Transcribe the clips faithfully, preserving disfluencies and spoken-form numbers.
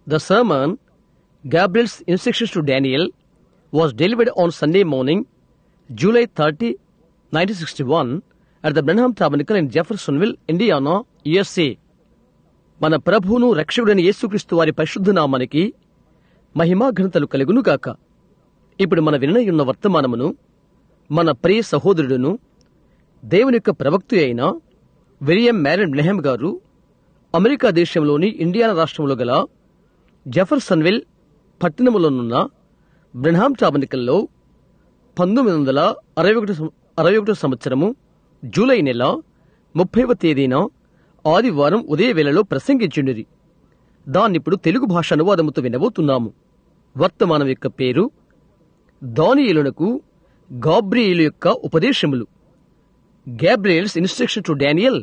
The sermon, Gabriel's Instructions to Daniel, was delivered on Sunday morning, July thirtieth, nineteen sixty-one, at the Branham Tabernacle in Jeffersonville, Indiana, U S A. మన ప్రభువును రక్షకుడైన యేసుక్రీస్తు వారి పరిశుద్ధ నామానికి మహిమా ఘనతలు కలుగును గాక. ఇప్పుడు మన వినయున్న వర్తమానమును మన ప్రియ సహోదరుడును దేవుని యొక్క ప్రవక్త అయిన విలియం మ్యారన్ బ్రహ్మ్ గారు అమెరికా దేశంలోని ఇండియానా రాష్ట్రంలో గల జెఫర్సన్విల్ పట్టణంలోనున్న బ్రహ్మ్ టాబర్నకల్లో పంతొమ్మిది వందల అరవై ఒకటి అరవై ఒకటో సంవత్సరము జూలై నెల ముప్పైవ తేదీన ఆదివారం ఉదయవేళలో ప్రసంగించుండిరి. దాన్నిప్పుడు తెలుగు భాష అనువాదముతో వినబోతున్నాము. వర్తమానం యొక్క పేరు దానియేలునకు గాబ్రియేలు యొక్క ఉపదేశములు. Gabriel's Instruction to Daniel.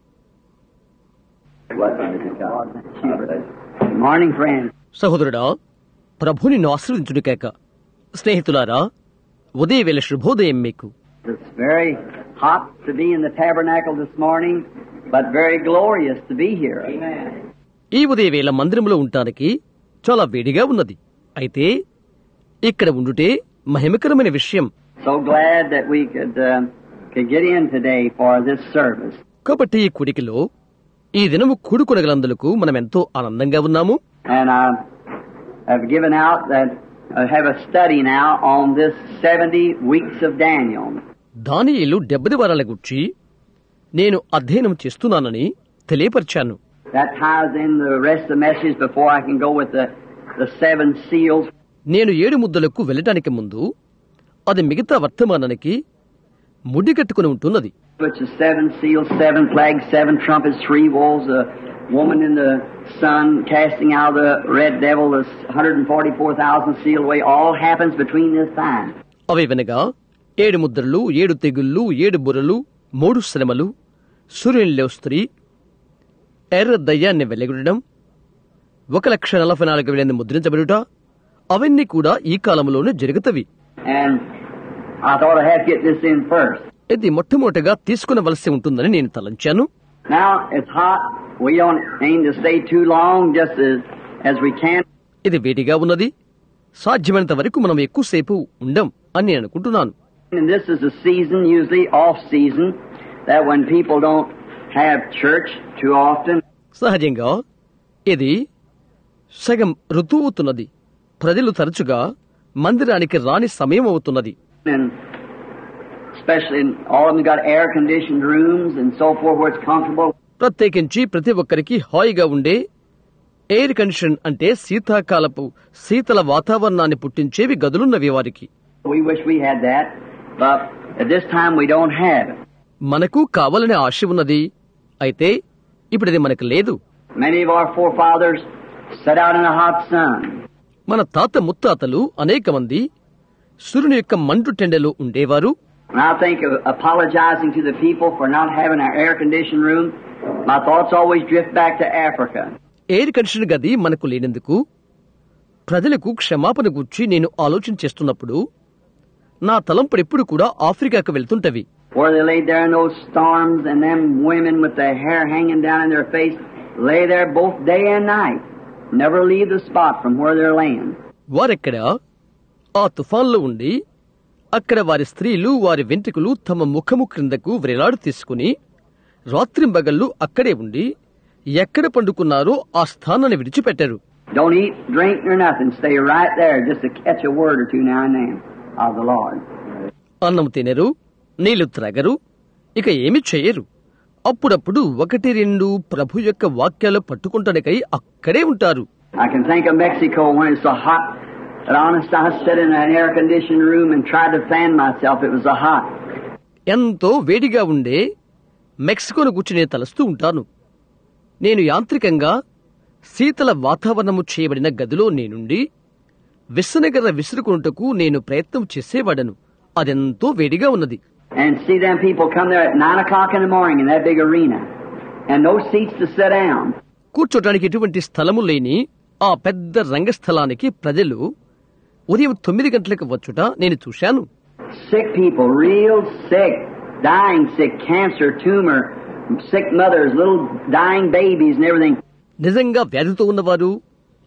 Morning, friends. సహోదరుడా, ప్రభుని ఆశీర్వదించును కాక. స్నేహితులారా, ఉదయవేళ శుభోదయం మీకు. It's very hot to be in the tabernacle this morning, but very glorious to be here. Amen. ఈ ఉదయవేళ మందిరంలో ఉండటానికి చాలా వేడిగా ఉన్నది. అయితే ఇక్కడ ఉండుటే మహిమకరమైన విషయం. So glad that we could uh, could get in today for this service. కాబట్టి ఈ కుడికిలో ఈ దినము కూడుకొనగలందులకు మనం ఎంతో ఆనందంగా ఉన్నాము. And I have given out that I have a study now on this seventy weeks of Daniel. దానియేలు డెబ్బది వారాల గురించి నేను అధ్యయనం చేస్తున్నానని తెలియపరిచాను. That ties in the rest of the message before I can go with the the seven seals. నేను ఏడు ముద్దలకు వెళ్ళటానికి ముందు అది మిగతా వర్తమానానికి ముడిగట్టుకుని ఉంటున్నది. Which is seven seals, seven plagues, seven trumpets, three woes, a woman in the sun casting out the red devil, the one hundred forty-four thousand sealed away. All happens between this time. అవి వెనగా ఏడు ముద్రలు, ఏడు తెగుళ్లు, ఏడు బుర్రలు, మూడు శ్రమలు, సూర్యునిలో స్త్రీ, ఎర్ర దయ్యాన్ని వెలుగడడం, ఒక లక్ష నలభై నాలుగు వేలని ముద్రించబడుట, అవన్నీ కూడా ఈ కాలంలోనే జరుగుతవి. And I thought I had to get this in first. ఇది మొట్టమొదటిగా తీసుకునవలసి ఉంటుందని నేను తలంచాను. Now it's hot. We don't aim to stay too long, just as as we can. ఇది వేడిగా ఉన్నది. సాధ్యమైనంత వరకు మనం ఎక్కువసేపు ఉండం అని నేను అనుకుంటున్నాను. And this is a season, usually off season, that when people don't have church too often. సహజంగా ఇది సగం ఋతువు అవుతున్నది. ప్రజలు తరచుగా మందిరానికి రాని సమయం అవుతున్నది. And especially in, all of them got air conditioned rooms and so forth where it's comfortable. ప్రత్యేకించి ప్రతి ఒక్కరికి హాయిగా ఉండే ఎయిర్ కండిషన్ అంటే శీతాకాలపు శీతల వాతావరణాన్ని పుట్టించేవి గదులున్నవి వారికి. We wish we had that, but at this time we don't have it. మనకు కావాలనే ఆశ ఉన్నది. అయితే ఇప్పుడు ఇది మనకు లేదు. Many of our forefathers sat out in the hot sun. మన తాత ముత్తాతలు అనేక మంది సూర్యుని యొక్క మండు టెండలో ఉండేవారు. And I think of apologizing to the people for not having an air conditioned room. My thoughts always drift back to Africa. Air condition గది మనకు లేనందుకు ప్రజలకు క్షమాపణ గురించి నేను ఆలోచన చేస్తున్నప్పుడు నా తలంపుడు ఎప్పుడు కూడా ఆఫ్రికాకు వెళ్తుంటవి. Where they laid there in those storms and them women with their hair hanging down in their face lay there both day and night. Never leave the spot from where they're laying. వారెక్కడ ఆ తుఫాన్లో ఉండి అక్కడ వారి స్త్రీలు వారి వెంట్రుకలు తమ ముఖము క్రిందకు వ్రేలాడు తీసుకుని రాత్రింబగళ్ళు అక్కడే ఉండి ఎక్కడ పండుకున్నారో ఆ స్థానాన్ని విడిచిపెట్టారు. Don't eat, drink, or nothing. Stay right there just to catch a word or two now and then of the Lord. అన్నం తినరు, నీళ్లు త్రాగరు, ఇక ఏమి చెయ్యరు. అప్పుడప్పుడు ఒకటి రెండు ప్రభు యొక్క వాక్యాలు పట్టుకుంటానికై అక్కడే ఉంటారు. I can think of Mexico when it's so hot that honest I sat in an air conditioned room and tried to fan myself. It was so hot. ఎంతో వేడిగా ఉండే మెక్సికోను గురించి నేను తలస్తూ ఉంటాను. నేను యాంత్రికంగా శీతల వాతావరణము చేయబడిన గదిలో నేనుండి విస్సనగర్ర విసురుకున్నటకు నేను ప్రయత్నం చేసేవాడను. అదెంతో వేడిగా ఉన్నది. And see them people come there at nine o'clock in the morning in that big arena, and no seats to sit down. కూర్చోటానికి ఎటువంటి స్థలము లేని ఆ పెద్ద రంగస్థలానికి ప్రజలు ఉదయం తొమ్మిది గంటలకు వచ్చుట నేను చూశాను. Sick people, real sick, dying sick, cancer, tumor, sick mothers, little dying babies and everything. నిజంగా వ్యాధితో ఉన్నవారు,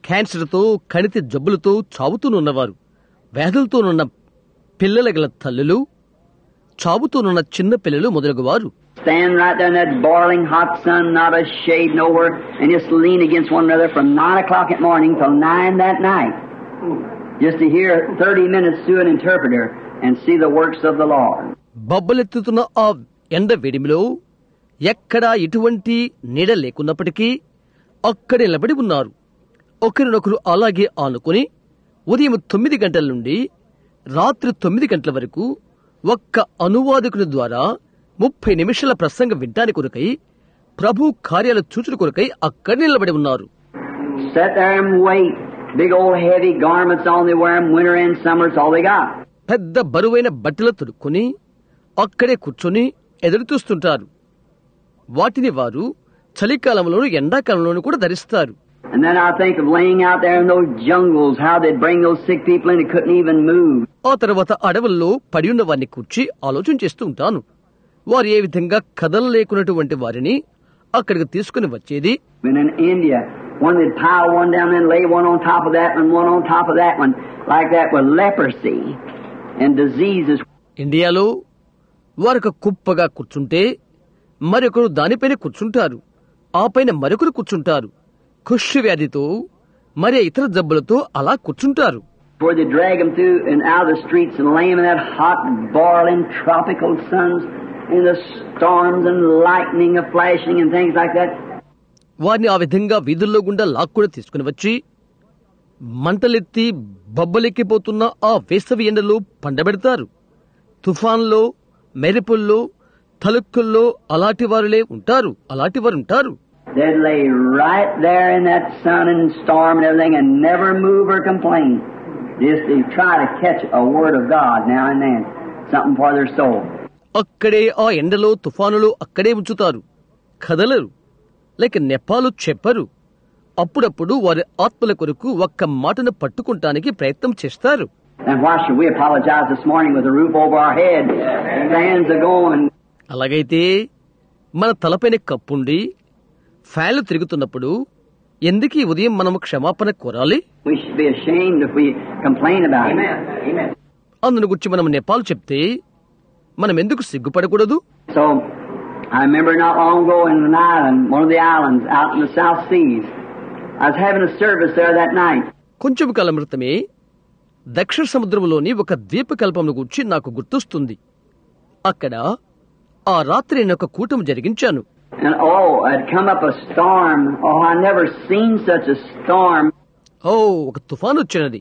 క్యాన్సర్తో కణితి జబ్బులతో చావుతూనున్నవారు, వ్యాధులతోనున్న పిల్లల గల తల్లులు, చావుతూనున్న చిన్న పిల్లలు మొదలగువారు stand right there in that boiling hot sun, not a shade nowhere, and just lean against one another from nine o'clock at morning till nine that night, just to hear thirty minutes through an interpreter and see the works of the Lord. బొబ్బలెత్తుతున్న ఆ ఎండ వేడిమిలో ఎక్కడా ఎటువంటి నీడ లేకున్నప్పటికీ అక్కడే నిలబడి ఉన్నారు. ఒకరినొకరు అలాగే ఆనుకుని ఉదయం తొమ్మిది గంటల నుండి రాత్రి తొమ్మిది గంటల వరకు ఒక్క అనువాదకుని ద్వారా ముప్పై నిమిషాల ప్రసంగం వింటాని కొరకై, ప్రభు కార్యాలు చూచుట కొరకై అక్కడ నిలబడి ఉన్నారు. Sit there and wait. Big old heavy garments on, they wear them winter and summer, it's all they got. పెద్ద బరువైన బట్టలు తొడుక్కుని అక్కడే కూర్చొని ఎదురు చూస్తుంటారు. వాటిని వారు చలికాలంలోనూ ఎండాకాలంలోనూ కూడా ధరిస్తారు. And then I think of laying out there in those jungles, how they'd bring those sick people in that couldn't even move. ఆ తర్వాత అడవుల్లో పడి ఉన్న వారిని కూర్చి ఆలోచన చేస్తూ ఉంటాను. వారు ఏ విధంగా కదలలేకున్నటువంటి వారిని అక్కడికి తీసుకుని వచ్చేది. And in India, one they'd pile one down and lay one on top of that and one on top of that one, like that with leprosy and diseases. ఇండియాలో వారొక కుప్పగా కూర్చుంటే మరొకరు దానిపైన కూర్చుంటారు, ఆ పైన మరొకరు కూర్చుంటారు. కుష్ఠ వ్యాధితో మరి ఇతర జబ్బులతో అలా కూర్చుంటారు. Where they drag them through and out of the streets and lay them in that hot, boiling, tropical suns in the storms and lightning of flashing and things like that. వారిని ఆ విధంగా వీధుల్లో గుండా లాక్కుని తీసుకుని వచ్చి మంటలెత్తి బొబ్బలెక్కిపోతున్న ఆ వేసవి ఎండలో పండబెడతారు. తుఫాన్లో, మెరుపుల్లో, తలుక్కుల్లో అలాంటి వారులే ఉంటారు, అలాంటి వారు ఉంటారు. They'd lay right there in that sun and storm and everything and never move or complain. Just to try to catch a word of God now and then, something for their soul. అక్కడే ఆ ఎండలో తుఫానులో అక్కడే ఉంచుతారు, కదలరు, లేక నెపాలు చెప్పరు. అప్పుడప్పుడు వారి ఆత్మల కొరకు ఒక్క మాటను పట్టుకుంటానికి ప్రయత్నం చేస్తారు. And why should we apologize this morning with a roof over our head, fans are going? అలాగైతే మన తలపైన కప్పుండి ఫ్యాన్లు తిరుగుతున్నప్పుడు ఎందుకు ఈ ఉదయం మనం క్షమాపణ కోరాలి? We should be ashamed if we complain about it. Amen. అందును గురించి మనం నెపాలు చెప్తే మనం ఎందుకు సిగ్గుపడకూడదు? So, I remember not long ago in an island, one of the islands out in the South Seas, I was having a service there that night. కొంచెం కాలం క్రితమే దక్షిణ సముద్రంలోని ఒక ద్వీపకల్పంను గురించి నాకు గుర్తొస్తుంది. అక్కడ ఆ రాత్రి నేను ఒక కూటమి జరిగించాను. And oh, had come up a storm. Oh, I never seen such a storm. ఓ, ఒక తుఫాను వచ్చినది.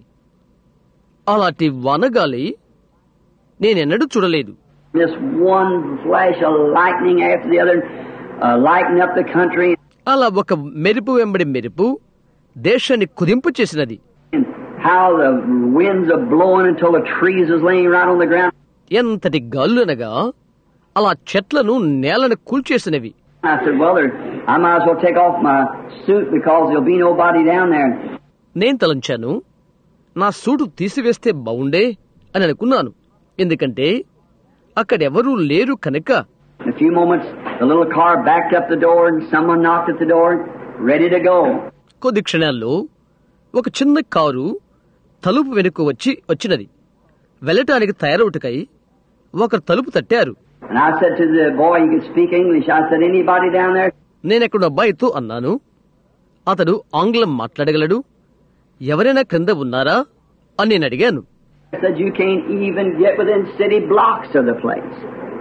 అలాంటి వానగాలి నేనెన్నడూ చూడలేదు. This one flash of lightning after the other, uh, lighting up the country. అలా ఒక మెరుపు వెంబడి మెరుపు దేశాన్ని కుదింపు చేసినది. And how the winds are blowing until the trees is laying right on the ground. ఎంతటి గాలులనగా అలా చెట్లను నేలను కూల్చేసినవి. I said, well, there, I might as well take off my suit because there'll be nobody down there. నేను తలంచాను, నా suit తీసివేస్తే బావుండే అని అనుకున్నాను. ఎందుకంటే అక్కడెవరూ లేరు కనుక. In a few moments, the little car backed up the door and someone knocked at the door, ready to go. కొద్ది క్షణాల్లో ఒక చిన్న కారు తలుపు వెనుక వచ్చి వచ్చినది. వెళ్ళటానికి తయారవుటకై ఒకరు తలుపు తట్టారు. And I said to the boy, he could speak English, I said, anybody down there? నేనెక్కడ అబ్బాయితో అన్నాను, అతడు ఆంగ్లం మాట్లాడగలడు, ఎవరైనా క్రింద ఉన్నారా అని నేను అడిగాను. I said, you can't even get within city blocks of the place.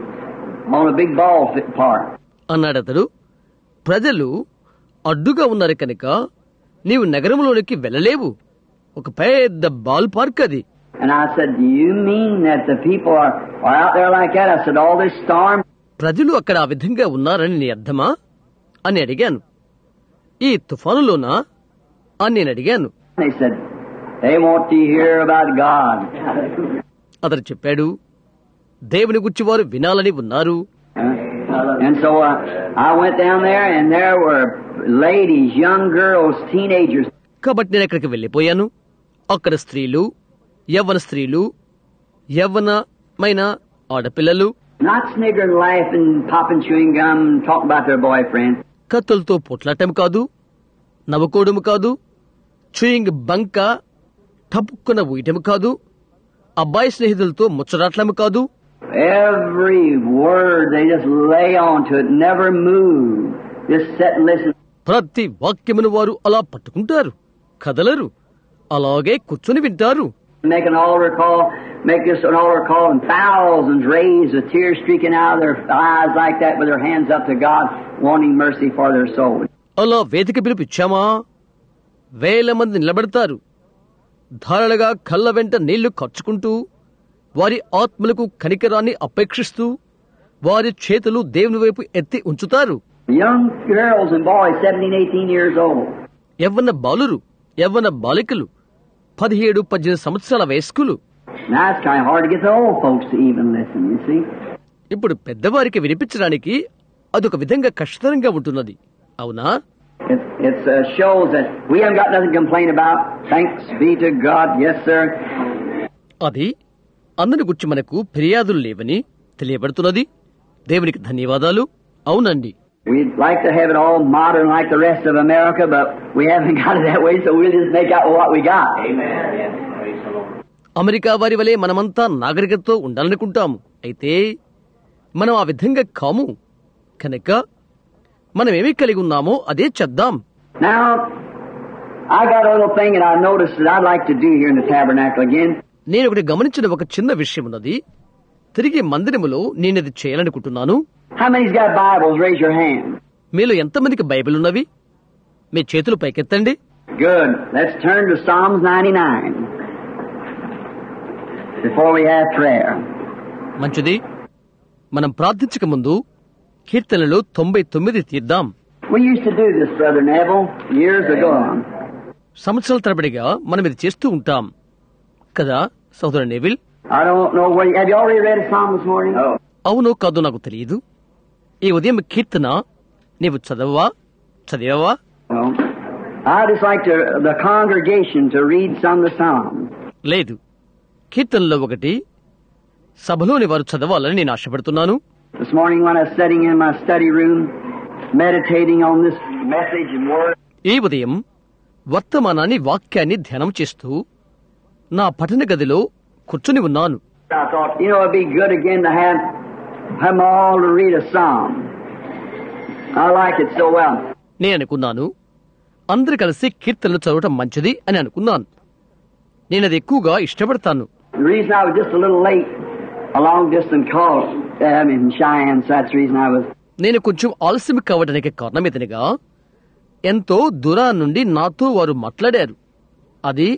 On a big ball park. అన్నాడతడు. ప్రజలు అడ్డుగా ఉన్నారు కనుక నీవు నగరంలోనికి వెళ్ళలేవు. ఒక పెద్ద బాల్ పార్క్ అది. And I said, do you mean that the people are, are out there like that? I said, all this storm? ప్రజలు అక్కడ ఆ విధంగా ఉన్నారని నీ అర్థమా అని అడిగాను. ఈ తుఫానులోనా అని నేను అడిగాను. They said, they want to hear about God. అతడు చెప్పాడు, దేవుని గురించి వారు వినాలని ఉన్నారు. And so uh, I went down there and there were ladies, young girls, teenagers. కాబట్టి నేను అక్కడికి వెళ్ళిపోయాను. అక్కడ స్త్రీలు, యవ్వన స్త్రీలు, యవ్వనమైన ఆడపిల్లలు, Not sniggering, laughing, popping chewing gum, talking about their boyfriends. కత్తులతో పొట్లాటం కాదు, నవ్వుకోవడం కాదు, చూయింగ్ బంక టపుక్కున ఊయటము కాదు, అబ్బాయి స్నేహితులతో ముచ్చరాట్లము కాదు. Every word they just lay on to it, never move. Just sit and listen. ప్రతి వాక్యమును వారు అలా పట్టుకుంటారు, కదలరు, అలాగే కూర్చొని వింటారు. Make an altar call, make this an altar call, and thousands raised with tears streaking out of their eyes like that with their hands up to God, wanting mercy for their soul. అలా వేదిక పిలిపిచ్చామా, వేల మంది నిలబడతారు, ధారలుగా కళ్ళ వెంట నీళ్లు ఖర్చుకుంటూ వారి ఆత్మలకు కనికరాన్ని అపేక్షిస్తూ వారి చేతులు దేవుని వైపు ఎత్తి ఉంచుతారు. Young girls and boys, seventeen, eighteen years old. యవ్వన బాలురు, యవ్వన బాలికలు, పదిహేడు పద్దెనిమిది సంవత్సరాల వయస్కులు. Now it's kind of hard to get the old folks to even listen, you see. ఇప్పుడు పెద్దవారికి వినిపించడానికి అదొక విధంగా కష్టతరంగా ఉంటున్నది, అవునా? It it's, uh, shows that we haven't got nothing to complain about. Thanks be to God. Yes, sir. అది అందరి గురించి మనకు ఫిర్యాదులు లేవని తెలియబడుతున్నది. దేవునికి ధన్యవాదాలు. అవునండి, We'd like to have it all modern like the rest of America, but we haven't got it that way, so we'll just make out what we got. Amen. America వారి వలె మనమంతా నాగరికతతో ఉండాలనుకుంటాము, అయితే మనం ఆ విధంగా కాము. కనుక మనం ఏమి కలిగి ఉన్నామో అదే చేద్దాం. Now, I got a little thing that I noticed that I'd like to do here in the tabernacle again. నేను ఒకటి గమనించిన ఒక చిన్న విషయం ఉన్నది. తిరిగి మందిరములో నేనది చేయాలనుకుంటున్నాను. How many's got Bibles? Raise your hand. మీలో ఎంతమందికి బైబిల్ ఉన్నవి? మీ చేతులు పైకెత్తండి. Good. Let's turn to Psalms ninety-nine before we have prayer. మంచిది. మనం ప్రార్థించక ముందు కీర్తనలు తొంభై తొమ్మిది తీద్దాం. We used to do this, Brother Neville, years ago. సంవత్సరాల తరబడిగా మనం ఇది చేస్తూ ఉంటాం కదా సోదర Neville? I don't know where you, have you already read a psalm this morning? Oh. అవును కాదు నాకు తెలియదు. ఈ ఉదయం కీర్తన నీవు చదవవా చదివావా? No. I'd just like to, the congregation to read some of the psalms. లేదు, కీర్తనలో ఒకటి సభలోని వారు చదవాలని నేను ఆశపడుతున్నాను. This morning when I was sitting in my study room, meditating on this message and word. ఈ ఉదయం వర్తమానాన్ని వాక్యాన్ని ధ్యానం చేస్తూ నా పఠన గదిలో కూర్చుని ఉన్నాను. I thought, you know, it'd be good again to have them all to read a psalm. I like it so well. నేను అనుకున్నాను, అందరు కలిసి కీర్తనలు చదవటం మంచిది అని అనుకున్నాను. నేను అది ఎక్కువగా ఇష్టపడతాను. The reason I was just a little late, a long distance call, I'm in Cheyenne, so that's the reason I was. నేను కొంచెం ఆలస్యం కావడానికి కారణం ఇతనిగా ఎంతో దూరం నుండి నాతో వారు మాట్లాడారు. అది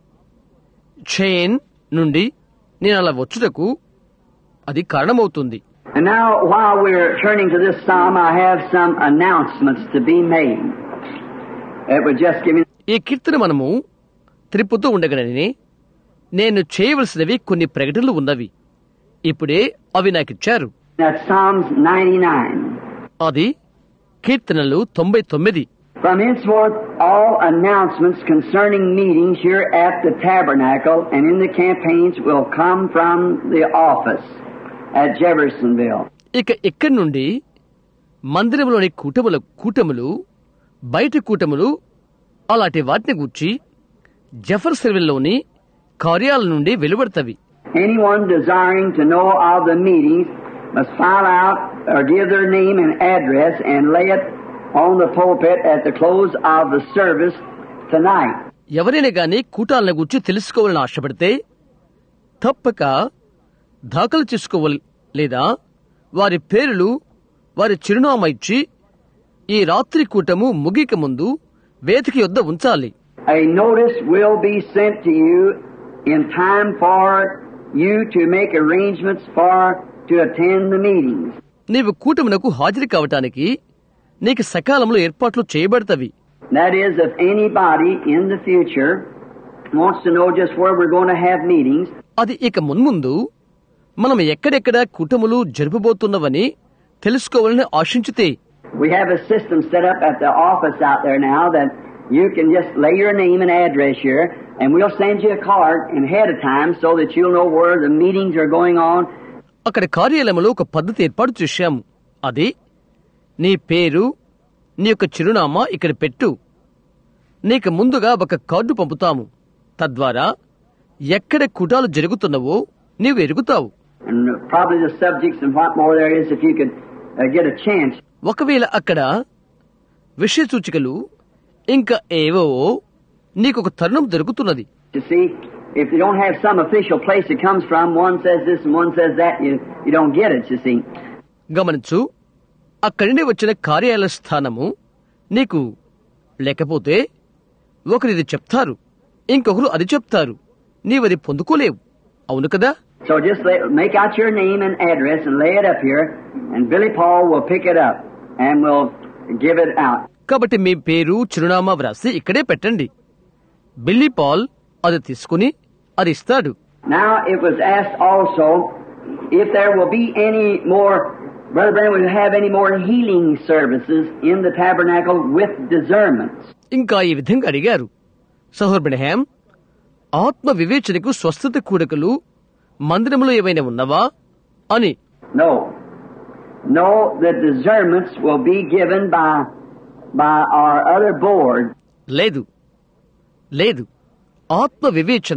చైన్ నుండి నేను అలా వచ్చుటకు అది కారణమవుతుంది. And now, while we're turning to this psalm, I have some announcements to be made. It was just giving. ఈ కీర్తన మనము త్రిప్పుతూ ఉండగానే నేను చేయవలసినవి కొన్ని ప్రకటనలు ఉన్నవి. ఇప్పుడే అవి నాకిచ్చారు. That's Psalms ninety-nine. అది కీర్తనలు తొంభై తొమ్మిది. From henceforth, all announcements concerning meetings here at the tabernacle and in the campaigns will come from the office at Jeffersonville. ఇక ఇక్కడి నుండి మందిరంలోని కూటముల కూటములు, బయట కూటములు, అలాంటి వాటిని గూర్చి జెఫర్సన్విల్లోని కార్యాలయం నుండి వెలువడతవి. Anyone desiring to know of the meetings must file out or give their name and address and lay it on the pulpit at the close of the service tonight. ఎవరైనా గాని కూటాలను గూర్చి తెలుసుకోవాలని ఆశపడితే తప్పక దాఖలు చేసుకోవాలి, లేదా వారి పేర్లు వారి చిరునామా ఇచ్చి ఈ రాత్రి కూటము ముగిక ముందు వేదిక యొద్ద ఉంచాలి. A notice will be sent to you in time for you to make arrangements for to attend the meetings. నీవు కూటమునకు హాజరు కావటానికి నీకు సకాలంలో ఏర్పాట్లు చేయబడతవి. That is, if anybody in the future wants to know just where we're going to have meetings. అది ఇక మున్ముందు మనం ఎక్కడెక్కడ కూటములు జరుపబోతున్నవని తెలుసుకోవాలని ఆశించితే. We have a system set up at the office out there now that you can just lay your name and address here, and we'll send you a card ahead of time so that you'll know where the meetings are going on. అక్కడ కార్యాలయంలో ఒక పద్ధతి ఏర్పాటు చేశాము. అది నీ పేరు, నీ యొక్క చిరునామా ఇక్కడ పెట్టు, నీకు ముందుగా ఒక కార్డు పంపుతాము. తద్వారా ఎక్కడ కుటాలు జరుగుతున్నవో నీవు ఎరుగుతావు. And probably the subjects and what more there is, if you could uh, get a chance. ఒకవేళ అక్కడ విషయ సూచికలు ఇంకా ఏవో నీకొక తరుణం దొరుకుతున్నది. You see, if you don't have some official place it comes from, one says this and one says that, you, you don't get it, you see. గమనించు, అక్కడి నుండి వచ్చిన కార్యాలయ స్థానము నీకు లేకపోతే ఒకరిది చెప్తారు, ఇంకొకరు అది చెప్తారు, నీవది పొందుకోలేవు. అవును కదా? So just lay, make out your name and address and lay it up here, and Billy Paul will pick it up and will give it out. కాబట్టి మీ పేరు చిరునామా వ్రాసి ఇక్కడే పెట్టండి. బిల్లీ పాల్ అది తీసుకుని అది ఇస్తాడు. Now it was asked also if there will be any more, Brother Branham will have any more healing services in the tabernacle with discernments. ఇంకా ఈ విధంగా అడిగారు, సహోదరు బ్రహ్మాం, ఆత్మ వివేచనకు స్వస్థత కూడకలు మందిరంలో ఏవైనా ఉన్నవా అని. No. No, the discernments will be given by by our other board. లేదు లేదు ఆత్మ వివేచన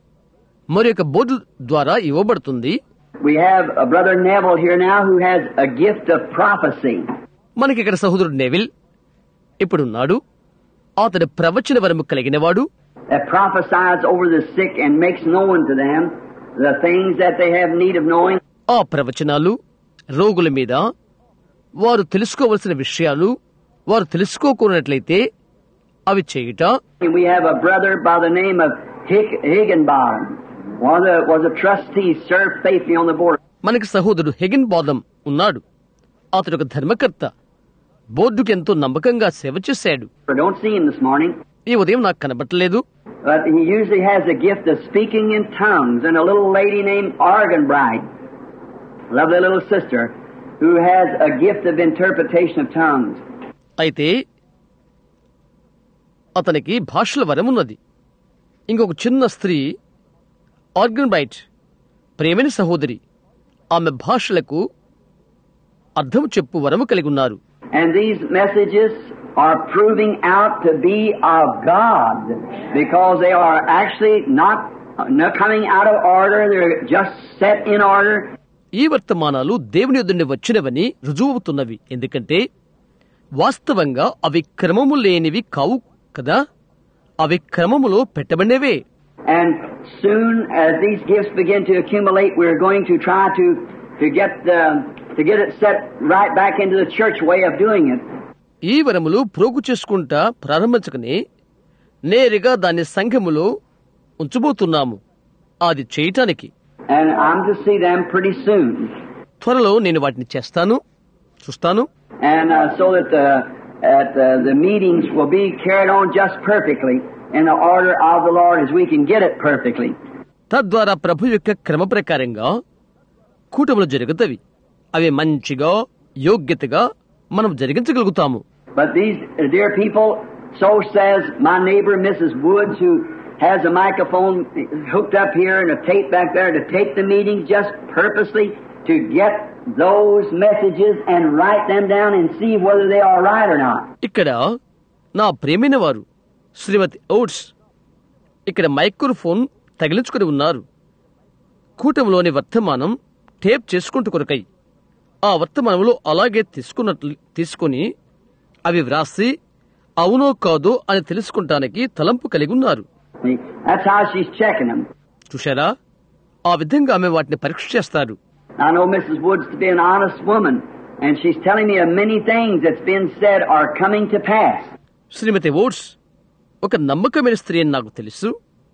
మరి యొక్క బోర్డు ద్వారా ఇవ్వబడుతుంది. We have a Brother Neville here now who has a gift of prophecy. మనకి ఇక్కడ సహోదరుడు నెవిల్ ఇప్పుడున్నాడు. అతడు ప్రవచన వరము కలిగినవాడు. That prophesies over the sick and makes known to them the things that they have need of knowing. ఆ ప్రవచనాలు రోగుల మీద వారు తెలుసుకోవలసిన విషయాలు వారు తెలుసుకోకున్నట్లయితే అవి చేయుట. We have a brother by the name of Hick, Higginbottom. One of the, was a trustee, served faithfully on the board. మనకి సహోదరుడు హెగిన్ బాదం ఉన్నాడు. అతడు ఒక ధర్మకర్త, బోర్డుకి ఎంతో నమ్మకంగా సేవ చేశాడు. I don't see him this morning. ఈ ఉదయం నాకు కనబట్టలేదు. But he usually has a gift of speaking in tongues, and a little lady named Arganbright, lovely little sister, who has a gift of interpretation of tongues. అయితే అతనికి భాషల వరమున్నది. ఇంకొక చిన్న స్త్రీ organ bright, ప్రేమని సహోదరి, ఆమె భాషలకు అర్థం చెప్పు వరము కలిగి ఉన్నారు. And these messages are proving out to be of God, because they are actually not, not coming out of order, they're just set in order. ఈ వర్తమానాలు దేవుని యొద్ద నుండి వచ్చినవని రుజువవుతున్నవి. ఎందుకంటే వాస్తవంగా అవి క్రమము లేనివి కావు కదా, అవి క్రమములో పెట్టబడినవే. And soon as these gifts begin to accumulate, we're going to try to to get the to get it set right back into the church way of doing it. ఈ వరములు ప్రోగు చేసుకుంటా ప్రారంభించకనే నేరుగా దాన్ని సంఘములో ఉంచబోతున్నాము అది చేయటానికి. And I'm to see them pretty soon. త్వరలో నేను వాటిని చేస్తాను, చూస్తాను. And uh, so that the at the, the meetings will be carried on just perfectly in the order of the Lord as we can get it perfectly. తద్వారా ప్రభు యొక్క క్రమ ప్రకారంగా కూటములు జరుగుతవి. అవి మంచిగా యోగ్యతగా మనం జరిగించగలుగుతాము. But these uh, dear people, so says my neighbor Missus Woods, who has a microphone hooked up here and a tape back there to tape the meetings just purposely to get those messages and write them down and see whether they are right or not. ఇక్కడ నా ప్రేమైన వారు శ్రీమతి oats ఇక్కడ microphone తగిలించుకుని ఉన్నారు. కూటమిలోని వర్తమానం tape చేసుకుంటూ కొరకై ఆ వర్తమానంలో అలాగే తీసుకున్నట్లు తీసుకుని అవి వ్రాసి అవునో కాదో అని తెలుసుకుంటానికి తలంపు కలిగి ఉన్నారు. That's how she's checking them. చూశారా, ఆ విధంగా ఆమె వాటిని పరీక్ష చేస్తారు. I know Missus Woods to be an honest woman, and she's telling me of many things that's been said are coming to pass. శ్రీమతి ఓట్స్ ఒక నమ్మకమైన స్త్రీ అని నాకు తెలుసు.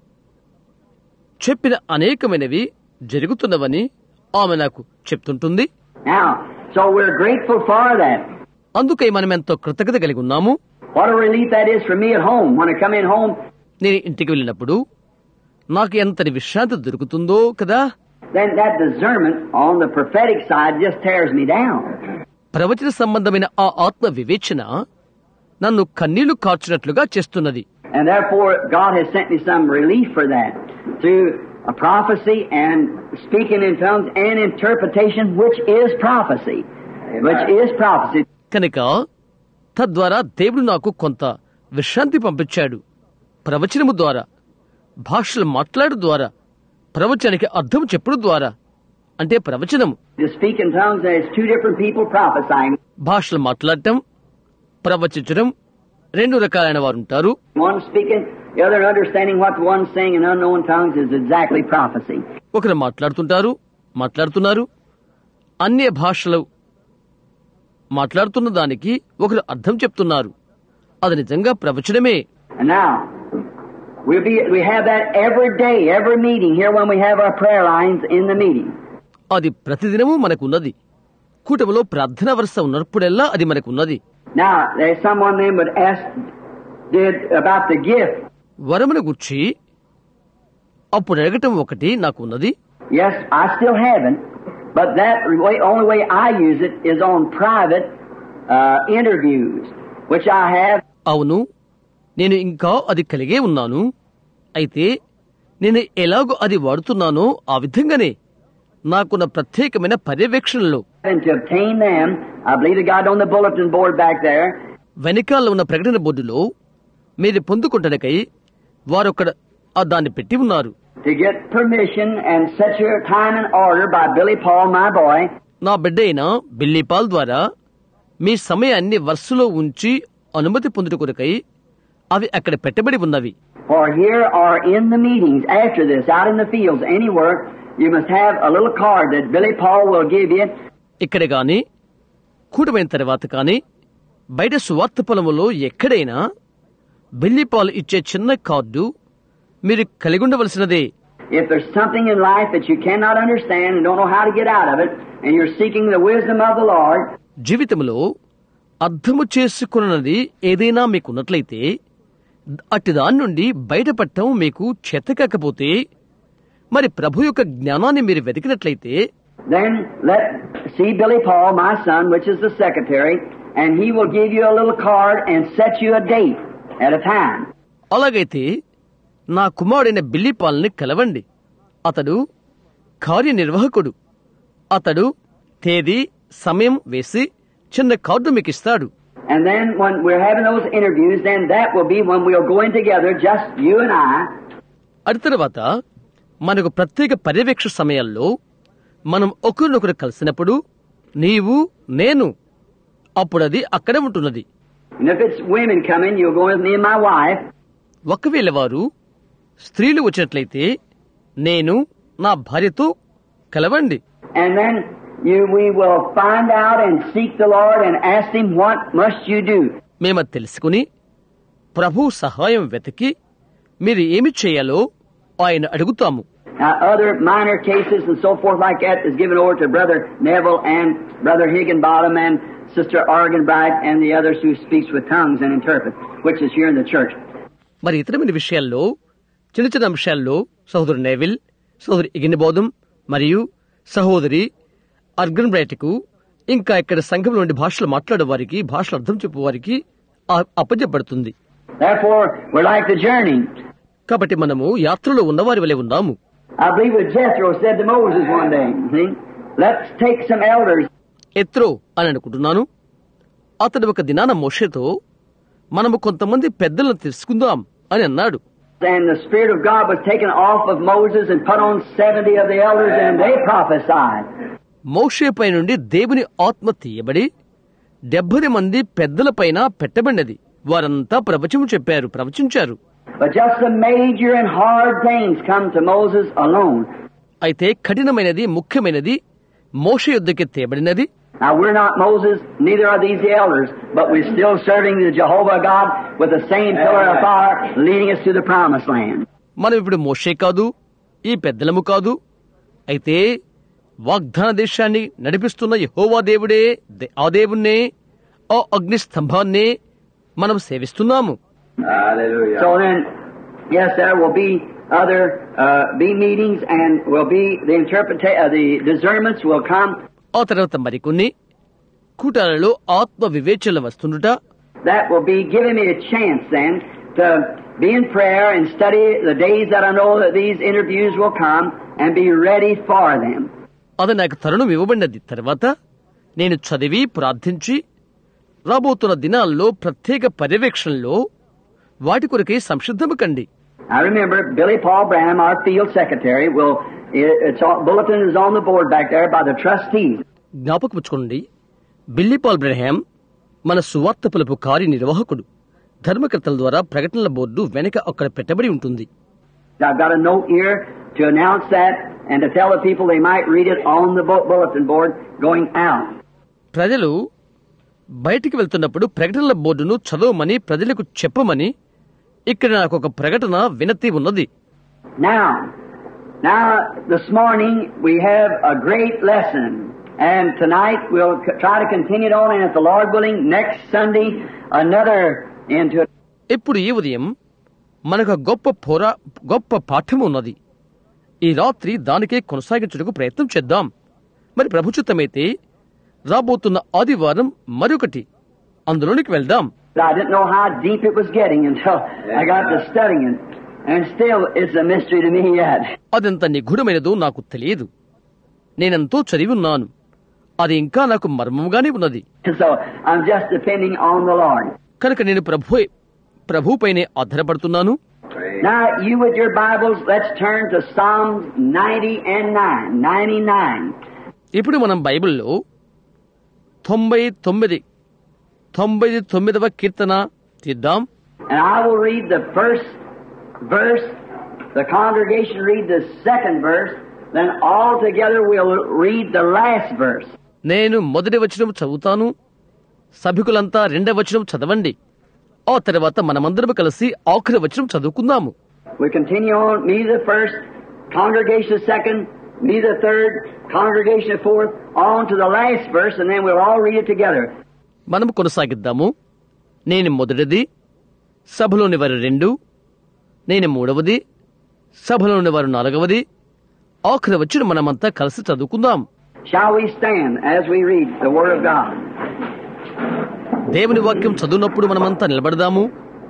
చెప్పిన అనేకమైనవి జరుగుతున్నవని ఆమె నాకు చెప్తుంటుంది. Now, so we're grateful for that. అందుకై మనం ఎంతో కృతజ్ఞత కలిగి ఉన్నాము. What a relief that is for me at home. When I come in home, నేను ఇంటికి వెళ్ళినప్పుడు నాకు ఎంతటి విశ్రాంతి దొరుకుతుందో కదా. then that discernment on the prophetic side just tears me down. ప్రవచన సంబంధమైన ఆ ఆత్మ వివేచన నన్ను కన్నీళ్లు కార్చినట్లుగా చేస్తున్నది. And therefore, God has sent me some relief for that through a prophecy and speaking in tongues and interpretation, which is prophecy, which is prophecy. కనుక తద్వారా దేవుడు నాకు కొంత విశ్రాంతి పంపించాడు. ప్రవచనము ద్వారా, భాషలు మాట్లాడు ద్వారా, ప్రవచనానికి అర్థం చెప్పుడు ద్వారా, అంటే ప్రవచనము. To speak in tongues, there's two different people prophesying. భాషలు మాట్లాడటం, ప్రవచించడం రెండు రకాలైన వారు ఉంటారు. One speaking, the other understanding what the one saying in unknown tongues is exactly prophecy. ఒకరు మాట్లాడుతుంటారు, మాట్లాడుతున్నారు, అన్య భాషలు మాట్లాడుతున్న దానికి ఒకరు అర్థం చెప్తున్నారు. అది నిజంగా ప్రవచనమే. And now, we'll be, we have that every day, every meeting here when we have our prayer lines in the meeting. అది ప్రతిదినము మనకున్నది. కూటమిలో ప్రార్థన వరుస ఉన్నప్పుడెల్లా అది మనకున్నది. Now, there's someone then would ask did about the gift. వరమును గుర్చి అప్పుడు అడగటం ఒకటి నాకున్నది. Yes, I still haven't, but that way, only way I use it is on private uh, interviews, which I have. అవును, నేను ఇంకా అది కలిగే ఉన్నాను. అయితే నేను ఎలాగో అది వాడుతున్నానో ఆ విధంగానే నాకున్న ప్రత్యేకమైన పర్యవేక్షణలో And to obtain them, I believe it got on the bulletin board back there. వెనకాల ఉన్న ప్రకటన బోర్డులో మీరు పొందుకుంటనకై వారొక్కడ దాన్ని పెట్టి ఉన్నారు. To get permission and set your time in order by Billy Paul, my boy. నా బిడ్డ అయిన బిల్లీ పాల్ ద్వారా మీ సమయాన్ని వరుసలో ఉంచి అనుమతి పొందుట కొరకై అవి అక్కడ పెట్టబడి ఉన్నవి. For here or in the meetings after this, out in the fields, anywhere, you must have a little card that Billy Paul will give you. ఇక్కడ గాని కూటమైన తర్వాత కానీ బయట సువార్త పొలములో ఎక్కడైనా బిల్లీ పాల్ ఇచ్చే చిన్న కార్డు మీరు కలిగి ఉండవలసినదే. If there's something in life that you cannot understand and don't know how to get out of it, and you're seeking the wisdom of the Lord, జీవితంలో అర్థము చేసుకున్నది ఏదైనా మీకున్నట్లయితే అట్టి దాని నుండి బయటపడటం మీకు చేతకాకపోతే, మరి ప్రభు యొక్క జ్ఞానాన్ని మీరు వెతికినట్లయితే, then let see Billy Paul, my son, which is the secretary, and he will give you a little card and set you a date at a time. అలాగైతే నా కుమారుడైన బిల్లీ పాల్ని కలవండి. అతడు కార్యనిర్వాహకుడు. అతడు తేదీ సమయం వేసి చిన్న కార్డు మీకు ఇస్తాడు. And then when we're having those interviews, then that will be when we'll go in together, just you and I. అటు తర్వాత మనకు ప్రత్యేక పర్యవేక్ష సమయాల్లో మనం ఒకరినొకరు కలిసినప్పుడు నీవు నేను అప్పుడు అది అక్కడే ఉంటున్నది. And if it's women coming, you'll go with me and my wife. ఒకవేళ వారు స్త్రీలు వచ్చినట్లయితే నేను నా భార్యతో కలవండి. And then you, we will find out and seek the Lord and ask Him, what must you do? మేము తెలుసుకుని ప్రభు సహాయం వెతికి మీరు ఏమి చేయాలో ఆయన అడుగుతాము. Now, other minor cases and so forth like that is given over to Brother Neville and Brother Higginbottom and Sister Arganbright and the others who speaks with tongues and interpret, which is here in the church. మరి ఇతరమైన విషయాల్లో చిన్న చిన్న అంశాల్లో సహోదరు Neville, సహోదరి ఇగినబోధం మరియు సహోదరి అర్గన్ బ్రైట్కు, ఇంకా ఇక్కడ సంఘం నుండి భాషలు మాట్లాడే వారికి, భాషలు అర్థం చెప్పే వారికి అప్పజెప్పబడుతుంది. Therefore, we're like the journey. కాబట్టి మనము యాత్రలో ఉన్నవారి వలె ఉన్నాము. I believe what Jethro said to Moses one day. See? Let's take some elders. ఎత్రో అని అనుకుంటున్నాను. అతడు ఒక దినాన మోషేతో మనము కొంతమంది పెద్దలను తెలుసుకుందాం అని అన్నాడు. And the Spirit of God was taken off of Moses and put on seventy of the elders and they prophesied. మోషేపై నుండి దేవుని ఆత్మ తీయబడి డెబ్బది మంది పెద్దల పైన పెట్టబడినది. వారంతా ప్రవచనం చెప్పారు, ప్రవచించారు. But just the major and hard things come to Moses alone. అయితే కఠినమైనది, ముఖ్యమైనది మోషే యొద్దకే తేబడినది. Now we're not Moses, neither are these the elders, but we're still serving the Jehovah God with the same pillar of fire leading us to the promised land. మనం ఇప్పుడు మోషే కాదు, ఈ పెద్దలము కాదు. అయితే వాగ్దాన దేశాన్ని నడిపిస్తున్న యెహోవా దేవుడే, ఆ దేవుణ్ణే, ఆ అగ్ని స్తంభాన్నే మనం సేవిస్తున్నాము. Hallelujah. So then, yes, there will be other uh, be meetings and will be the interpreta- uh, the discernments will come. ఆ తర్వాత మరికొన్ని కూటాలలో ఆత్మ వివేచనలు వస్తుండుట. That will be giving me a chance then to be in prayer and study the days that I know that these interviews will come and be ready for them. అది నాకు తరుణం ఇవ్వబడినది. తర్వాత నేను చదివి ప్రార్థించి రాబోతున్న దినాల్లో ప్రత్యేక పర్యవేక్షణలో వాటి కొరకే సంసిద్ధము కండి. I remember Billy Paul Branham, our field secretary, will, it's all, bulletin is on the board back there by the trustees. జ్ఞాపకపుచ్చుకోండి, బిల్లీ పాల్ బ్రహాం మన సువార్త పిలుపు కార్యనిర్వాహకుడు. ధర్మకర్తల ద్వారా ప్రకటనల బోర్డు వెనక అక్కడ పెట్టబడి ఉంటుంది. I've got a note here to announce that and to tell the people they might read it on the bulletin board going out. ప్రజలు బయటికి వెళ్తున్నప్పుడు ప్రకటనల బోర్డును చదవమని ప్రజలకు చెప్పమని ఇక్కడ నాకు ఒక ప్రకటన వినతి ఉన్నది. Now, now this morning we have a great lesson, and tonight we'll try to continue it on, and if the Lord willing, next Sunday another into it. ఇప్పుడు ఈ ఉదయం మనకు గొప్ప పోరా గొప్ప పాఠం ఉన్నది. ఈ రాత్రి దానికే కొనసాగించుటకు ప్రయత్నం చేద్దాం. మరి ప్రభుచిత్తమైతే రాబోతున్న ఆదివారం మరొకటి అందులోనికి వెళ్దాం. I didn't know how deep it was getting until I got to studying it, and still it's a mystery to me yet. అదెంత నిగూఢమైనదో నాకు తెలియదు. నేనెంతో చదివి ఉన్నాను, అది ఇంకా నాకు మర్మముగానే ఉన్నది. So I'm just depending on the Lord. కనుక నేను ప్రభు ప్రభుపైనే ఆధారపడుతున్నాను. Now you with your Bibles, let's turn to Psalms ninety and nine, ninety-nine. ఇప్పుడు మనం బైబిల్లో తొంభై తొమ్మిది తొంభై తొమ్మిదవ కీర్తన తీద్దాం. And I will read the first verse, the congregation read the second verse, then all together we'll read the last verse. నేను మొదటి వచనం చదువుతాను, సభికులంతా రెండవ వచనం చదవండి. ఆ తర్వాత మనమందరం కలిసి ఆఖరి వచనం చదువుకుందాము. We continue on, me the first, congregation the second, me the third, congregation the fourth, on to the last verse, and then we'll all read it together. మనము కొనసాగిద్దాము. నేను మొదటిది, సభలోని వారు రెండు, నేను మూడవది, సభలోని వారు నాలుగవది, ఆఖరి వచనం మనమంతా కలిసి చదువుకుందాం. Shall we stand as we read the Word of God? దేవుని వాక్యం చదువునప్పుడు మనమంతా నిలబడదాము.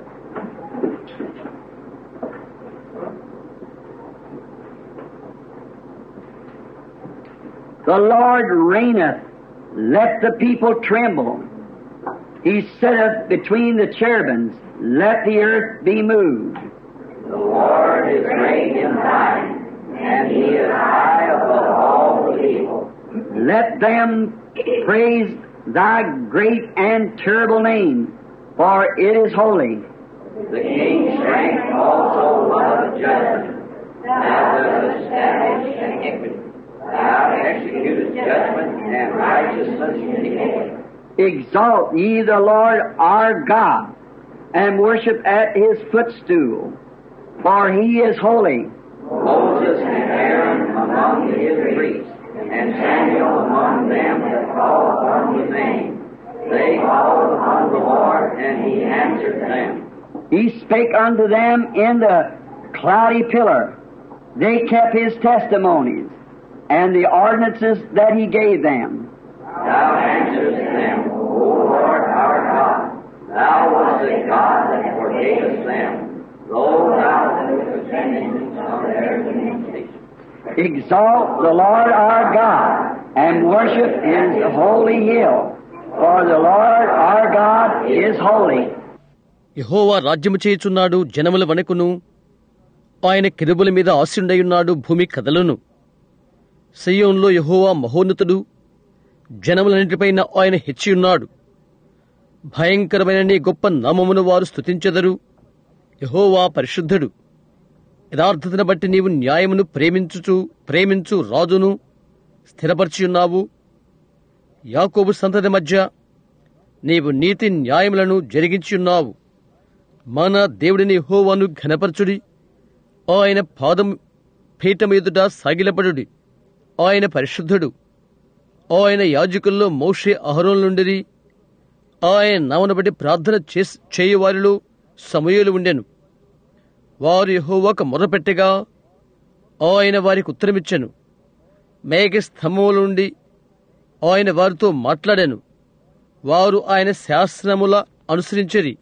The Lord reigneth, let the people tremble. He sitteth between the cherubims, let the earth be moved. The Lord is great in Zion, and He is high above all the people. Let them praise Thy great and terrible name, for it is holy. The King's strength also loveth judgment. Thou dost establish iniquity. Thou executest judgment and righteousness in iniquity. Exalt ye the Lord our God, and worship at His footstool, for He is holy. Moses and Aaron among His priests, and Samuel among them that call upon His name. They called upon the Lord, and He answered them. He spake unto them in the cloudy pillar. They kept His testimonies, and the ordinances that He gave them. Thou answerest them, O Lord our God. Thou wast a God that forgavest them, though thou hadst vengeance on their iniquities. Exalt the Lord our God, and worship His holy hill, for the Lord our God is holy. యెహోవా రాజ్యము చేయుచున్నాడు, జనముల వణకును. ఆయన కెరూబుల మీద ఆసీనుడైయున్నాడు, భూమి కదలును. సీయోనులో యెహోవా మహోన్నతుడు, జనములన్నిటిపైన ఆయన హెచ్చియున్నాడు. భయంకరమైన నీ గొప్ప నామమును వారు స్తుతించెదరు. యెహోవా పరిశుద్ధుడు. యథార్థతను బట్టి నీవు న్యాయమును ప్రేమించుచు ప్రేమించు రాజును స్థిరపరిచియున్నావు. యాకోబు సంతతి మధ్య నీవు నీతి న్యాయములను జరిగించియున్నావు. మన దేవుడిని యెహోవాను ఘనపరచుడి. ఆయన పాదం పీఠం ఎదుట సాగిలపడుడి. ఆయన పరిశుద్ధుడు. ఆయన యాజకుల్లో మోషే అహరోనులుండిరి. ఆయన నామమును బట్టి ప్రార్థన చేయువారిలో సమూయేలు ఉండెను. వారు యెహోవాకు మొర్రపెట్టగా ఆయన వారికి ఉత్తరమిచ్చెను. మేఘ స్తంభముల నుండి ఆయన వారితో మాట్లాడాను. వారు ఆయన శాసనముల అనుసరించిరి.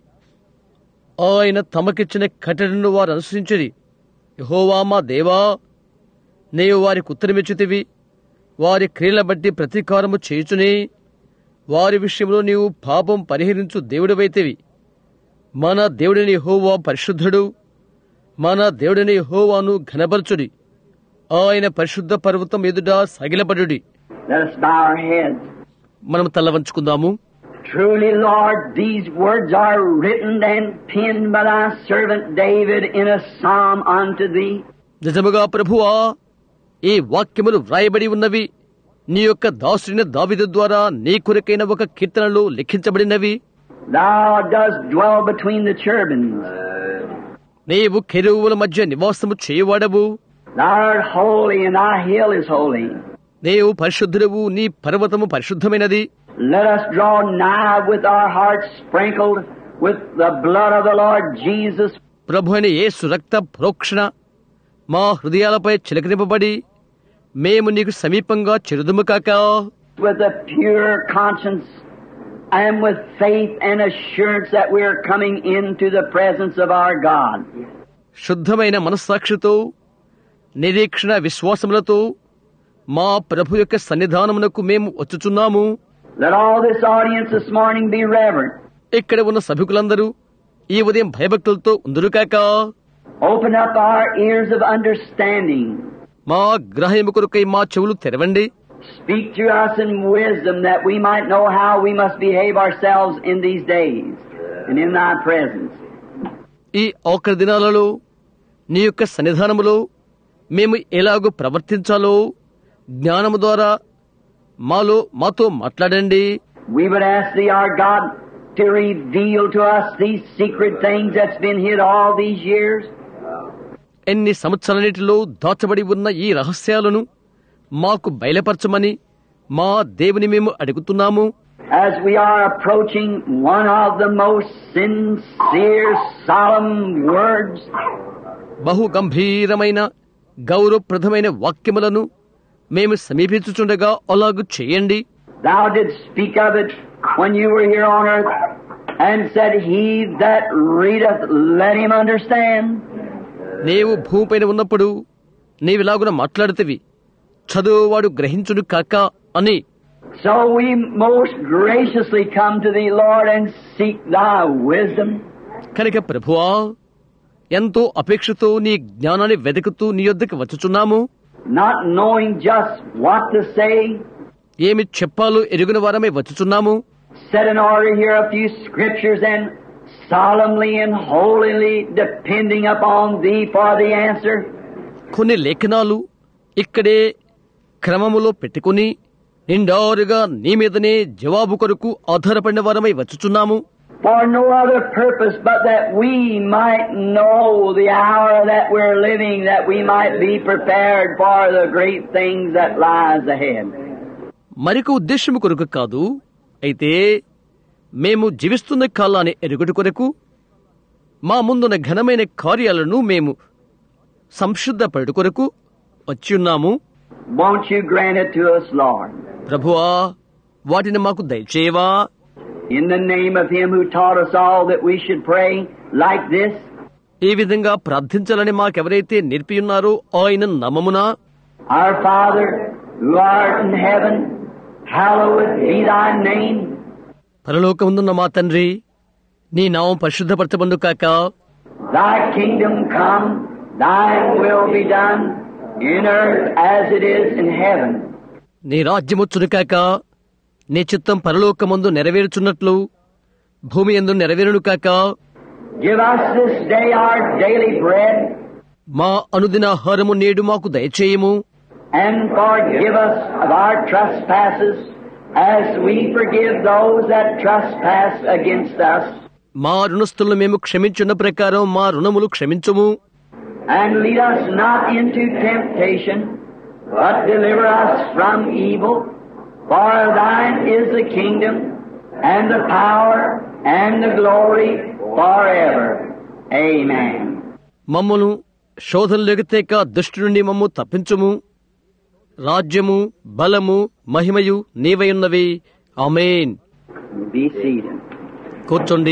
ఆయన తమకిచ్చిన కట్టడను వారు అనుసరించిరి. యెహోవా మా దేవా, నీవు వారికి ఉత్తరమిచ్చితివి. వారి క్రియల బట్టి ప్రతీకారము చేయుచునే వారి విషయంలో నీవు పాపం పరిహరించు దేవుడివైతివి. మన దేవుడిని యెహోవా పరిశుద్ధుడు, మన దేవుడిని యెహోవాను ఘనపరచుడి, ఆయన పరిశుద్ధ పర్వతం ఎదుట సగిలపడుడి. Let us bow our heads. మనం తల వంచుకుందాము. Truly, Lord, these words are written and penned by thy servant David in a psalm unto thee. నిజముగా ప్రభువా, ఈ వాక్యములు వ్రాయబడి ఉన్నవి నీ యొక్క దాసుని దావీదు ద్వారా నీ కొరకైన ఒక కీర్తనలు లిఖించబడినవి. Thou dost dwell between the cherubims. నీవు కెరూవుల మధ్య నివాసము చేయువాడవు. Thou art holy, and thy hill is holy. నీవు పరిశుద్ధుడవు, నీ పర్వతము పరిశుద్ధమైనది. Let us draw nigh with our hearts sprinkled with the blood of the Lord Jesus. ప్రభు అయిన యేసు రక్త ప్రోక్షణ మా హృదయాలపై చిలకరింపబడి మేము నీకు సమీపంగా చెరుదుము కాక. With a pure conscience and with faith and assurance that we are coming into the presence of our God. శుద్ధమైన మనస్సాక్షితో నిరీక్షణ విశ్వాసములతో మా ప్రభు యొక్క సన్నిధానమునకు మేము వచ్చుచున్నాము. Let all this audience this morning be reverent. ఇక్కడ ఉన్న సభికులందరూ ఈ ఉదయం భయభక్తులతో ఉందురు కాక. Open up our ears of understanding. మా గ్రహము కొరకై మా చెవులు తెరవండి. Speak to us in wisdom that we might know how we must behave ourselves in these days and in thy presence. ఈ ఆఖరి దినాలలో నీ యొక్క సన్నిధానములో మేము ఎలాగో ప్రవర్తించాలో జ్ఞానము ద్వారా మాలో మాతో మాట్లాడండి. We would ask thee, our God, to reveal to us these secret things that's been hid all these years. ఎన్ని సంవత్సరాలన్నిటిలో దాచబడి ఉన్న ఈ రహస్యాలను మాకు బయలుపరచమని మా దేవుని మేము అడుగుతున్నాము. As we are approaching one of the most sincere, solemn words, బహు గంభీరమైన గౌరవప్రదమైన వాక్యములను మేము సమీపించుచుండగా అలాగు చేయండి. thou didst speak of it when you were here on earth and said, he that readeth, let him understand. నీవు భూమిపైన ఉన్నప్పుడు నీవిలాగున మాట్లాడుతవి, చదువువాడు గ్రహించుడు కాక అని. So we most graciously come to thee, Lord, and seek thy wisdom. కనుక ప్రభువా, ఎంతో అపేక్షతో నీ జ్ఞానాన్ని వెతుకుతూ నీ యొద్దకు వచ్చుచున్నాము. Not knowing just what to say, ఏమి చెప్పాలో ఎరుగున వారమై వచ్చుచున్నాము. set in order here a few scriptures and solemnly and holily depending upon thee for the answer. కొన్ని లేఖనాలు ఇక్కడే క్రమములో పెట్టుకుని నిండారుగా నీ మీదనే జవాబు కొరకు ఆధారపడిన వారమై వచ్చుచున్నాము. For no other purpose but that we might know the hour that we're living, that we might be prepared for the great things that lies ahead. మరొక ఉద్దేశము కొరకు కాదు, అయితే మేము జీవిస్తున్న కాలాన్ని ఎరుగుట కొరకు మా ముందున్న ఘనమైన కార్యాలను మేము సంశుద్ధపడు కొరకు వచ్చియున్నాము. Won't you grant it to us, Lord? ప్రభువా, వాటిని మాకు దయచేయవా. In the name of him who taught us all that we should pray like this. ఈ విధంగా ప్రార్థించాలని మాకెవరైతే నేర్పియున్నారో ఆయన నామమున. Our Father, who art in heaven, hallowed be thy name. పరలోకమున్న మా తండ్రి, నీ నామం పరిశుద్ధపరచబడును కాక. Thy kingdom come, thy will be done, in earth as it is in heaven. నీ రాజ్యమొచ్చును కాక, నీ చిత్తం పరలోకమందు నెరవేరుచున్నట్లు భూమి యందు నెరవేరును కాక. Give us this day our daily bread, మా అనుదిన ఆహారము నేడు మాకు దయచేయము. and forgive us of our trespasses, as we forgive those that trespass against us. మా రుణస్థులను మేము క్షమించున్న ప్రకారం మా రుణములు క్షమించుము. And lead us not into temptation, but deliver us from evil. For thine is the kingdom, and the power, and the glory, forever. Amen. మమ్మను శోధనలోకి తేక దుష్టు నుండి మమ్ము తప్పించుము. రాజ్యము, బలము, మహిమయు నీవయున్నవి. ఆమేన్. Be seated. కూర్చోండి.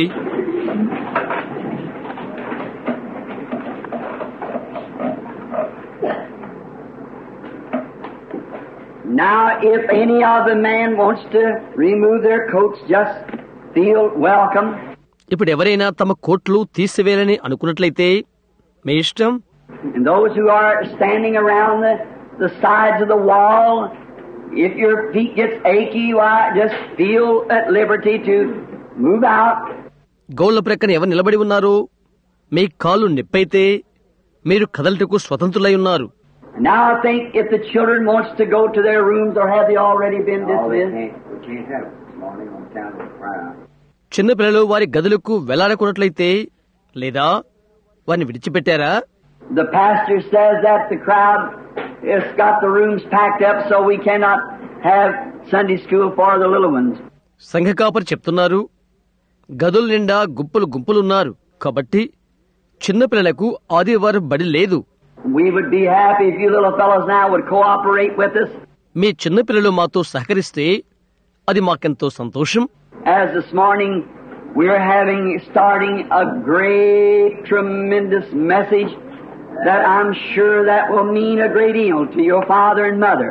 Now, if any of the man wants to remove their coats, just feel welcome. ఇప్పుడు ఎవరైనా తమ కోట్లు తీసివేయాలని అనుకున్నట్లయితే మీ ఇష్టం. And those who are standing around the, the sides of the wall, if your feet gets achy, why, just feel at liberty to move out. Golla ప్రక్కన ఎవరు నిలబడి ఉన్నారు? మీ కాళ్ళు నొప్పైతే మీరు కదలటకు స్వతంత్రులై ఉన్నారు. Now I think if the children wants to go to their rooms, or have they already been dismissed? We can't have it this morning on account of the crowd. చిన్నపిల్లలు వారి గదులకు వెళ్లాలనుకున్నట్లయితే లేదా వారిని విడిచిపెట్టారా? The pastor says that the crowd has got the rooms packed up, so we cannot have Sunday school for the little ones. సంఘ కాపరి చెప్తున్నారు, గదుల నిండా గుంపులు గుంపులున్నారు కాబట్టి చిన్నపిల్లలకు ఆదివారం బడి లేదు. We would be happy if you little fellows now would cooperate with us. మీ చిన్నపిల్లలు మాతో సహకరిస్తే అది మాకెంతో సంతోషం. As this morning we're having, starting a great, tremendous message that I'm sure that will mean a great deal to your father and mother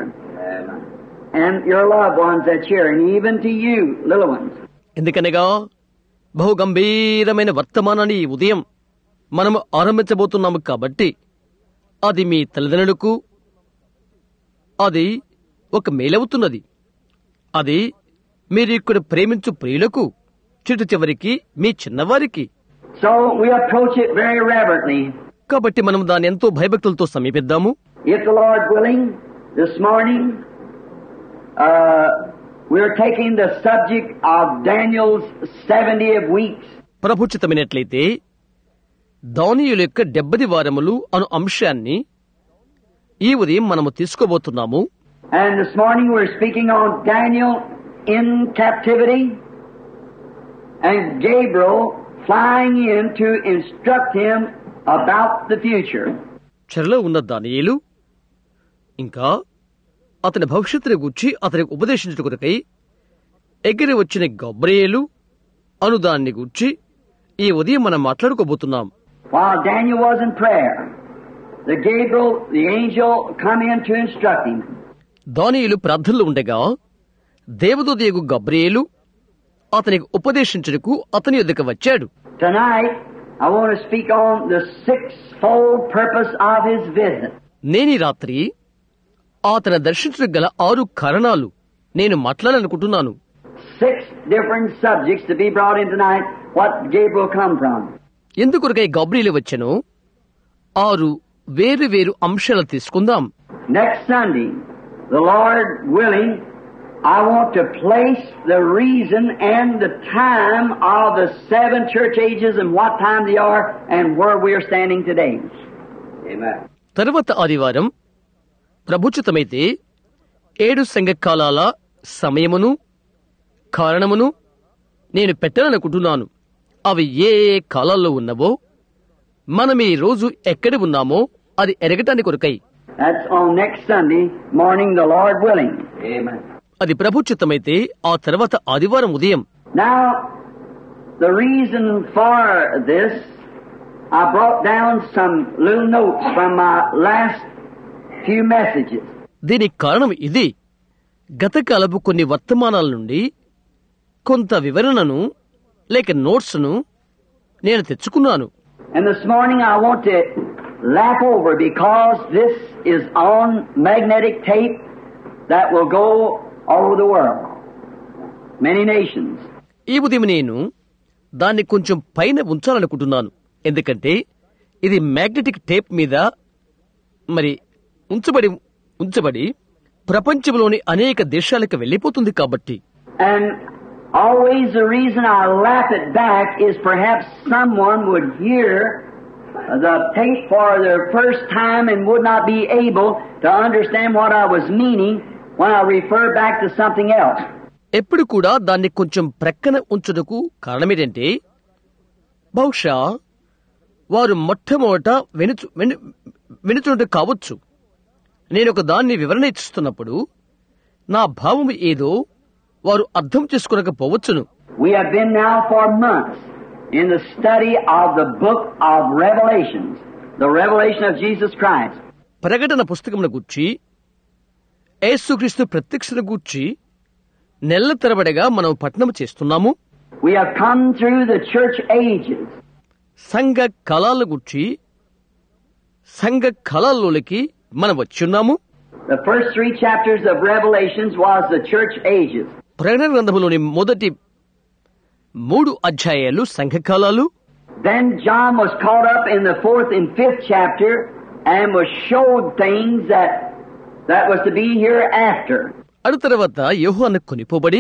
and your loved ones that's here, and even to you, little ones. ఎందుకనగా బహు గంభీరమైన వర్తమానాన్ని ఈ ఉదయం మనము ఆరంభించబోతున్నాము కాబట్టి అది మీ తల్లిదండ్రులకు అది ఒక మేలవుతున్నది. అది మీరు ఇక్కడ ప్రేమించు ప్రియులకు, చిట్ట చివరికి మీ చిన్నవారికి. So we approach it very reverently. కాబట్టి మనం దాన్ని ఎంతో భయభక్తులతో సమీపిద్దాము. If the Lord willing, this morning uh, we're taking the subject of Daniel's seventy of weeks. ప్రభుచితమైనట్లయితే దానియేలు యొక్క డెబ్బది వారములు అను అంశాన్ని ఈ ఉదయం మనము తీసుకోబోతున్నాము. And this morning we're speaking on Daniel in captivity and Gabriel flying in to instruct him about the future. చెరలో ఉన్న దానియేలు ఇంకా అతని భవిష్యత్తుని గూర్చి అతనికి ఉపదేశించుటకై ఎగిరి వచ్చిన గబ్రియేలు అను దాన్ని గూర్చి ఈ ఉదయం మనం మాట్లాడుకోబోతున్నాం. While Daniel was in prayer, the Gabriel, the angel, come in to instruct him. దానియేలు ప్రార్థనలో ఉండగా దేవదూతయగు గబ్రియేలు అతనికి ఉపదేశించుటకు అతని యొద్దకు వచ్చాడు. Tonight, I want to speak on the sixfold purpose of his visit. నేనీ రాత్రి అతను దర్శించడానికి గల ఆరు కారణాలు నేను మాట్లాడాలనుకుంటున్నాను. Six different subjects to be brought in tonight. What Gabriel come from? ఎందుకొరకై Gabriel వచ్చెనో ఆరు వేరు వేరు అంశాలు తీసుకుందాం. Next Sunday, the Lord willing, I want to place the reason and the time of the seven church ages and what time they are and where we are standing today. Amen. తరువాత ఆదివారం ప్రభుచితమైతే ఏడు సంఘకాలాల సమయమును కారణమును నేను పెట్టాలనుకుంటున్నాను. అవి ఏ ఏ కాలాల్లో ఉన్నవో మనం ఈ రోజు ఎక్కడ ఉన్నామో అది ఎరగటానికి కొరకై. That's on next Sunday morning, the Lord willing. Amen. అది ప్రభుచితమైతే ఆ తర్వాత ఆదివారం ఉదయం. Now, the reason for this, I brought down some little notes from my last few messages. దీనికి కారణం ఇది. గత కాలపు కొన్ని వర్తమానాల నుండి కొంత వివరణను లేక నోట్స్ ను నేను తెచ్చుకున్నాను. And this morning I want to lap over, because this is on magnetic tape that will go all over the world, many nations. ఈ ఉదయం నేను దాన్ని కొంచెం పైన ఉంచాలనుకుంటున్నాను. ఎందుకంటే ఇది మ్యాగ్నెటిక్ టేప్ మీద మరి ఉంచబడి ఉంచబడి ప్రపంచంలోని అనేక దేశాలకు వెళ్లిపోతుంది కాబట్టి. And always the reason I lap it back is perhaps someone would hear the tape for the first time and would not be able to understand what I was meaning when I refer back to something else. ఎప్పుడు కూడా దాన్ని కొంచెం ప్రక్కన ఉంచుటకు కారణమేంటంటే బహుశా వారు మొట్టమొదట వినుచు వినుచుంటే కావచ్చు. నేను ఒక దాన్ని వివరణ ఇస్తున్నప్పుడు నా భావం ఏదో వారు అర్థం చేసుకోలేకపోవచ్చును. We have been now for months in the study of the book of Revelations, the revelation of Jesus Christ. ప్రకటన పుస్తకమును గూర్చి యేసుక్రీస్తు ప్రత్యక్షతను గూర్చి నెలల తరబడిగా మనం పఠనం చేస్తున్నాము. We have come through the church ages. సంఘ కళల గురించి సంఘ కళల్లోకి మనం వచ్చున్నాము. The first three chapters of Revelations was the church ages. ప్రకటన గ్రంథములోని మొదటి మూడు అధ్యాయాలు సంఘ కాలాలు. Then John was caught up in the fourth and fifth chapter and was showed things that that was to be hereafter. అటు తర్వాత యోహాను కొనిపోబడి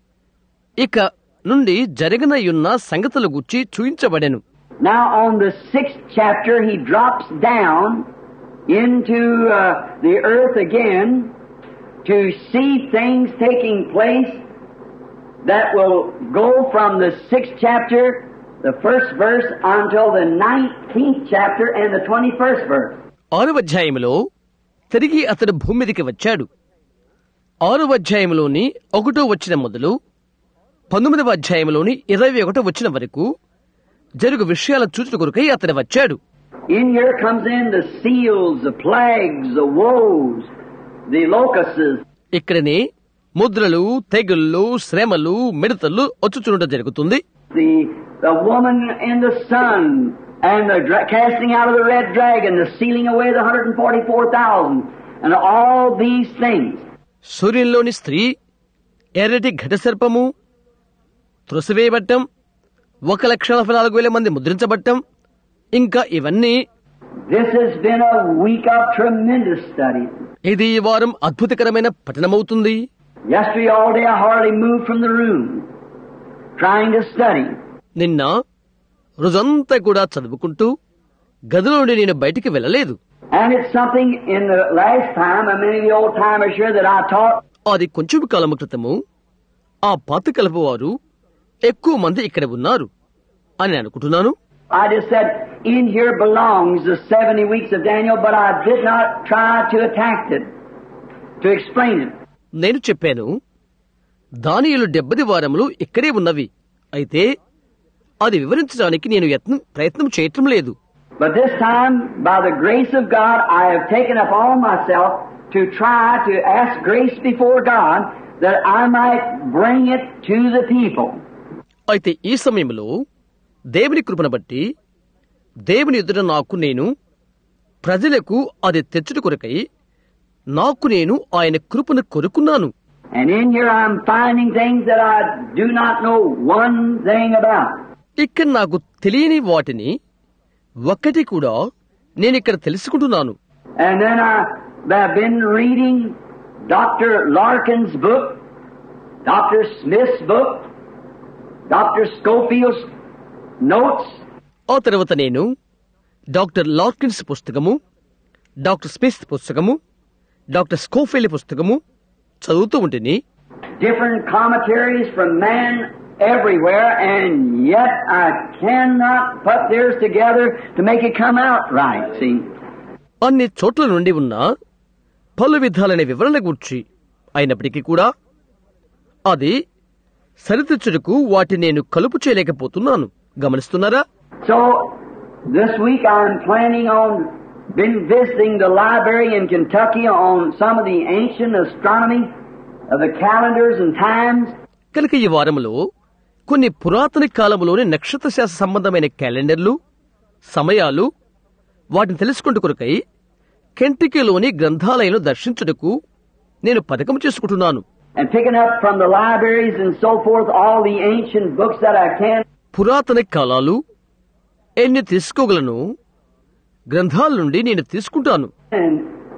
ఇక నుండి జరగనయున్న సంగతుల గురించి చూయించబడెను. Now on the sixth chapter he drops down into uh, the earth again to see things taking place that will go from the sixth chapter, the first verse, until the nineteenth chapter and the twenty-first verse. ఆరవ అధ్యాయములో తిరిగి అతడు భూమి మీదకి వచ్చాడు. ఆరవ అధ్యాయంలోని ఒకటో వచ్చిన మొదలు పంతొమ్మిదవ అధ్యాయంలోని ఇరవై ఒకటో వచ్చిన వరకు జరుగు విషయాల చూచుట కొరకై అతడు వచ్చాడు. In here comes in the seals, the plagues, the woes, the locusts. ఇక్కడనే ముద్రలు, తెగుళ్ళు, శ్రమలు, మిడతలు వచ్చుచునుట జరుగుతుంది. The the woman in the sun and the dra- casting out of the red dragon, the sealing away the one hundred forty-four thousand, and all these things. సూర్యుల్లోని స్త్రీ, ఎర్రటి ఘటసర్పము, త్రొసివేయబట్టం, ఒక లక్ష నలభై నాలుగు వేల మంది ముద్రించబట్టం, ఇంకా ఇవన్నీ. This has been a week of tremendous study. ఇది ఈ వారం అద్భుతకరమైన పఠనమవుతుంది. Yesterday all day I hardly moved from the room, trying to study. నిన్న రోజంతా కూడా చదువుకుంటూ గదిలో నుండి నేను బయటికి వెళ్ళలేదు. And it's something in the last time, I many of the old timers here that I taught. అది కొంచెం కాలం క్రితము ఆ పాత కలపు వారు ఎక్కువ మంది ఇక్కడ ఉన్నారు అని అనుకుంటున్నాను. I just said, in here belongs the seventy weeks of Daniel, but I did not try to attack it, to explain it. నేను చెప్పాను, దానియేలు డెబ్బది వారములు ఇక్కడే ఉన్నవి, అయితే అది వివరించడానికి నేను యత్నం ప్రయత్నం చేయటం లేదు. But this time, by the grace of God, I have taken upon myself to try to ask grace before God that I might bring it to the people. అయితే ఈ సమయంలో దేవుని కృపను బట్టి దేవుని ఎదుట నాకు నేను ప్రజలకు అది తెచ్చుట కొరకై నాకు నేను ఆయన కృపను కొరుకున్నాను. And in here I'm finding things that I do not know one thing about. ఇక్కడ నాకు తెలియని వాటిని ఒక్కటి కూడా నేను ఇక్కడ తెలుసుకుంటున్నాను. And then I have been reading Doctor Larkin's book, Doctor Smith's book, Doctor Schofield's notes. ఆ తర్వాత నేను డాక్టర్ లార్కిన్స్ పుస్తకము, డాక్టర్ స్మిత్ పుస్తకము, డాక్టర్ స్కోఫీల్డ్ పుస్తకము చదువుతూ ఉంటుంది. Different commentaries from man everywhere, and yet I cannot put theirs together to make it come out right, see. అన్ని చోట్ల నుండి ఉన్న పలు విధాలైన వివరణ గూర్చి అయినప్పటికీ కూడా అది సరిదిద్దుటకు వాటి నేను కలుపు చేయలేకపోతున్నాను. గమనిస్తున్నారా? So this week I'm planning on been visiting the library in Kentucky on some of the ancient astronomy of the calendars and times. కనుక ఈ వారంలో కొన్ని పురాతన కాలంలోని నక్షత్ర శాస్త్ర సంబంధమైన క్యాలెండర్లు, సమయాలు, వాటిని తెలుసుకుంటూ కొరకై కెంటకీలోని గ్రంథాలయాలను దర్శించుటకు నేను పథకం చేసుకుంటున్నాను. And picking up from the libraries and so forth all the ancient books that I can. పురాతన కాలాలు ఎన్ని తీసుకోగలను గ్రంథాల నుండి నేను తీసుకుంటాను. And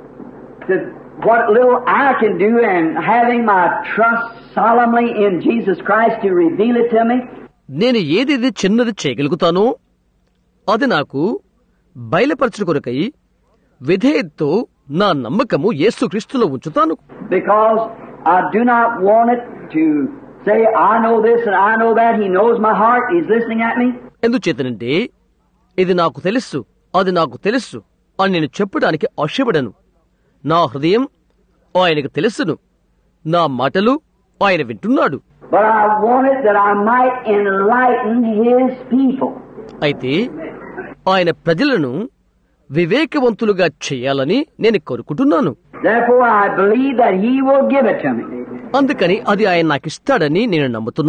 to what little I can do, and having my trust solemnly in Jesus Christ to reveal it to me. నేను ఏదేది చిన్నది చేయగలుగుతానో అది నాకు బయలుపరచు కొరకై విధేయతతో నా నమ్మకము యేసుక్రీస్తులో ఉంచుతాను. Because I do not want it to say, I know this and I know that. He knows my heart. He's listening at me. ఎందుచేతనంటే ఇది నాకు తెలుసు, అది నాకు తెలుసు అని నేను చెప్పడానికి ఆశపడను. నా హృదయం ఆయనకు తెలుసును, నా మాటలు ఆయన వింటున్నాడు. But I want it that I might enlighten His people. అయితే ఆయన ప్రజలను వివేకవంతులుగా చేయాలని నేను కోరుకుంటున్నాను. Therefore I believe that He will give it to me. అందుకని అది ఆయన నాకిస్తాడని నేను నమ్ముతున్నాను.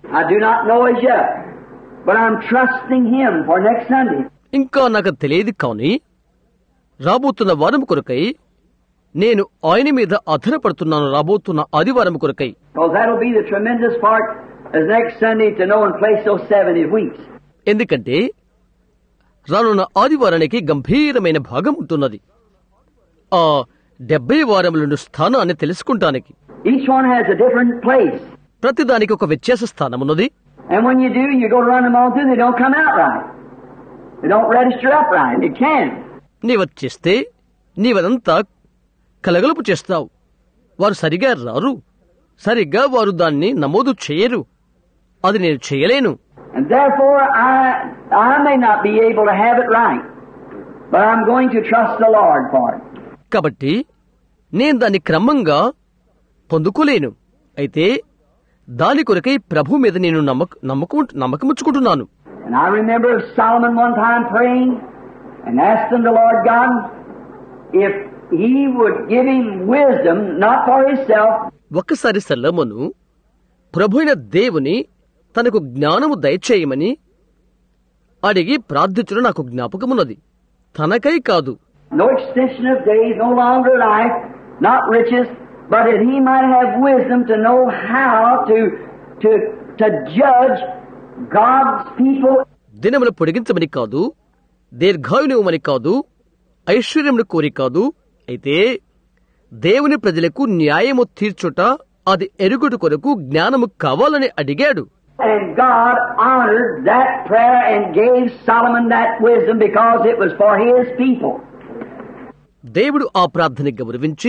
I do not know as yet, but I'm trusting Him for next Sunday. ఇంకా నాకు తెలియదు కానీ రాబోతున్న వారం కొరకై నేను ఆయన మీద ఆధారపడుతున్నాను. రాబోతున్న ఆదివారం కొరకై. Because that'll be the tremendous part as next Sunday to know and place those seventy weeks. ఎందుకంటే రానున్న ఆదివారానికి గంభీరమైన భాగం ఉంటున్నది. ఆ డెబ్బై వారములను స్థానాన్ని తెలుసుకుంటానికి. Each one has a different place. ప్రతిదానికి ఒక వ్యత్యాస స్థానం ఉన్నది. And when you do, you go to run them all through, they don't come out right. They don't register up right. It can. నీవచ్చేస్తే నీవదంతా కలగలుపు చేస్తావు. వారు సరిగా రారు. సరిగ్గా వారు దాన్ని నమోదు చేయరు. అది నేను చేయలేను. And therefore, I I may not be able to have it right, but I'm going to trust the Lord for it. కాబట్టి నేను దాన్ని క్రమంగా పొందుకోలేను. అయితే దాని కొరకై ప్రభు మీద నేను నమ్మక నమ్మకం నమ్మకముచ్చుకుంటున్నాను. And I remember Solomon one time praying and asking the Lord God if He would give him wisdom, not for himself. ఒక్కసారి సొలొమోను ప్రభువైన దేవుని తనకు జ్ఞానము దయచేయమని అడిగి ప్రార్థించడం నాకు జ్ఞాపకమున్నది. తనకై కాదు. No extension of days, no longer life, not riches, but that he might have wisdom to know how to to to judge God's people. దినములు పొడిగించమని కాదు, దీర్ఘాయునివ్వమని కాదు, ఐశ్వర్యమును కోరి కాదు, అయితే దేవుని ప్రజలకు న్యాయము తీర్చుట అది ఎరుగుట కొరకు జ్ఞానము కావాలని అడిగాడు. And God honored that prayer and gave Solomon that wisdom because it was for his people. దేవుడు ఆ ప్రార్థన గౌరవించి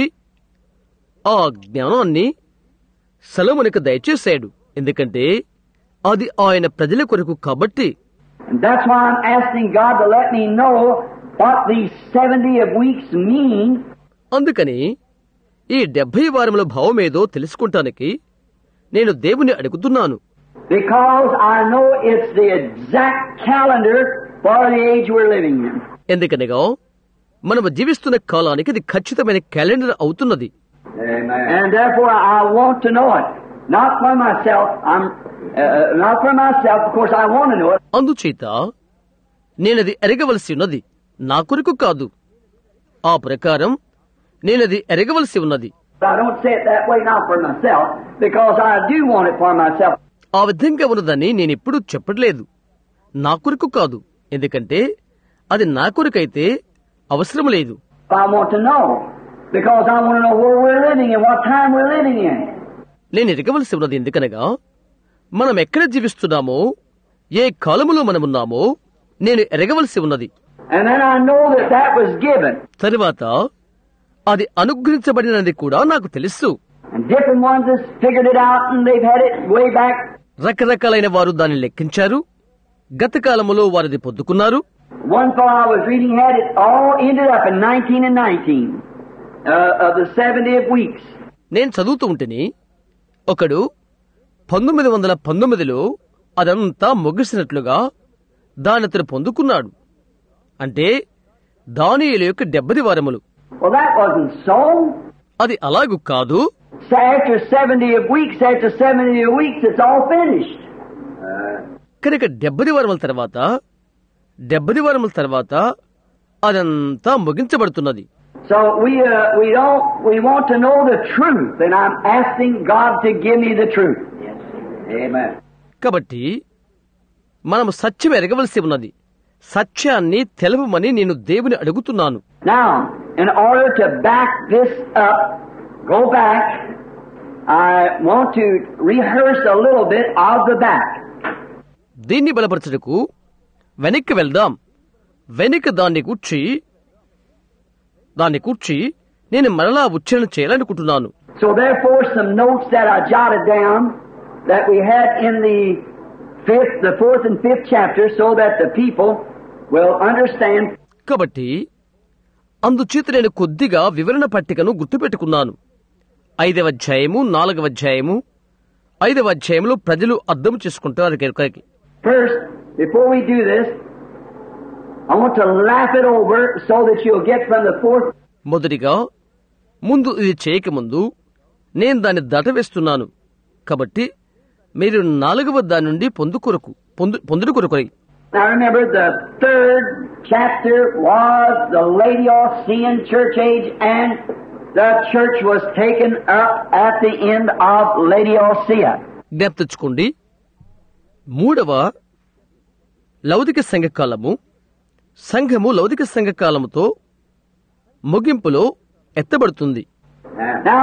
ఆ జ్ఞానాన్ని సొలొమోనుకు దయచేశాడు. ఎందుకంటే అది ఆయన ప్రజల కొరకు కాబట్టి. And that's why I'm asking God to let me know what these seventy of weeks mean. అందుకని ఈ డెబ్బై వారముల భావమేదో తెలుసుకుంటానికి నేను దేవుని అడుగుతున్నాను. Because I know it's the exact calendar for the age we're living in. ఎందుకనగా మనము జీవిస్తున్న కాలానికి ఇది ఖచ్చితమైన క్యాలెండర్ అవుతున్నది. Amen. And therefore I want to know it. Not for myself. I'm uh, not for myself. Of course I want to know it. అందుచేత నేనది ఎరగవలసి ఉన్నది. నా కొరకు కాదు. ఆ ప్రకారం నేనది ఎరగవలసి ఉన్నది. I don't say it that way not for myself because I do want it for myself. ఆ విధంగా ఉన్నదని నేనెప్పుడు చెప్పట్లేదు. నా కొరకు కాదు. ఎందుకంటే అది నా కొరకైతే అవసరం లేదు. I want to know because I want to know where we're living and what time we're living in. నేను ఎరగవలసి ఉన్నది. ఎందుకనగా మనం ఎక్కడ జీవిస్తున్నామో, ఏ కాలములో మనమున్నామో నేను ఎరగవలసి ఉన్నది. And then I know that that was given. తరువాత అది అనుగ్రహించబడినది కూడా నాకు తెలుసు. And different ones have figured it out and they've had it way back. రకరకాలైన వారు దాన్ని లెక్కించారు. గత కాలములో వారిది పొందుకున్నారు. One fellow I was reading had it all ended up in nineteen and nineteen uh, of the seventieth weeks. నేను చదువుతూ ఉంటేని ఒకడు పంతొమ్మిది వందల పంతొమ్మిదిలో అదంతా ముగిసినట్లుగా దాని అతను పొందుకున్నాడు. అంటే దానియేలు యొక్క డెబ్బది వారములు. Well, that wasn't so. అది అలాగు కాదు. So after seventy weeks, after seventy weeks, it's all finished. Uh, కనుక డెబ్బది వారముల తర్వాత డెబ్బది వారముల తర్వాత అదంతా ముగించబడుతున్నది. So we uh, we don't we want to know the truth, and I'm asking God to give me the truth. Yes. Amen. కాబట్టి మనము సత్యం ఎరగవలసి ఉన్నది. సత్యాన్ని తెలవమని నేను దేవుని అడుగుతున్నాను. Now, in order to back this up, go back. I want to rehearse a little bit of the back. దీన్ని బలపరచుటకు వెనక్కి వెళ్దాం. వెనక్కి దాన్ని కూర్చి దాన్ని కూర్చి నేను మరలా ఉచ్చారణ చేయాలనుకుంటున్నాను. So therefore, some notes that I jotted down that we had in the fifth, the fourth and fifth chapter, so that the people will understand. కాబట్టి అందుచేత నేను కొద్దిగా వివరణ పట్టికను గుర్తుపెట్టుకున్నాను. ఐదవ అధ్యాయము, నాలుగవ అధ్యాయము, ఐదవ అధ్యాయంలో ప్రజలు అర్థం చేసుకుంటారు. కనుక First, before we do this, I want to laugh it over so that you'll get from the fourth. మొదటిగా ముందు ఇది చేయకముందు నేను దాన్ని దాటవేస్తున్నాను. కాబట్టి మీరు నాలుగవ దాని నుండి పొందు కొరకు పొందు పొందుడు కొరకై. Now remember, the third chapter was the Laodicean church age, and the church was taken up at the end of Laodicea. జ్ఞాపకం మూడవ లౌదిక సంఘకాలము, సంఘము లౌదిక సంఘకాలముతో ముగింపులో ఎత్తబడుతుంది. Now,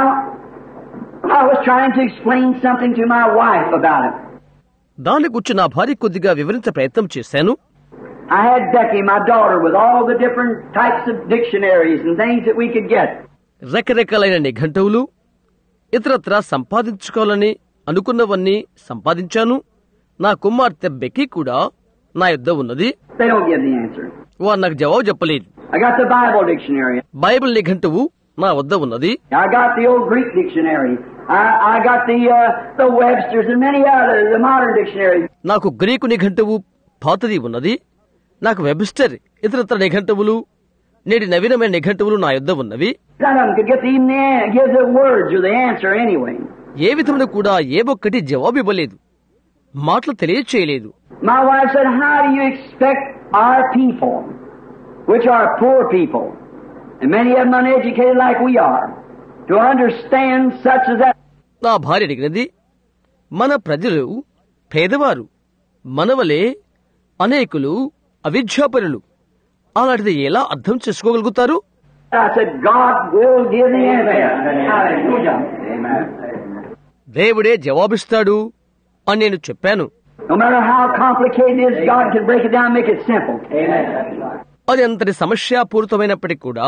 I was trying to explain something to my wife about it. దాని గురించి నా భార్య కొద్దిగా వివరించే ప్రయత్నం చేశాను. I had Becky, my daughter, with all the different types of dictionaries and things that we could get. రకరకాలైన నిఘంటువులు ఇతరత్రా సంపాదించుకోవాలని అనుకున్నవన్నీ సంపాదించాను. నా కుమార్తె బెక్కీ కూడా నా యొద్ద ఉన్నది. They don't give the answer. వారు నాకు జవాబు చెప్పలేదు. I got the Bible dictionary. Bible నిఘంటువు నా వద్ద ఉన్నది. I got the old Greek dictionary. I, I got the uh, the Webster's and many others, the modern dictionaries. నాకు గ్రీకు నిఘంటువు పాతది ఉన్నది. నాకు వెబ్స్టర్ ఇతరత్ర నిఘంటువులు నేటి నవీనమైన నిఘంటువులు నా యొద్ద ఉన్నవి. None of them could get the, even the, give the words or the answer anyway. ఏ విధమున కూడా ఏ ఒక్కటి జవాబు ఇవ్వలేదు, మాటలు తెలియచేయలేదు. My wife said, how do you expect our people, which are poor people, and many of them uneducated like we are, to understand such as that? నా భార్య అడిగినది, మన ప్రజలు పేదవారు, మనవలే అనేకులు అవిద్యాపరులు, అలాంటిది ఎలా అర్థం చేసుకోగలుగుతారు? I said, God will give the answer. Hallelujah. Amen. దేవుడే జవాబిస్తాడు అని నేను చెప్పాను. No matter how complicated it is, God can break it down and make it simple. Amen. అది అంతటి సమస్యాపూరితమైనప్పటికీ కూడా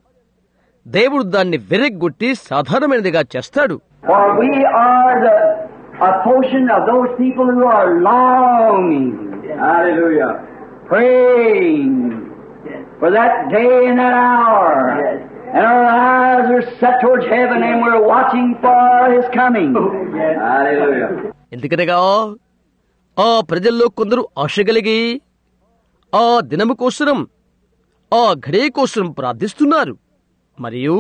దేవుడు దాన్ని వెరగొట్టి సాధారణమైనదిగా చేస్తాడు. For we are the a portion of those people who are longing. Hallelujah. Praying for that day and that hour. And our eyes are set towards heaven and we're watching for His coming. Hallelujah. ఎందుకనగా ఆ ప్రజల్లో కొందరు ఆశ కలిగి ఆ దినము కోసరం ఆ ఘడియ కోసరం ప్రార్థిస్తున్నారు. మరియు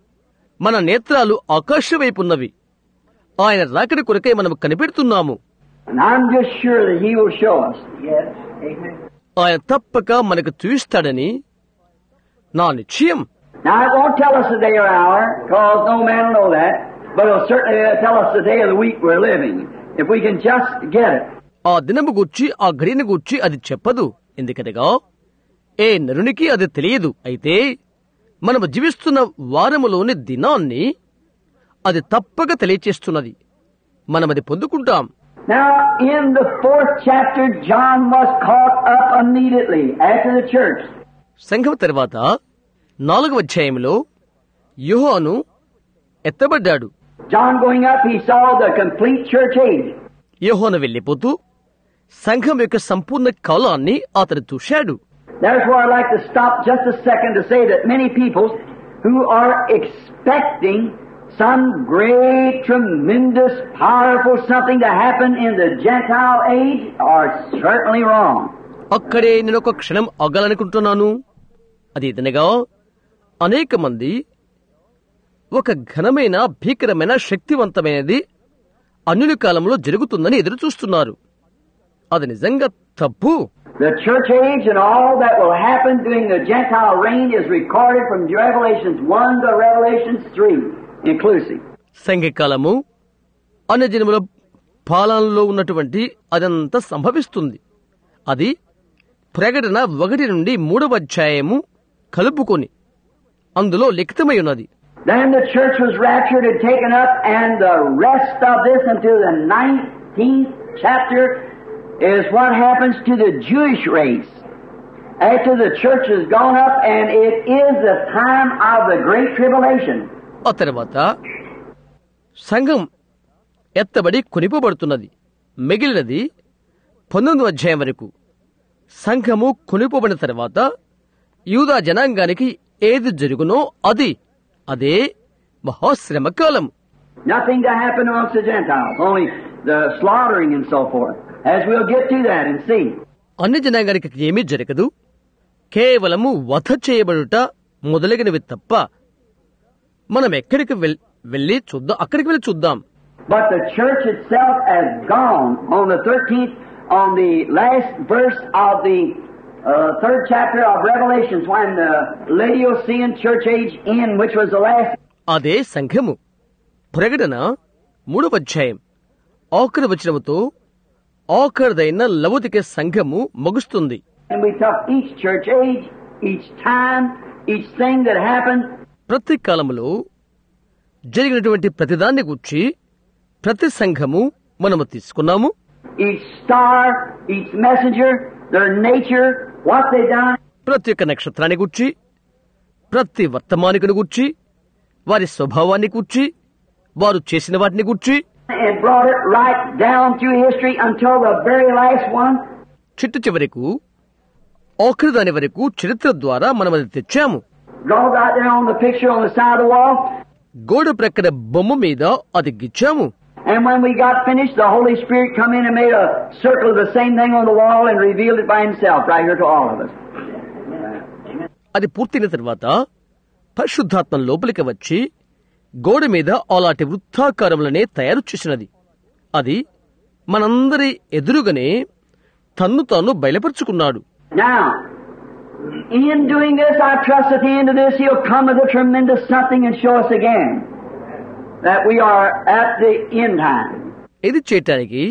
మన నేత్రాలు ఆకాశం వైపున్నవి. ఆయన రాకడి కొరకై మనం కనిపెడుతున్నాము. And I'm just sure that He will show us. Yes. Amen. ఆయన తప్పక మనకు చూయిస్తాడని నా నిశ్చయం. Now it won't tell us the day or hour, because no man will know that, but it'll certainly tell us the day of the week we're living, if we can just get it. ఆ దినము గూర్చి ఆ ఘడియను గూర్చి అది చెప్పదు. ఎందుకనగా ఏ నరునికి అది తెలియదు. అయితే మనము జీవిస్తున్న వారములోని దినాన్ని అది తప్పక తెలియచేస్తున్నది. మనం అది పొందుకుంటాం. Now, in the fourth chapter, John was caught up immediately after the church. సంఘం తర్వాత నాలుగవ అధ్యాయంలో యోహాను ఎత్తబడ్డాడు. John going up, he saw the complete church age. యోహాను వెళ్లిపోతూ సంఘం యొక్క సంపూర్ణ కాలాన్ని అతడు చూశాడు. That's where I'd like to stop just a second to say that many people who are expecting some great, tremendous, powerful something to happen in the Gentile age are certainly wrong. అక్కడే నేను ఒక క్షణం ఆగాలనుకుంటున్నాను. అది ఇదనగా అనేక మంది ఒక ఘనమైన భీకరమైన శక్తివంతమైనది అన్యుల కాలంలో జరుగుతుందని ఎదురు చూస్తున్నారు. అది నిజంగా తప్పు. The church age and all that will happen during the Gentile reign is recorded from Revelations one to Revelations three, inclusive. సంఘకాలము అన్ని జనముల పాలనలో ఉన్నటువంటి అదంతా సంభవిస్తుంది. అది ప్రకటన ఒకటి నుండి మూడవ అధ్యాయము కలుపుకొని అందులో లిఖితమై ఉన్నది. Then the church was raptured and taken up, and the rest of this until the nineteenth chapter is what happens to the Jewish race after the church has gone up, and it is the time of the Great Tribulation. ఆ తర్వాత సంఘం ఎత్తబడి కొనిపోబడుతున్నది. మిగిలినది పంతొమ్మిదో అధ్యాయం వరకు. సంఘము కొనిపోబడిన తర్వాత యూదా జనాంగానికి ఏది జరుగునో అది అదే మహాశ్రమకాలం. Nothing to happen amongst the Gentiles, only the slaughtering and so forth. As we'll get to that and see. అన్ని జనాంగానికి ఏమీ జరగదు, కేవలము వధ చేయబడుట మొదలగినవి తప్ప. మనం ఎక్కడికి వెళ్లి చూద్దాం అక్కడికి వెళ్లి చూద్దాం. But the church itself has gone on the thirteenth, on the last verse of the uh, third chapter of Revelations, when the Laodicean church age in, which was the last. అదే సంఘము. ప్రకటన మూడవ అధ్యాయం ఆఖరి వచనముతో ఆఖరిదైన లవోదికే సంఘము ముగుస్తుంది. And we took each church age, each time, each thing that happened. ప్రతి కాలములో జరిగినటువంటి ప్రతిదాన్ని గూర్చి ప్రతి సంఘము మనము తీసుకున్నాము. Each star, each messenger, their nature, what they done. ప్రతి ఒక్క నక్షత్రాన్ని గూర్చి, ప్రతి వర్తమానికుని గూర్చి, వారి స్వభావాన్ని గూర్చి, వారు చేసిన వాటిని గూర్చి, and brought it right down through history until the very last one. చిట్ట చివరకు ఆఖరి దాని వరకు చరిత్ర ద్వారా మనం అది తెచ్చాము. Draw right there on the picture on the side of the wall. గోడ ప్రక్కన బొమ్మ మీద అది గిచ్చాము. And when we got finished, the Holy Spirit come in and made a circle of the same thing on the wall and revealed it by Himself right here to all of us. అది పూర్తయిన తర్వాత పరిశుద్ధాత్మ లోపలికి వచ్చి గోడ మీద అలాంటి వృత్తాకారములనే తయారు చేసినది. అది మనందరి ఎదురుగానే తన్ను తాను బయలుపరుచుకున్నాడు. Now, in doing this, I trust at the end of this, He'll come with a tremendous something and show us again that we are at the end time. ఇది చేయటానికి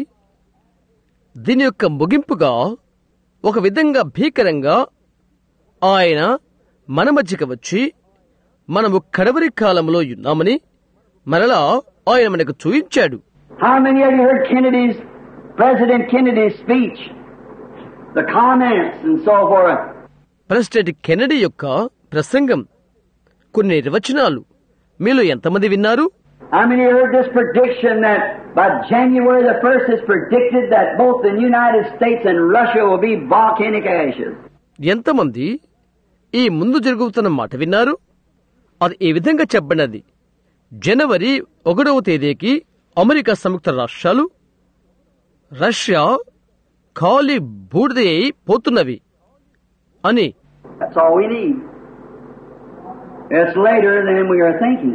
దీని యొక్క ముగింపుగా ఒక విధంగా భీకరంగా ఆయన మన మధ్యకి వచ్చి మనము కడవరి కాలంలో ఉన్నామని మరలా ఆయన మనకు చూయించాడు. How many of you heard Kennedy's, President Kennedy's speech? The comments and so forth. President Kennedy యొక్క ప్రసంగం, కొన్ని నిర్వచనాలు మీలో ఎంతమంది విన్నారు? How many heard this prediction that by January the first is predicted that both the United States and Russia will be volcanic ashes? ఎంతమంది ఈ ముందు జరుగుతున్న మాట విన్నారు? అది ఈ విధంగా చెప్పబడినది, జనవరి ఒకటవ తేదీకి అమెరికా సంయుక్త రాష్ట్రాలు, రష్యా ఖాళీ బూడిద అయి పోతున్నవి అని. That's all we need. It's later than we are thinking.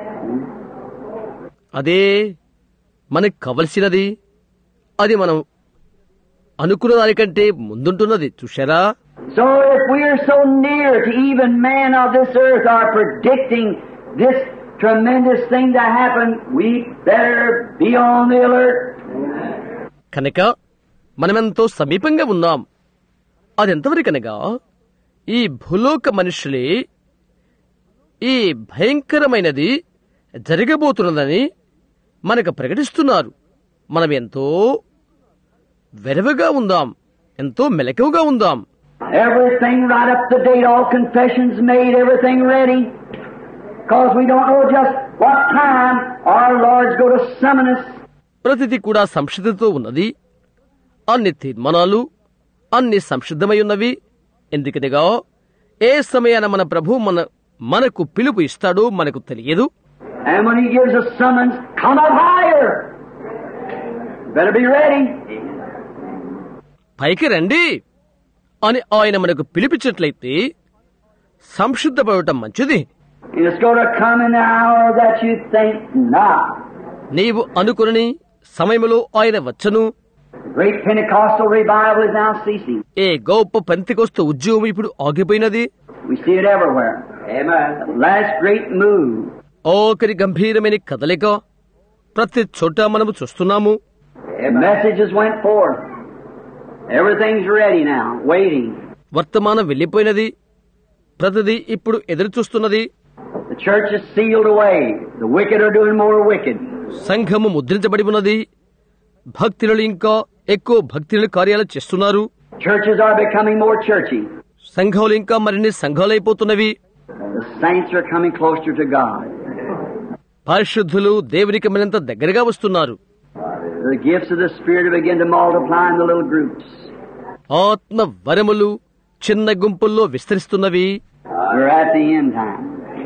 అదే మనకు కావలసినది. అది మనం అనుకున్న దానికంటే ముందుంటున్నది. చూశారా? So if we are so near to even man of this earth are predicting this tremendous thing to happen, we better be on the alert. కనుక మనమెంతో సమీపంగా ఉన్నాం. అదెంతవరకనగా ఈ భూలోక మనుషులే ఈ భయంకరమైనది జరగబోతున్నదని మనకు ప్రకటిస్తున్నారు. మనం ఎంతో వెరవగా ఉందాం, ఎంతో మెలకువగా ఉందాం. Everything right up to date, all confessions made, everything ready. Because we don't know just what time our Lord's going to summon us. ప్రతిదీ కూడా సంసిద్ధతో ఉన్నది. అన్ని తీర్మానాలు అన్ని సంసిద్ధమై ఉన్నవి. ఎందుకనగా ఏ సమయాన మన ప్రభు మన మనకు పిలుపు ఇస్తాడో మనకు తెలియదు. And when He gives us summons, come up higher. Better be ready. పైకి రండి అని ఆయన మనకు పిలిపించినట్లయితే సంసిద్ధపడటం మంచిది. And it's going to come in the hour that you think not. నీవు అనుకుని సమయంలో ఆయన వచ్చను. The great Pentecostal revival is now ceasing. ఏ గొప్ప పెంతెకొస్తు ఉద్యమం ఇప్పుడు ఆగిపోయినది. We see it everywhere. Amen. The last great move. ఆఖరి గంభీరమైన కదలిక ప్రతి చోట మనము చూస్తున్నాము. The messages went forth. Everything's ready now, waiting. వర్తమానం వెళ్లిపోయినది. ప్రతిదీ ఇప్పుడు ఎదురు చూస్తున్నది. The church is sealed away. The wicked are doing more wicked. సంఘము ముద్రించబడి ఉన్నది. భక్తులు ఇంకా ఎక్కువ భక్తుల కార్యాలు చేస్తున్నారు. Churches are becoming more churchy. సంఘాలు ఇంకా మరిన్ని సంఘాలైపోతున్నవి. The saints are coming closer to God. పరిశుద్ధులు దేవునికి మరింత దగ్గరగా వస్తున్నారు. The gifts of the Spirit begin to multiply in the little groups. ఆత్మ వరములు చిన్న గుంపుల్లో విస్తరిస్తున్నవి. We're at the end time.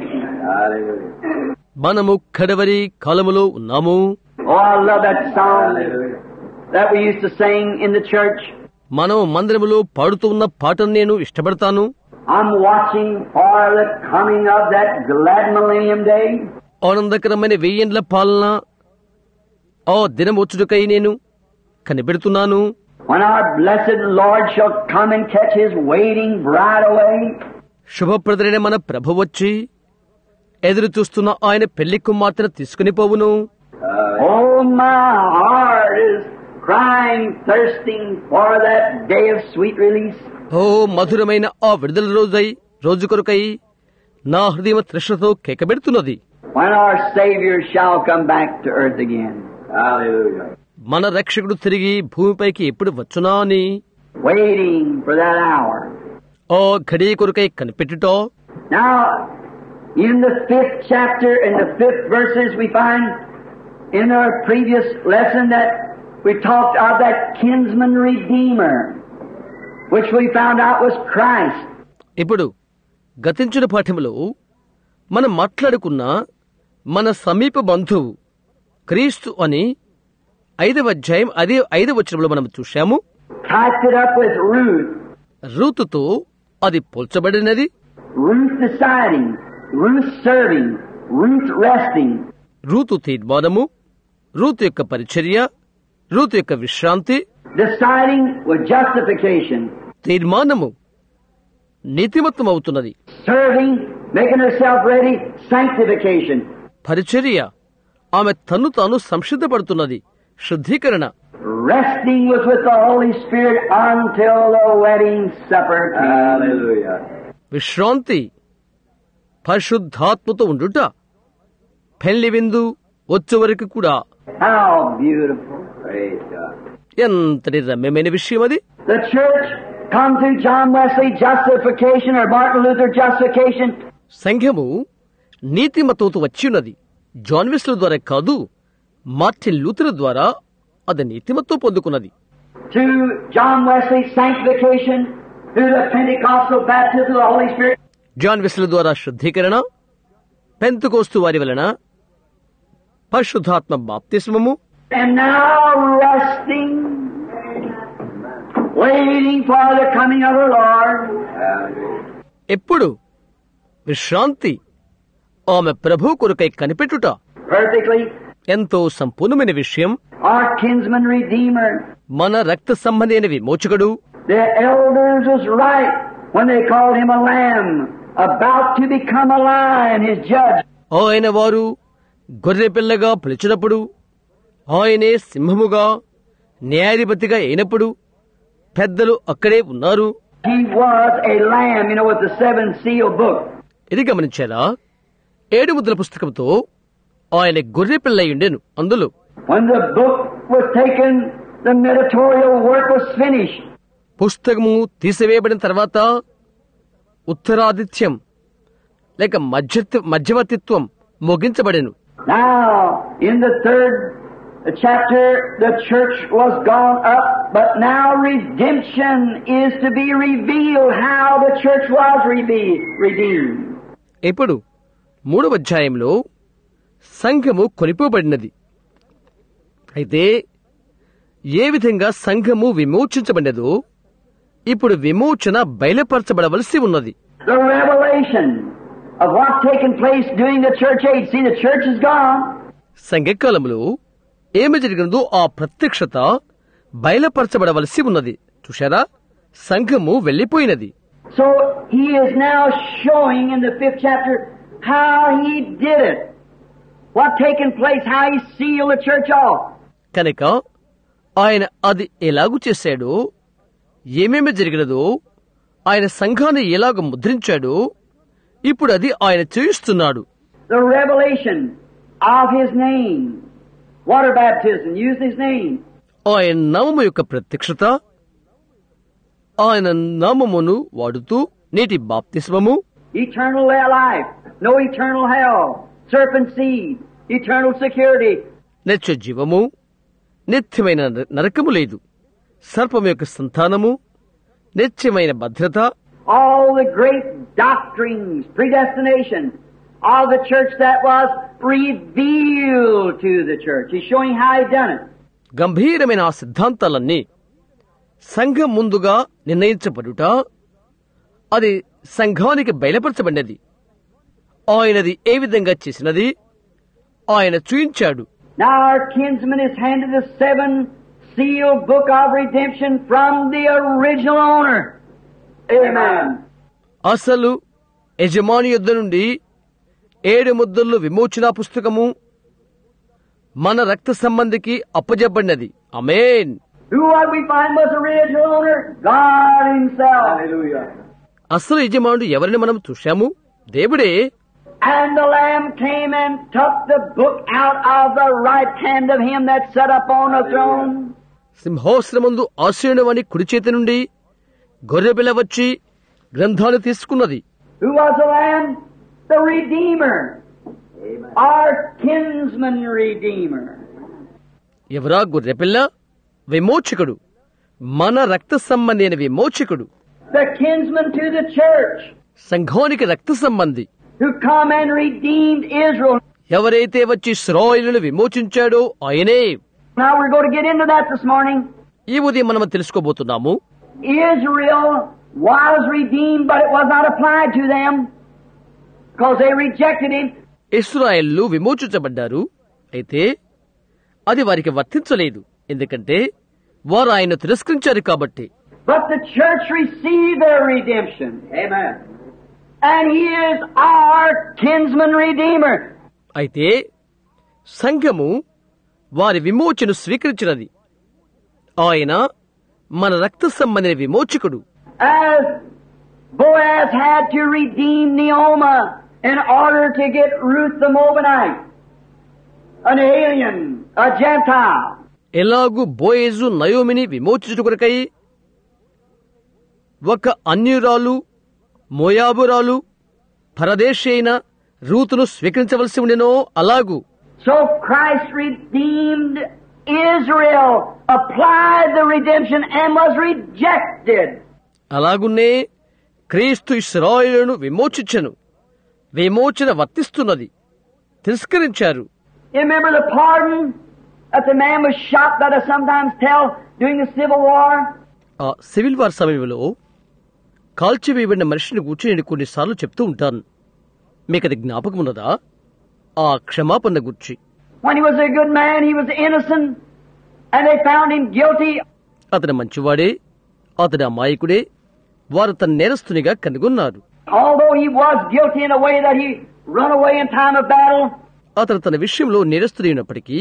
మనము కడవరి కాలములో ఉన్నాము. Oh, I love that song that we used to sing in the church. మనం మందిరములో పాడుతూ ఉన్న పాటను నేను ఇష్టపడతాను. I'm watching for the coming of that glad millennium day. ఆనందకరమైన వెయ్యేండ్ల పాలన ఆ దినం వచ్చుటకై నేను కనిపెడుతున్నాను. When our blessed Lord shall come and catch his waiting bride away. శుభప్రదుడైన మన ప్రభు వచ్చి ఎదురు చూస్తున్న ఆయన పెళ్లి కుమార్తెను తీసుకుని పోవును. Oh, my heart is crying, thirsting for that day of sweet release. ఓ మధురమైన ఆ విడుదల రోజై రోజు కొరకై నా హృదయం తృష్ణతో కేకబెడుతున్నది. When our Savior shall come back to earth again. Hallelujah. మన రక్షకుడు తిరిగి భూమిపైకి ఎప్పుడు వచ్చునా అని Waiting for that hour. ఓ ఘడి కొరకై కనిపెట్టుటో. Now, in the fifth chapter, in the fifth verses, we find in our previous lesson that we talked of that kinsman redeemer, which we found out was Christ. ఇప్పుడు గతించిన పాఠములో మనం మాట్లాడుకున్న మన సమీప బంధువు క్రీస్తు అని ఐదవ అధ్యాయం అదే ఐదవ వచనంలో మనం చూశాము. Typed it up with Ruth. రూతుతో అది పోల్చబడినది. Ruth deciding, Ruth serving, Ruth resting. Ruth తీర్మానము, రూతు యొక్క పరిచర్య, రూతు యొక్క విశ్రాంతి. Deciding with justification. తీర్మానము నీతిమత్వం అవుతున్నది. Serving, making herself ready, sanctification. పరిచర్య ఆమె తన్ను తాను సంసిద్ధపడుతున్నది, శుద్ధీకరణ. Resting was with the Holy Spirit until the wedding supper came. Hallelujah. విశ్రాంతి పరిశుద్ధాత్మతో ఉండుట పెళ్లి విందు వచ్చే వరకు కూడా. How beautiful. Praise God. ఎంతటి రమ్యమైన విషయం అది. The church come through John Wesley justification or Martin Luther justification. సంఘము నీతిమత్వంతో వచ్చి ఉన్నది. జాన్ వెస్లీ ద్వారా కాదు, మార్టిన్ లూథర్ ద్వారా అది నీతిమత్వం పొందుకున్నది. Through John Wesley sanctification, through the Pentecostal baptism of the Holy Spirit. John Wesley ద్వారా శుద్ధీకరణ, పెంతెకోస్తు వారి వలన పరిశుద్ధాత్మ బాప్తిస్మము. And now resting, waiting for the coming of the Lord. ఎప్పుడు విశ్రాంతి ఆమె ప్రభు కొరకై కనిపెట్టుట. Perfectly. ఎంతో సంపూర్ణమైన విషయం. Our kinsman redeemer. మన రక్త సంబంధి అయిన విమోచకుడు. The elders was right when they called him a lamb, about to become a lion, his judge. ఆయన వారు గొర్రె పిల్లగా పిలిచినప్పుడు, ఆయనే సింహముగా న్యాయాధిపతిగా అయినప్పుడు పెద్దలు అక్కడే ఉన్నారు. He was a lamb, you know, with the seven seal book. ఇది గమనించారా? ఏడు ముద్రల పుస్తకంతో ఆయన గొర్రె పిల్ల అయ్యుండెను. అందులో When the book was taken, the mediatorial work was finished. పుస్తకము తీసివేయబడిన తర్వాత ఉత్తరాదిత్యం లేక మధ్య మధ్యవర్తిత్వం ముగించబడెను. Now, in the third chapter, the church was gone up, but now redemption is to be revealed, how the church was redeemed. ఇప్పుడు మూడవ అధ్యాయంలో సంఘము కొనిపోబడినది. అయితే ఏ విధంగా సంఘము విమోచించబడినదో ఇప్పుడు విమోచన బయలుపరచబడవలసి ఉన్నది. The revelation of what taken place during the church age. See, the church is gone. సంఘకాలంలో ఏమి జరిగినదో ఆ ప్రత్యక్షత బయలుపరచబడవలసి ఉన్నది. చూశారా? సంఘము వెళ్లిపోయినది. So he is now showing in the fifth chapter how he did it. What taken place, how he sealed the church off. కనుక ఆయన అది ఎలాగూ చేశాడో, ఏమేమి జరిగినదో, ఆయన సంఘాన్ని ఎలాగ ముద్రించాడో ఇప్పుడు అది ఆయన చేయిస్తున్నాడు. The revelation of his name. Water baptism, use his name. ఆయన నామము యొక్క ప్రత్యక్షత, ఆయన నామమును వాడుతూ నీటి బాప్తిస్మము, Eternal life, no eternal hell, serpent seed, eternal security. నిత్య జీవము, నిత్యమైన నరకము లేదు, సర్పము యొక్క సంతానము, నిత్యమైన భద్రత. All the great doctrines, predestination of the church that was revealed to the church. He's showing how he done it. గంభీరమైన ఆ సిద్ధాంతాలన్నీ సంఘం ముందుగా నిర్ణయించబడుట, అది సంఘానికి బయలుపరచబడినది. ఆయనది ఏ విధంగా చేసినది ఆయన చూయించాడు. Now our kinsman is handed the seven sealed book of redemption from the original owner. Amen. అసలు యజమాని యొద్ద నుండి ఏడు ముద్దులు విమోచన పుస్తకము మన రక్త సంబంధికి అప్పజెప్పబడినది. ఆమేన్. Who what we find was the original owner? God Himself. Hallelujah. అసలు యజమానుడు ఎవరిని మనం చూశాము? దేవుడే. And the Lamb came and took the book out of the right hand of Him that sat upon the throne. సింహాసనమందు ఆసీనుడవని కుడి చేతి నుండి గొర్రెపిల్ల వచ్చి గ్రంథాలు తీసుకున్నది. Who was the Lamb? The Redeemer. Our kinsman Redeemer. ఎవరా గొర్రెపిల్ల? విమోచకుడు, మన రక్త సంబంధి అయిన విమోచకుడు. The kinsman to the church. సంఘానికి రక్త సంబంధి. Who come and redeemed Israel. ఎవరైతే వచ్చి ఇశ్రాయేలును విమోచించాడో ఆయనే. Now we're going to get into that this morning. ఈ ఉదయం మనం తెలుసుకోబోతున్నాము. Israel was redeemed, but it was not applied to them because they rejected Him. ఇశ్రాయేలు విమోచించబడ్డారు, అయితే అది వారికి వర్తించలేదు, ఎందుకంటే వారు ఆయన తిరస్కరించారు కాబట్టి. But the church received their redemption. Amen. And He is our kinsman redeemer. అయితే సంఘము వారి విమోచన స్వీకరించినది. ఆయన మన రక్త సంబంధిన విమోచకుడు. As Boaz had to redeem Naomi in order to get Ruth the Moabite, an alien, a Gentile. ఎలాగు బోయేజు నయోమిని విమోచించుట కొరకై ఒక అన్యురాలు, మోయాబురాలు, పరదేశి అయిన రూతును స్వీకరించవలసి ఉండెనో అలాగు. So Christ redeemed Israel, applied the redemption and was rejected. అలాగున్నే క్రీస్తు ఇశ్రాయేలును విమోచించెను, విమోచన వర్తిస్తున్నది, తిరస్కరించారు. You remember the pardon that the man was shot that I sometimes tell during the Civil War? ఆ civil war సమయంలో కాల్చివేయబడిన మనిషిని కూర్చి నేను కొన్నిసార్లు చెప్తూ ఉంటాను. మీకది జ్ఞాపకం ఉన్నదా? ఆ క్షమాపణ గుర్చి. When he was a good man, he was innocent, and they found him guilty. అతడు మంచివాడే, అతడు అమాయకుడే, వారు తన నేరస్తునిగా కనుగొన్నారు. Although he was guilty in a way that he run away in time of battle. అతడు తన విషయంలో నేరస్తుడైనప్పటికీ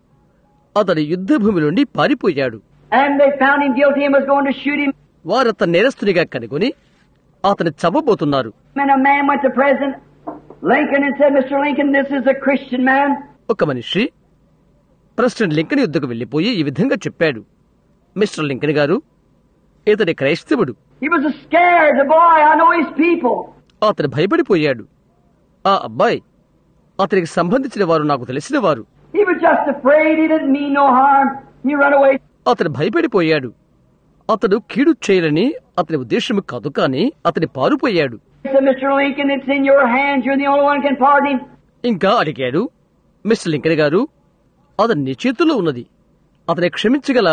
అతడు యుద్ధ భూమి నుండి పారిపోయాడు. And they found him guilty and was going to shoot him. వారు అతను నేరస్తునిగా కనుగొని అతను చంపబోతున్నారు. And a man went to President Lincoln and said, Mister Lincoln, this is a Christian man. ఒక మనిషి ప్రెసిడెంట్ లింకన్ యుద్ధకు వెళ్లిపోయి ఈ విధంగా చెప్పాడు, మిస్టర్ లింకన్ గారు, ఇతడి క్రైస్తవుడు. He was scared, the boy, I know his people. అతడు భయపడిపోయాడు. ఆ అబ్బాయి, అతనికి సంబంధించిన వారు నాకు తెలిసిన వారు. He was just afraid, he didn't mean no harm. He ran away. అతడు భయపడిపోయాడు. అతడు కీడు చేయాలని అతని ఉద్దేశం కాదు, కానీ అతని పారిపోయాడు. He said, Mister Lincoln, it's in your hands. You're the only one who can pardon him. ఇంకా అడిగాడు, మిస్టర్ లింకన్ గారు, అతని నీ చేతుల్లో ఉన్నది, అతని క్షమించగల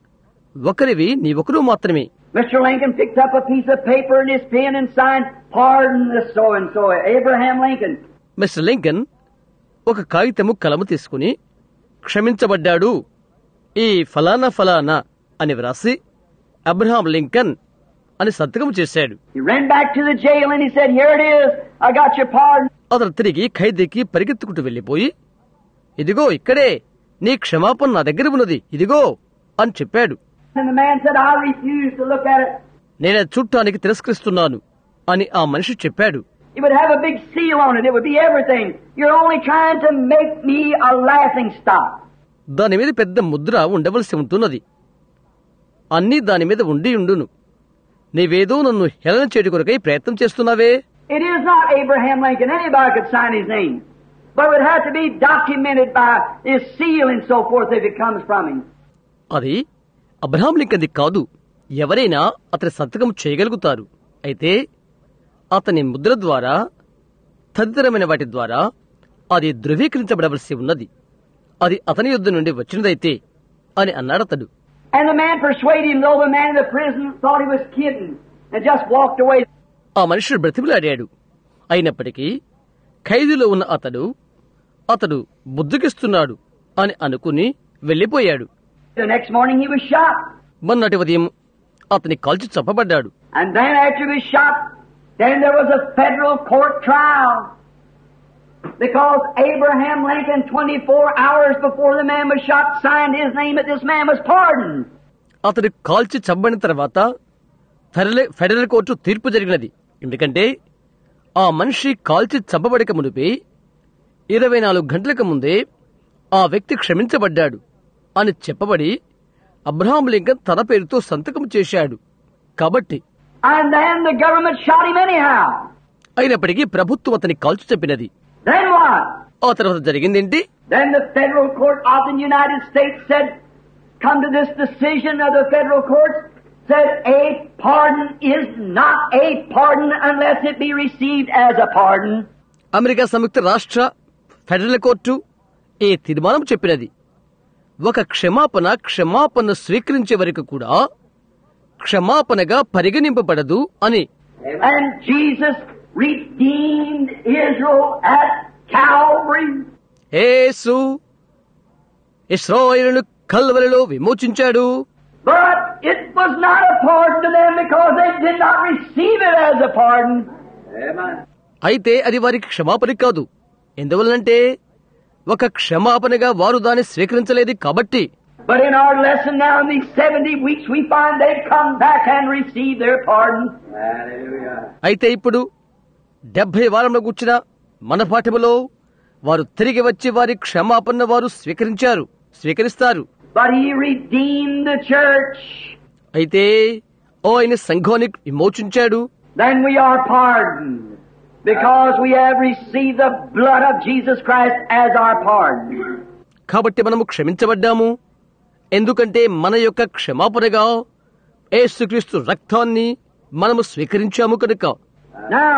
ఒకరివి నీ ఒకరు మాత్రమే. Mister Lincoln picked up a piece of paper and his pen and signed, pardon the so-and-so, Abraham Lincoln. Mister Lincoln ఒక కాగితము కలము తీసుకుని క్షమించబడ్డాడు ఈ ఫలానా ఫలానా అని వ్రాసి అబ్రహాం లింకన్ అని సంతకం చేశాడు. He ran back to the jail and he said, here it is, I got your pardon. అతను తిరిగి ఖైదీకి పరిగెత్తుకుంటూ వెళ్లిపోయి, ఇదిగో ఇక్కడే నీ క్షమాపణ నా దగ్గర ఉన్నది, ఇదిగో అని చెప్పాడు. And the man said, I refuse to look at it. నేను చూడటానికి తిరస్కరిస్తున్నాను అని ఆ మనిషి చెప్పాడు. It would have a big seal on it. It would be everything. You're only trying to make me a laughing stock. దాని మీద పెద్ద ముద్ర ఉండవలసి ఉంటున్నది. అన్నీ దాని మీద ఉండి ఉండును. నీవేదో నన్ను హేళన చేయడం కొరకై ప్రయత్నం చేస్తున్నావే. It is not Abraham Lincoln. Anybody could sign his name. But it would have to be documented by his seal and so forth if it comes from him. అది అబ్రహాం లింకన్ది కాదు. ఎవరైనా అతని సంతకం చేయగలుగుతారు. అయితే అతని ముద్ర ద్వారా, తదితరమైన వాటి ద్వారా అది ధృవీకరించబడవలసి ఉన్నది. అది అతని యుద్ధ నుండి వచ్చినదైతే అని అన్నాడతడు. And the man persuaded him, though the man in the prison thought he was kidding and just walked away. ఆ మనుషుడు బ్రతిమలాడాడు. అయినప్పటికీ ఖైదీలో ఉన్న అతడు అతడు బుద్ధికిస్తున్నాడు అని అనుకుని వెళ్లిపోయాడు. The next morning he was shot. మొన్నటి ఉదయం అతని కాల్చి చంపబడ్డాడు. And then after he was shot, then there was a federal court trial. Because Abraham Lincoln, twenty-four hours before the man was shot, signed his name that this man was pardoned. అతడు కాల్చి చంపబడిన తర్వాత federal court తీర్పు జరిగినది. ఎందుకంటే ఆ మనిషి కాల్చి చంపబడక మునిపే ఇరవై నాలుగు గంటలకు ముందే ఆ వ్యక్తి క్షమించబడ్డాడు అని చెప్పబడి అబ్రహాం లింకన్ తన పేరుతో సంతకం చేశాడు. కాబట్టి And then the government shot him anyhow. అయినప్పటికీ ప్రభుత్వం అతని కాల్చి చంపినది. Then what? ఆ తర్వాత జరిగిందేంటి? Then the federal court of the United States said, come to this decision of the federal courts, said a pardon is not a pardon unless it be received as a pardon. America సంయుక్త రాష్ట్ర federal court ఈ తీర్మానం చెప్పినది, ఒక క్షమాపణ క్షమాపణ స్వీకరించే వరకు కూడా క్షమాపణగా పరిగణింపబడదు అని. And Jesus redeemed Israel at Calvary. Yesu ఇశ్రాయేలును కల్వరిలో విమోచించాడు. But it was not a pardon to them because they did not receive it as a pardon. Amen. అయితే అది వారికి క్షమాపణ కాదు. ఎందువల్లంటే ఒక క్షమాపణగా వారు దాన్ని స్వీకరించలేదు కాబట్టి. But in our lesson now in these seventy weeks we find they've come back and received their pardon. Hallelujah. అయితే ఇప్పుడు డెబ్బై వారంలో కూర్చిన మన పాఠములో వారు తిరిగి వచ్చి వారి క్షమాపణ వారు స్వీకరించారు, స్వీకరిస్తారు. But he redeemed the church. అయితే ఆయన సంఘాన్ని విమోచించాడు. Then we are pardoned because we have received the blood of Jesus Christ as our pardon. కాబట్టి మనము క్షమించబడ్డాము. ఎందుకంటే మన యొక్క క్షమాపణగా యేసుక్రీస్తు రక్తాన్ని మనము స్వీకరించాము కనుక. Now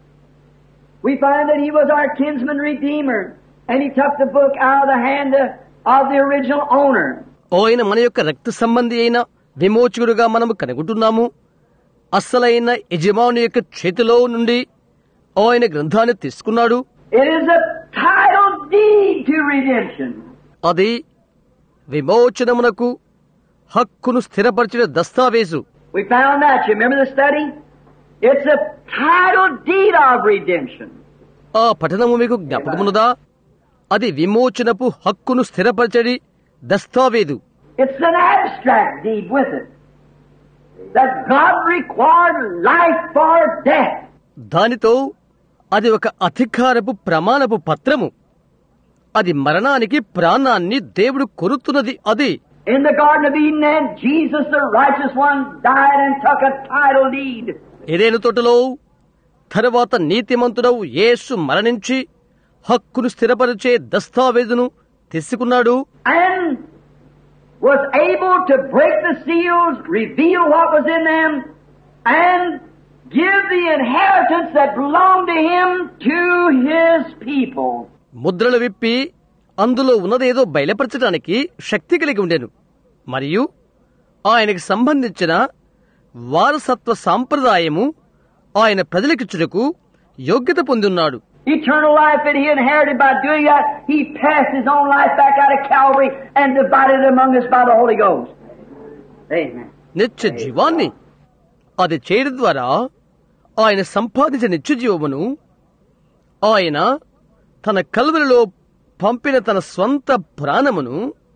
we find that he was our kinsman redeemer and he took the book out of the hand of the original owner. ఆయన మన యొక్క రక్త సంబంధి అయిన విమోచకుడుగా మనము కనుగొంటున్నాము. అస్సలైన యజమాని యొక్క చేతిలో నుండి ఆయన గ్రంథాన్ని తీసుకున్నాడు. It is a title deed to redemption. అది విమోచనమునకు హక్కును స్థిరపరిచిన దస్తావేజు. We found that. You remember the study? It's a title deed of redemption. ఆ పఠనము మీకు జ్ఞాపకమున్నదా? అది విమోచనపు హక్కును స్థిరపరచడి దస్తావేదు. It's an abstract deed with it. That God required life for death. దానితో అది ఒక అధికారపు ప్రమాణపు పత్రము. అది మరణానికి ప్రాణాన్ని దేవుడు కొరుతున్నది. అది In the Garden of Eden, and Jesus, the righteous one, died and took a title deed. ఎదెను తోటలో తరువాత నీతిమంతుడవు యేసు మరణించి హక్కును స్థిరపరిచే దస్తావేజును తీసుకున్నాడు. And was able to break the seals, reveal what was in them, and give the inheritance that belonged to him to his people. ముద్రలు విప్పి అందులో ఉన్నదేదో బయలుపరచడానికి శక్తి కలిగి ఉండెను. మరియు ఆయనకు సంబంధించిన వారసత్వ సాంప్రదాయము ఆయన ప్రజలకిచ్చుటకు యోగ్యత పొందున్నాడు. Eternal life that he inherited by doing that, he passed his own life back out of Calvary and divided it among us by the Holy Ghost. Amen. నిత్య జీవాన్ని అది చేయడం ద్వారా ఆయన సంపాదించిన నిత్య జీవమును ఆయన తన కల్వరిలో పంపిన తన స్వంత ప్రాణమును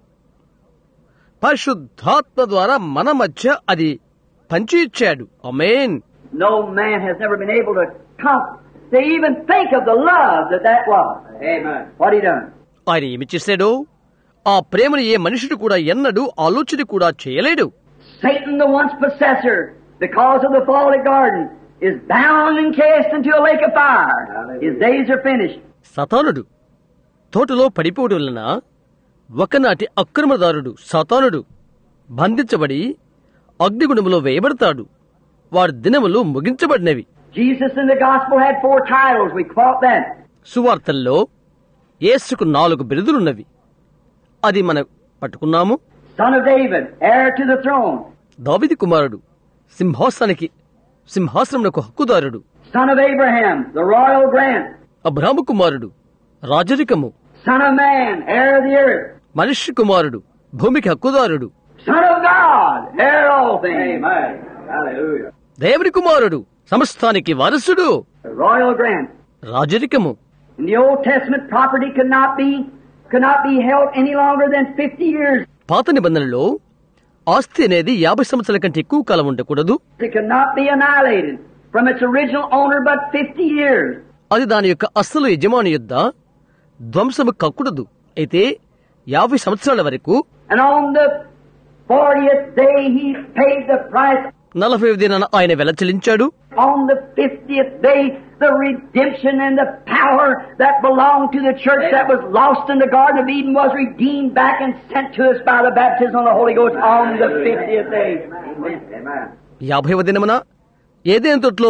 పరిశుద్ధాత్మ ద్వారా మన మధ్య అది పంచి ఇచ్చాడు. ఆమేన్. No man has ever been able to come to even think of the love that that was. Amen. What he done? ఆయన ఏమి చేశాడో ఆ ప్రేమను ఏ మనుషుడు కూడా ఎన్నడూ ఆలోచన కూడా చేయలేడు. Satan, the once possessor, because of the fall of the garden, is bound and cast into a lake of fire. His days are finished. సతానుడు తోటలో పడిపోవడం వలన ఒకనాటి అక్రమదారుడు సతానుడు బంధించబడి అగ్నిగుణములో వేయబడతాడు. వారి దినములు ముగించబడినవి. Jesus in the gospel had four titles. We caught that. సువార్తల్లో యేసుకు నాలుగు బిరుదులున్నవి. అది మనం పట్టుకున్నాము. Son of David, heir to the throne. దావీదు కుమారుడు, సింహాసనానికి సింహాసనమునకు హక్కుదారుడు. Son of Abraham, the royal grant. అబ్రాహాము కుమారుడు, రాజరికము. Son of man, heir of the earth. మనిషి కుమారుడు, భూమికి హక్కుదారుడు, Son of God, heir of all things. Amen. Hallelujah. దేవుని కుమారుడు, సమస్తానికి వారసుడు, The royal grant. రాజరికము. In the Old Testament, property could not be could not be held any longer than fifty years. పాత నిబంధనలో ఆస్తి అనేది యాభై సంవత్సరాల కంటే ఎక్కువ కాలం ఉండకూడదు. It could not be annihilated from its original owner but fifty years. అది దాని యొక్క అసలు యజమాని యొద్ద ధ్వంసము కాకూడదు. అయితే యాభై సంవత్సరాల వరకు, And on the fortieth day he paid the price. నలభై దినాన ఆయన వెల చెల్లించాడు. On the fiftieth day, the redemption and the power that belonged to the church that was lost in the Garden of Eden was redeemed back and sent to us by the baptism of the Holy Ghost on the fiftieth day. Amen. యాభైవ దినమున ఏదైనా తోటలో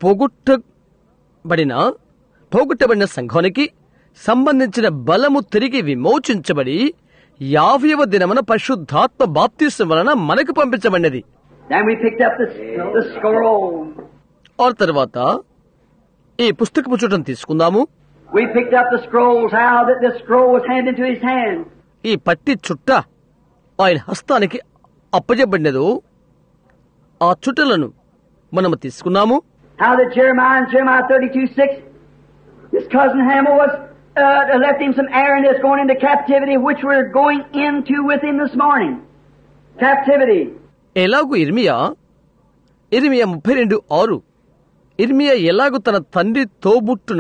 పోగొట్టబడిన పోగొట్టబడిన సంఘానికి సంబంధించిన బలము తిరిగి విమోచించబడి యాభైవ దినమున పరిశుద్ధాత్మ బాప్తిసం వలన మనకు పంపించబడినది. Then we picked up the, the scroll. ఆ తర్వాత ఈ పుస్తకపు చుట్టం తీసుకుందాము. We picked up the scrolls, how that the scroll was handed into his hand. ఈ పట్టి చుట్ట ఆయన హస్తానికి అప్పజెప్పబడినదో ఆ చుట్టలను మనము తీసుకున్నాము. How that Jeremiah in Jeremiah thirty-two six, his cousin Hamill was uh, left him some Aaron that's going into captivity, which we're going into with him this morning. Captivity. ఎలాగు ఇర్మియా ఇర్మియా ముప్పై రెండు ఆరు ఇర్మియా ఎలాగు తన తండ్రి తోబుట్టున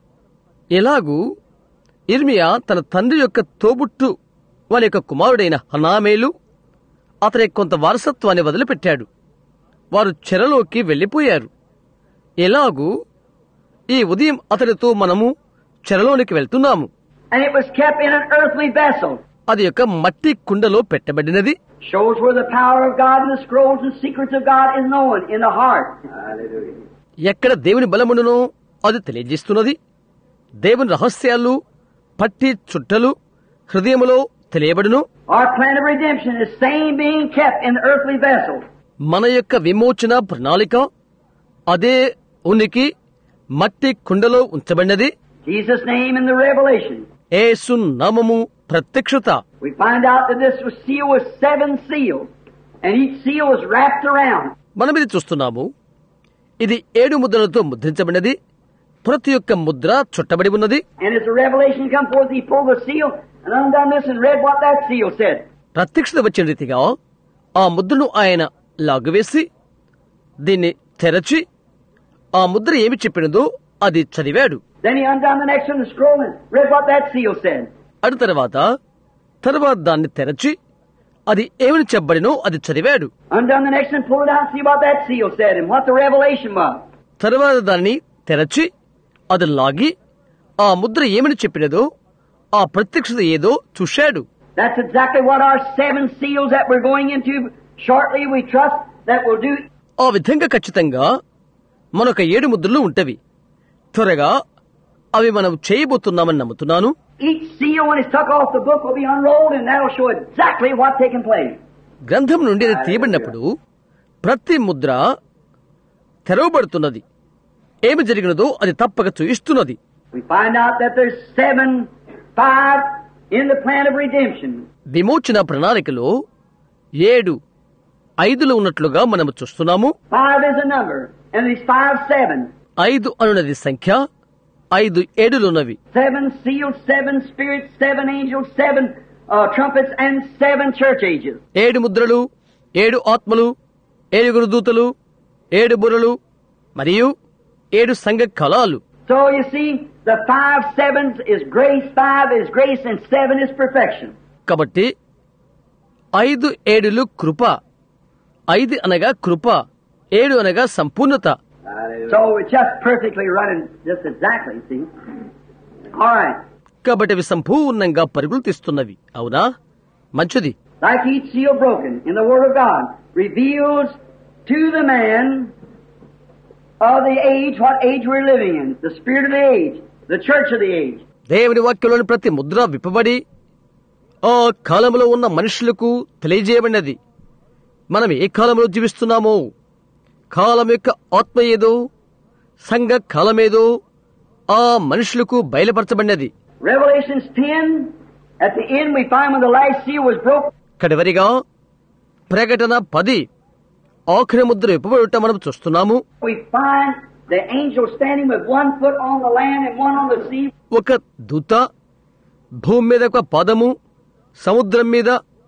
ఎలాగు ఇర్మియా తన తండ్రి యొక్క తోబుట్టు వాని యొక్క కుమారుడైన హనామేలు అతని కొంత వారసత్వాన్ని వదిలిపెట్టాడు. వారు చెరలోకి వెళ్లిపోయారు. ఎలాగూ ఈ ఉదయం అతడితో మనము చెరలోనికి వెళ్తున్నాము. And it was kept in an earthly vessel. అది యొక్క మట్టి కుండలో పెట్టబడినది. Shows where the power of God and the scrolls and secrets of God is known in the heart. Hallelujah. ఎక్కడ దేవుని బలముండునో అది తెలియజేస్తున్నది. దేవుని రహస్యాలు పట్టి చుట్టలు హృదయములో తెలియబడును. Our plan of redemption is same being kept in the earthly vessel. మన యొక్క విమోచన ప్రణాళిక అదే ఉనికి మట్టి కుండలో ఉంచబడినది. Jesus' name in the Revelation. యేసు నామము ప్రత్యక్షత. We find out that this was sealed with seven seals, and each seal was wrapped around. మనం ఇది చూస్తున్నాము. ఇది ఏడు ముద్రలతో ముద్రించబడినది. ప్రతి ఒక్క ముద్ర చుట్టబడి ఉన్నది. And as the revelation come forth, he pulled the seal and undone this and read what that seal said. ప్రత్యక్షత వచ్చిన రీతిగా ఆ ముద్రను ఆయన లాగువేసి దీన్ని తెరచి ఆ ముద్ర ఏమి చెప్పినదో అది చదివాడు. Then he undone the next one, the scroll, and read what that seal said. అటు తర్వాత తర్వాత దాన్ని తెరచి అది ఏమని చెప్పబడినో అది చదివాడు. Undone the next one, pull it out and see what that seal said and what the revelation was. తర్వాత దాన్ని తెరచి అది లాగి ఆ ముద్ర ఏమని చెప్పినదో ఆ ప్రత్యక్షత ఏదో చూశాడు. That's exactly what our seven seals that we're going into shortly, we trust, that will do. ఆ విధంగా ఖచ్చితంగా మనొక ఏడు ముద్రలు ఉంటవి. త్వరగా అవి మనం చేయబోతున్నామని నమ్ముతున్నాను. Each seal, when it's took off the book, will be unrolled, and that'll show exactly what's taking place. గ్రంథం నుండి అది తీయబడినప్పుడు ప్రతి ముద్ర తెరవబడుతున్నది. ఏమి జరిగినదో అది తప్పక చూయిస్తున్నది. We find out that there's seven, five in the plan of redemption. విమోచన ప్రణాళికలో ఏడు ఐదులు ఉన్నట్లుగా మనము చూస్తున్నాము. Five is a number, and these five seven. ఐదు అనున్నది సంఖ్య, ఐదు ఏడులున్నవి. Seven seals, seven spirits, seven angels, seven uh, trumpets, and seven church ages. ఏడు ముద్రలు, ఏడు ఆత్మలు, ఏడుగురు దూతలు, ఏడు బుర్రలు మరియు ఏడు సంఘ కళాలు. So you see, the five sevens is grace, five is grace, and seven is perfection. కాబట్టి ఐదు ఏడులు కృప, ఐదు అనగా కృప, ఏడు అనగా సంపూర్ణత. So it's just perfectly running, just exactly, see? All right. కాబట్టి అవి సంపూర్ణంగా పరుగులు తీస్తున్నవి. అవునా? మంచిది. Like each seal broken in the Word of God reveals to the man of the age what age we're living in, the spirit of the age, the church of the age. దేవుని వాక్యంలోని ప్రతి ముద్ర విప్పబడి ఆ కాలంలో ఉన్న మనుషులకు తెలియజేయబడినది. మనం ఏ కాలంలో జీవిస్తున్నామో, కాలం యొక్క ఆత్మ ఏదో, సంఘ కాలమేదో ఆ మనుషులకు బయలుపరచబడినది. Revelations ten At the end we find when the last seal was broken, కడవరిగా ప్రకటన పది ఆఖరి ముద్ర విప్పబడుట మనం చూస్తున్నాము. we find the angel standing with one foot on the land and one on the sea. ఒక దూత భూమి మీద ఒక పదము, సముద్రం మీద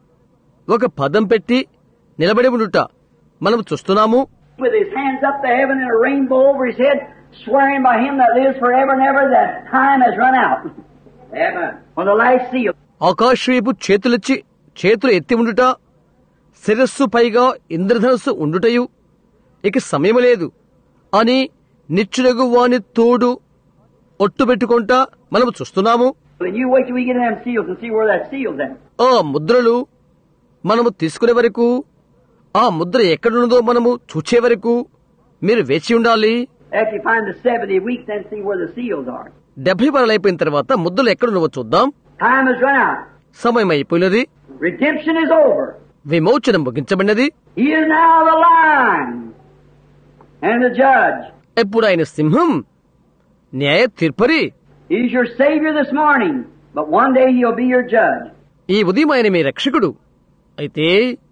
ఒక పదం పెట్టి నిలబడి ఉండుట మనం చూస్తున్నాము. With his hands up to heaven and a rainbow over his head, swearing by him that lives forever and ever that time has run out. Amen. On the last seal. ఆకాశవైపు చేతులెచ్చి చేతులు ఎత్తి ఉండుట, శిరస్సు పైగా ఇంద్రధనస్సు ఉండుటయు, ఇక సమయం లేదు అని నిచ్చునగు వాని తోడు ఒట్టు పెట్టుకుంటా మనం చూస్తున్నాము. When you wait till we get in them seals and see where that seal's at. ఆ ముద్రలు మనము తీసుకునే వరకు, ఆ ముద్ర ఎక్కడున్నదో మనము చూచే వరకు మీరు వేచి ఉండాలి. After you find the seventy weeks, then see where the seals are. డెబ్బై వారాలు అయిపోయిన తర్వాత ముద్రలు ఎక్కడున్నవో చూద్దాం. Time has run out. సమయం అయిపోయినది. Redemption is over. విమోచనం ముగించబడినది. He is now the lion and the judge. ఎప్పుడు ఆయన సింహం, న్యాయ తీర్పరి. He's your Savior this morning, but one day He'll be your judge. ఈ ఉదయం ఆయన మీ రక్షకుడు, అయితే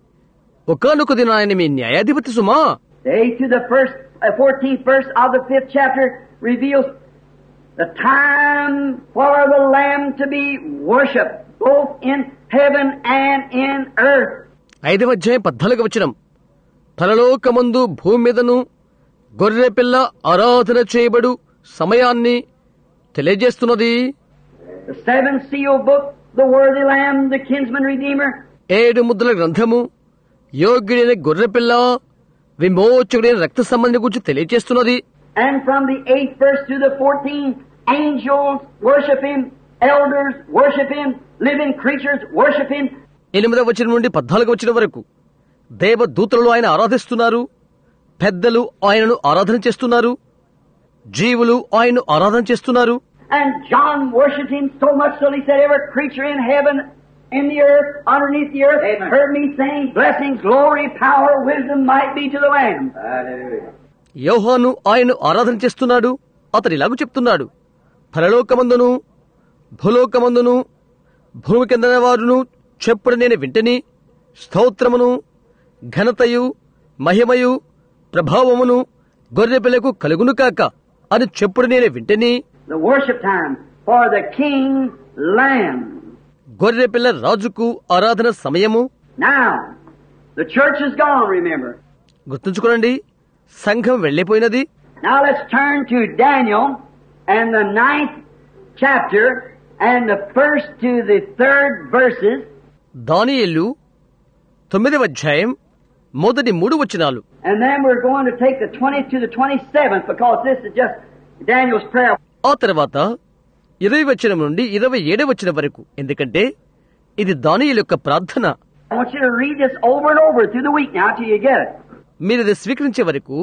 ఒకానొక దిన ఆయన మీ న్యాయాధిపతి సుమా. The eighth to the first, uh, fourteenth verse of the fifth chapter reveals the time for the Lamb to be worshipped, both in heaven and in earth. ఐదవ అధ్యాయం పద్నాలుగవ వచనం, పరలోకమందు భూమి మీదను గొర్రె పిల్ల ఆరాధన చేయబడు సమయాన్ని తెలియజేస్తున్నది. The seventh seal book, the worthy Lamb, the kinsman redeemer. ఏడు ముద్రల గ్రంథము యోగ్యుడైన గొర్రె పిల్ల విమోచకుడైన రక్త సంబంధం గురించి తెలియజేస్తున్నది. And from the eighth verse to the fourteenth, angels worship Him, elders worship Him, living creatures worship Him. ఎనిమిదవ వచనం నుండి పద్నాలుగవ వచనం వరకు దేవదూతలు ఆయన ఆరాధిస్తున్నారు, పెద్దలు ఆయనను ఆరాధన చేస్తున్నారు, జీవులు ఆయనను ఆరాధన చేస్తున్నారు. And John worshipped Him so much till he said, every creature in heaven, in the earth, underneath the earth, Amen. Heard me saying, blessings, glory, power, wisdom might be to the Lamb. Hallelujah. యోహాను ఆయనను ఆరాధన చేస్తున్నాడు. అతడు ఇలాగూ చెప్తున్నాడు, పరలోకమందును భూలోకమందును భూమి కిందన వారును చెప్పుడు నేను వింటని, స్తోత్రమును ఘనతయు మహిమయు ప్రభావమును గొర్రెపిల్లకు కలుగును కాక అని చెప్పుడు నేను వింటని. The worship time for the King Lamb. గొర్రెపిల్ల రాజుకు ఆరాధన సమయము. Now, the church is gone, remember. గుర్తుంచుకోండి, సంఘం వెళ్లిపోయినది. Now let's turn to Daniel and the ninth chapter and the first to the third verses. దానియేలు తొమ్మిదవ అధ్యాయం మొదటి మూడు వచనాలు. And then we're going to take the twentieth to the twenty-seventh because this is just Daniel's prayer. ఆ తర్వాత ఇరవై వచనం నుండి ఇరవై ఏడవ వచనం వరకు, ఎందుకంటే ఇది దానియేలు యొక్క ప్రార్థన. I want you to read this over and over through the week now till you get it. మీరు ఇది స్వీకరించే వరకు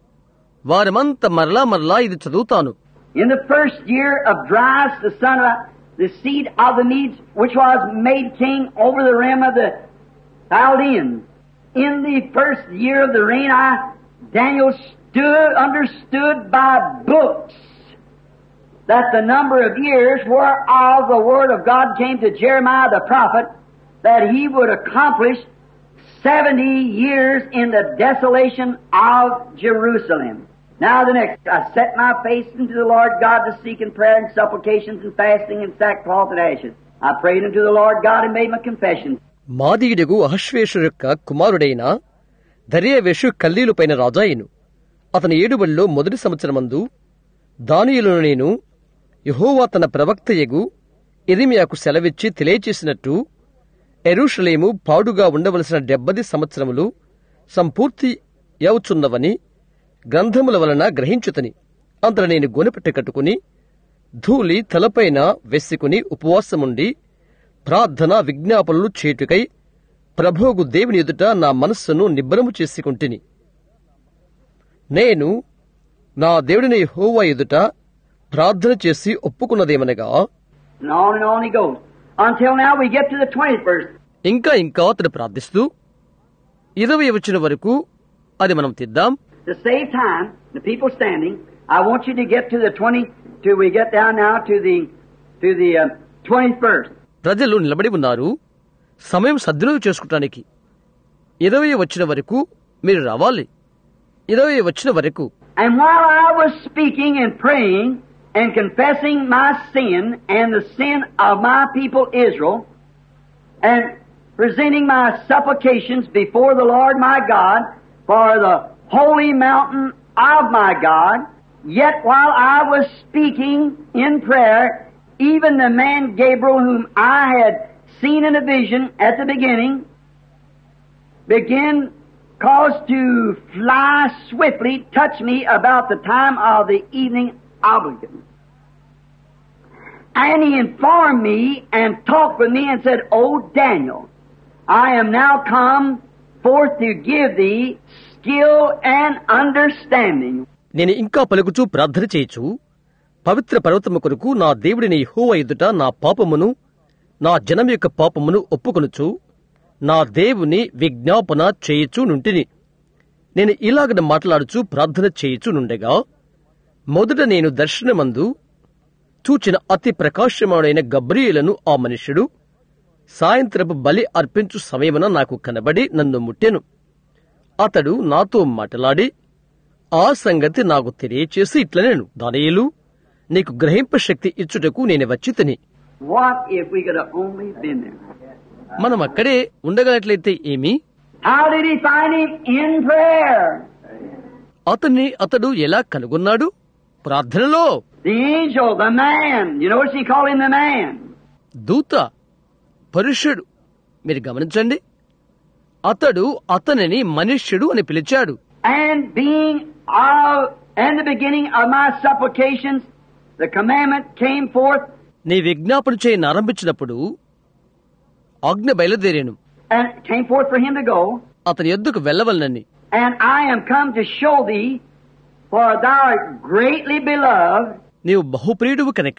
వారమంతా మరలా మరలా ఇది చదువుతాను. In the first year of Darius, the son of the seed of the Medes, which was made king over the realm of the Chaldeans, in the first year of the reign, I, Daniel, stood, understood by books that the number of years whereof the word of God came to Jeremiah the prophet, that he would accomplish seventy years in the desolation of Jerusalem. Now the next, I set my face unto the Lord God to seek in prayer and supplications and fasting and sackcloth and ashes. I prayed unto the Lord God and made my confession. మాదీయుడగు అహష్వేషు యొక్క కుమారుడైన దర్యావేషు కల్దీలు పైన రాజాయిను. అతని ఏడుబడిలో మొదటి సంవత్సరమందు దానియేలును నేను యెహోవా తన ప్రవక్తయగు ఇర్మీయాకు సెలవిచ్చి తెలియచేసినట్టు యెరూషలేము పాడుగా ఉండవలసిన డెబ్బది సంవత్సరములు సంపూర్తి యవుచున్నవని గ్రంథముల వలన గ్రహించుతని. అంతట నేను గోనెపట్టె కట్టుకుని ధూళి తలపైన వెస్సుకుని ఉపవాసముండి ప్రార్థన విజ్ఞాపనలు చేటుకై ప్రభువు దేవుని ఎదుట నా మనస్సును నిబ్బరము చేసుకుంటుని. నేను నా దేవుడిని యెహోవా ఎదుట ప్రార్థన చేసి ఒప్పుకున్నదేమనగా, And on and on he goes. Until now we get to the twentieth verse. ఇంకా ఇంకా అతడు ప్రార్థిస్తూ ఇరవై వచనం వరకు అది మనం తిద్దాం. To save time, the people standing, I want you to get to the twenty, till we get down now to the, to the uh, twentieth verse. ప్రజలు నిలబడి ఉన్నారు సమయం సద్వినియోగం చేసుకుంటానికి. ఇరవై వచ్చిన వరకు మీరు రావాలి. ఇరవై వచ్చిన వరకు. And while I was speaking and praying and confessing my sin and the sin of my people Israel, and presenting my supplications before the Lord my God for the holy mountain of my God, yet while I was speaking in prayer, even the man Gabriel, whom I had seen in a vision at the beginning, began caused to fly swiftly, touch me about the time of the evening obligation. And he informed me and talked with me and said, "O Daniel, I am now come forth to give thee skill and understanding." నేను ఇంకా పలుకుచూ ప్రార్థన చేయొచ్చు. పవిత్ర పర్వతము కొరకు నా దేవుడిని యెహోవా ఎదుట నా పాపమును నా జనం యొక్క పాపమును ఒప్పుకొనుచు నా దేవుని విజ్ఞాపన చేయుచు నుంటిని. నేను ఇలాగ మాట్లాడుచు ప్రార్థన చేయుచు నుండగా మొదట నేను దర్శనమందు చూచిన అతి ప్రకాశమానైన గబ్రియేలును ఆ మనుష్యుడు సాయంత్రపు బలి అర్పించు సమయమున నాకు కనబడి నన్ను ముట్టెను. అతడు నాతో మాట్లాడి ఆ సంగతి నాకు తెలియచేసి ఇట్లనేను, దానియేలు, నీకు గ్రహింప శక్తి ఇచ్చుటకు నేను వచ్చి తిని. What if we could have only been there? మనం అక్కడే ఉండగలట్లయితే ఏమి? How did he find him? In prayer. అతన్ని అతడు ఎలా కనుగొన్నాడు? ప్రార్థనలో. The angel, the man. You notice he called him the man. దూత, పురుషుడు. మీరు గమనించండి, అతడు అతనిని మనుష్యుడు అని పిలిచాడు. And being of, and the beginning of my supplications, the commandment came forth. నీ విజ్ఞాపన చేయని ఆరంభించినప్పుడు ఆజ్ఞ బయలుదేరాను. And it came forth for him to go. అతని యొద్దకు వెళ్ళవలనని. And I am come to show thee, for thou art greatly beloved. నీవు బహుప్రియుడువు కనుక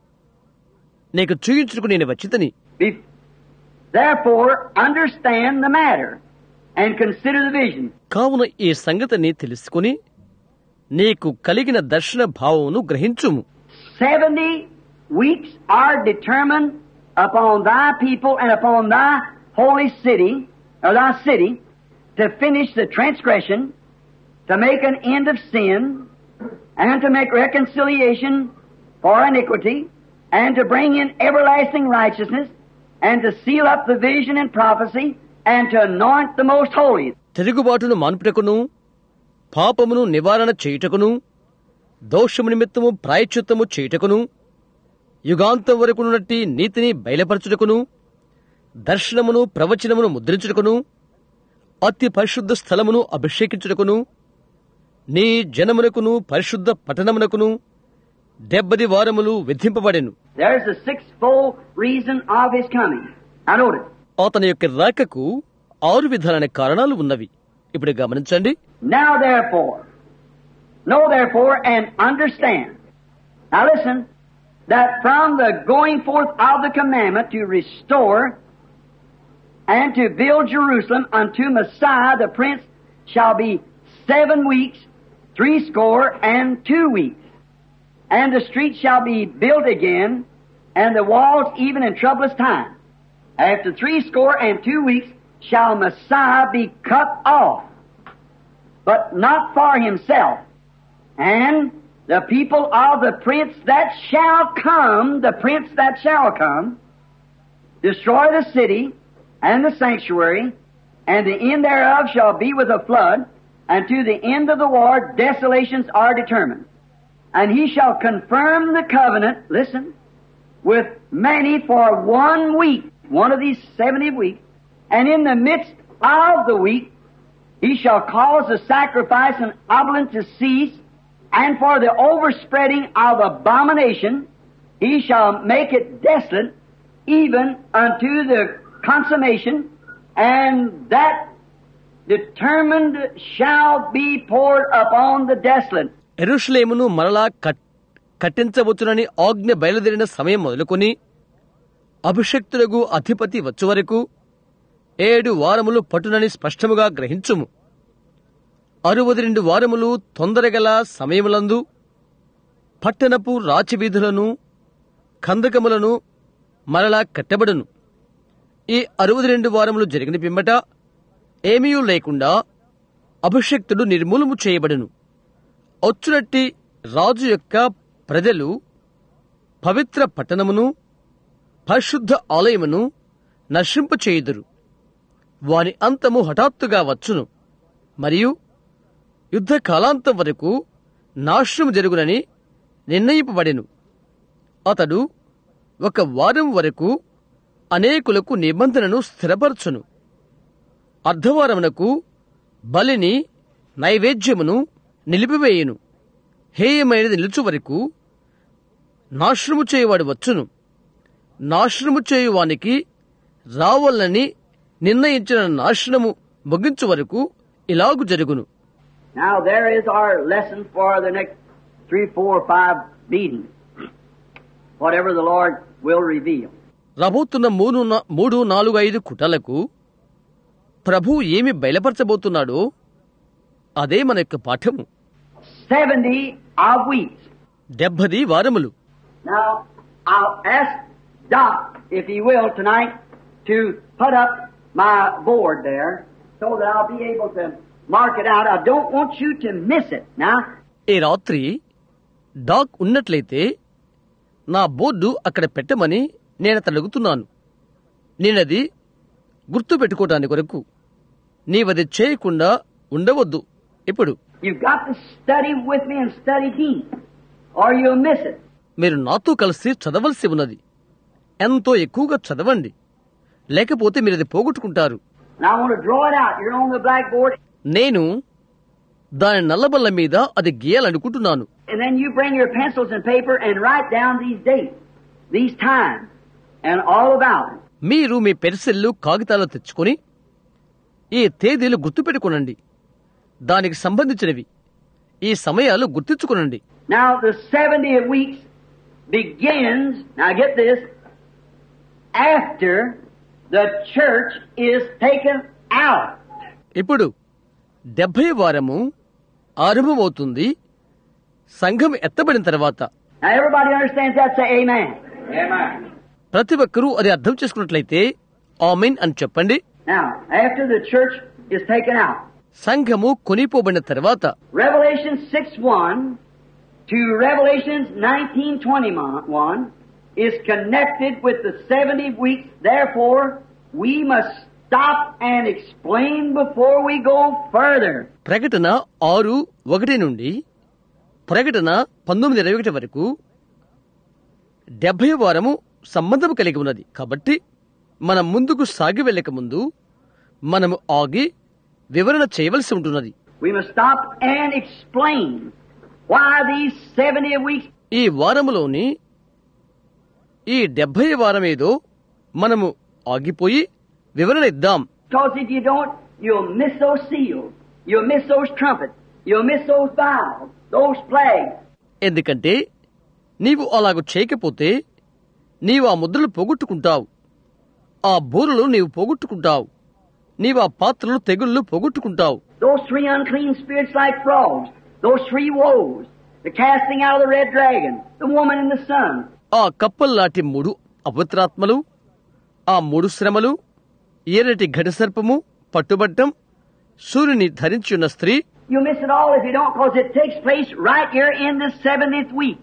నీకు చూయించుటకు నేను వచ్చితని. Be- Therefore, understand the matter and consider the vision. కావున ఈ సంగతిని తెలుసుకుని నీకు కలిగిన దర్శన భావమును గ్రహించుము. Seventy weeks are determined upon thy people and upon thy holy city, or thy city, to finish the transgression, to make an end of sin, and to make reconciliation for iniquity, and to bring in everlasting righteousness, and to seal up the vision and prophecy, and to anoint the most holy. తిరుగుబాటును మాన్పుటకును పాపమును నివారణ చేయుటకును దోషము నిమిత్తము ప్రాయశ్చిత్తము చేయుటకును యుగాంతం వరకునున్నట్టి నీతిని బయలుపరచుటకును దర్శనమును ప్రవచనమును ముద్రించుటకును అతి పరిశుద్ధ స్థలమును అభిషేకించుటకును నీ జనమునకును పరిశుద్ధ పట్టణమునకును డెబ్బది వారములు విధింపబడెను. There's the sixfold reason of his coming. I notice. అతని యొక్క రాకకు ఆరు విధాలైన కారణాలు ఉన్నవి. ఇప్పుడు గమనించండి. Now therefore, know therefore and understand. Now listen, that from the going forth of the commandment to restore and to build Jerusalem unto Messiah the Prince shall be seven weeks, three score and two weeks. And the streets shall be built again, and the walls even in troublous time. After three score and two weeks shall Messiah be cut off, but not for himself. And the people of the prince that shall come, the prince that shall come, destroy the city and the sanctuary, and the end thereof shall be with a flood, and to the end of the war desolations are determined. And he shall confirm the covenant, listen, with many for one week, one of these seventy weeks, and in the midst of the week he shall cause the sacrifice and oblation to cease, and for the overspreading of abomination he shall make it desolate, even unto the consummation, and that determined shall be poured upon the desolate. యెరూషలేమును మరలా కట్టించవచ్చునని ఆజ్ఞ బయలుదేరిన సమయం మొదలుకొని అభిషక్తులకు అధిపతి వచ్చు వరకు ఏడు వారములు పట్టునని స్పష్టముగా గ్రహించుము. అరవది రెండు వారములు తొందరగల సమయములందు పట్టణపు రాచవీధులను కందకములను మరలా కట్టబడును. ఈ అరవది రెండు వారములు జరిగిన పిమ్మట ఏమీ లేకుండా అభిషక్తుడు నిర్మూలము చేయబడును. వచ్చునట్టి రాజు యొక్క ప్రజలు పవిత్ర పట్టణమును పరిశుద్ధ ఆలయమును నశింపచేయుదురు. వాని అంతము హఠాత్తుగా వచ్చును, మరియు యుద్ధ కాలాంతం వరకు నాశనము జరుగునని నిర్ణయింపబడెను. అతడు ఒక వారం వరకు అనేకులకు నిబంధనను స్థిరపరచును. అర్ధవారమునకు బలిని నైవేద్యమును నిలిపివేయును. హేయమైనది నిలుచు వరకు నాశనము చేయువాడు వచ్చును. నాశనము చేయువానికి రావాలని నిర్ణయించిన నాశనము ముగించు వరకు ఇలాగు జరుగును. Now there is our lesson for the next three, four, five meetings. Whatever the Lord will reveal. రాబోతున్న మూడు మూడు నాలుగు ఐదు కుటాలకు ప్రభు ఏమి బయలుపరచబోతున్నాడో అదే మన యొక్క పాఠము. Seventy of weeks. డెబ్బది వారములు. Now I'll ask Doc, if he will, tonight to put up my board there so that I'll be able to mark it out. I don't want you to miss it. Now, ఈ రాత్రి dock ఉన్నట్లయితే నా board అక్కడ పెట్టమని నేను అడుగుతున్నాను. నేనది గుర్తు పెట్టుకోవటానికి కొరకు నీవది చేయకుండా ఉండవద్దు. ఇప్పుడు you've got to study with me and study deep, or you'll miss it. మీరు నాతో కలిసి చదవలసి ఉన్నది. ఎంతో ఎక్కువగా చదవండి, లేకపోతే మీరు అది పోగొట్టుకుంటారు. And I want to draw it out. You're on the blackboard. నేను దాని నల్లబల్ల మీద అది గీయాలనుకుంటున్నాను. And then you bring your pencils and paper and write down these dates, these times, and all about it. మీరు మీ పెన్సిళ్ళు కాగితాలు తెచ్చుకొని ఈ తేదీలు గుర్తుపెట్టుకోనండి, దానికి సంబంధించినవి ఈ సమయాలు గుర్తించుకోనండి. Now the seventy weeks begins, now get this, after the church is taken out. ఇప్పుడు డెబ్బై వారము ఆరంభమవుతుంది సంఘం ఎత్తబడిన తర్వాత. Now everybody understands that, say amen. Amen. ప్రతి ఒక్కరూ అది అర్థం చేసుకున్నట్లయితే ఆమేన్ అని చెప్పండి. Now, after the church is taken out. సంఘము కొనిపోబడిన తర్వాత Revelation six one to Revelation nineteen twenty-one is connected with the seventy weeks. Therefore, we must stop and explain before we go further. ప్రకటన ఆరు ఒకటి నుండి ప్రకటన పంతొమ్మిది ఇరవై ఒకటి వరకు డెబ్బై వారము సంబంధం కలిగి ఉన్నది. కాబట్టి మనం ముందుకు సాగి వెళ్ళక ముందు మనము ఆగి వివరణ చేయవలసి ఉంటున్నది. We must stop and explain why these seventy weeks. ఈ వారములోని ఈ డెబ్బై వారమేదో మనము ఆగిపోయి వివరణ ఇద్దాం. Because if you don't, you'll miss those seals, you'll miss those trumpets, you'll miss those vials, those plagues. ఎందుకంటే నీవు అలాగ చేయకపోతే నీవు ఆ ముద్రలు పోగొట్టుకుంటావు, ఆ బూరలు నీవు పోగొట్టుకుంటావు, నీవు ఆ పాత్రలు తెగుళ్ళు పోగొట్టుకుంటావు. Those three unclean spirits like frogs, those three woes, the casting out of the red dragon, the woman in the sun. ఆ కప్పల్లాంటి మూడు అపవిత్రాత్మలు, ఆ మూడు శ్రమలు, ఎర్రటి ఘటసర్పము, పట్టుబట్టం, సూర్యుని ధరించున్న స్త్రీ. You miss it all if you don't, because it takes place right here in the seventieth week.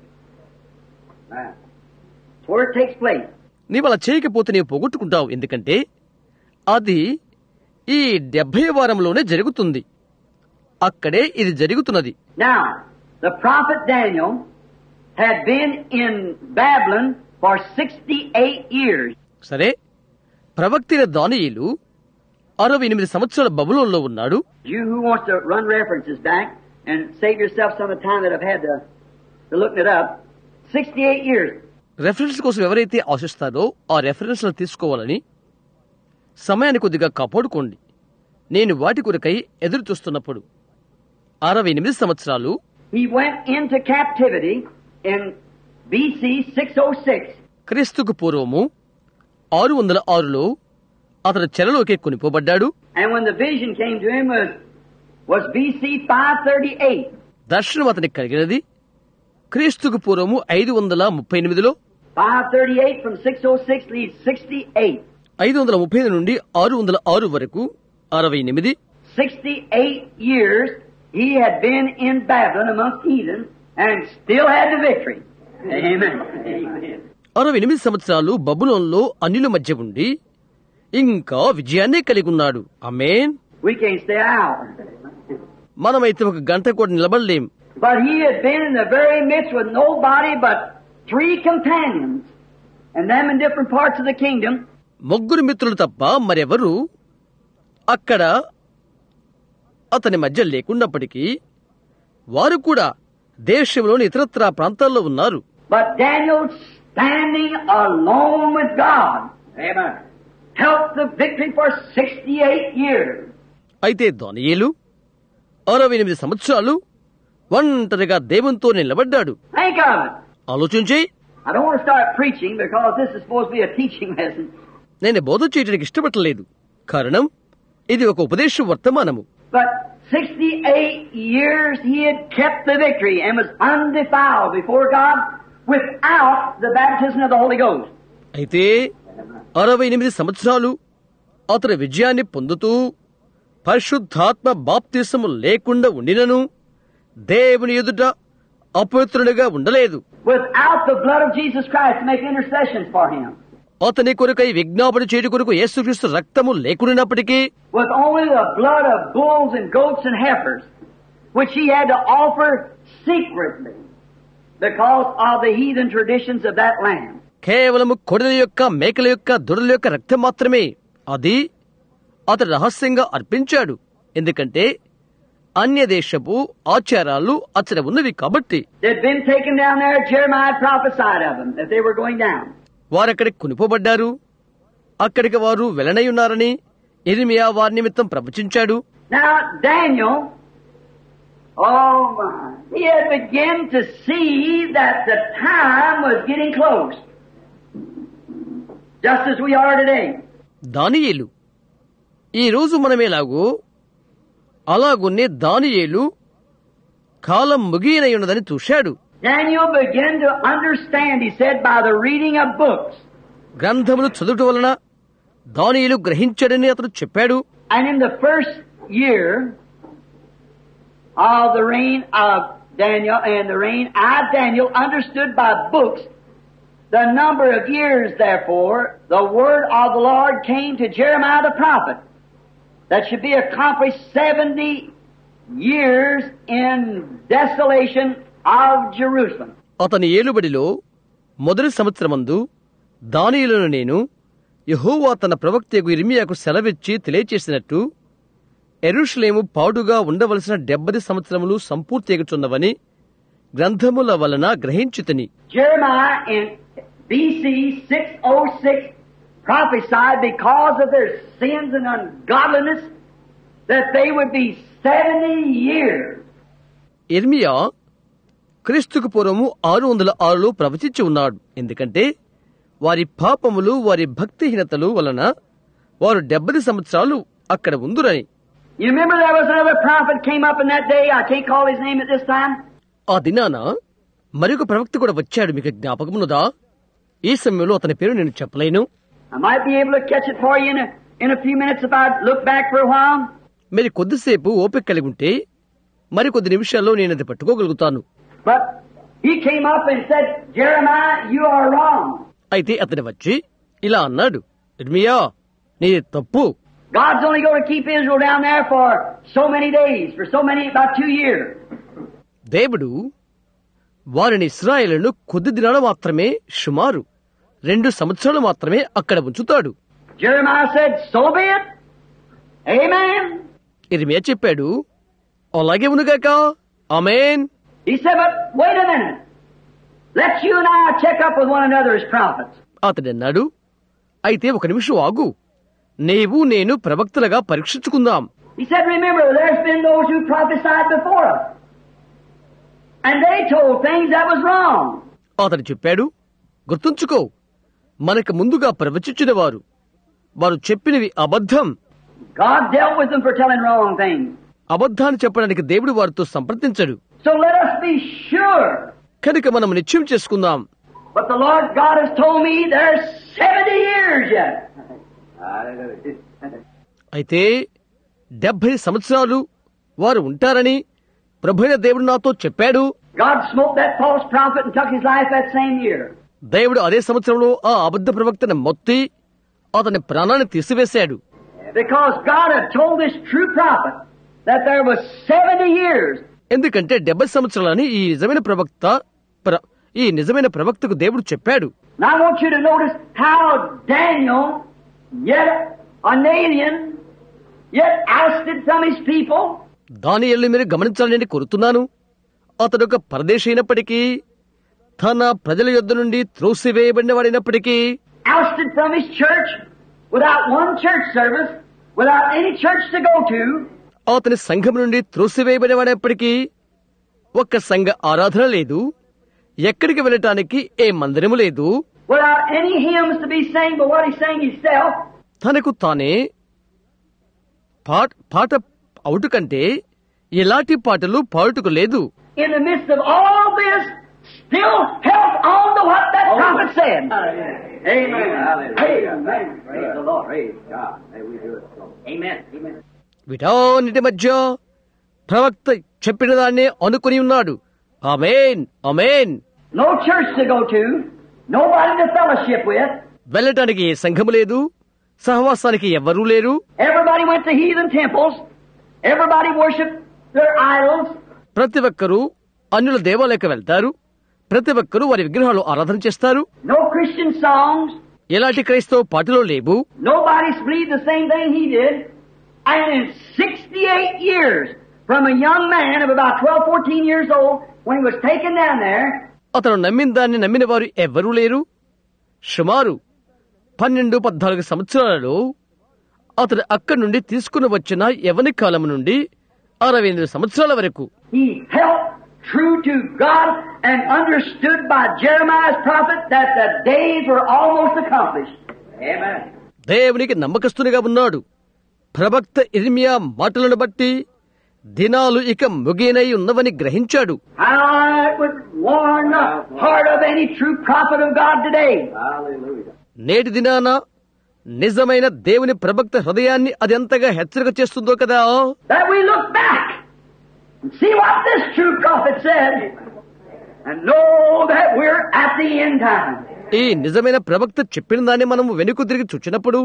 That's where it takes place. నీవు అలా చేయకపోతే నీవు పోగొట్టుకుంటావు. ఎందుకంటే అది ఈ డెబ్బై వారంలోనే జరుగుతుంది, అక్కడే ఇది జరుగుతున్నది. Now, the prophet Daniel had been in Babylon for sixty-eight years. సరే, ప్రవక్త దానియేలు అరవై ఎనిమిది సంవత్సరాల బబులోనులో ఉన్నాడు. You who wants to run references back and save yourself some of the time that I've had to, to look it up, sixty-eight years. Reference కోసం ఎవరైతే ఆశిస్తారో ఆ రెఫరెన్స్ తీసుకోవాలని సమయాన్ని కొద్దిగా కాపాడుకోండి. నేను వాటి కొరకై ఎదురు చూస్తున్నప్పుడు అరవై ఎనిమిది సంవత్సరాలు. He went into captivity in B C six oh six. క్రీస్తుకు పూర్వము ఆరు వందల ఆరులో అతడు చెరలోకి కొనిపోబడ్డాడు. And when the vision came to him was, was B C five thirty-eight. దర్శనం అతనికి కలిగినది క్రీస్తుకు పూర్వము ఐదు వందల ముప్పై ఎనిమిదిలో. five thirty-eight from six oh six leaves sixty-eight. ఐదు వందల ముప్పై నుండి ఆరు వందల ఆరు వరకు అరవై ఎనిమిది. sixty-eight years he had been in Babylon amongst heathen and still had the victory. Amen. Amen. అరవై ఎనిమిది సంవత్సరాలు బబులోన్లో అన్యుల మధ్య ఉండి ఇంకా విజయాన్ని కలిగి ఉన్నాడు. ఆమేన్. We can't stay out. మనమైతే ఒక గంట కూడా నిలబడలేం. But he had been in the very midst with nobody but three companions, and them in different parts of the kingdom. ముగ్గురు మిత్రులు తప్ప మరెవరు అక్కడ అతని మధ్య లేకున్నప్పటికీ వారు కూడా దేశంలోని ఇతరత్రా ప్రాంతాల్లో ఉన్నారు. But Daniel, standing alone with God, amen, helped the victory for sixty-eight years. అయితే దానియేలు అరవై ఎనిమిది సంవత్సరాలు ఒంటరిగా దేవునితో నిలబడ్డాడు. Think of it. ఆలోచించి, I don't want to start preaching because this is supposed to be a teaching lesson. నేను బోధ చేయడానికి ఇష్టపడలేదు, కారణం ఇది ఒక ఉపదేశ వర్తమానము. But sixty-eight years he had kept the victory and was undefiled before God without the baptism of the Holy Ghost. అయితే అరవై ఎనిమిది సంవత్సరాలు అతను విజయాన్ని పొందుతూ పరిశుద్ధాత్మ బాప్తిసము లేకుండా ఉండినను దేవుని ఎదుట అపవిత్రుడిగా ఉండలేదు. Without the blood of Jesus Christ to make intercessions for him. అతని కొరకై విజ్ఞాపన చేయుట కొరకు యేసుక్రీస్తు రక్తము లేకున్నప్పటికీ, with only the blood of bulls and goats and heifers, which he had to offer secretly because of the heathen traditions of that land. కేవలము కొడల యొక్క మేకల యొక్క దొరల యొక్క రక్తం మాత్రమే అది అతడు రహస్యంగా అర్పించాడు. ఎందుకంటే అన్య దేశపు ఆచారాలు అతడు ఉన్నవి కాబట్టి. They'd been taken down there. Jeremiah prophesied of them that they were going down. వారక్కడికి కొనిపోబడ్డారు, అక్కడికి వారు వెళ్లనై ఉన్నారని ఇర్మియా వారి నిమిత్తం ప్రవచించాడు. Now Daniel, oh my, he had begun to see that the time was getting close, just as we are today. దానియేలు ఈ రోజు మనమేలాగో అలాగున్నే దానియేలు కాలం ముగియనై ఉన్నదని చూశాడు. Daniel began to understand, he said, by the reading of books. గ్రంథములు చదువుట వలన దానియేలు గ్రహించాడని అతడు చెప్పాడు. And in the first year of the reign of Daniel, and the reign I, Daniel, understood by books the number of years, therefore, the word of the Lord came to Jeremiah the prophet, that should be accomplished seventy years in desolation of Jerusalem. అతని ఏలుబడిలో మొదటి సంవత్సరమందు దానియేలును నేను యెహోవా తన ప్రవక్తయగు ఇర్మియాకు సెలవిచ్చి తెలియచేసినట్టు యెరూషలేము పాడుగా ఉండవలసిన డెబ్బది సంవత్సరములు సంపూర్తియగుచున్నవని గ్రంథముల వలన గ్రహించితిని. Jeremiah in B C six oh six prophesied because of their sins and ungodliness that they would be seventy years. ఇర్మియా క్రీస్తుకు పూర్వము ఆరు వందల ఆరులో ప్రవచించి ఉన్నాడు. ఎందుకంటే వారి పాపములు వారి భక్తిహీనతలు వలన వారు డెబ్బది సంవత్సరాలు అక్కడ ఉందురని. You remember there was another prophet came up in that day. I can't call his name at this time. ఆ దినాన మరొక ప్రవక్త కూడా వచ్చాడు, మీకు జ్ఞాపకమున్నదా? ఈ సమయంలో అతని పేరు నేను చెప్పలేను. I might be able to catch it for you in a, in a few minutes if I look back for a while. మరి కొద్దిసేపు ఓపిక కలిగి ఉంటే మరి కొద్ది నిమిషాల్లో నేను అది పట్టుకోగలుగుతాను. But he came up and said, Jeremiah, you are wrong. అయితే అతని వచ్చి ఇలా అన్నాడు, ఇర్మియా నీది తప్పు. God's only going to keep Israel down there for so many days, for so many, about two years. దేవుడు వారిని ఇశ్రాయేలును కొద్ది దినాలు మాత్రమే, సుమారు రెండు సంవత్సరాలు మాత్రమే అక్కడ ఉంచుతాడు. Jeremiah said, so be it. Amen. ఇర్మియా చెప్పాడు, అలాగే ఉనుగాక, ఆమేన్. He said, but wait a minute. Let you and I check up with one another as prophets. అతడన్నాడు, అయితే ఒక నిమిషం ఆగు, నీవు నేను ప్రవక్తలుగా పరీక్షించుకుందాం. He said, remember, there's been those who prophesied before us. And they told things that was wrong. అతడు చెప్పాడు, గుర్తుంచుకో, మనకు ముందుగా ప్రవచించిన వారు వారు చెప్పినవి అబద్ధం. God dealt with them for telling wrong things. అబద్ధాన్ని చెప్పడానికి దేవుడు వారితో సంప్రదించడు. So let us be sure కనుక మనం నిశ్చయం చేసుకుందాం, But the Lord God has told me there's seventy years yet. అయితే డెబ్బై సంవత్సరాలు వారు ఉంటారని ప్రభువైన దేవుడు నాతో చెప్పాడు. God smote that false prophet and took his life that same year. దేవుడు అదే సంవత్సరంలో ఆ అబద్ధ ప్రవక్తను మొత్తి అతని ప్రాణాన్ని తీసివేశాడు. Because God had told this true prophet that there was seventy years. ఎందుకంటే డెబ్బై సంవత్సరాలని ఈ నిజమైన ప్రవక్త ప్ర- ఈ నిజమైన ప్రవక్తకు దేవుడు చెప్పాడు. Now I want you to notice how Daniel, yet an alien, yet ousted from his people, దానియేలును మీరు గమనించాలని కోరుతున్నాను. అతడు ఒక పరదేశి అయినప్పటికీ, తన ప్రజల యొద్ద నుండి త్రోసివేయబడిన వాడైనప్పటికీ, ousted from his church, without one church service, without any church to go to, అతని సంఘం నుండి త్రోసివేయబడిన వాడైనప్పటికీ, ఒక్క సంఘ ఆరాధన లేదు, ఎక్కడికి వెళ్ళటానికి ఏ మందిరము లేదు, without any hymns to be sang but what he sang himself, తనకు తానే పాట పాట అవుటు కంటే ఎలాంటి పాటలు పాడుటకు లేదు. in the midst of all this, still held on to what that prophet said. Amen. Amen. Praise the Lord. Praise God. May we do it. Amen. Amen. వీటన్నిటి మధ్య ప్రవక్త చెప్పిన దాన్నే అనుకుని ఉన్నాడు. ఆమేన్, ఆమేన్. No church to go to, nobody to fellowship with. వెళ్ళటానికి ఏ సంఘము లేదు, సహవాసానికి ఎవ్వరూ లేరు. Everybody went to heathen temples. Everybody worshiped their idols. ప్రతి ఒక్కరూ అన్యుల దేవాలయకు వెళ్తారు. ప్రతి ఒక్కరూ వారి విగ్రహాలు ఆరాధన చేస్తారు. No Christian songs. ఎలాంటి క్రైస్తవ పాటలు లేవు. Nobody believed the same thing he did. And in sixty-eight years, from a young man of about twelve, fourteen years old, when he was taken down there, అతను నమ్మిన దాన్ని నమ్మిన వారు ఎవ్వరూ లేరు. సుమారు పన్నెండు పద్నాలుగు సంవత్సరాలలో అతడు అక్కడి నుండి తీసుకుని వచ్చిన యవని కాలం నుండి అరవై ఎనిమిది సంవత్సరాల వరకు he held true to God and understood by Jeremiah's prophet that the days were almost accomplished. Amen. దేవునికి నమ్మకస్తునిగా ఉన్నాడు. ప్రవక్త ఇర్మియా మాటలను బట్టి దినాలు ఇక ముగినై ఉన్నవని గ్రహించాడు. How it would warn the heart of any true prophet of God today. Hallelujah. నేటి దినాన నిజమైన దేవుని ప్రవక్త హృదయాన్ని అది ఎంతగా హెచ్చరిక చేస్తుందో కదా. That we look back and see what this true prophet said and know that we're at the end time. ఈ నిజమైన ప్రవక్త చెప్పిన దాన్ని మనము వెనుక తిరిగి చూచినప్పుడు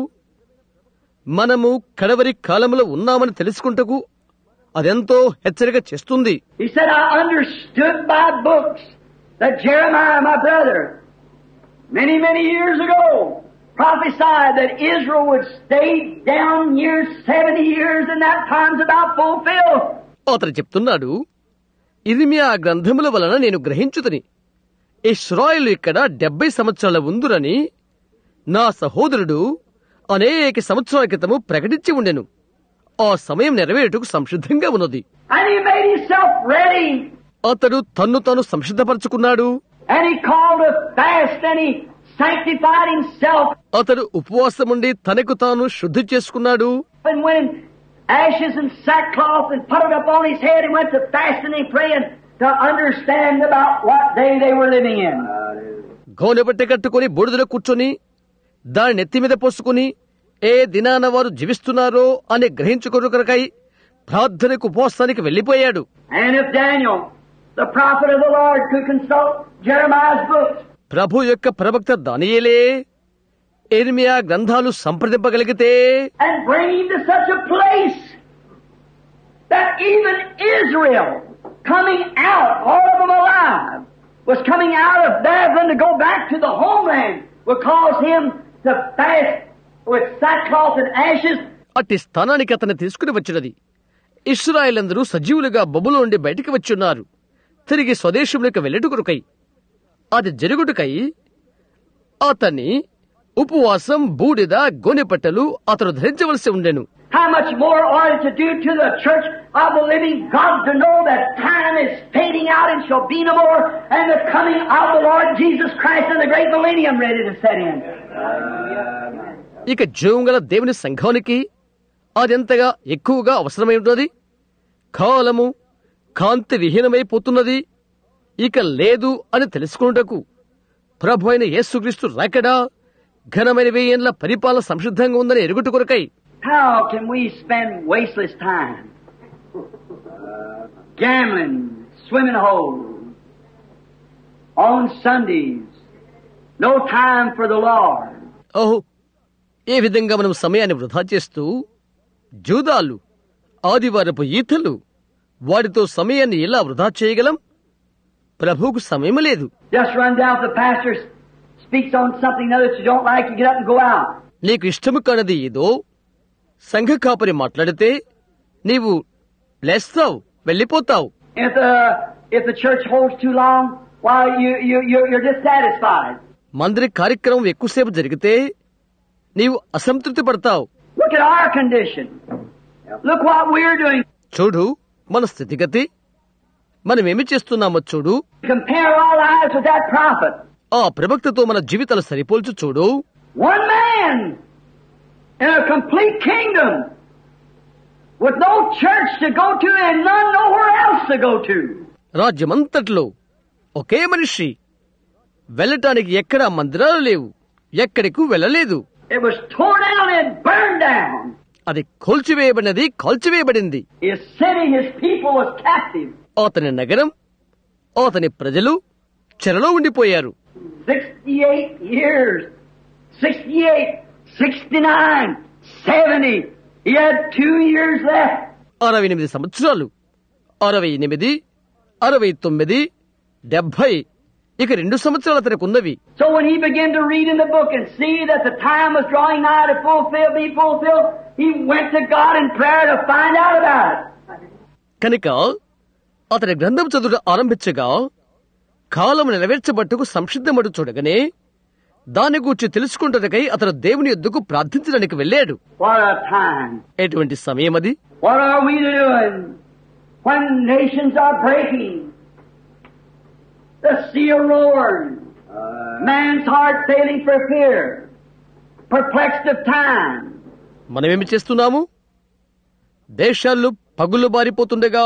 మనము కడవరి కాలంలో ఉన్నామని తెలుసుకుంటకు అదెంతో హెచ్చరిక చేస్తుంది. He said, I understood by books that Jeremiah, my brother, many, many years ago, prophesied that Israel would stay down years, seventy years, and that time's about fulfilled. అతను చెప్తున్నాడు, ఇర్మియా గ్రంథముల వలన నేను గ్రహించుతని ఇశ్రాయేలు ఇక్కడ డెబ్బై సంవత్సరాల ఉందురని నా సహోదరుడు అనేక సంవత్సరాల క్రితము ప్రకటించి ఉండెను. ఆ సమయం నెరవేరుటకు సంసిద్ధంగా ఉన్నది. And he made himself ready. అతడు తన్ను తాను సంసిద్ధపరచుకున్నాడు. And he called a fast and he sanctified himself. అతడు ఉపవాసముండి తనకు తాను శుద్ధి చేసుకున్నాడు. And when ashes and sackcloth and put it up on his head and went to fasting and praying to understand about what day they were living in. గోనె బట్టె కట్టుకుని బూడిదలో కూర్చొని దాని నెత్తి మీద పోసుకుని ఏ దినాన వారు జీవిస్తున్నారో అని గ్రహించుకొను కొరకై ప్రార్థనకు ఉపవాసానికి వెళ్లిపోయాడు. And if Daniel, the prophet of the Lord, could consult Jeremiah's books, ప్రభు యొక్క ప్రవక్త దానియేలే ఇర్మియా గ్రంథాలు సంప్రదింపగలిగితే and bring him to such a place that even Israel, coming out, all of them alive, was coming out of Babylon to go back to the homeland, would cause him to fast with sackcloth and ashes. అట్టి స్థానానికి అతన్ని తీసుకుని వచ్చినది. ఇశ్రాయేలందరూ సజీవులుగా బొబ్బులో నుండి బయటికి వచ్చున్నారు, తిరిగి స్వదేశంలోకి వెళ్ళుట కొరకై. అది జరుగుటకై అతని ఉపవాసం, బూడిద, గోనెపట్టలు అతను ధరించవలసి ఉండెను. How much more ought it to do to the church of the living God to know that time is fading out and shall be no more, and the coming of the Lord Jesus Christ and the great millennium ready to set in. ఇక జీవంగల దేవుని సంఘానికి అదెంతగా ఎక్కువగా అవసరమై ఉన్నది. కాలము కాంతి విహీనమైపోతున్నది, ఇక లేదు అని తెలుసుకున్నటకు ప్రభు అయిన యేసుక్రీస్తు రాకడా ఘనమైన వెయ్యేండ్ల పరిపాలన సంసిద్ధంగా ఉందని ఎరుగుట కొరకై How can we spend wasteless time gambling, swimming holes, on Sundays, no time for the Lord? ఓహో, ఏ విధంగా మనం సమయాన్ని వృధా చేస్తూ జూదాలు, ఆదివారపు ఈతలు, వాటితో సమయాన్ని ఎలా వృధా చేయగలం? ప్రభువుకు సమయం లేదు. Just run down if the pastor speaks on something that you don't like, you get up and go out. నీకు ఇష్టము కానిది ఏదో సంఘ కాపరి మాట్లాడితే నీవు లేస్తావు, వెళ్ళిపోతావు. If the if the church holds too long, well, you you you you're dissatisfied. మందిర కార్యక్రమం ఎక్కువసేపు జరిగితే నీవు అసంతృప్తి పడతావు. Look at our condition. Look what we're doing. చూడు మన స్థితిగతి, మనమేమి చేస్తున్నామో చూడు. Compare our lives with that prophet. ఆ ప్రవక్తతో మన జీవితాలు సరిపోల్చు చూడు. One man in a complete kingdom with no church to go to and none nowhere else to go to. రాజ్యమంతట్లో ఒకే మనిషి, వెళ్ళటానికి ఎక్కడా మందిరాలు లేవు, ఎక్కడికి వెళ్ళలేదు. It was torn down and burned down. అది కూల్చివేయబడినది, కాల్చివేయబడింది. His city, his people was captive. అతని నగరం, అతని ప్రజలు చెరలో ఉండిపోయారు. Sixty-eight years, sixty-eight, sixty-nine, seventy. He had two years left. అరవై ఎనిమిది సంవత్సరాలు, అరవై ఎనిమిది, అరవై తొమ్మిది, డెబ్బై, ఇక రెండు సంవత్సరాలు అతనికి ఉన్నవి. So when he began to read in the book and see that the time was drawing nigh to fulfill, be fulfilled, he went to God in prayer to find out about it. కనుక అతని గ్రంథం చదువుట ఆరంభించగా కాలం నెరవేర్చబట్టుకు సంసిద్ధమడు చూడగానే దాని గూర్చి తెలుసుకుంటదకై అతను దేవుని యొద్దకు ప్రార్థించడానికి వెళ్ళాడు. What a time! ఎటువంటి సమయం అది! What are we doing when nations are breaking? The sea roaring, man's heart failing for fear, perplexed of time. మనమేమి చేస్తున్నాము? దేశాలు పగులు బారిపోతుండగా,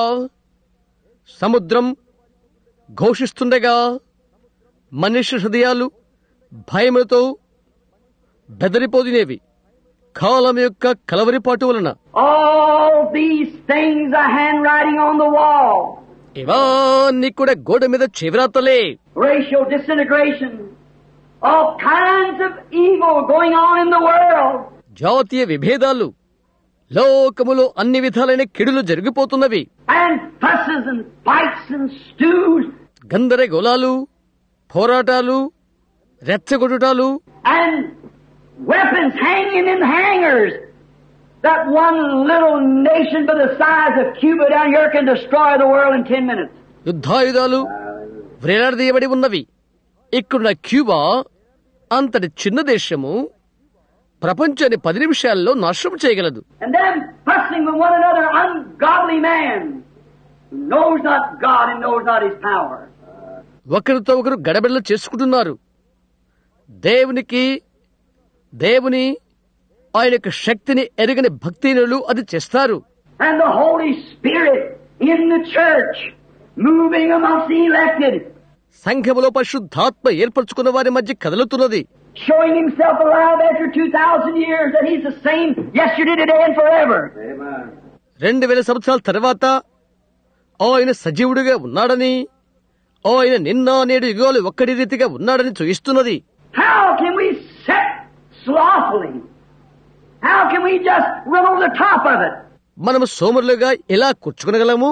సముద్రం ఘోషిస్తుండగా, మనుష్య హృదయాలు భయములతో బెదరిపోతునేవి కాలం యొక్క కలవరిపాటు వలన. All these things are handwriting on the wall. ఇవన్నీ కూడా గోడ మీద చివరాతలే. Racial disintegration, all kinds of evil going on in the world. జాతీయ విభేదాలు, లోకములో అన్ని విధాలైన కిడులు జరిగిపోతున్నవి. And fusses and fights and stews. గందరగోళాలు, పోరాటాలు, రెచ్చగొట్టుటాలు, and weapons hanging in hangers that one little nation by the size of Cuba down here can destroy the world in ten minutes. యుద్ధాయుధాలు వ్రేలాడదీయబడి ఉన్నవి. ఇక్కడున్న Cuba అంతటి చిన్న దేశము ప్రపంచాన్ని పది నిమిషాల్లో నాశనం చేయగలదు. And them fussing with one another, ungodly man who knows not God and knows not His power. ఒకరితో ఒకరు గడబిడలు చేసుకుంటున్నారు. దేవునికి దేవుని ఆయన యొక్క శక్తిని ఎరగని భక్తినులు అది చేస్తారు. And the Holy Spirit in the church moving amongst the elected, సంఘములో పరిశుద్ధాత్మ ఏర్పరచుకున్న వారి మధ్య కదలుతున్నది. showing Himself alive after two thousand years that He's the same yesterday, today and forever. Amen. రెండు వేల సంవత్సరాల తర్వాత ఆయన సజీవుడిగా ఉన్నాడని, ఆయన నిన్న నేడు యుగాలు ఒక్కడి రీతిగా ఉన్నాడని చూయిస్తున్నది. How can we sit slothfully? How can we just run over the top of it? మనము సోమరులుగా ఎలా కూర్చుకోగలము?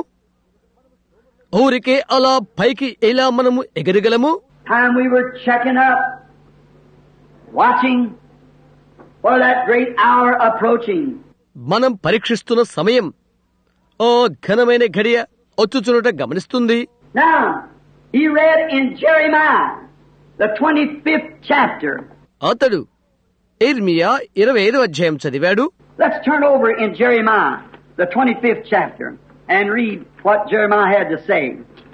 ఊరికే అలా పైకి ఎలా మనము ఎగరగలము? Time we were checking up, watching for that great hour approaching. మనం పరీక్షిస్తున్న సమయం ఓ ఘనమైన ఘడియ వచ్చుచునుట గమనిస్తుంది. Now, he read in Jeremiah, the twenty-fifth chapter. అతడు ఇర్మియా ఇరవై ఐదవ అధ్యాయం చదివాడు. Let's turn over in Jeremiah, the twenty-fifth chapter, and read what Jeremiah had to say.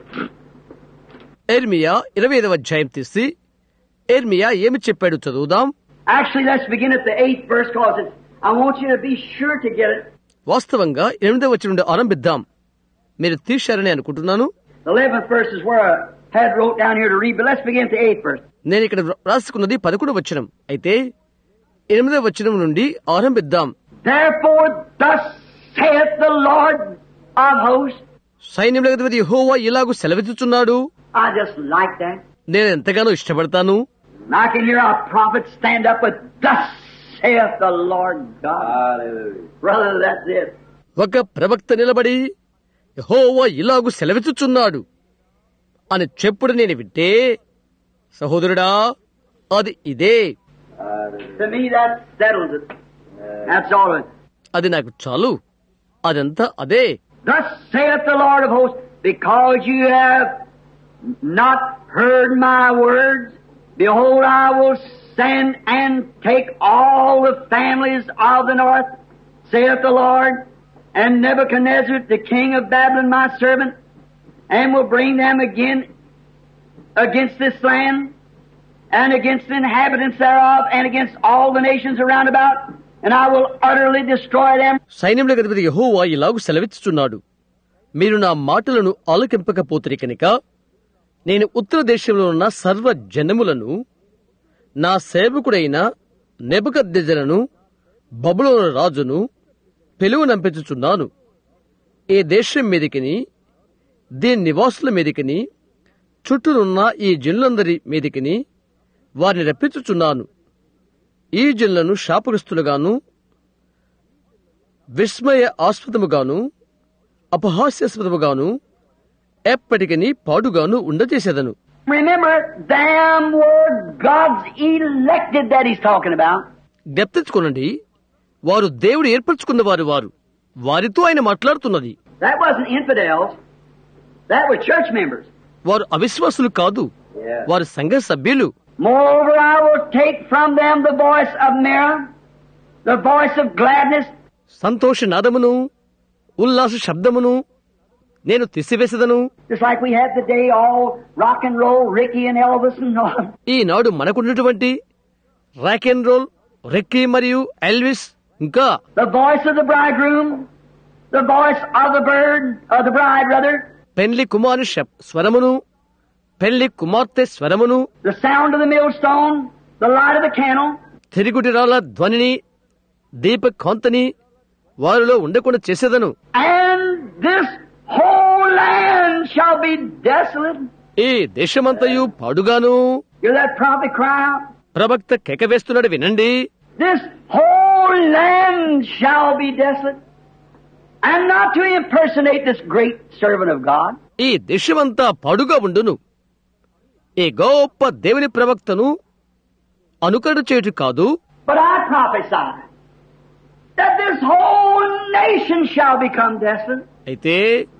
ఇర్మియా ఇరవై ఐదవ అధ్యాయం తీసి ఇర్మియా ఏమి చెప్పాడు చదువుదాం. Actually, let's begin at the eighth verse, because it's, I want you to be sure to get it. వాస్తవంగా ఎనిమిదవ వచనం నుండి ఆరంభిద్దాం. మీరు తీశారని అనుకుంటున్నాను. The eleventh verse is where I had wrote down here to read, but let's begin at the eighth verse. నేను ఇక్కడ రాసుకున్నది పదకొండు వచనం. అయితే ఎనిమిదవ వచనం నుండి ఆరంభిద్దాం. Therefore, thus saith the Lord of hosts. సైన్యములకు అధిపతి యెహోవా ఇలాగు సెలవిచ్చుచున్నాడు. I just like that. నేను ఎంతగానో ఇష్టపడతాను. I can hear a prophet stand up with, thus saith the Lord God. Hallelujah. Brother, that's it. ఒక ప్రవక్త నిలబడి యెహోవా ఇలాగు సెలవిచ్చుచున్నాడు అని చెప్పుడు నేను వింటే, సహోదరుడా, అది ఇదే. To me, that settles it. That's all. అది నాకు చాలు. అదంతా అదే. Thus saith the Lord of hosts, because you have not heard my words, behold, I will send and take all the families of the north, saith the Lord, and Nebuchadnezzar, the king of Babylon, my servant, and will bring them again against this land, and against the inhabitants thereof, and against all the nations around about, and I will utterly destroy them. సైన్యములకు అధిపతి యెహోవా ఇలాగు సెలవిచ్చుచున్నాడు, మీరు నా మాటలను ఆలకింపకపోతిరి కనుక నేను ఉత్తర దేశంలో ఉన్న సర్వ జనములను, నా సేవకుడైన నెబుకద్నెజరును, బబులోను రాజును పిలువనంపించుచున్నాను. ఈ దేశం మీదికిని దీని నివాసుల మీదికిని చుట్టూనున్న ఈ జనులందరి మీదికిని వారిని రప్పించుచున్నాను. ఈ జనులను శాపగ్రస్తులుగాను, విస్మయ ఆస్పదముగాను, అపహాస్యాస్పదముగాను, ఎప్పటికీ పాడుగాను ఉండచేసేదను. Remember, them were God's elected that he's talking about. జ్ఞప్తించుకోనండి, వారు దేవుడు ఏర్పరచుకున్న వారు వారు వారితో ఆయన మాట్లాడుతున్నది. That wasn't infidels. That were church members. వారు అవిశ్వాసులు కాదు, వారు సంఘ సభ్యులు. Moreover, I will take from them the voice of mirth, the voice of gladness. సంతోష నాదమును, ఉల్లాస శబ్దమును నేను తీసివేసెదను. Just like we have today, all rock and roll, Ricky and Elvis and all. ఈనాడు మనకున్నటువంటి రాక్ అండ్ రోల్, రెక్కీ మరియు Elvis, ఇంకా The voice of the bridegroom, the voice of the bird, of the bride rather. పెళ్లి కుమారు స్వరమును, పెళ్లి కుమార్తె స్వరమును, The sound of the millstone, the light of the candle. తిరుగుటిరాల ధ్వనిని, దీప కాంతిని వారిలో ఉండకుండా చేసేదను. And this whole land shall be desolate. ఈ దేశమంతయు పాడుగాను. Hear that prophet cry out? ప్రవక్త కేకవేస్తున్నాడు, వినండి. This whole land shall be desolate. And not to impersonate this great servant of God. ఈ దేశమంతా పాడుగా ఉండును. ఈ గొప్ప దేవుని ప్రవక్తను అనుకరణ చేయుట కాదు. But I prophesy that this whole nation shall become desolate. అయితే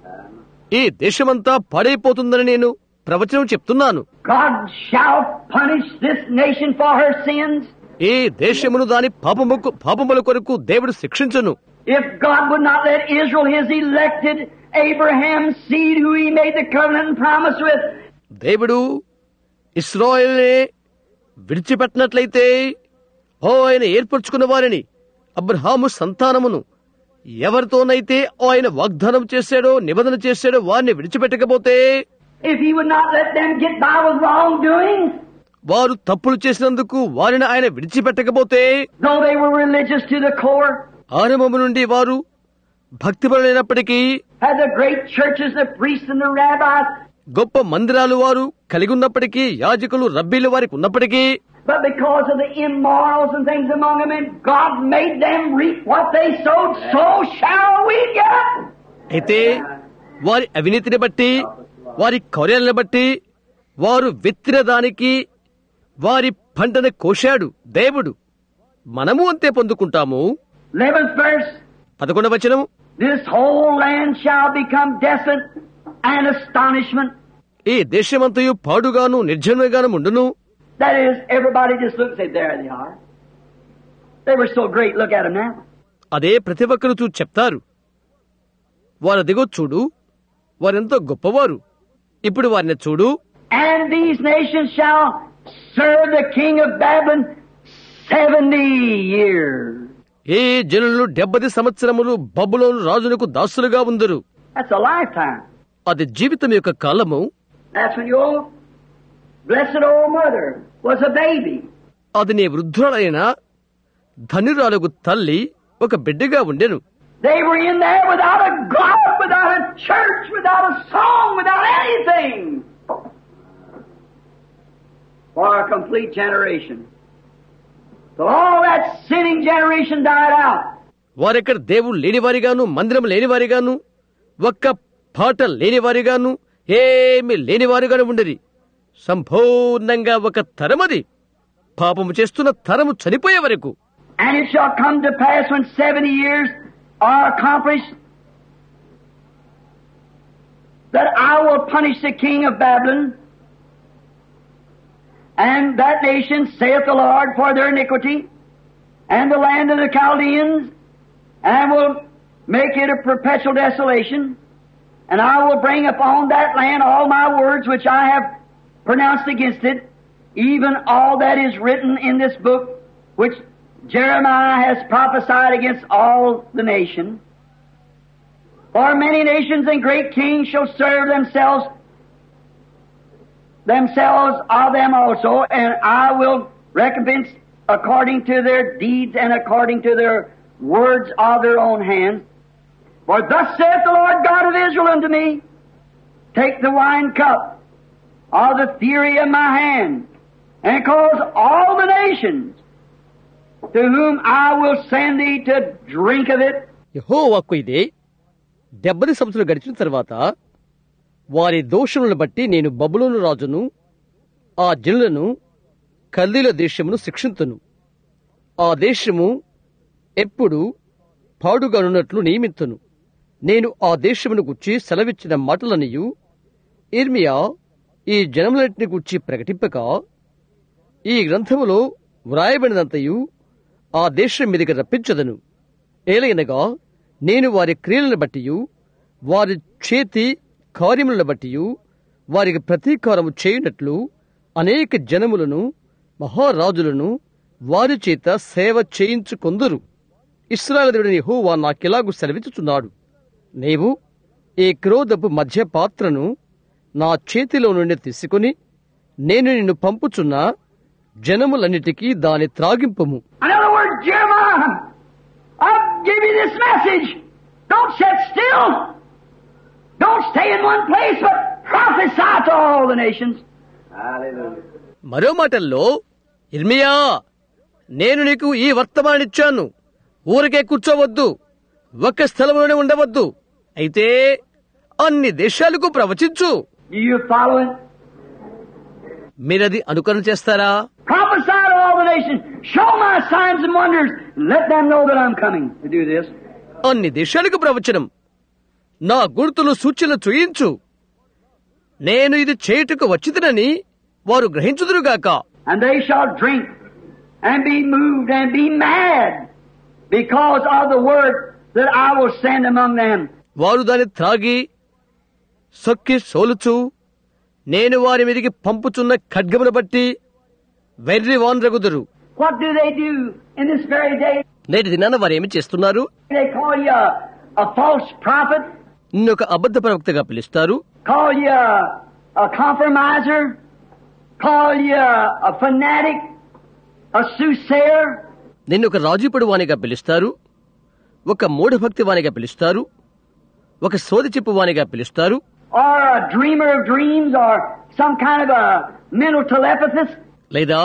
ఈ దేశమంతా పాడైపోతుందని నేను ప్రవచనం చెప్తున్నాను. God shall punish this nation for her sins. ఈ దేశమును దాని పాపముకు పాపముల కొరకు దేవుడు శిక్షించును. If God would not let Israel, his elected Abraham's seed, who he made the covenant and promise with, దేవుడు ఇశ్రాయేలునే విడిచిపెట్టినట్లయితే, ఓ ఆయన ఏర్పరచుకున్న వారిని, అబ్రహాము సంతానమును, ఎవరితోనైతే ఆయన వాగ్దానం చేశాడో, నిబంధన చేశాడో వారిని విడిచిపెట్టకపోతే, if he would not let them get by with wrongdoing, వారు తప్పులు చేసినందుకు వారిని ఆయన విడిచిపెట్టకపోతే, though they were religious to the core, ఆరంభము నుండి వారు భక్తిపరులైనప్పటికీ, had the great churches, the priests and the rabbis, గొప్ప మందిరాలు వారు కలిగి ఉన్నప్పటికీ, యాజకులు రబ్బీలు వారికి ఉన్నప్పటికీ, but because of the immorals and things among them, and God made them reap what they sowed, so shall we get. అయితే వారి అవినీతిని బట్టి, వారి కార్యాలను బట్టి, వారు విత్తిన దానికి వారి పంటను కోశాడు దేవుడు. మనము అంతే పొందుకుంటాము. eleventh verse. పదకొండవ వచనం, This whole land shall become desolate and astonishment. ఈ దేశమంతయు పాడుగాను నిర్జనగాను ఉండును. That is, everybody just looks and say, there they are. They were so great, look at them now. అదే ప్రతి ఒక్కరు చూసి చెప్తారు, వారు దిగో చూడు, వారెంతో గొప్పవారు, ఇప్పుడు వారిని చూడు. And these nations shall serve the king of Babylon seventy years. ఏ జనులు డెబ్బది సంవత్సరములు బబులోను రాజునకు దాసులుగా ఉందరు. That's a lifetime. అది జీవితం యొక్క కాలము. That's when you blessed old mother was a baby. అది నీ వృద్ధురాలైన ధనురాలకు తల్లి ఒక బిడ్డగా ఉండెను. They were in there without a God, without a church, without a song, without anything. For a complete generation. So all that sinning generation died out. వారెక్కడ దేవుడు లేనివారిగాను, మందిరం లేనివారిగాను, ఒక్క పాట లేనివారిగాను, ఏమి లేనివారిగాను ఉండేది. సంపూర్ణంగా ఒక తరమది పాపము చేస్తున్న తరము చనిపోయే వరకు. And it shall come to pass when seventy years are accomplished that I will punish the king of Babylon and that nation, saith the Lord, for their iniquity, and the land of the Chaldeans, and will make it a perpetual desolation, and I will bring upon that land all my words which I have pronounced against it, even all that is written in this book which Jeremiah has prophesied against all the nations. For many nations and great kings shall serve themselves themselves of them also, and I will recompense according to their deeds and according to their words of their own hands. For thus saith the Lord God of Israel unto me, take the wine cup of the fury of my hand, and cause all the nations to whom I will send thee to drink of it. యెహోవాకు ఇదే, డెబ్బది సంవత్సరాలు గడిచిన తర్వాత వారి దోషములను బట్టి నేను బబులోను రాజును ఆ జనులను కల్దీల దేశమును శిక్షింతును. ఆ దేశము ఎప్పుడు పాడుగానున్నట్లు నియమిత్తును. నేను ఆ దేశమును గుర్చి సెలవిచ్చిన మాటలనియు ఇర్మియా ఈ జనములన్నిటిని గుర్చి ప్రకటింపక ఈ గ్రంథములో వ్రాయబడినంతయు ఆ దేశం మీదకి రప్పించదను. ఏలైనగా నేను వారి క్రియలను బట్టియు వారి చేతి కార్యములను బట్టియు వారికి ప్రతీకారము చేయునట్లు అనేక జనములను మహారాజులను వారి చేత సేవ చేయించుకొందురు. ఇశ్రాయేలు దేవుడైన యెహోవా నాకిలాగు సెలవిచ్చుచున్నాడు, నీవు ఈ క్రోధపు మధ్య పాత్రను నా చేతిలో నుండి తీసుకుని నేను నిన్ను పంపుచున్న జనములన్నిటికీ దాని త్రాగింపుము. In other words, Jeremiah, I'll give you this message. Don't sit still. Don't stay in one place, but prophesy to all the nations. Hallelujah. మరో మాటల్లో, ఇర్మియా, నేను నీకు ఈ వర్తమానిచ్చాను, ఊరికే కూర్చోవద్దు, ఒక్క స్థలంలోనే ఉండవద్దు, అయితే అన్ని దేశాలకు ప్రవచించు. Do you follow it? మీరది అనుకరణ చేస్తారా? Prophesy to all the nations. Show my signs and wonders. Let them know that I'm coming to do this. అన్ని దేశాలకు ప్రవచనం, నా గుర్తులు సూచనలు చూయించు, నేను ఇది చేయుటకు వచ్చిదనని వారు గ్రహించుదురుగాక. And they shall drink and be moved and be mad because of the word that I will send among them. వారు దాన్ని త్రాగి సొక్కి సోలుచు నేను వారి మీదికి పంపుచున్న ఖడ్గమును బట్టి వెర్రి వానరగుదురు. What do they do in this very day? నేటి దినాన వారేమి చేస్తున్నారు? They call you a, a false prophet, నిన్నొక అబద్ధ ప్రవక్తగా పిలుస్తారు, call you a, a compromiser, call you a, a fanatic, a soothsayer. నిన్నొక రాజీపడు వానిగా పిలుస్తారు, ఒక మూఢభక్తి వానిగా పిలుస్తారు, ఒక సోది చెప్పు వానిగా పిలుస్తారు, or a dreamer of dreams, or some kind of a mental telepathist. లేదా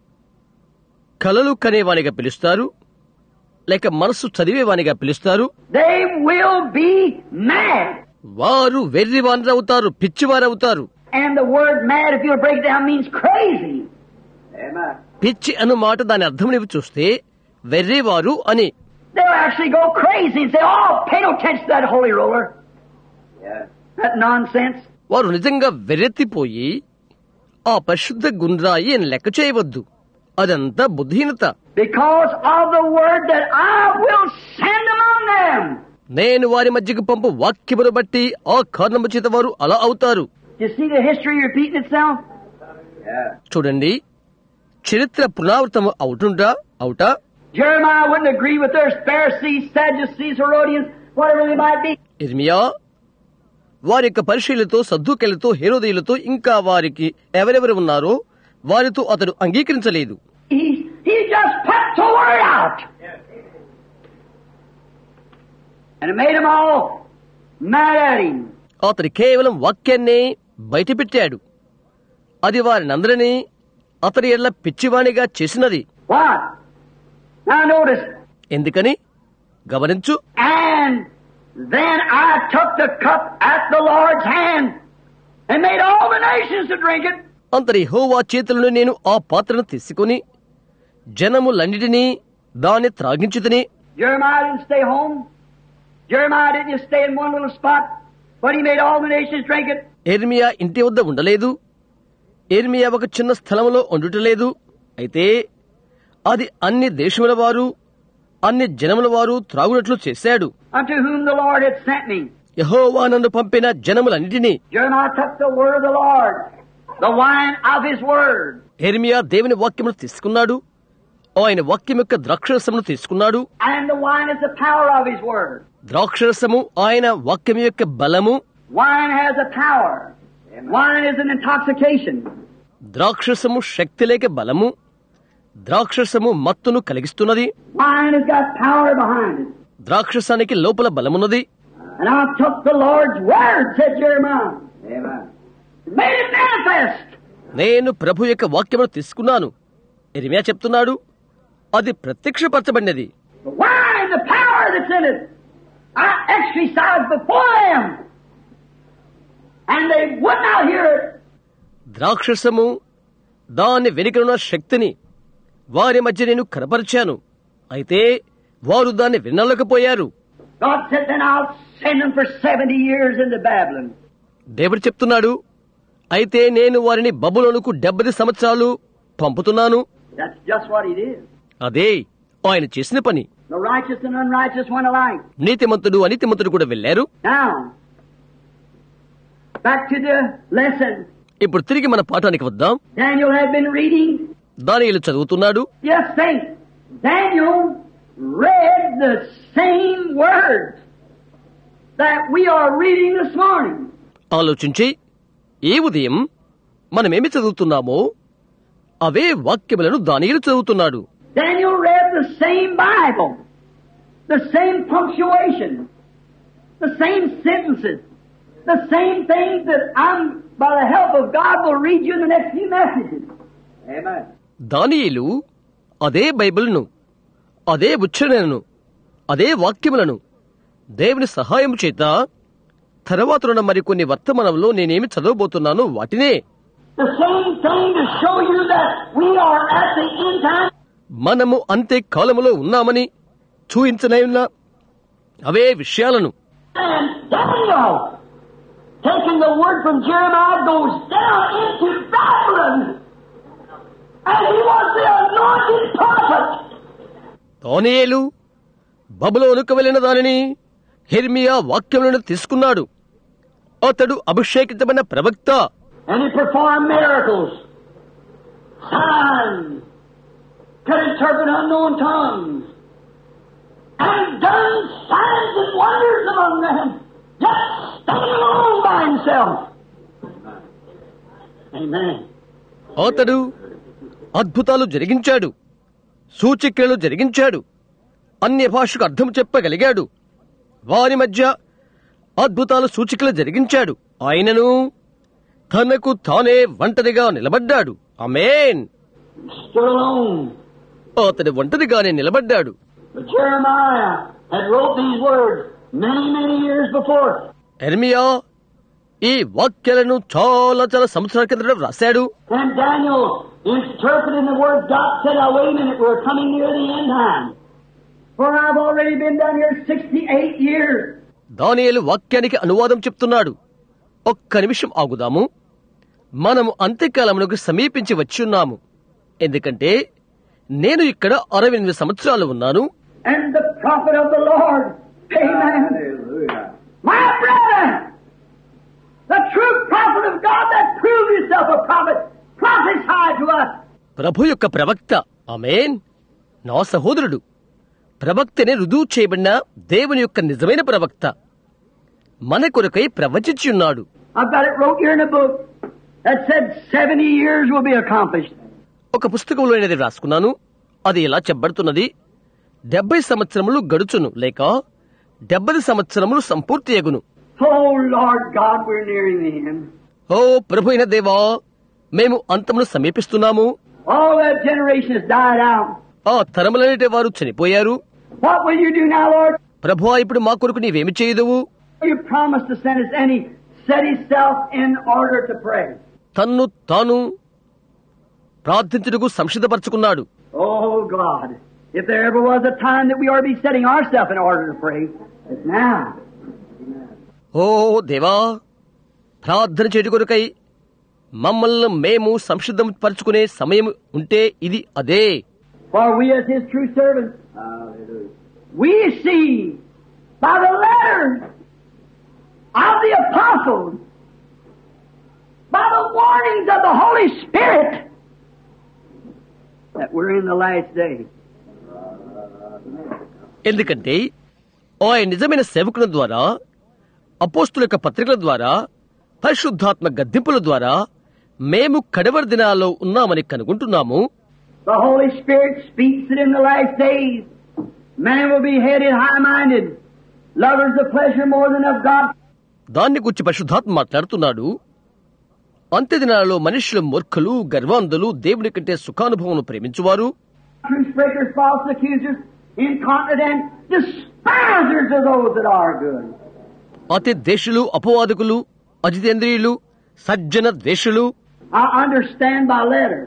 కలలు కనేవానిగా పిలుస్తారు, లేక మనస్సు చదివేవానిగా పిలుస్తారు. They will be mad. వారు వెర్రి వానరవుతారు, పిచ్చివారవుతారు. And the word mad, if you'll break it down, means crazy. Amen. పిచ్చి అను మాట దాని అర్థం నీవు చూస్తే వెర్రివారు అని. They'll actually go crazy and say, oh, pay no attention to that holy roller. Yeah. That nonsense. వారు నిజంగా వెర్రెత్తిపోయి ఆ పరిశుద్ధ గుండ్రాయి అని లెక్క చేయవద్దు, అదంతా బుద్ధిహీనత. Because of the word that I will send among them. నేను వారి మధ్యకు పంపు వాక్యమును బట్టి ఆ కారణము చేత వారు అలా అవుతారు. You see the history repeating itself? Yeah. చూడండి, చరిత్ర పునరావృతం అవుతుంటా అవుటా. Jeremiah wouldn't agree with their Pharisees, Sadducees, Herodians, whatever they might be. ఇర్మియా వారి యొక్క పరిశీలతో, సద్దూకెలతో, హేరోదీయులతో ఇంకా వారికి ఎవరెవరు ఉన్నారో వారితో అతడు అంగీకరించలేదు. He, he just put the word out. And it made them all mad at him. అతడు కేవలం వాక్యాన్నే బయటపెట్టాడు. అది వారినందరినీ అతడి ఎడ్ల పిచ్చివాణిగా చేసినది. What? Now notice. ఎందుకని గమనించు. And then I took the cup at the Lord's hand and made all the nations to drink it. అంతటి యెహోవా చేతులను నేను ఆ పాత్రను తీసుకుని జనములన్నిటినీ దాన్ని త్రాగించుతని. Jeremiah didn't stay home. Jeremiah didn't just stay in one little spot, but he made all the nations drink it. యెర్మీయా ఇంటి వద్ద ఉండలేదు. యెర్మీయా ఒక చిన్న స్థలంలో ఉండుటలేదు. అయితే అది అన్ని దేశముల వారు, అన్ని జనముల వారు త్రాగునట్లు చేశాడు. Unto whom the Lord had sent me. యెహోవా నన్ను పంపిన జనములన్నిటినీ. Jeremiah took the word of the Lord, the wine of his word. యెర్మీయా దేవుని వాక్యమును తీసుకున్నాడు. ఆయన వాక్యం యొక్క ద్రాక్షరసమును తీసుకున్నాడు. And the wine is the power of his word. ద్రాక్షరసము ఆయన వాక్యం యొక్క బలము. Wine has a power. Wine is an intoxication. ద్రాక్షరసము శక్తి లేక బలము. ద్రాక్షరసము మత్తును కలిగిస్తున్నది. Wine has got power behind it. ద్రాక్షరసానికి లోపల బలమున్నది. And I took the Lord's word, said Jeremiah. Amen. Made it manifest. నేను ప్రభు యొక్క వాక్యమును తీసుకున్నాను. యెర్మీయా చెప్తున్నాడు, అది ప్రత్యక్షపరచబడినది. The wine, the power that's in it, I exercised before them, and they would not hear it. ద్రాక్షరసము దాని వెనుకనున్న శక్తిని వారి మధ్య నేను కనపరిచాను. అయితే వారు దాన్ని వినలేకపోయారు. God said, then I'll send them for seventy years into Babylon. దేవుడు చెప్తున్నాడు, అయితే నేను వారిని బబులోనుకు డెబ్బది సంవత్సరాలు పంపుతున్నాను. That's just what he did. అదే ఆయన చేసిన పని. The righteous and unrighteous went alike. నీతిమంతుడు అనీతిమంతుడు కూడా వెళ్లారు. Now, back to the lesson. ఇప్పుడు తిరిగి మన పాఠానికి వద్దాం. Daniel had been reading. దానియేలు చదువుతున్నాడు. Yes, think. Daniel read the same words that we are reading this morning. ఆలోచించి ఈ ఉదయం మనమేమి చదువుతున్నామో అవే వాక్యములను దానియేలు చదువుతున్నాడు. Daniel read the same Bible, the same punctuation, the same sentences, the same things that I'm, by the help of God, will read you in the next few messages. Amen. దానియేలు అదే బైబిల్ను, అదే ఉచ్చారణను, అదే వాక్యములను దేవుని సహాయం చేత తర్వాతనున్న మరికొన్ని వర్తమానంలో నేనేమి చదవబోతున్నానో వాటినే. The same thing to show you that we are at the end time. మనము అంతే కాలములో ఉన్నామని చూయించనైన అవే విషయాలను. And Daniel, taking the word from Jeremiah, goes down into Babylon, and he was the anointed prophet. దానియేలు బబులోనుకు వెళ్లిన దానిని యెర్మీయా వాక్యములను తీసుకున్నాడు. అతడు అభిషేకితమైన ప్రవక్త. And he performed miracles, signs, could interpret unknown tongues, and done signs and wonders among them, just standing alone by himself. Amen. అతడు అద్భుతాలు జరిగించాడు, సూచక్రియలు జరిగించాడు, అన్య భాషకు అర్థం చెప్పగలిగాడు, వారి మధ్య అద్భుతాలు సూచికలు జరిగించాడు. ఆయనను తనకు తానే ఒంటరిగా నిలబడ్డాడు. ఆమేన్. అతడు ఒంటరిగానే నిలబడ్డాడు. యెర్మీయా ఈ వాక్యాలను చాలా చాలా సంవత్సరాల కిందట రాశాడు. దానియేలు వాక్యానికి అనువాదం చెప్తున్నాడు. ఒక్క నిమిషం ఆగుదాము. మనము అంత్యకాలంలోకి సమీపించి వచ్చి ఉన్నాము. ఎందుకంటే నేను ఇక్కడ అరవై ఎనిమిది సంవత్సరాలు ఉన్నాను. And the prophet of the Lord, amen. My brother, the true prophet of God that proved himself a prophet, prophesied to us. ప్రభు యొక్క ప్రవక్త, ఆమేన్. నా సహోదరుడు, ప్రవక్తనే రుజువు చేయబడిన దేవుని యొక్క నిజమైన ప్రవక్త మన కొరకై ప్రవచించి ఉన్నాడు. I've got it wrote here in a book that said seventy years will be accomplished. ఒక పుస్తకంలో అనేది రాసుకున్నాను. అది ఇలా చెప్పబడుతున్నది, డెబ్బై సంవత్సరములు గడుచును లేక డెబ్బై సంవత్సరములు సంపూర్తి అగును. Oh Lord God, we're nearing the end. ఓ ప్రభు అయిన దేవా, మేము అంతమును సమీపిస్తున్నాము. All that generation has died out. ఆ తరములనేటి వారు చనిపోయారు. What will you do now, Lord? ప్రభువా, ఇప్పుడు మా కొరకు నీవేమి చేయదువు? You promised to send us, and He set Himself in order to pray. తన్ను తాను ప్రార్థించుటకు సంసిద్ధపరచుకున్నాడు. Oh God, if there ever was a time that we ought to be setting ourselves in order to pray, it's now. ఓ దేవా, ప్రార్థన చేయుట కొరకై మమ్మల్ని మేము సంసిద్ధం పరచుకునే సమయం ఉంటే ఇది అదే. For we as His true servants, we see by the letters of the apostles, by the warnings of the Holy Spirit, that we're in the last day. ఎందుకంటే ఆయన నిజమైన సేవకుల ద్వారా, అపోస్తుల యొక్క పత్రికల ద్వారా, పరిశుద్ధాత్మ గద్దింపుల ద్వారా మేము కడవరి దినాల్లో ఉన్నామని కనుగొంటున్నాము. The Holy Spirit speaks that in the last days man will be headed high-minded, lovers of pleasure more than of God. దాన్ని గురించి పరిశుద్ధాత్మ మాట్లాడుతున్నాడు. అంత్య దినాలలో మనుషులు మూర్ఖులు, గర్వాంధులు, దేవుని కంటే సుఖానుభవం ప్రేమించువారు, Truth breakers, false accusers, incontinent, despisers of those that are good. అతి ద్వేషులు, అపవాదకులు, అజితేంద్రియులు, సజ్జన ద్వేషులు. I understand by letter.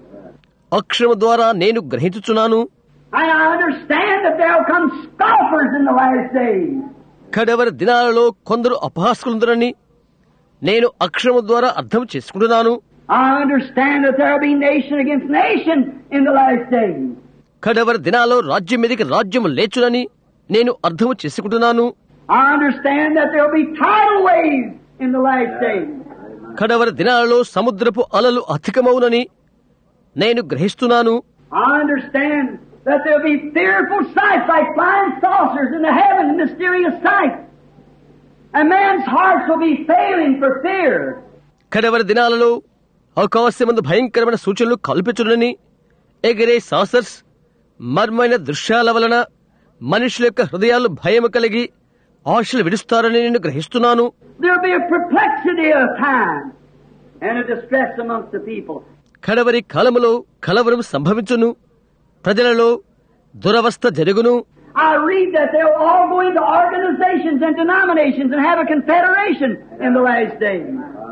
అక్షరము ద్వారా నేను గ్రహించుచున్నాను. And I understand that there will come scoffers in the last days. కడవరి దినాలలో కొందరు అపహాస్కులుందరని నేను అక్షరము ద్వారా అర్థం చేసుకుంటున్నాను. I understand that there will be nation against nation in the last days. కడవరి దినాల్లో రాజ్యం మీదకి రాజ్యము లేచునని నేను అర్థం చేసుకుంటున్నాను. I understand that there will be tidal waves in the last days. కడవరి దినాలలో సముద్రపు అలలు అధికమవునని నేను గ్రహిస్తున్నాను. I understand that there will be fearful sights like flying saucers in the heavens, mysterious sights. And man's hearts will be failing for fear. కడవరి దినాలలో ఆకాశమందు భయంకరమైన సూచనలు కల్పించునని, ఎగిరే సాసర్స్, మర్మైన దృశ్యాల వలన మనుషుల యొక్క హృదయాలు భయము కలిగి ఆశలు విడుస్తారని నేను గ్రహిస్తున్నాను. There will be a perplexity of time and a distress amongst the people. కడవరి కాలములో కలవరం సంభవించును, ప్రజలలో దురవస్థ జరుగును. I read that they will all go into organizations and denominations and have a confederation in the last days.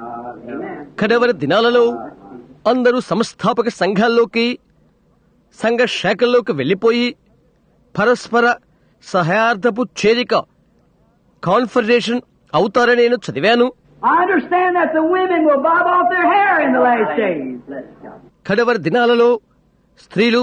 కడవరి దినాలలో అందరూ సంస్థాపక సంఘాల్లోకి, సంఘ శాఖల్లోకి వెళ్లిపోయి పరస్పర సహాయార్థపు చేరిక కాన్ఫెడరేషన్ అవుతారని నేను చదివాను. I understand that the women will bob off their hair in the last days. కడవరి దినాలలో స్త్రీలు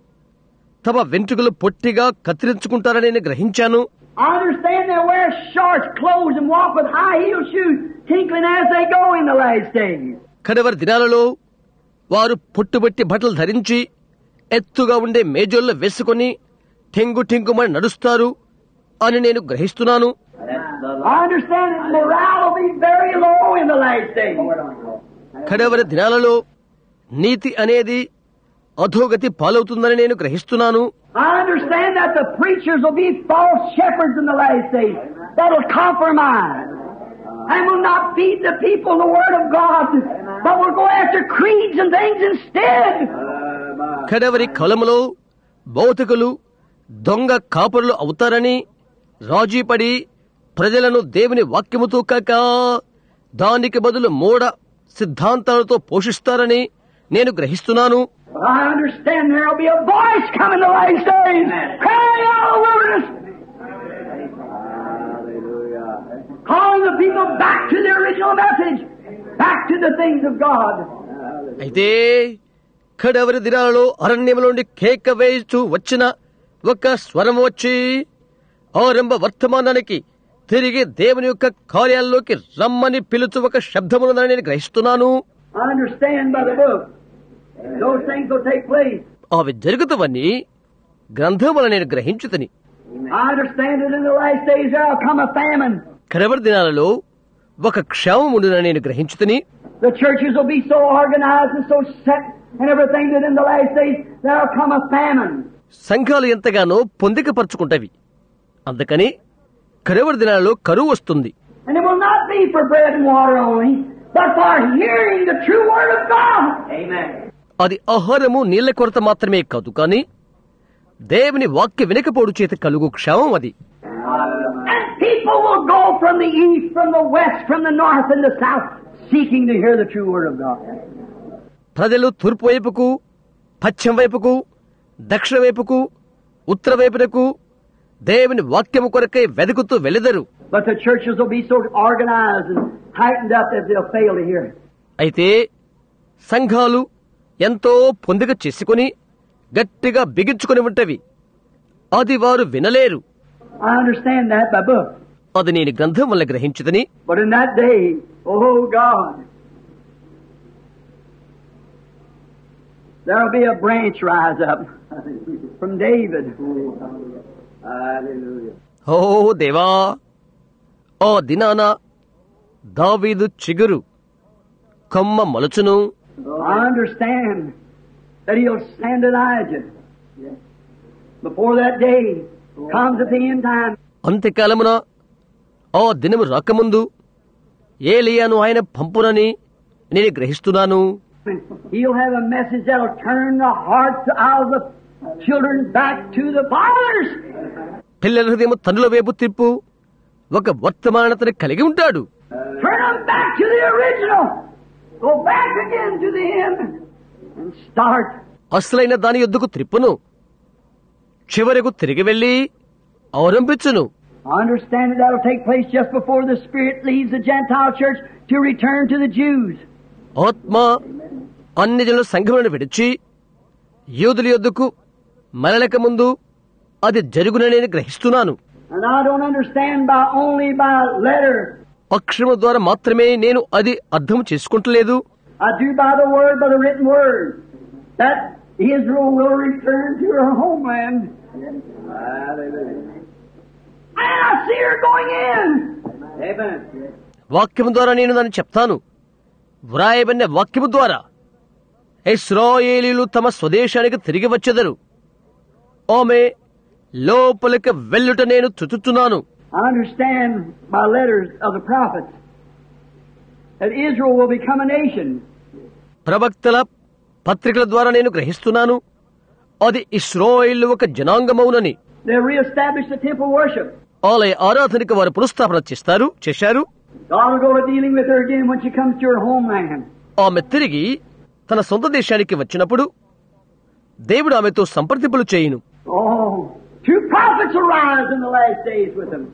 తమ వెంట్రుకలు పొట్టిగా కత్తిరించుకుంటారని నేను గ్రహించాను. I understand they wear short clothes and walk with high heel shoes, tinkling as they go in the last days. కడవరి దినాలలో వారు పొట్టుబట్టి బట్టలు ధరించి ఎత్తుగా ఉండే మేజోళ్ళు వేసుకుని టెంగు టెంగుమని నడుస్తారు అని నేను గ్రహిస్తున్నాను. I understand that morale will be very low in the last days. కడవరి దినాలలో నీతి అనేది అధోగతి పాలవుతుందని నేను గ్రహిస్తున్నాను. I understand that the preachers will be false shepherds in the last days that will compromise and will not feed the people the Word of God, but will go after creeds and things instead. కడవరి కాలములో భౌతికులు దొంగ కాపరులు అవుతారని రాజీపడి ప్రజలను దేవుని వాక్యముతో కాక దానికి బదులు మూఢ సిద్ధాంతాలతో పోషిస్తారని నేను గ్రహిస్తున్నాను. I understand there will be a voice coming the last days, crying out of the wilderness, calling the people back to the original message, back to the things of God. అయితే కడవరి దినాలలో అరణ్యములోని కేక వేయిచూ వచ్చిన ఒక స్వరం వచ్చి ఆరంభ వర్తమానానికి తిరిగి దేవుని యొక్క కార్యాల్లోకి రమ్మని పిలుచు ఒక శబ్దమున్నదని నేను గ్రహిస్తున్నాను. I understand by the book. Those things will take place. అవి జరుగుతావని గ్రంథముల నేను గ్రహించుతని. I understand that in the last days there will come a famine. కడవరి దినాలలో ఒక క్షేమం ఉండునని నేను గ్రహించుతని. The churches will be so organized and so set and everything that in the last days there will come a famine. సంఘాలు ఎంతగానో పొందికపరుచుకుంటవి. అందుకని కడవరి దినాలలో కరువు వస్తుంది. And it will not be for bread and water only, but for hearing the true word of God. Amen. అది ఆహారము నీళ్ల కొరత మాత్రమే కాదు, కానీ దేవుని వాక్య వినకపోడు చేత కలుగు క్షేమం అది. And people will go from the east, from the west, from the north and the south, seeking to hear the true word of God. ప్రజలు తూర్పు వైపుకు, పశ్చిమ వైపుకు, దక్షిణ వైపుకు, ఉత్తర వైపునకు దేవుని వాక్యము కొరకై వెదుకుతూ వెళెదరు. But the churches will be so organized and tightened up that they'll fail to hear it. అయితే సంఘాలు ఎంతో పొందిక చేసుకుని గట్టిగా బిగించుకుని ఉంటవి, అది వారు వినలేరు. I understand that by book. అది నేను గ్రంథం వల్ల గ్రహించుదని. But in that day, oh God, there will be a branch rise up from David. Hallelujah. ఓ దేవా, ఓ దినాన దావీదు చిగురు కొమ్మ మొలచును. I understand that he'll send Elijah before that day comes at the end time. అంత్యకాలమున ఆ దినము రాకముందు ఏలీయాను ఆయన పంపునని నేను గ్రహిస్తున్నాను. He'll have a message that'll turn the hearts of the children back to the fathers. పిల్లల హృదయము తనుల వైపు తిప్పు ఒక వర్తమానతను కలిగి ఉంటాడు. Turn them back to the original. Go back again to the end and start. అసలైన దాని యొద్దకు త్రిప్పును, చివరకు తిరిగి వెళ్లి ఆరంభించును. I understand that that'll take place just before the Spirit leaves the Gentile church to return to the Jews. ఆత్మ అన్ని జనుల సంఘములను విడిచి యూదుల యొద్దకు మరలక ముందు అది జరుగునని నేను గ్రహిస్తున్నాను. And I don't understand by only by letter. అక్షరము ద్వారా మాత్రమే నేను అది అర్థం చేసుకుంటలేదు. I do by the word, by the written word, that Israel will return to her homeland. And I see her going in. Amen. వాక్యము ద్వారా నేను దాన్ని చెప్తాను. వ్రాయబడిన వాక్యము ద్వారా ఇశ్రాయేలీయులు తమ స్వదేశానికి తిరిగి వచ్చెదరు. ఆమె లోపలికి వెళ్ళుట నేను చూచుచున్నాను. I understand by letters of the prophets that Israel will become a nation. ప్రవక్తల పత్రికల ద్వారా నేను గ్రహిస్తున్నాను, అది ఇశ్రాయేలు ఒక జనాంగమౌనని. They'll reestablish the temple worship. ఆలయ ఆరాధనకు వారు పునఃస్థాపన చేస్తారు చేశారు. God will go to dealing with her again when she comes to her homeland. ఆమె తిరిగి తన సొంత దేశానికి వచ్చినప్పుడు దేవుడు ఆమెతో సంప్రదింపులు చేయును. Oh, two prophets will rise in the last days with them.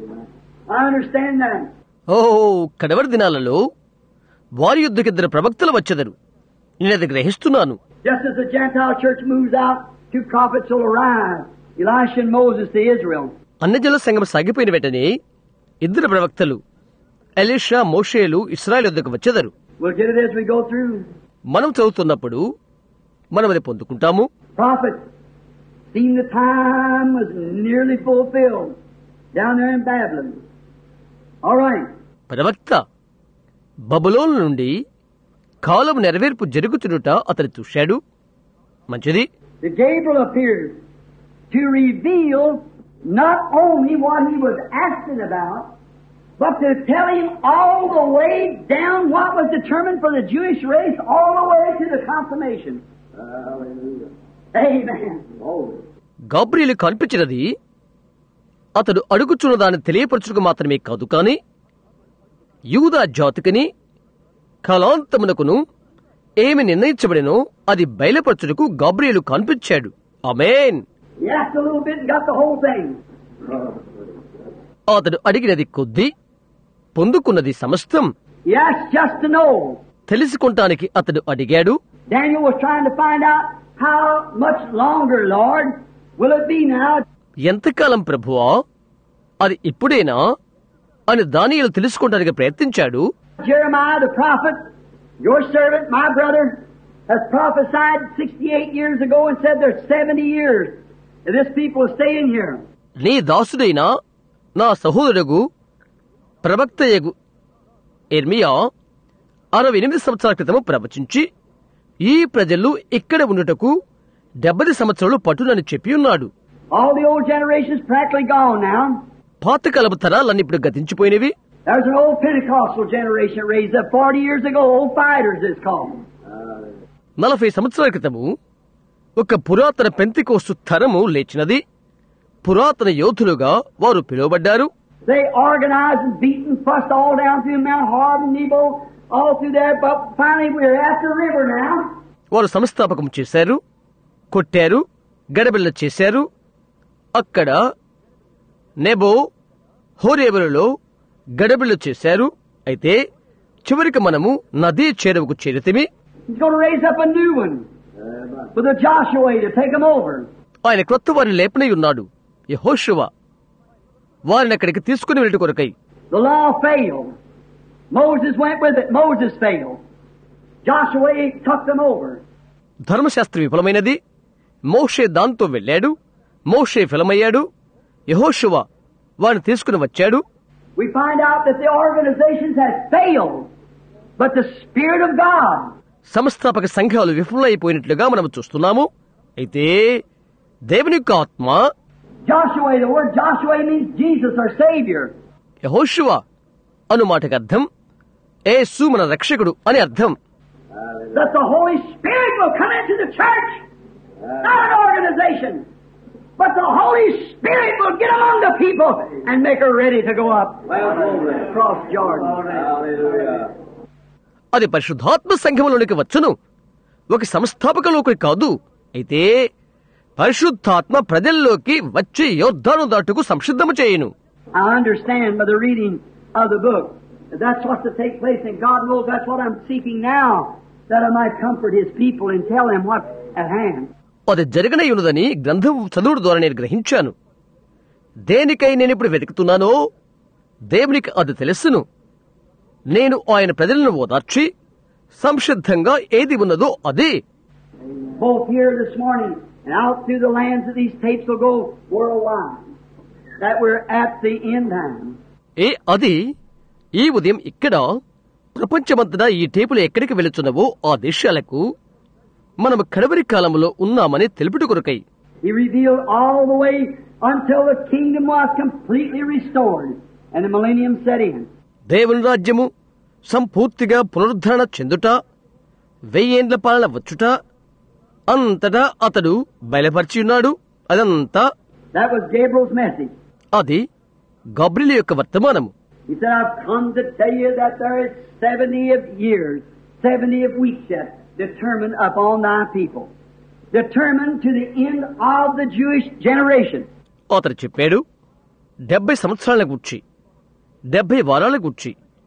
I understand that. ఓ కడవరి దినాలలో వారి యుద్ధకి ఇద్దరు ప్రవక్తలు వచ్చెదరు, నేనది గ్రహిస్తున్నాను. Just as the Gentile church moves out, two prophets will arise. Elisha and Moses to Israel. అన్యజనుల సంఘం సాగిపోయిన వెంటనే ఇద్దరు ప్రవక్తలు ఎలీషా మోషేలు ఇశ్రాయేలు యుద్ధకు వచ్చెదరు. We'll get it as we go through. మనం చదువుతున్నప్పుడు మనం అది పొందుకుంటాము. Prophet seen the time was nearly fulfilled down there in Babylon. All right. ప్రవక్త బబులోను నుండి కాలం నెరవేర్పు జరుగుతున్నట అతను చూశాడు. మంచిది. The Gabriel appeared to reveal not only what he was asking about, but to tell him all the way down what was determined for the Jewish race, all the way to the consummation. Hallelujah. Amen. Gabriel కనిపించినది అతడు అడుగుచున్న దాన్ని తెలియపరచుటకు మాత్రమే కాదు, కాని యూదా జాతికిని కాలాంతమునకును ఏమి నిర్ణయించబడినో అది బయలుపరచుటకు గాబ్రియేలు కనిపించాడు. ఆమేన్. He asked a little bit and got the whole thing. అతడు అడిగినది కొద్ది, పొందుకున్నది సమస్తం. He asked just to know. తెలుసుకుంటానికి అతడు అడిగాడు. Daniel was trying to find out how much longer, Lord, will it be now? ఎంతకాలం ప్రభువా, అది ఇప్పుడేనా అని దానియేలు తెలుసుకోవడానికి ప్రయత్నించాడు. Jeremiah the prophet, your servant, my brother, has prophesied sixty-eight years ago and said there's seventy years that this people is staying here. నీ దాసుడైన నా సహోదరుడు ప్రవక్త యగు ఇర్మియా అరవై ఎనిమిది సంవత్సరాల క్రితము ప్రవచించి ఈ ప్రజలు ఇక్కడ ఉండుటకు డెబ్బై సంవత్సరాలు పట్టునని చెప్పి ఉన్నాడు. All the old generations practically gone now. పాతకాలపు తరాలన్నీ ఇప్పుడు గతించిపోయినవి. There's an old Pentecostal generation raised up forty years ago, old fighters it's called. నలభై సంవత్సరాల క్రితము ఒక పురాతన పెంతెకోస్తు తరము లేచినది. పురాతన యోధులుగా వారు పిలువబడ్డారు. They organized and beat and fussed all down through Mount Horeb and Nebo, all through there, but finally we're at the river now. వారు సంస్థాపకం చేశారు, కొట్టారు, గడబిళ్ళ చేశారు. అక్కడ నెబో హోరేబులలో గడబిళ్ళు చేశారు. అయితే చివరికి మనము నదీ చేరువకు చేరితిమి. He's going to raise up a new one with a Joshua to take them over. ఆయన క్రొత్త వారిని లేపనై ఉన్నాడు. యెహోషువ వారిని అక్కడికి తీసుకుని వెళ్ళట కొరకై. The law failed. Moses went with it. Moses failed. Joshua took them over. ధర్మశాస్త్రం విఫలమైనది. మోషే దాంతో వెళ్ళాడు. మోషే విఫలమయ్యాడు. యెహోషువ వారిని తీసుకుని వచ్చాడు. We find out that the organizations had failed, but the Spirit of God. సంస్థాపక సంఘాలు విఫలమైపోయినట్లుగా మనం చూస్తున్నాము. అయితే దేవుని యొక్క ఆత్మ, Joshua, the word Joshua means Jesus, our Savior. యెహోషువ అను మాటకు అర్థం యేసు మన రక్షకుడు అని అర్థం. That the Holy Spirit will come into the church, not an organization, but the Holy Spirit will get among the people and make her ready to go up across Jordan. అది పరిశుద్ధాత్మ సంఘములోనికి వచ్చును, ఒక సంస్థాపకలోకి కాదు. అయితే పరిశుద్ధాత్మ ప్రజల్లోకి వచ్చి యోర్దాను దాటుకు సంసిద్ధము చేయును. I understand by the reading of the book that that's what's to take place, and God knows that's what I'm seeking now, that I might comfort His people and tell them what's at hand. అది జరగనయ్యున్నదని గ్రంథం చదువుడు ద్వారా నేను గ్రహించాను. దేనికై నేను ఇప్పుడు వెతుకుతున్నానో దేవునికి అది తెలుసును. నేను ఆయన ప్రజలను ఓదార్చి సంసిద్ధంగా ఏది ఉన్నదో అదే. Both here this morning and out through the lands of these tapes will go worldwide, that we're at the end time. ఏ అది ఈ ఉదయం ఇక్కడ ప్రపంచమంతటా ఈ టేపులు ఎక్కడికి వెళుచున్నవో ఆ దేశాలకు మనము కడవరి కాలంలో ఉన్నామని తెలుపుట కొరకై. He revealed all the way until the kingdom was completely restored and the millennium set in. దేవుని రాజ్యము సంపూర్తిగా పునరుద్ధరణ చెందుట, వెయ్యేండ్ల పాలన వచ్చుట అంతటా అతడు బయలుపరిచి ఉన్నాడు. అదంతా That was Gabriel's message. అది గబ్రియలు యొక్క వర్తమానము. He said, I've come to tell you that there is seventy of years, seventy of weeks yet, determined upon thy people. Determined to the end of the Jewish generation. అతడు చెప్పాడు, డెబ్బై సంవత్సరాల గూర్చి, డెబ్బై వారాల గూర్చి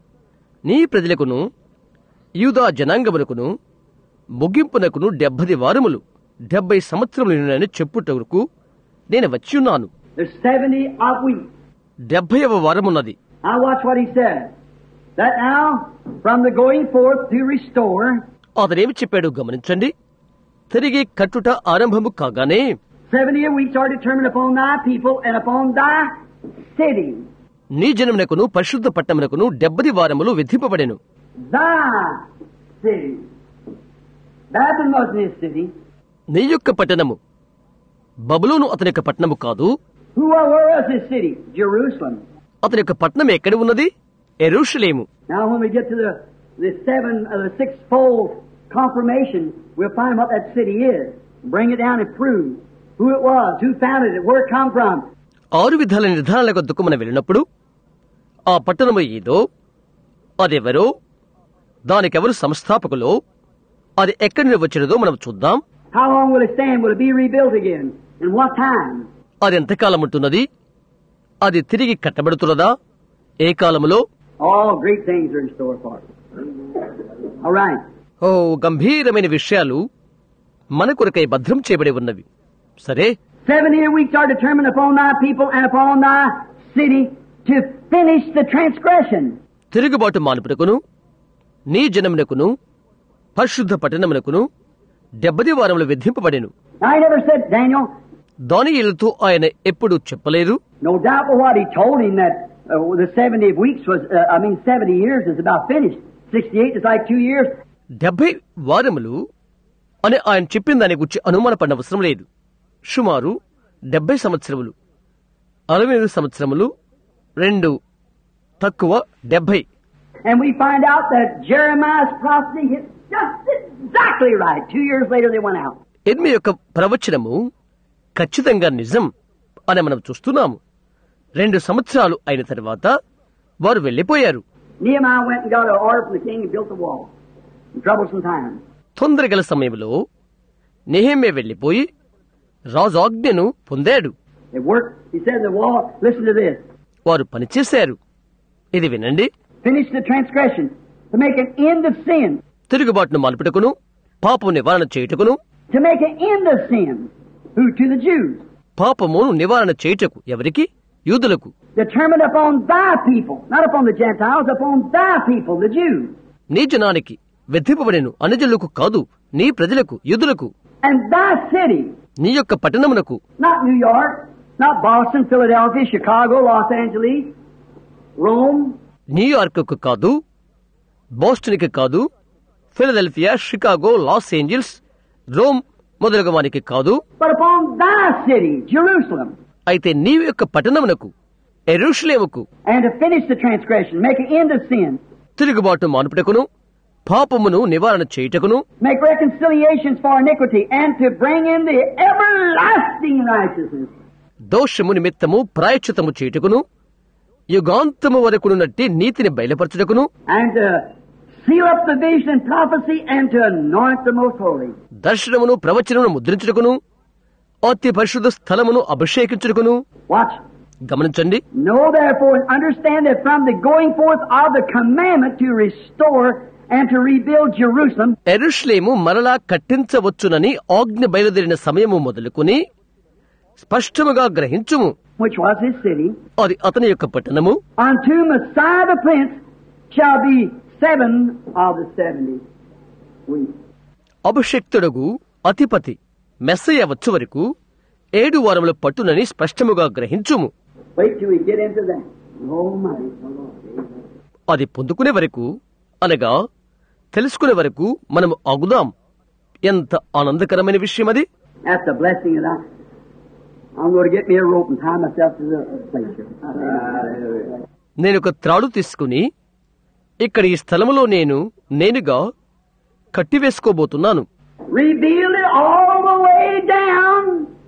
నీ ప్రజలకును యూదా జనాంగములకును ముగింపునకును డెబ్బది వారములు, డెబ్బై సంవత్సరములు చెప్పుటకు నేను వచ్చి ఉన్నాను. There's seventy of weeks. డెబ్బైవ వారమున్నది. Now watch what he said. That now, from the going forth to restore, అతనేమి చెప్పాడు గమనించండి. తిరిగి కట్టుట ఆరంభము కాగానే seventy weeks are determined upon thy people and upon thy city. నీ జనమునకును పరిశుద్ధ పట్టణమునకును డెబ్బది వారములు విధింపబడెను. Thy city. Babylon wasn't his city. నీ యొక్క పట్టణము బబులోను అతని యొక్క పట్టణము కాదు. Who where was his city? Jerusalem. అతని యొక్క పట్టణం ఎక్కడ ఉన్నది? యెరూషలేము. Now when we get to the the seven or the sixfold confirmation, we'll find what that city is. Bring it down and prove who it was, who founded it, where it come from. ఆరు విధాల నిర్ధారణల వద్దకు మనం వెళ్ళినప్పుడు ఆ పట్టణము ఏదో, అదెవరో, దానికెవరు సంస్థాపకులో, అది ఎక్కడి నుండి వచ్చినదో మనం చూద్దాం. How long will it stand? Will it be rebuilt again? In what time? అది ఎంతకాలం ఉంటున్నది? అది తిరిగి కట్టబడుతున్నదా? ఏ కాలములో? All great things are in store for us. All right. ఓ గంభీరమైన విషయాలు మన కొరకై భద్రం చేయబడి ఉన్నవి. సరే, Seventy weeks are determined upon thy people and upon thy city to finish the transgression. తిరుగుబాటు మానుపుటకును నీ జనమునకును పరిశుద్ధ పట్టణమునకును డెబ్బది వారములు విధింపబడెను. Now he never said, Daniel, దానియేలుతో ఆయన ఎప్పుడు చెప్పలేదు. no doubt but what he told him that Uh, the seventy weeks was, uh, I mean, seventy years is about finished. sixty-eight is like two years. డెబ్బై వారములు అని ఆయన చెప్పిన దాని గురించి అనుమానపడిన అవసరం లేదు. సుమారు డెబ్బై సంవత్సరములు, అరవై ఎనిమిది సంవత్సరములు, రెండు తక్కువ డెబ్బై. And we find out that Jeremiah's prophecy hit just exactly right. Two years later they went out. ఎనిమిది యొక్క ప్రవచనము ఖచ్చితంగా నిజం అని మనం చూస్తున్నాము. రెండు సంవత్సరాలు అయిన తర్వాత వారు వెళ్లిపోయారు. Nehemiah went and got an order from the king and built the wall. In troublesome times. తొందరగల సమయంలో నెహెమ్యా వెళ్లిపోయి రాజు ఆజ్ఞను పొందాడు. It worked. He said the wall, listen to this. వారు పనిచేశారు. ఇది వినండి. Finish the transgression to make an end of sin. తిరుగుబాటును మాల్పుటకును పాపము నివారణ చేయుటకును. To make an end of sin. Who? To the Jews. పాపమును నివారణ చేయుటకు ఎవరికి? యూదులకు. Determined upon thy people, not upon the Gentiles, upon thy people, the Jews. నీ జనానికి వెధింపబడెను, అనుజనులకు కాదు, నీ ప్రజలకు, యూదులకు. And thy city. నీ యొక్క పట్టణమునకు. Not New York, not Boston, Philadelphia, Chicago, Los Angeles, Rome. New York కాదు, బోస్టన్కి కాదు, Philadelphia, Chicago, Los Angeles, Rome మొదలగు వానికి కాదు. But upon thy city, Jerusalem. అయితే నీ యొక్క పట్టణమునకు, యెరూషలేముకు. And to finish the transgression, make an end of sin. తిరుగుబాటు మానుపుటకును పాపమును నివారణ చేయుటకును. Make reconciliations for iniquity and to bring in the everlasting righteousness. దోషము నిమిత్తము ప్రాయశ్చిత్తము చేయుటకును, యుగాంతము వరకునున్నట్టి నీతిని బయలుపరచుటకును. And to seal up the vision and prophecy and to anoint the most holy. దర్శనమును ప్రవచనమును ముద్రించుటకును, అతి పరిశుద్ధ స్థలమును అభిషేకించుటకును. Watch. గమనించండి. Know therefore and understand that from the going forth of the commandment to restore and to rebuild Jerusalem. యెరూషలేము మరలా కట్టించవచ్చునని ఆజ్ఞ బయలుదేరిన సమయము మొదలుకొని స్పష్టముగా గ్రహించుము. Which was his city. అది అతని యొక్క పట్టణము. Unto Messiah the Prince shall be seven of the seventy weeks. అభిషక్తుడగు అధిపతి మెస్సయ్య వచ్చు వరకు ఏడు వారములు పట్టునని స్పష్టముగా గ్రహించుము. Wait till we get into that. Oh my. అది పొందుకునే వరకు, అనగా తెలుసుకునే వరకు మనము ఆగుదాం. ఎంత ఆనందకరమైన విషయం అది. That's a blessing of that. I'm going to get me a rope and tie myself to the place. నేను ఒక త్రాడు తీసుకుని ఇక్కడ ఈ స్థలములో నేను నేనుగా కట్టివేసుకోబోతున్నాను. Reveal it all the way down.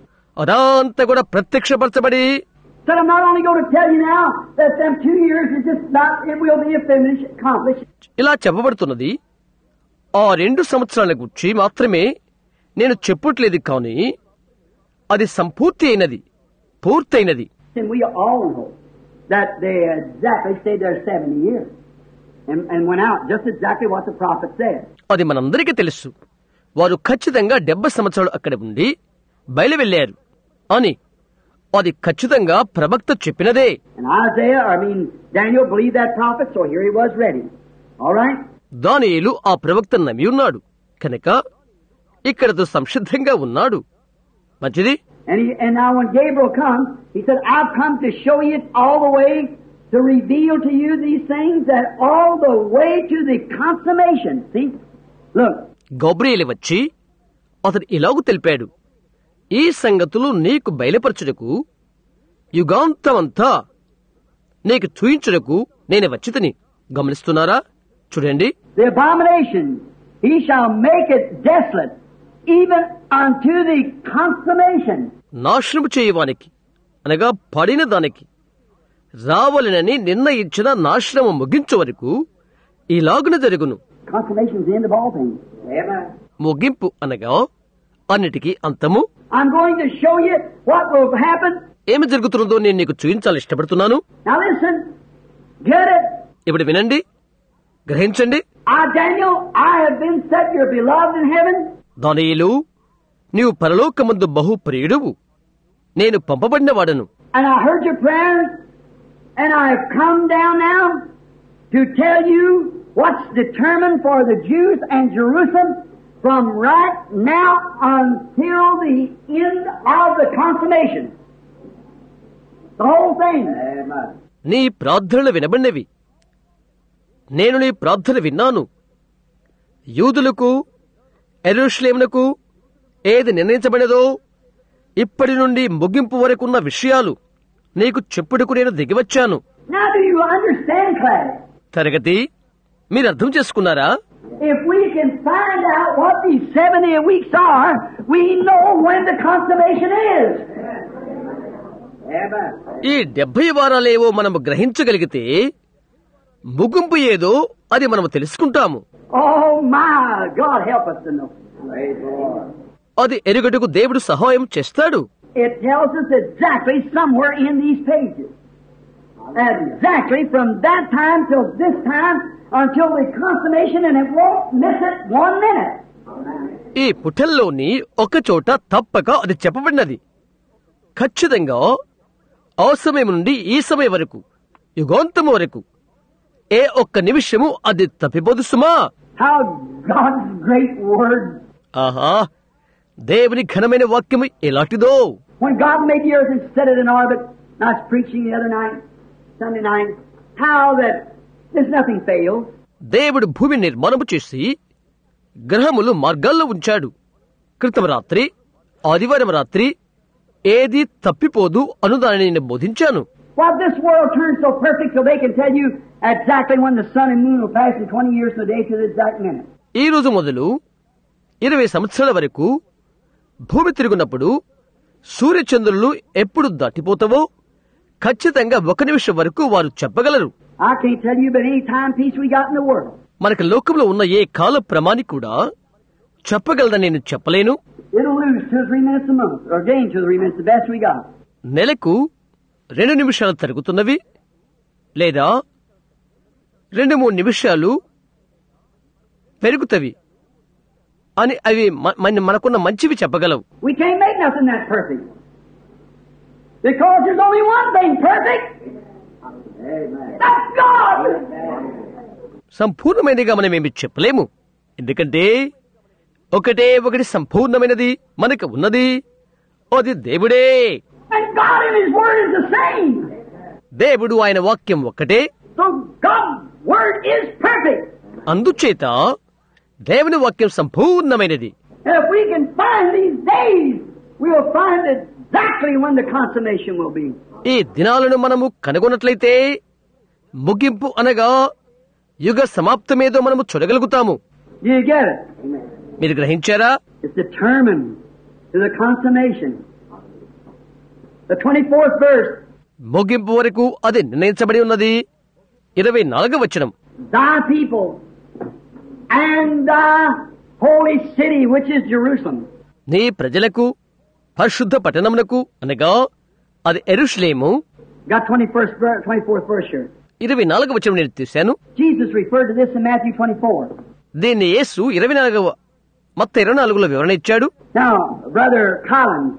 అదంతా కూడా ప్రత్యక్షపరచబడి. Said I'm not only going to tell you now that them two years is just not, it will be finished, accomplished. ఇలా చెప్పబడుతున్నది ఆ రెండు సంవత్సరాల గురించి మాత్రమే నేను చెప్పట్లేదు, కానీ అది సంపూర్తి అయినది, పూర్తయినది. And we all know that they exactly stayed there seventy years and, and went out just exactly what the prophet said. అది మనందరికీ తెలుసు. వారు ఖచ్చితంగా డెబ్బై సంవత్సరాలు అక్కడ ఉండి బయలు వెళ్లారు అని అది ఖచ్చితంగా ప్రవక్త చెప్పినదే. And Isaiah, I mean Daniel believed that prophet, so here he was ready. All right? దానియేలు ఆ ప్రవక్త నమ్మి ఉన్నాడు కనుక ఇక్కడతో సంసిద్ధంగా ఉన్నాడు. మంచిది. And, he, and now when Gabriel comes, he said, I've come to show you all the way, to reveal to you these things, that all the way to the consummation. See? Look. Gabriel వచ్చి అతను ఇలాగు తెలిపాడు, ఈ సంగతులు నీకు బయలుపరచుటకు, యుగాంతమంతా నీకు చూయించుటకు నేను వచ్చితిని. గమనిస్తున్నారా? చూడండి. The abomination, he shall make it desolate, even unto the consummation. నాశనము చేయవానికి, అనగా పడిన దానికి రావాలనని నిర్ణయించిన నాశనము ముగించే వరకు ఇలాగున జరుగును. Consummation is the end of all things. ముగింపు అనగా అన్నిటికీ అంతము. I'm going to show you what will happen. ఏమి జరుగుతుందో నేను నీకు చూయించాలని ఇష్టపడుతున్నాను. Now listen, get it. ఇప్పుడు వినండి, గ్రహించండి. I, Daniel, I have been set your beloved in heaven. దానియేలు, నీవు పరలోకమందు బహు ప్రియుడువు, నేను పంపబడిన వాడను. And I heard your prayers, and I have come down now to tell you what's determined for the Jews and Jerusalem from right now until the end of the consummation. The whole thing. నీ ప్రార్థనలు వినబడినవి. నేను నీ ప్రార్థన విన్నాను. యూదులకు యెరూషలేమునకు ఏది నిర్ణయించబడినదో ఇప్పటి నుండి ముగింపు వరకున్న విషయాలు నీకు చెప్పుటకు నేను దిగివచ్చాను. Now do you understand, class? తరగతి, మీరు అర్థం చేసుకున్నారా? If we can find out what these seventy weeks are, we know when the consummation is. Amen. ఈ డెబ్బై వారాలేవో మనము గ్రహించగలిగితే ముగింపు ఏదో అది మనము తెలుసుకుంటాము. Oh my God, help us to know. Praise the Lord. అది ఎరుగటకు దేవుడు సహాయం చేస్తాడు. It tells us exactly somewhere in these pages. Exactly from that time till this time until the consummation, and it won't miss it one minute. ఈ పుటల్లోని ఒక చోట తప్పక అది చెప్పబడినది. ఖచ్చితంగా ఆ సమయం నుండి ఈ సమయం వరకు, యుగాంతము వరకు ఏ ఒక్క నిమిషము అది తప్పిపోదు సుమా. How God's great word. ఆహా, దేవుని ఘనమైన వాక్యము ఎలాంటిదో. When God made the earth and set it in orbit, I was preaching the other night, Sunday night, how that there's nothing fails. దేవుడు భూమి నిర్మాణము చేసి గ్రహములు మార్గాల్లో ఉంచాడు. క్రితం రాత్రి, ఆదివారం రాత్రి ఏది తప్పిపోదు అను దానిని నేను బోధించాను. Well, this world turns so perfect so they can tell you exactly when the sun and moon will pass in twenty years from the day to the exact minute. ఈ రోజు మొదలు ఇరవై సంవత్సరాల వరకు భూమి తిరుగునప్పుడు సూర్యచంద్రులు ఎప్పుడు దాటిపోతావో ఖచ్చితంగా ఒక నిమిషం వరకు వారు చెప్పగలరు. I can't tell you about any timepiece we got in the world. మనకి లోకంలో ఉన్న ఏ కాల ప్రమాణి కూడా చెప్పగలదని నేను చెప్పలేను. It'll lose two or three minutes a month, or gain two or three minutes, the best we got. నెలకు రెండు నిమిషాలు తరుగుతున్నవి లేదా రెండు మూడు నిమిషాలు పెరుగుతవి అని అవి మనకున్న మంచివి చెప్పగలవు. We can't make nothing that perfect. Because there's only one thing perfect. Amen. That's God. సంపూర్ణమైనదిగా మనమేమి చెప్పలేము. ఎందుకంటే ఒకటే ఒకటి సంపూర్ణమైనది మనకు ఉన్నది, అది దేవుడే. And God in His Word is the same. దేవుడు ఆయన వాక్యం ఒక్కటే. So God's Word is perfect. అందుచేత దేవుని వాక్యం సంపూర్ణమైనది. And if we can find these days, we will find exactly when the consummation will be. ఈ దినాలను మనము కనుగొన్నట్లయితే ముగింపు అనగా యుగ సమాప్తమేదో మనము చూడగలుగుతాము. Do you get it? మీరు గ్రహించారా? It's determined to the consummation. The twenty-fourth verse. ముగింపు వరకు అది నిర్ణయించబడి ఉన్నది. ఇరవై నాలుగవ వచనం. Thy people and thy holy city, which is Jerusalem. నీ ప్రజలకు పరిశుద్ధ పట్టణమునకు అనగా అది యెరూషలేము. Got twenty-first, twenty-fourth verse here. ఇరవై నాలుగవ వచనం నేను తీశాను. Jesus referred to this in Matthew twenty-four. దీన్ని యేసు ఇరవై నాలుగవ మత్తయి ఇరవై నాలుగులో వివరణ ఇచ్చాడు. Now, Brother Collins,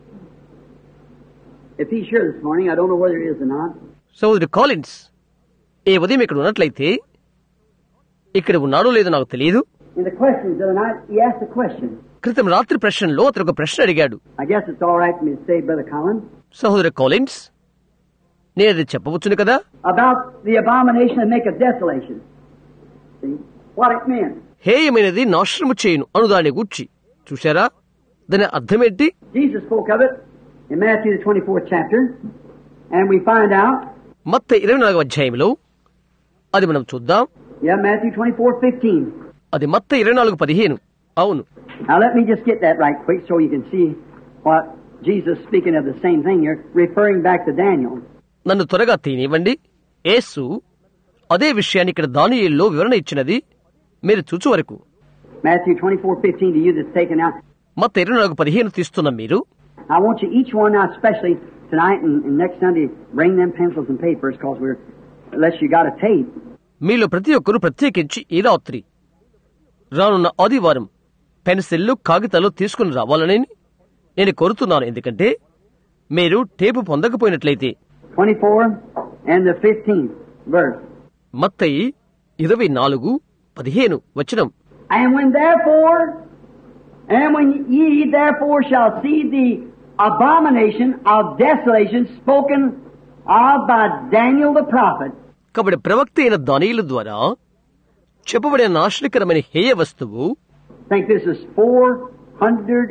if he's here this morning, I don't know whether he is or not. సోదరుడు కాలిన్స్ ఏ ఉదయం ఇక్కడ ఉన్నట్లయితే, ఇక్కడ ఉన్నాడో లేదో నాకు తెలియదు. In the questions of the night, he asked a question. క్రితం రాత్రి ప్రశ్నలో అతను ఒక ప్రశ్న అడిగాడు. I guess it's all right for me to say, Brother Collins. సహోదరు కాలిన్స్, నేను అది చెప్పవచ్చును కదా? About the abomination that make a desolation. See what it meant. హేయమైనది నాశనము చేయును అను దాని గూర్చి చూశారా? దాని అర్థమేంటి? Jesus spoke of it in Matthew the twenty-fourth chapter, and we find out. మత్తయి ఇరవై నాలుగవ అధ్యాయంలో అది మనం చూద్దాం. Yeah, Matthew twenty-four fifteen. అది మత్తయి ఇరవై నాలుగు పదిహేను. అవును. Now let me just get that right quick so you can see what Jesus speaking of the same thing here, referring back to Daniel. నన్ను త్వరగా తీనివ్వండి. యేసు అదే విషయాన్ని ఇక్కడ దానియేలులో వివరణ ఇచ్చినది మీరు చూచు వరకు. Matthew twenty-four fifteen to you that's taken out. మత్తయి ఇరవై నాలుగు పదిహేను తీస్తున్న మీరు, I want you each one now, especially tonight and, and next Sunday, bring them pencils and papers because we're, unless you got a tape. మీలో ప్రతి ఒక్కరూ ప్రత్యేకించి ఈ రాత్రి రానున్న ఆదివారం పెన్సిళ్లు కాగితాలు తీసుకుని రావాలని నేను కోరుతున్నాను. ఎందుకంటే మీరు టేపు పొందకపోయినట్లయితే. twenty-four and the fifteenth verse. మత్తయి ఇరవై నాలుగు పదిహేను వచనం. And when therefore, and when ye therefore shall see the abomination of desolation spoken of by Daniel the prophet. కాబట్టి ప్రవక్త అయిన దానియేలు ద్వారా చెప్పబడిన నాశనకరమైన హేయ వస్తువు I think this is four hundred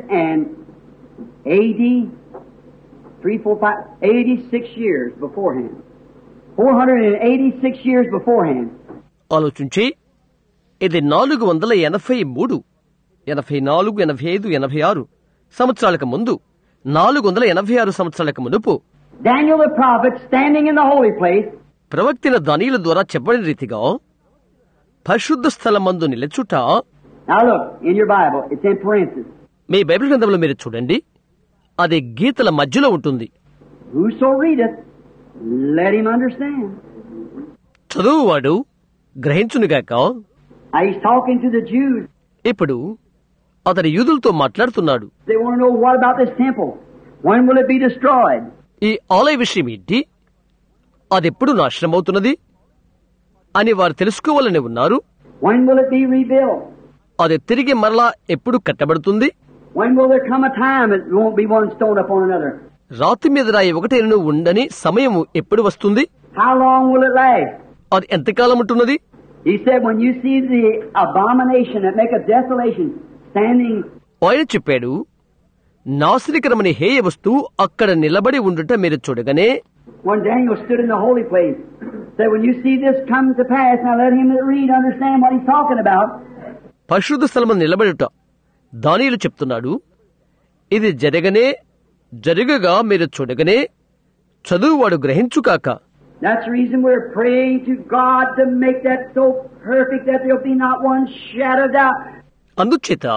eighty, three, four, five, eighty-six years beforehand. four hundred eighty-six years beforehand. ఆలోచించి ఇది నాలుగు వందల ఎనభై మూడు ఎనభై నాలుగు ఎనభై ఐదు ఎనభై ఆరు సంవత్సరాలకు ముందు నాలుగు వందల ఎనభై ఆరు సంవత్సరాలకు మునుపు Daniel the prophet standing in the holy place. ప్రవక్తిన దానియేలు ద్వారా చెప్పబడిన రీతిగా పరిశుద్ధ స్థలమందు నిలచుట. Now look, in your Bible, it's in parentheses. మీ బైబిల్ గ్రంథంలో మీరు చూడండి, అది గీతల మధ్యలో ఉంటుంది. Whoso readeth, let him understand. చదువువాడు గ్రహించునుగాక. Now he's talking to the Jews. ఇప్పుడు అతని యూదులతో మాట్లాడుతున్నాడు. They want to know what about this temple? When will it be destroyed? ఈ ఆలయ విషయం ఏంటి, అదెప్పుడు నాశనమవుతున్నది అని వారు తెలుసుకోవాలని ఉన్నారు. When will it be rebuilt? అది తిరిగి మరలా ఎప్పుడు కట్టబడుతుంది? When will there come a time it won't be one stone upon another? రాతి మీద రాయి ఒకటేను ఉండని సమయము ఎప్పుడు వస్తుంది? How long will it last? అది ఎంతకాలం ఉంటున్నది? He said, when you see the abomination that make a desolation standing. ఆయన చెప్పాడు, నాశనకరమైన హేయ వస్తువు అక్కడ నిలబడి ఉండుట మీరు చూడగానే. When Daniel stood in the holy place, said, when you see this come to pass, now let him that read understand what he's talking about. పరిశుద్ధ స్థలము నిలబడుట దానియేలు చెప్తున్నాడు. ఇది జరగనే జరగగా మీరు చూడగానే చదువువాడు గ్రహించుకాక. That's the reason we're praying to God to make that so perfect that there'll be not one shadow of doubt. అందుచేత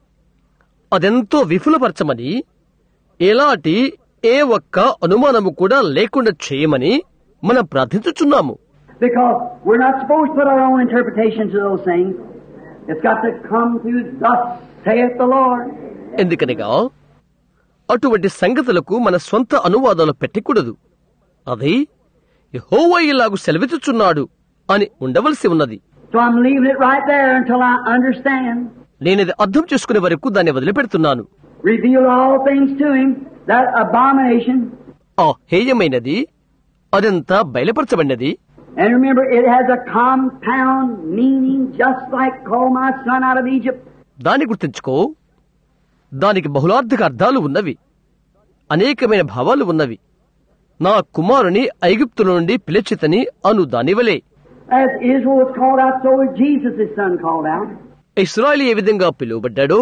అదెంతో విఫులపరచమని, ఎలాంటి ఏ ఒక్క అనుమానము కూడా లేకుండా చేయమని మనం ప్రార్థించుచున్నాము. Because we're not supposed to put our own interpretations of those things. It's got to come through thus saith the Lord. ఎందుకనగా అటువంటి సంగతులకు మన స్వంత అనువాదాలు పెట్టకూడదు. అది యెహోవా ఇలాగు సెలవిచ్చుచున్నాడు అని ఉండవలసి ఉన్నది. So I'm leaving it right there until I understand. నేనది అర్థం చేసుకునే వరకు దాన్ని వదిలిపెడుతున్నాను. Reveal all things to him, that abomination. ఆ హేయమైనది అదంతా బయలుపరచబడినది. And remember, it has a compound meaning, just like call my son out of Egypt. దాన్ని గుర్తుంచుకో, దానికి బహుళార్థక అర్థాలు ఉన్నవి, అనేకమైన భావాలు ఉన్నవి. నా కుమారుని ఐగుప్తుల నుండి పిలిచితని అను దానివలే. As Israel was called out, so was Jesus, his son, called out. ఇశ్రాయేలు ఏ విధంగా పిలువబడ్డాడో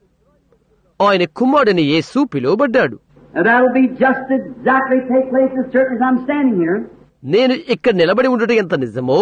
ఆయన కుమారుని యేసు పిలువబడ్డాడు. And that'll be just exactly take place as certain as I'm standing here. నేను ఇక్కడ నిలబడి ఉండటం ఎంత నిజమో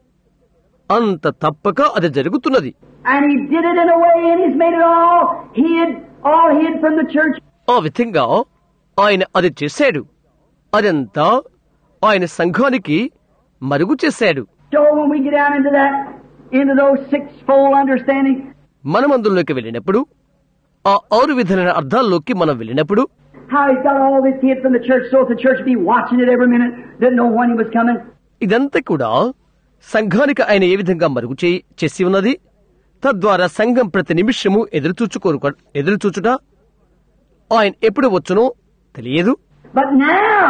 అంత తప్పక అది జరుగుతున్నది. And he did it in a way, and he's made it all hid, all hid from the church. ఆ విధంగా ఆయన అది చేశాడు. అదంతా ఆయన సంఘానికి మరుగు చేశాడు. So when we get down into that, into those sixfold understanding, మనం అందులోకి వెళ్ళినప్పుడు, ఆ ఆరు విధమైన అర్థాల్లోకి మనం వెళ్ళినప్పుడు, how he's got all this hid from the church, so the church be watching it every minute, didn't know when he was coming. ఇదంతా కూడా సంఘానికి ఆయన ఏ విధంగా మరుగు చే- చేసి ఉన్నది. తద్వారా సంఘం ప్రతి నిమిషము ఎదురుచూచుకోరు ఎదురుచూచుట ఆయన ఎప్పుడు వచ్చునో తెలియదు. But now,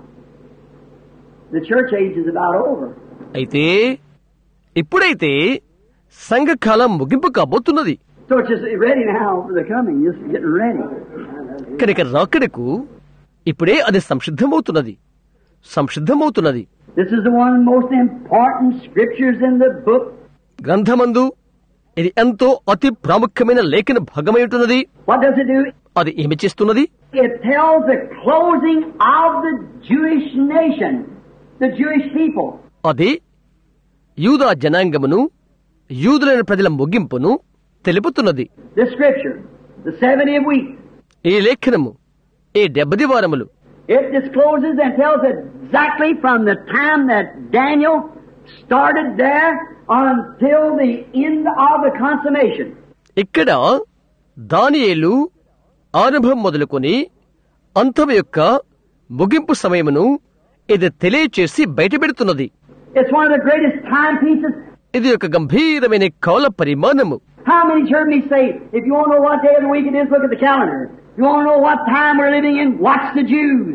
the church age is about over. అయితే ఇప్పుడైతే సంఘకాలం ముగింపు కాబోతున్నది. So it's just ready now for the coming, just getting ready. కనుక రాకడకు ఇప్పుడే అది సంసిద్ధమవుతున్నది సంసిద్ధమవుతున్నది This is the one most important scriptures in the book. గ్రంథమందు ఇది ఎంతో అతి ప్రాముఖ్యమైన లేఖన భాగమై ఉంటున్నది. What does it do? అది ఏమి చేస్తున్నది? It tells the closing of the Jewish nation, the Jewish people. అది యూదా జనాంగమును, యూదులైన ప్రజల ముగింపును తెలుపుతున్నది. This scripture, the seventy weeks, ఈ లేఖనము ఈ డెబ్బది వారములు it discloses and tells exactly from the time that Daniel started there until the end of the consummation. ఇక్కడ దానియేలు ఆరంభం మొదలుకొని అంతం యొక్క ముగింపు సమయమును ఇది తెలియచేసి బయటపెడుతున్నది. It's one of the greatest timepieces. ఇది ఒక గంభీరమైన కాల పరిమాణము. How many heard me say, if you want to know what day of the week it is, look at the calendar. You want to know what time we're living in, watch the Jews.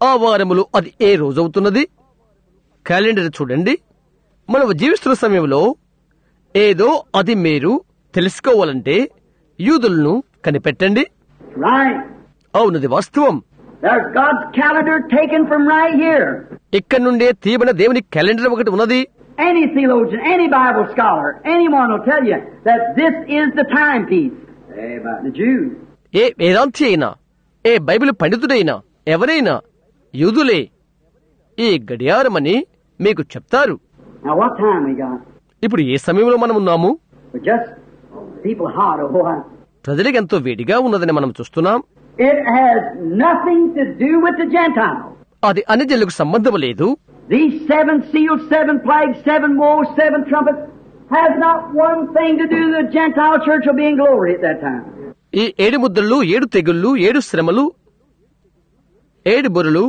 ఆ వారములో అది ఏ రోజవుతున్నది? Calendar చూడండి. మనం జీవిస్తున్న సమయంలో ఏదో అది మీరు తెలుసుకోవాలంటే యూదులను కనిపెట్టండి. Right. అవునది వాస్తవం. There's God's calendar taken from right here. ఇక్కడ నుండే తీయబడిన దేవుని క్యాలెండర్ ఒకటి ఉన్నది. Any theologian, any Bible scholar, anyone will tell you that this is the timepiece. Amen. The Jews. ఏ వేదాంతి అయినా, ఏ బైబిల్ పండితుడైనా, ఎవరైనా యూదులే ఈ గడియారమని మీకు చెప్తారు. Now what time we got? ఇప్పుడు ఏ సమయంలో మనం ఉన్నాము? We're just people hot. Oh, I... ప్రజలకు ఎంతో వేడిగా ఉన్నదని మనం చూస్తున్నాం. It has nothing to do with the Gentiles. అది అన్యజనులకు సంబంధం లేదు. These seven seals, seven plagues, seven woes, seven trumpets has not one thing to do with the Gentile church will be in glory at that time. ఈ ఏడు ముద్రలు, ఏడు తెగుళ్ళు, ఏడు శ్రమలు, ఏడు బొరులు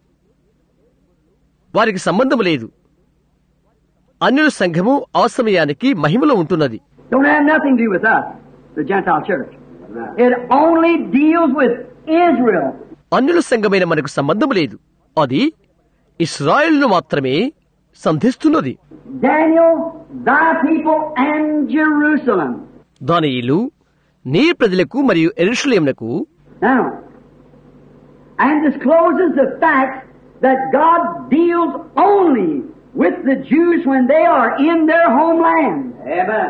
వారికి సంబంధం లేదు. అన్యుల సంఘము ఆ సమయానికి మహిమలో ఉంటున్నది. Don't have nothing to do with us, the Gentile church. It only deals with Israel. అన్యుల సంఘమైన మనకు సంబంధం లేదు. అది ఇశ్రాయేలును మాత్రమే సంధిస్తున్నది. Daniel, thy people and Jerusalem. దానియేలు నీ ప్రజలకు మరియు యెరూషలేమునకు. Now, and discloses the fact that God deals only with the Jews when they are in their homeland. Amen.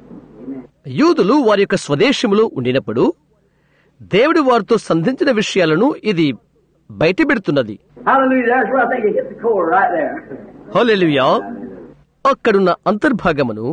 యూదులు వారి యొక్క స్వదేశములో ఉండినప్పుడు దేవుడు వారితో సంధించిన విషయాలను ఇది బయటపెడుతున్నది. Hallelujah. That's where I think it hit the core right there. హల్లెలూయా. అక్కడున్న అంతర్భాగమును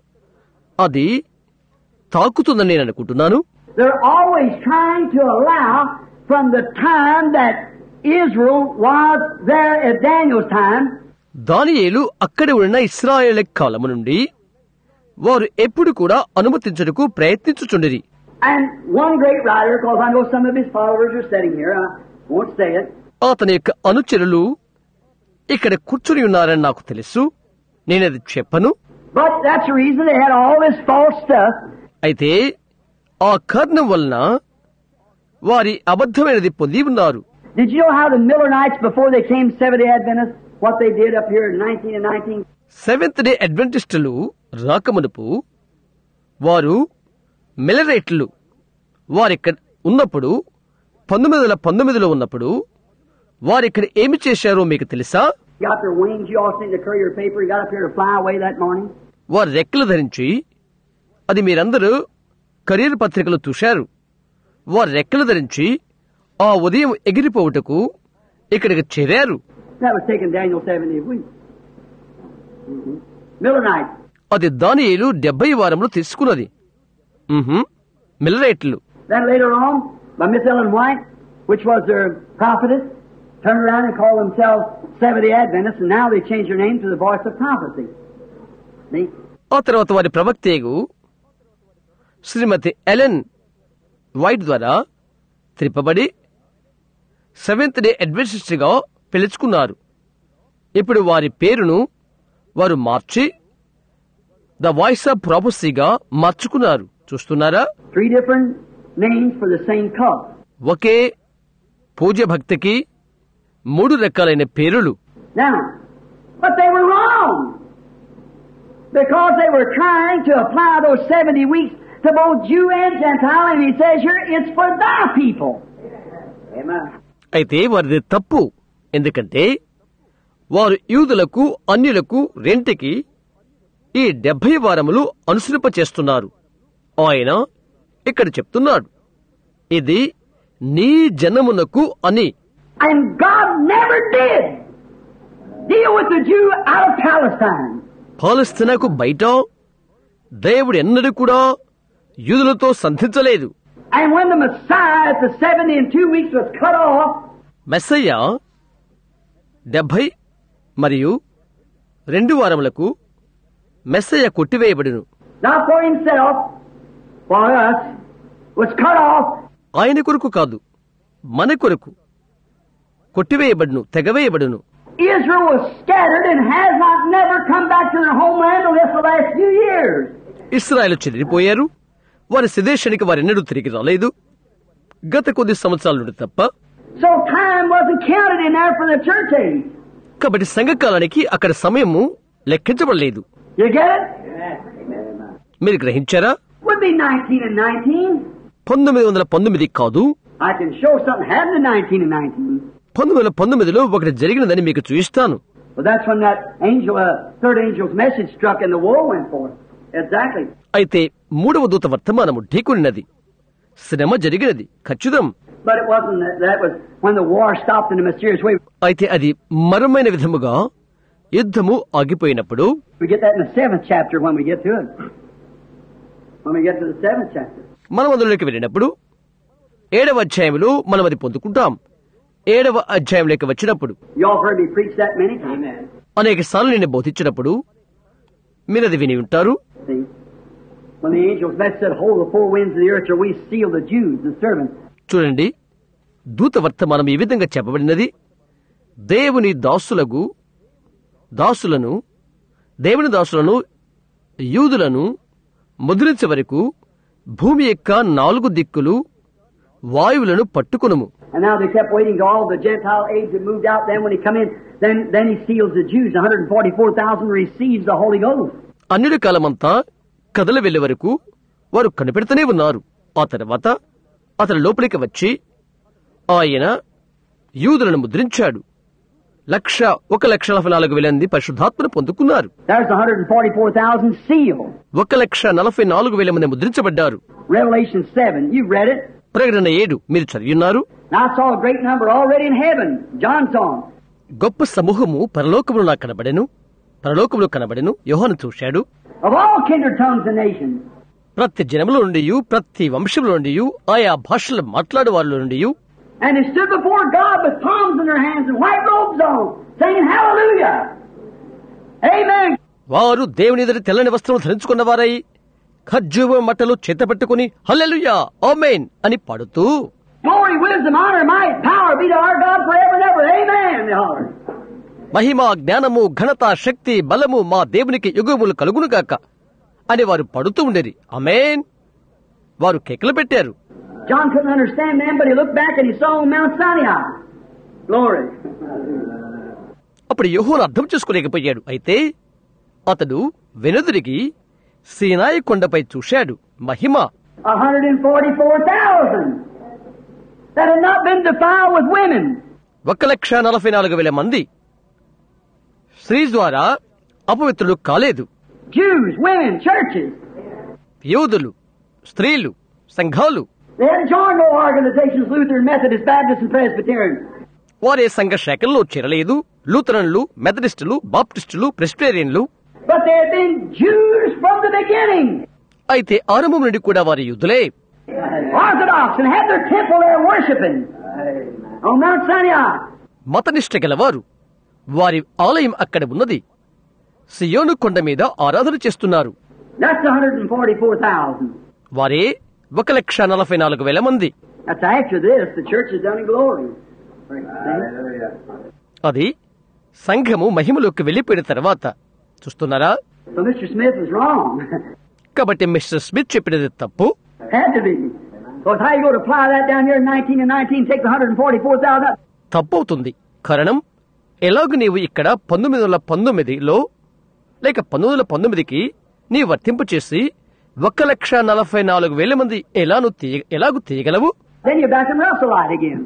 అది తాకుతుందని నేను అనుకుంటున్నాను. They're always trying to allow from the time that Israel was there at Daniel's time. దానియేలు అక్కడ ఉన్న ఇశ్రాయేలు కాలము నుండి వారు ఎప్పుడు కూడా అనుమతించడానికి ప్రయత్నించుచుండిరి. And one great writer, because I know some of his followers are sitting here, I won't say it. అతని యొక్క అనుచరులు ఇక్కడ కూర్చుని ఉన్నారని నాకు తెలుసు, నేనది చెప్పను. But that's the reason they had all this false stuff. అయితే ఆ కారణం వలన వారి అబద్ధమైనది పొంది ఉన్నారు. Did you know how the Millerites, before they came Seventh-day Adventists, what they did up here in nineteen and nineteen? Seventh Day అడ్వెంటిస్టులు రాకమునుపు వారు మిలరైట్లు వారిక్కడ ఉన్నప్పుడు పంతొమ్మిది వందల పంతొమ్మిదిలో ఉన్నప్పుడు వారిక్కడ ఏమి చేశారో మీకు తెలుసా? Got their wings, you all seen the courier paper, he got up here to fly away that morning. వారు రెక్కలు ధరించి, అది మీరందరూ కరీర్ పత్రికలు చూశారు, వారు రెక్కలు ధరించి ఆ ఉదయం ఎగిరిపోవుటకు ఇక్కడికి చేరారు. That was taking Daniel seventy weeks. Mm-hmm. Millerites. అది దానియేలు డెబ్బై వారంలో తీసుకున్నది. మిలరైట్లు. Then later on, by Miss Ellen White, which was their prophetess, turned around and called themselves Seventh-day Adventists, and now they changed their name to the Voice of Prophecy. See? ఆ తర్వాత వారి ప్రవక్తేగు శ్రీమతి Ellen white ద్వారా త్రిప్పబడి seventh day Adventist గా పిలుచుకున్నారు. ఇప్పుడు వారి పేరును వారు మార్చి ద వాయిస్ ఆఫ్ ప్రాఫెసీగా మార్చుకున్నారు. చూస్తున్నారా? Three different names for the same cult. ఒకే పూజ్య భక్తికి మూడు రకాలైన పేరులు. Now, but they were wrong. Because they were trying to apply those seventy weeks to both Jew and Gentile, and he says here, it's for thy people. Amen. అయితే వారిది తప్పు. ఎందుకంటే వారు యూదులకు అన్యులకు రెంటికి ఈ డెబ్బై వారములు అనుసరింప చేస్తున్నారు. ఆయన ఇక్కడ చెప్తున్నాడు, ఇది నీ జనమునకు అని. And God never did deal with the Jew out of Palestine. పాలస్తీనాకు బయట దేవుడు ఎన్నడూ కూడా యూదులతో సంధించలేదు. And when the Messiah at the seventy and two weeks was cut off, Messiah డెబ్బై మరియు రెండు వారములకు Messiah కొట్టివేయబడును. not for himself, for us, was cut off. ఆయన కొరకు కాదు, మన కొరకు కొట్టివేయబడును, తెగవేయబడును. Israel was scattered and has not never come back to their homeland unless the last few years. ఇశ్రాయేలు చెదిరిపోయారు, వారి స్వదేశానికి వారెన్నడూ తిరిగి రాలేదు, గత కొద్ది సంవత్సరాల నుండి తప్ప. So time wasn't counted in there for the church age. కాబట్టి సంఘకాలానికి అక్కడ సమయము లెక్కించబడలేదు. You get it? మీరు గ్రహించారా? Would be nineteen and nineteen. పంతొమ్మిది వందల పంతొమ్మిది కాదు, I can show something happened in nineteen and nineteen. పంతొమ్మిది వందల పంతొమ్మిదిలో ఒకటి జరిగినదని మీకు చూయిస్తాను. Well, that's when that angel, uh, third angel's message struck and the war went forth. Exactly. అయితే మూడవ దూత వర్తమానము ఢీకొనినది, శ్రమ జరిగినది ఖచ్చితం. But it wasn't that, that was when the war stopped in a mysterious way. అయితే అది మరమైన విధముగా యుద్ధము ఆగిపోయినప్పుడు, We get that in the seventh chapter when we get to it. When we get to the seventh chapter. మనం అందులోకి వెళ్ళినప్పుడు ఏడవ అధ్యాయంలో మనం అది పొందుకుంటాం. ఏడవ అధ్యాయంలోకి వచ్చినప్పుడు You all heard me preach that many times. అనేక సార్లు నేను బోధించినప్పుడు మీరు అది విని ఉంటారు. See? When the angel's message said, hold the four winds of the earth or we seal the Jews, the servants. చూడండి, దూత వర్తమానం ఈ విధంగా చెప్పబడినది, దేవుని దాసులకు దాసులను దేవుని దాసులను యూదులను ముద్రించే వరకు భూమి యొక్క నాలుగు దిక్కులు వాయువులను పట్టుకొనుము. And now they kept waiting till all the Gentile age had moved out. Then when he come in, then then he seals the Jews. one hundred forty-four thousand receives the Holy Ghost. అన్యుడి కాలమంతా కదల వెళ్లే వరకు వారు కనిపెడుతూనే ఉన్నారు. ఆ తర్వాత అతని లోపలికి వచ్చి ఆయన యూదులను ముద్రించాడు. లక్ష ఒక లక్ష నలభై నాలుగు వేల మంది పరిశుద్ధాత్మను పొందుకున్నారు. There's one hundred forty-four thousand sealed. ఒక లక్ష నలభై నాలుగు వేల మంది ముద్రించబడ్డారు. Revelation seven, you read it. ప్రకటన ఏడు మీరు చదివిన్నారు. Now I saw a great number already in heaven. John saw them. గొప్ప సమూహము పరలోకములో నాకు కనబడెను పరలోకములో కనబడెను యోహాను చూశాడు. Of all kindred tongues and nations. ప్రతి జనములో నుండి ప్రతి వంశంలో నుండి ఆయా భాషలు మాట్లాడే వారిలో నుండి And they stood before God with palms in their hands and white robes on, saying Hallelujah. Amen. వారు దేవుని ఎదుట తెల్లని వస్త్రం ధరించుకున్న వారై ఖర్జూర మట్టలు చేతపట్టుకుని హల్లెలూయా ఆమేన్ అని పాడుతూ Glory, wisdom, honor, might, power be to our God forever and ever. Amen. They hollered. మహిమ జ్ఞానము ఘనత శక్తి బలము మా దేవునికి యుగములు కలుగునుగాక అని వారు పడుతూ ఉండేది. ఆమేన్. వారు కేకలు పెట్టారు. John couldn't understand them, but he looked back and he saw Mount Sinai. Glory. అప్పుడు యోహాను అర్థం చేసుకోలేకపోయాడు. అయితే అతడు వెనుదిరిగి సీనాయి కొండపై చూశాడు. మహిమ one hundred forty-four thousand that had not been defiled with women. ఒక లక్ష నలభై నాలుగు వేల మంది స్త్రీ ద్వారా అపవిత్రులు కాలేదు. Jews, women, churches. యూదులు, స్త్రీలు, సంఘాలు. They hadn't joined no organizations, Lutheran, Methodist, Baptist, and Presbyterian. వారే సంఘ శాఖల్లో చేరలేదు. లూథరన్లు, మెథడిస్టులు, బాప్టిస్టులు, ప్రెస్బిటేరియన్లు. But they had been Jews from the beginning. అయితే ఆరంభం నుండి కూడా వారి యూదులే. Orthodox and had their temple there worshiping on Mount Sinai. మతనిష్ట గలవారు. వారి ఆలయం అక్కడ ఉన్నది. సియోను కొండ మీద ఆరాధన చేస్తున్నారు. That's one hundred forty-four thousand. వారే ఒక లక్ష నలభై నాలుగు వేల మంది. That's after this, the church is done in glory. అది సంఘము మహిమలోకి వెళ్లిపోయిన తర్వాత చూస్తున్నారా? So Mister Smith was wrong. కాబట్టి మిస్టర్ స్మిత్ చెప్పినది తప్పు. Had to be. So how you go to apply that down here in nineteen and nineteen, take the one hundred forty-four thousand? తప్పవుతుంది. కారణం ఎలాగ నీవు ఇక్కడ పంతొమ్మిది వందల పంతొమ్మిదిలో లేక పంతొమ్మిది వందల పంతొమ్మిదికి నీ వర్తింపు చేసి ఒక లక్ష నలభై నాలుగు వేల మంది ఎలాను ఎలాగూ తీయగలవు? Then you're back in Russellite again.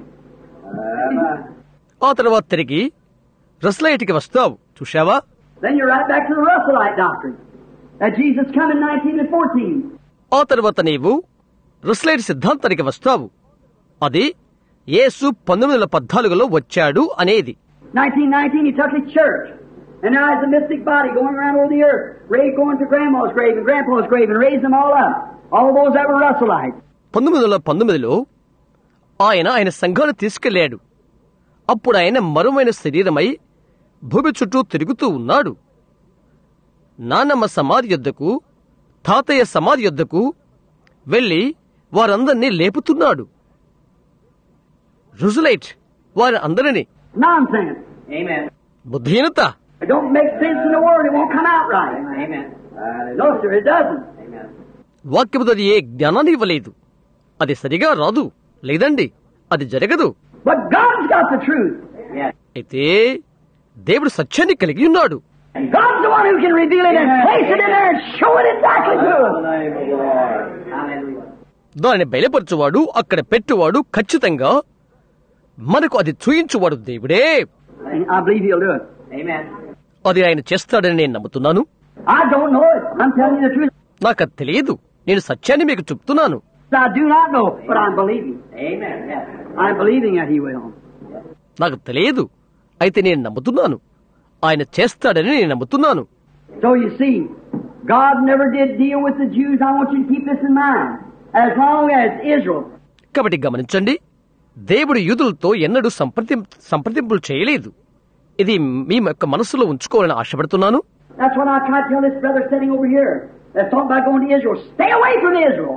ఆ తర్వాత తిరిగి రస్లైట్కి వస్తావు. చూశావా? Then you're right back to the Russellite doctrine. That Jesus come in nineteen and fourteen. ఆ తర్వాత నీవు రస్లైట్ సిద్ధాంతానికి వస్తావు. అది యేసు పంతొమ్మిది వందల పద్నాలుగులో వచ్చాడు అనేది. nineteen nineteen, he took his church. And now it's a mystic body going around over the earth. Ray going to Grandma's grave and Grandpa's grave and raised them all up. All those that were Russellite. పంతొమ్మిది వందల పంతొమ్మిదిలో ఆయన ఆయన సంఘాన్ని తీసుకెళ్లాడు. అప్పుడు ఆయన మరువైన శరీరమై భూమి చుట్టూ తిరుగుతూ ఉన్నాడు. నానమ్మ సమాధి యొద్దకు, తాతయ్య సమాధి యొద్దకు వెళ్లి వారందరినీ లేపుతున్నాడు. రుజులైట్ వారి అందరినీ. Nonsense. Amen. బుద్ధిహీనత. It don't make sense in the word. It won't come out right. Amen. No, sir, it doesn't. Amen. వాక్యముతో ఏ జ్ఞానాన్ని ఇవ్వలేదు. అది సరిగా రాదు. లేదండి, అది జరగదు. But God's got the truth. Yes. అయితే దేవుడు సత్యాన్ని కలిగి ఉన్నాడు. And God's the one who can reveal it and place it in there and show it exactly to us. Hallelujah. దానిని బయలుపరచువాడు, అక్కడ పెట్టువాడు, ఖచ్చితంగా మనకు అది చూయించువాడు దేవుడే. And I believe He'll do it. Amen. అది ఆయన చేస్తాడని నేను నమ్ముతున్నాను. I don't know it. I'm telling you the truth. నాకు అది తెలియదు, నేను సత్యాన్ని మీకు చెప్తున్నాను. I do not know, but I'm believing. Amen. Yes. I'm believing that He will. నాకు తెలియదు, అయితే నేను నమ్ముతున్నాను. ఆయన చేస్తాడని నేను నమ్ముతున్నాను. So you see, God never did deal with the Jews. I want you to keep this in mind. As long as Israel. కాబట్టి గమనించండి, దేవుడు యూదులతో ఎన్నడూ సంప్రదిం సంప్రదింపులు చేయలేదు. ఇది మీ యొక్క మనసులో ఉంచుకోవాలని ఆశపడుతున్నాను. That's what I tried to tell this brother sitting over here. That's talking about going to Israel. Stay away from Israel.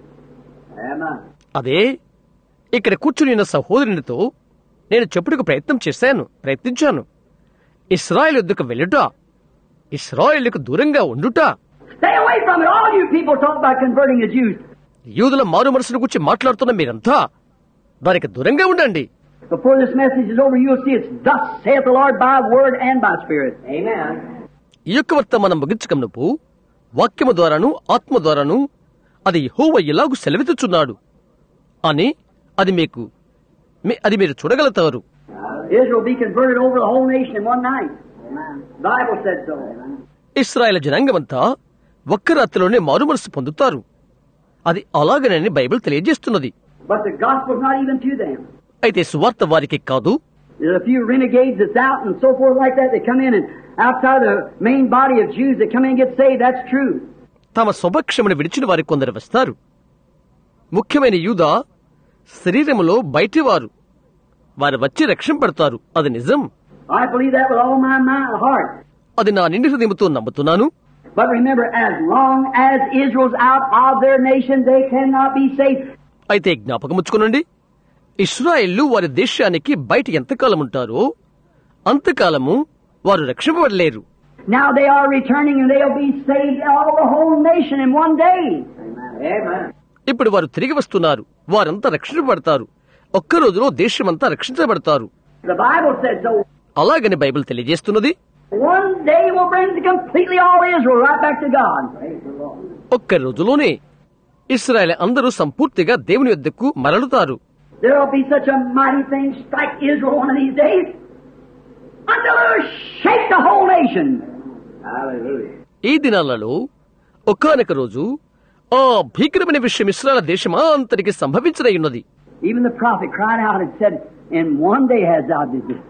Amen. అదే ఇక్కడ కూర్చుని ఉన్న సహోదరునితో నేను చెప్పుటకు ప్రయత్నం చేశాను ప్రయత్నించాను ఇశ్రాయేలు వద్దకు వెళ్ళుట, ఇశ్రాయేలుకు దూరంగా ఉండుట. Stay away from it. All you people talk about converting the Jews. యూదుల మారు మనసును గురించి మాట్లాడుతున్న మీరంతా దానికి దూరంగా ఉండండి. Before this message is over, you'll see it's thus saith the Lord by word and by spirit. Amen. ఈ యొక్క వర్తమానం ముగించకమునుపు వాక్యము ద్వారాను ఆత్మ ద్వారాను అది యెహోవా ఎలాగు సెలవిచ్చుచున్నాడు అని అది మీకు మీ- అది మీరు చూడగలుగుతారు. Israel be converted over the whole nation in one night. The Bible said so. Israel జనాంగమంతా ఒక్క రాత్రిలోనే మారు మనసు పొందుతారు. అది అలాగనని బైబిల్ తెలియజేస్తున్నది. But the gospel's not even to them. అయితే సువార్త వారికి కాదు. There's a few renegades that's out and so forth like that. They come in and outside the main body of Jews, they come in and get saved. That's true. తమ స్వపక్షమును విడిచిన వారి కొందరు వస్తారు. ముఖ్యమైన యూదా శరీరములో బయటివారు వారు వచ్చి రక్షింపడతారు. అది నిజం. I believe that with all my mind, heart. అది నా నిండి హృదయముతో నమ్ముతున్నాను. But remember, as long as Israel's out of their nation, they cannot be saved. అయితే జ్ఞాపకముచ్చుకోనండి, ఇశ్రాయేళ్లు వారి దేశానికి బయట ఎంతకాలం ఉంటారో అంతకాలము వారు రక్షింపబడలేరు. Now they are returning and they'll be saved all the whole nation in one day. Amen. ఇప్పుడు వారు తిరిగి వస్తున్నారు. వారంతా రక్షించబడతారు. ఒక్క రోజులో దేశమంతా రక్షించబడతారు. The Bible said so. అలాగని బైబిల్ తెలియజేస్తున్నది. One day will bring completely all Israel right back to God. ఒక్క రోజులోనే ఇశ్రాయేల్ అందరూ సంపూర్తిగా దేవుని యొద్దకు మరలుతారు. There will be such a mighty thing strike Israel one of these days until it will shake the whole nation. Hallelujah. ఈ దినాలలో ఒకానొక రోజు ఆ భీకరమైన విషయం Israel దేశమంతటికి సంభవించనయ్యున్నది. Even the prophet cried out and said, in one day has thou did this.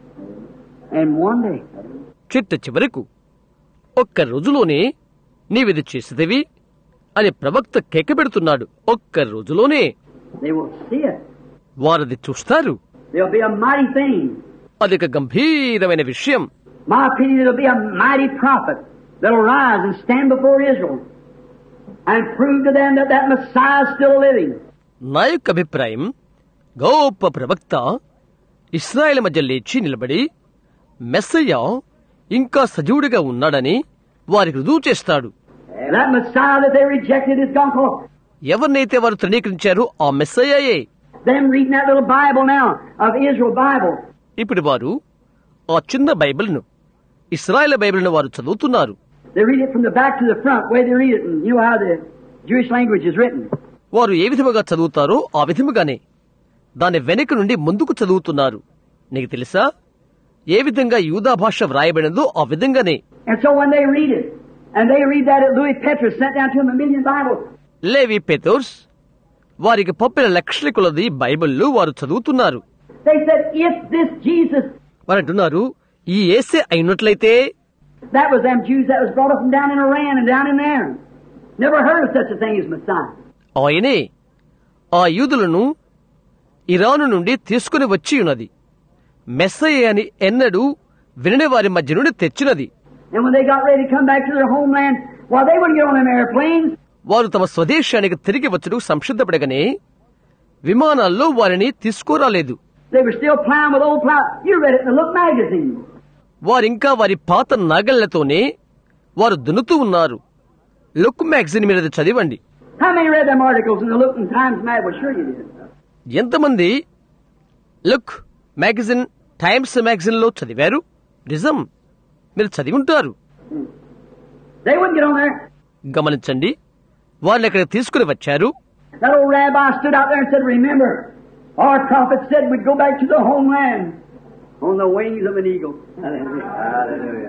In one day. చిట్ట చివరకు ఒక్క రోజులోనే నీవిది చేసేదివి అని ప్రవక్త కేకబెడుతున్నాడు. ఒక్క రోజులోనే They will see it. వారది చూస్తారు. There'll be a mighty thing. అది ఒక గంభీరమైన విషయం. My opinion, there'll be a mighty prophet that'll rise and stand before Israel and prove to them that that Messiah is still living. నా యొక్క అభిప్రాయం, గొప్ప ప్రవక్త ఇశ్రాయేల్ మధ్య లేచి నిలబడి మెస్సయ్య ఇంకా సజీవుడిగా ఉన్నాడని వారికి రుజువు చేస్తాడు. That Messiah that they rejected is gone forth. ఎవరినైతే వారు తృణీకరించారో ఆ మెస్సయ్యయే. Them reading that little Bible now of Israel Bible. ఇప్పుడు వారు ఆ చిన్న బైబిల్ను ఇశ్రాయేల్ బైబిల్ను వారు చదువుతున్నారు. They read it from the back to the front, way they read it, and you know how the Jewish language is written. వారు ఏ విధముగా చదువుతారో ఆ విధముగానే దాని వెనుక నుండి ముందుకు చదువుతున్నారు. నీకు తెలుసా ఏ విధంగా యూదా భాష వ్రాయబడినదో ఆ విధంగానే. And so when they read it, and they read that Louis Petrus sent down to him a million Bibles. లేవి పెతోర్స్ వారికి పంపిన లక్షల కొలది బైబిళ్లు వారు చదువుతున్నారు. They said, if this Jesus, వారు అంటున్నారు, ఈ యేసే అయినట్లయితే. that was them Jews that was brought up from down in Iran and down in there. Never heard of such a thing as Messiah. ఆయనే ఆ యూదులను ఇరాను నుండి తీసుకుని వచ్చి ఉన్నది. మెస్సయ్య అని ఎన్నడూ వినని వారి మధ్య నుండి తెచ్చినది. And when they got ready to come back to their homeland, well, they wouldn't get on them airplanes. వారు తమ స్వదేశానికి తిరిగి వచ్చుటకు సంసిద్ధపడగానే విమానాల్లో వారిని తీసుకురాలేదు. They were still plowing with old plow. You read it in the Look magazine. వారింకా వారి పాత నాగళ్లతోనే వారు దున్నుతూ ఉన్నారు. లుక్ మ్యాగజైన్ మీద చదివండి. How many read them articles in the Look and Times mag? Well, sure you did. ఎంతమంది Look magazine, Times magazine లో చదివారు. నిజం, మీరు చదివి ఉంటారు. They wouldn't get on there. గమనించండి, వాళ్ళు ఇక్కడ తీసుకుని వచ్చారు. That old rabbi stood out there and said, remember, our prophet said we'd go back to the homeland on the wings of an eagle. Hallelujah.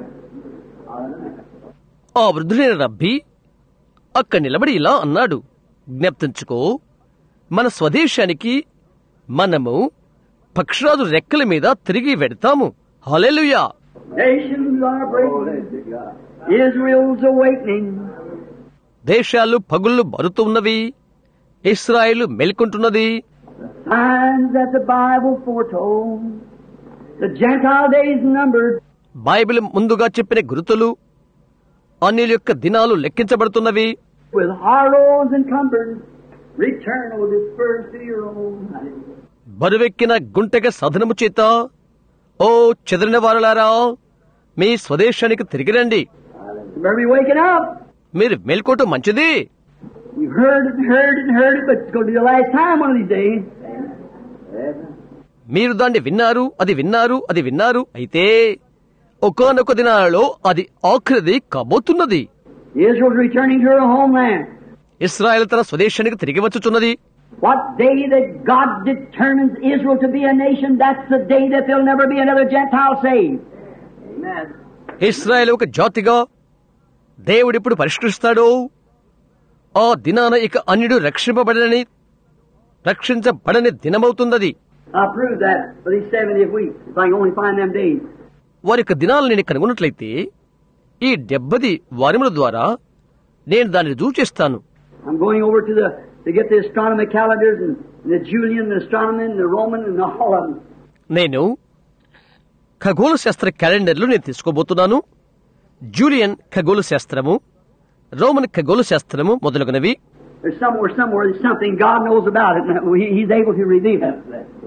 ఆ వృద్ధుడైన రబ్బీ అక్కడ నిలబడి ఇలా అన్నాడు, జ్ఞప్తించుకో, మన స్వదేశానికి మనము పక్షరాజు రెక్కల మీద తిరిగి వెడతాము. హల్లెలూయా. Nations are breaking. Israel's awakening. దేశాలు పగుళ్ళు బరుతూ ఉన్నవి. ఇశ్రాయేలు మేల్కొంటున్నది. Signs that the Bible foretold. The Gentile days numbered. Bible ముందుగా చెప్పిన గుర్తులు, అన్యుల యొక్క దినాలు లెక్కించబడుతున్నవి. With harrows and cumbers, return, O dispersed to your own. బరువెక్కిన గుంటెగ సాధనము చేత, ఓ చెదరిన వారలారా, మీ స్వదేశానికి తిరిగిరండి. Better be waking up. మీరు మేల్కోవటం మంచిది. You've heard it and heard it and heard it, but it's going to be the last time one of these days. మీరు దాన్ని విన్నారు, అది విన్నారు, అది విన్నారు. అయితే ఒకానొక దినాలలో అది ఆఖరిది కాబోతున్నది. Israel's returning to her homeland. ఇశ్రాయేలు తన స్వదేశానికి తిరిగి వచ్చుచున్నది. What day that God determines Israel to be a nation, that's the day that there'll never be another Gentile saved. Amen. ఇశ్రాయేలు ఒక జాతిగా దేవుడిప్పుడు పరిష్కరిస్తాడో, ఆ దినాన ఇక అన్యుడు రక్షింపబడని రక్షించబడని దినమవుతున్నది. I'll prove that for these seventieth weeks, if I can only find them days. వారి యొక్క దినాలు నేను కనుగొన్నట్లయితే ఈ డెబ్బది వారముల ద్వారా నేను దాన్ని రుజువు చేస్తాను. I'm going over to the to get the astronomy calendars and the Julian, the astronomy, and the Roman, and all of them. నేను ఖగోళ శాస్త్ర క్యాలెండర్లు నేను తీసుకోబోతున్నాను. జూలియన్ ఖగోళ శాస్త్రము, రోమన్ ఖగోళ శాస్త్రము మొదలగునవి. There's somewhere, somewhere, there's something God knows about it, and he, He's able to reveal it.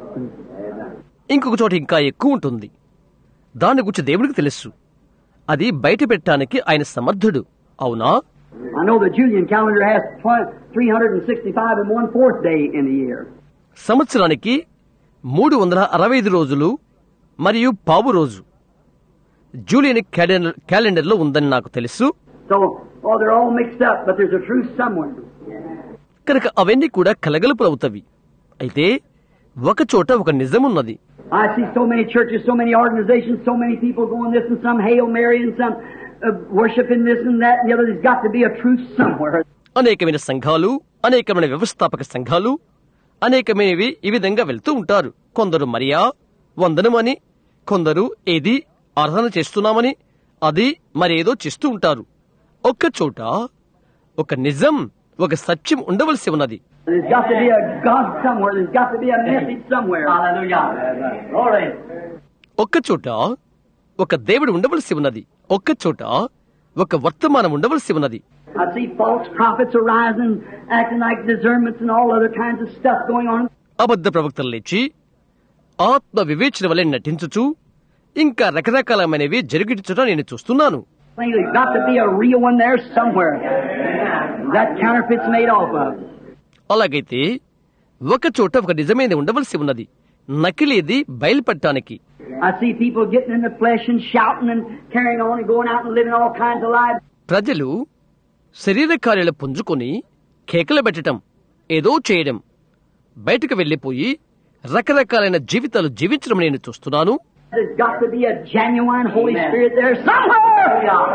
ఇంకొక చోట ఇంకా ఎక్కువ ఉంటుంది. దాని గురించి దేవుడికి తెలుసు. అది బయట పెట్టడానికి ఆయన సమర్థుడు. అవునా? I know the Julian calendar has three hundred sixty-five and one fourth day in the year. సంవత్సరానికి మూడు వందల అరవై ఐదు రోజులు మరియు పావు రోజు జూలియన్ క్యాలెండర్ క్యాలెండర్లో ఉందని నాకు తెలుసు. So, oh, they're all mixed up, but there's a truth somewhere. కనుక అవన్నీ కూడా కలగలుపులవుతవి. అయితే ఒక చోట ఒక నిజమున్నది. I see so many churches, so many organizations, so many people going this and some Hail Mary and some uh, worshiping this and that and the other. There's got to be a truth somewhere. అనేకమైన సంఘాలు, అనేకమైన వ్యవస్థాపక సంఘాలు, అనేకమైనవి ఈ విధంగా వెళ్తూ ఉంటారు. కొందరు మరియా వందనమని, కొందరు ఏది ఆరాధన చేస్తున్నామని, అది మరేదో చేస్తూ ఉంటారు. ఒక్క చోట ఒక నిజం, ఒక సత్యం ఉండవలసి ఉన్నది. There's got to be a God somewhere. There's got to be a message somewhere. Hallelujah. Glory. ఒక్క చోట ఒక దేవుడు ఉండవలసి ఉన్నది. ఒక్క చోట ఒక వర్తమానం ఉండవలసి ఉన్నది. I see false prophets arising, acting like discernments and all other kinds of stuff going on. అబద్ధ ప్రవక్తలు లేచి ఆత్మ వివేచన వలె నటించుచు ఇంకా రకరకాలమైనవి జరిగించుట నేను చూస్తున్నాను. There's got to be a real one there somewhere. That counterfeit's made off of. అలాగైతే ఒక చోట ఒక నిజమైనది ఉండవలసి ఉన్నది, నకిలీది బయలుపడటానికి. I see people getting in the flesh and shouting and carrying on and going out and living all kinds of lives. ప్రజలు శరీర కార్యాలు పుంజుకొని కేకలు పెట్టడం, ఏదో చేయడం, బయటకు వెళ్లిపోయి రకరకాలైన జీవితాలు జీవించడం నేను చూస్తున్నాను. There's got to be a genuine Holy Spirit there somewhere.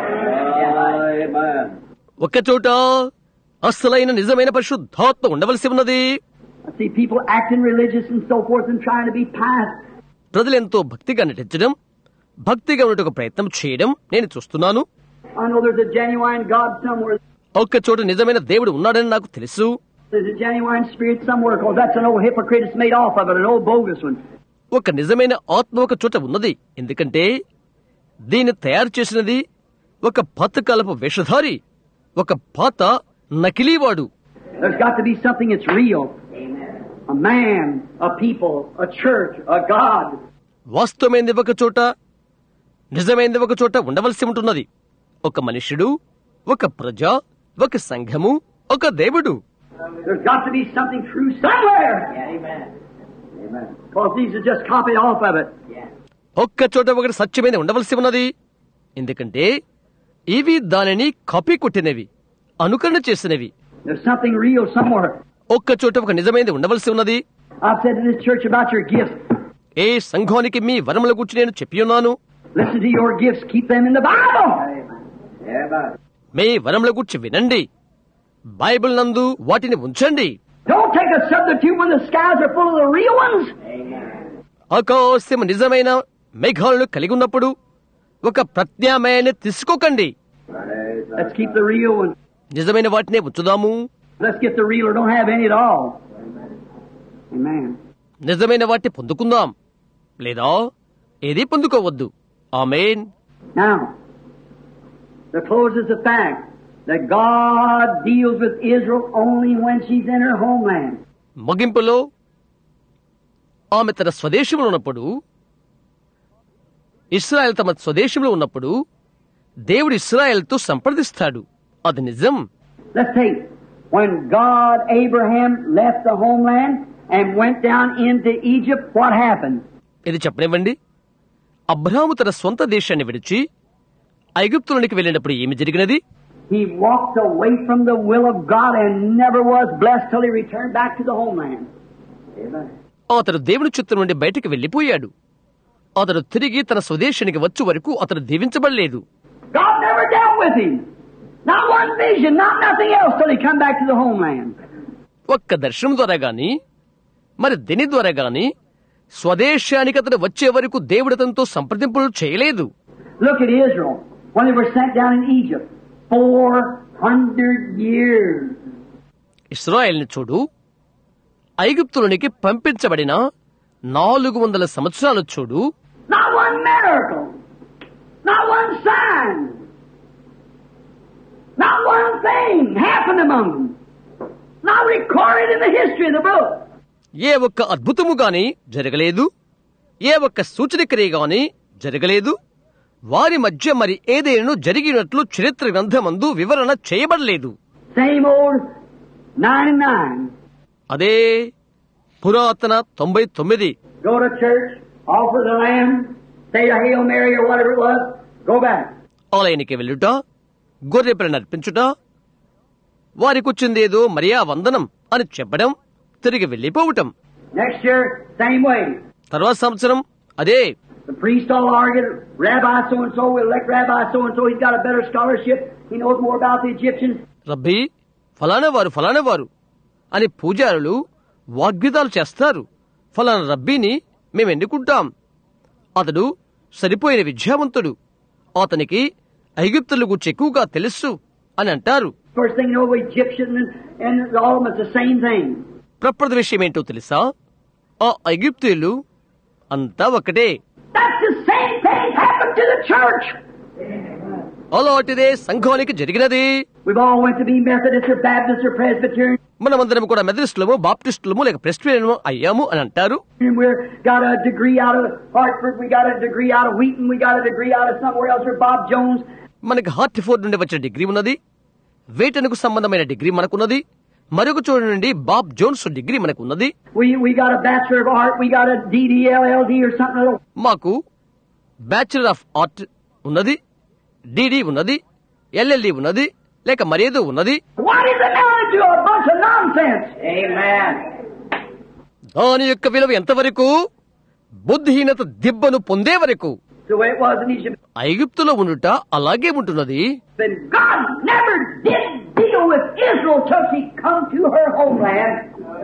Amen. ఒక చోట అసలైన నిజమైన పరిశుద్ధాత్మ ఉండవలసి ఉన్నది. I see people acting religious and so forth and trying to be pious. ప్రజలెంతో భక్తిగా నటించడం, భక్తిగా ఉండటకు ప్రయత్నం చేయడం నేను చూస్తున్నాను. I know there's a genuine God somewhere. ఒక్క చోట నిజమైన దేవుడు ఉన్నాడని నాకు తెలుసు. There's a genuine spirit somewhere, because that's an old hypocrite that's made off of it, an old bogus one. ఒక నిజమైన ఆత్మ ఒక చోట ఉన్నది. ఎందుకంటే దీన్ని తయారు చేసినది ఒక పాతకాలపు వేషధారి, ఒక పాత నకిలీవాడు. There's got to be something that's real. A man, a people, a church, a God. వాస్తవమైనది ఒక చోట, నిజమైనది ఒక చోట ఉండవలసి ఉంటున్నది. ఒక మనుష్యుడు, ఒక ప్రజ, ఒక సంఘము, ఒక దేవుడు. There's got to be something true somewhere. Amen. Because these are just copied off of it. ఒక్క చోట ఒకటి సత్యమైన ఉండవలసి ఉన్నది, ఎందుకంటే ఇవి దానిని కాపీ కొట్టినవి, అనుకరణ చేసినవి. There's something real somewhere. ఒక్క చోట ఒక నిజమైనది ఉండవలసి ఉన్నది. I've said to this church about your gifts. ఏ సంఘానికి మీ వరముల గురించి నేను చెప్పి ఉన్నాను. Listen to your gifts. Keep them in the Bible. మీ వరముల గురించి వినండి, బైబిల్ నందు వాటిని ఉంచండి. Don't take a substitute when the skies are full of the real ones. ఆకాశం నిజమైన మేఘాలను కలిగి ఉన్నప్పుడు ఒక ప్రత్యామ్నాయాన్ని తీసుకోకండి. Let's keep the real ones. నిజమైన వాటినే ఉంచుదాము. Let's get the real or don't have any at all. Amen. నిజమైన వాటిని పొందుకుందాం, లేదా ఏది పొందుకోవద్దు. ఆమేన్. Now, the close is the fact that God deals with Israel only when she's in her homeland. ముగింపులో ఆమె తన స్వదేశంలో ఉన్నప్పుడు, ఇశ్రాయేల్ తమ స్వదేశంలో ఉన్నప్పుడు దేవుడు ఇశ్రాయేల్తో సంప్రదిస్తాడు. అది నిజం. Let's take when God, Abraham left the homeland and went down into Egypt, what happened? ఇది చెప్పనివ్వండి. అబ్రహాము తన సొంత దేశాన్ని విడిచి ఐగుప్తులోనికి వెళ్ళినప్పుడు ఏమి జరిగినది? He walked away from the will of God and never was blessed till he returned back to the homeland. Amen. అతడు దేవుని చిత్తం నుండి బయటికి వెళ్లిపోయాడు. అతడు తిరిగి తన స్వదేశానికి వచ్చే వరకు అతడు దీవించబడలేదు. God never dealt with him. Not one vision, not nothing else till he come back to the homeland. ఒక్క దర్శనం ద్వారా గాని మరి దేని ద్వారా గాని స్వదేశానికి అతడు వచ్చే వరకు దేవుడు అతనితో సంప్రదింపులు చేయలేదు. Look at Israel when they were sent down in Egypt. Four hundred years. ఇశ్రాయేల్ని చూడు, ఐగుప్తులోనికి పంపించబడిన నాలుగు వందల సంవత్సరాలు చూడు. Not one miracle, not one sign, not one thing happened among them. Not recorded in the history of the book. ఏ ఒక్క అద్భుతము గాని జరగలేదు, ఏ ఒక్క సూచన క్రియ గాని జరగలేదు. వారి మధ్య మరి ఏదైనా జరిగినట్లు చరిత్ర గ్రంథమందు వివరణ చేయబడలేదు. Same old ninety-nine. అదే పురాతన తొంభై తొమ్మిది. Go to church, offer the lamb, say a Hail Mary or whatever it was, go back. ఆలయానికి వెళ్ళుట, గొర్రె పిల్లను అర్పించుట, వారికి వచ్చిందేదో మరియా వందనం అని చెప్పడం, తిరిగి వెళ్లిపోవటం. Next year, same way. తర్వాత సంవత్సరం అదే. The priest all argued, Rabbi so-and-so, we'll elect Rabbi so-and-so, he's got a better scholarship, he knows more about the Egyptians. రబ్బీ ఫలానా వారు ఫలానా వారు అని పూజారులు వాగ్విదాలు చేస్తారు. ఫలానా రబ్బీని మేము ఎన్నుకుంటాం, అతడు సరిపోయిన విద్యావంతుడు, అతనికి ఐగుప్తుల గురించి ఎక్కువగా తెలుసు అని అంటారు. First thing you know, Egyptian and, and all of them is the same thing. ప్రప్రథ విషయం ఏంటో తెలుసా? ఆ ఐగుప్తులు అంతా ఒకటే. That's the same thing happened to the church. అలాంటిదే సంఘానికి జరిగినది. We've all went to be Methodists or Baptists or Presbyterian. మనమందరం కూడా మెథడిస్టులము, బాప్టిస్టులము లేక ప్రెస్బిటేరియన్ము అయ్యాము అని అంటారు. And we've got a degree out of Hartford, we got a degree out of Wheaton, we got a degree out of somewhere else, or Bob Jones. మనకి Hartford నుండి వచ్చిన degree ఉన్నది, వేటనకు సంబంధమైన డిగ్రీ మనకున్నది, మరొక చోటు నుండి బాబ్ జోన్స్ డిగ్రీ మనకు ఉన్నది. We we got a Bachelor of Art, we got a D D L L D or something else. మాకు బ్యాచులర్ ఆఫ్ ఆర్ట్ ఉన్నది, డిడి ఉన్నది, ఎల్ఎల్డి ఉన్నది, లేక మరేదో ఉన్నది. What is amounted to a bunch of nonsense? Amen. దాని యొక్క విలువ ఎంతవరకు? బుద్ధిహీనత దిబ్బను పొందే వరకు. The way it was in Egypt. ఐగుప్తులో ఉండుట అలాగే ఉంటున్నది. Then God never did deal with Israel till she come to her homeland.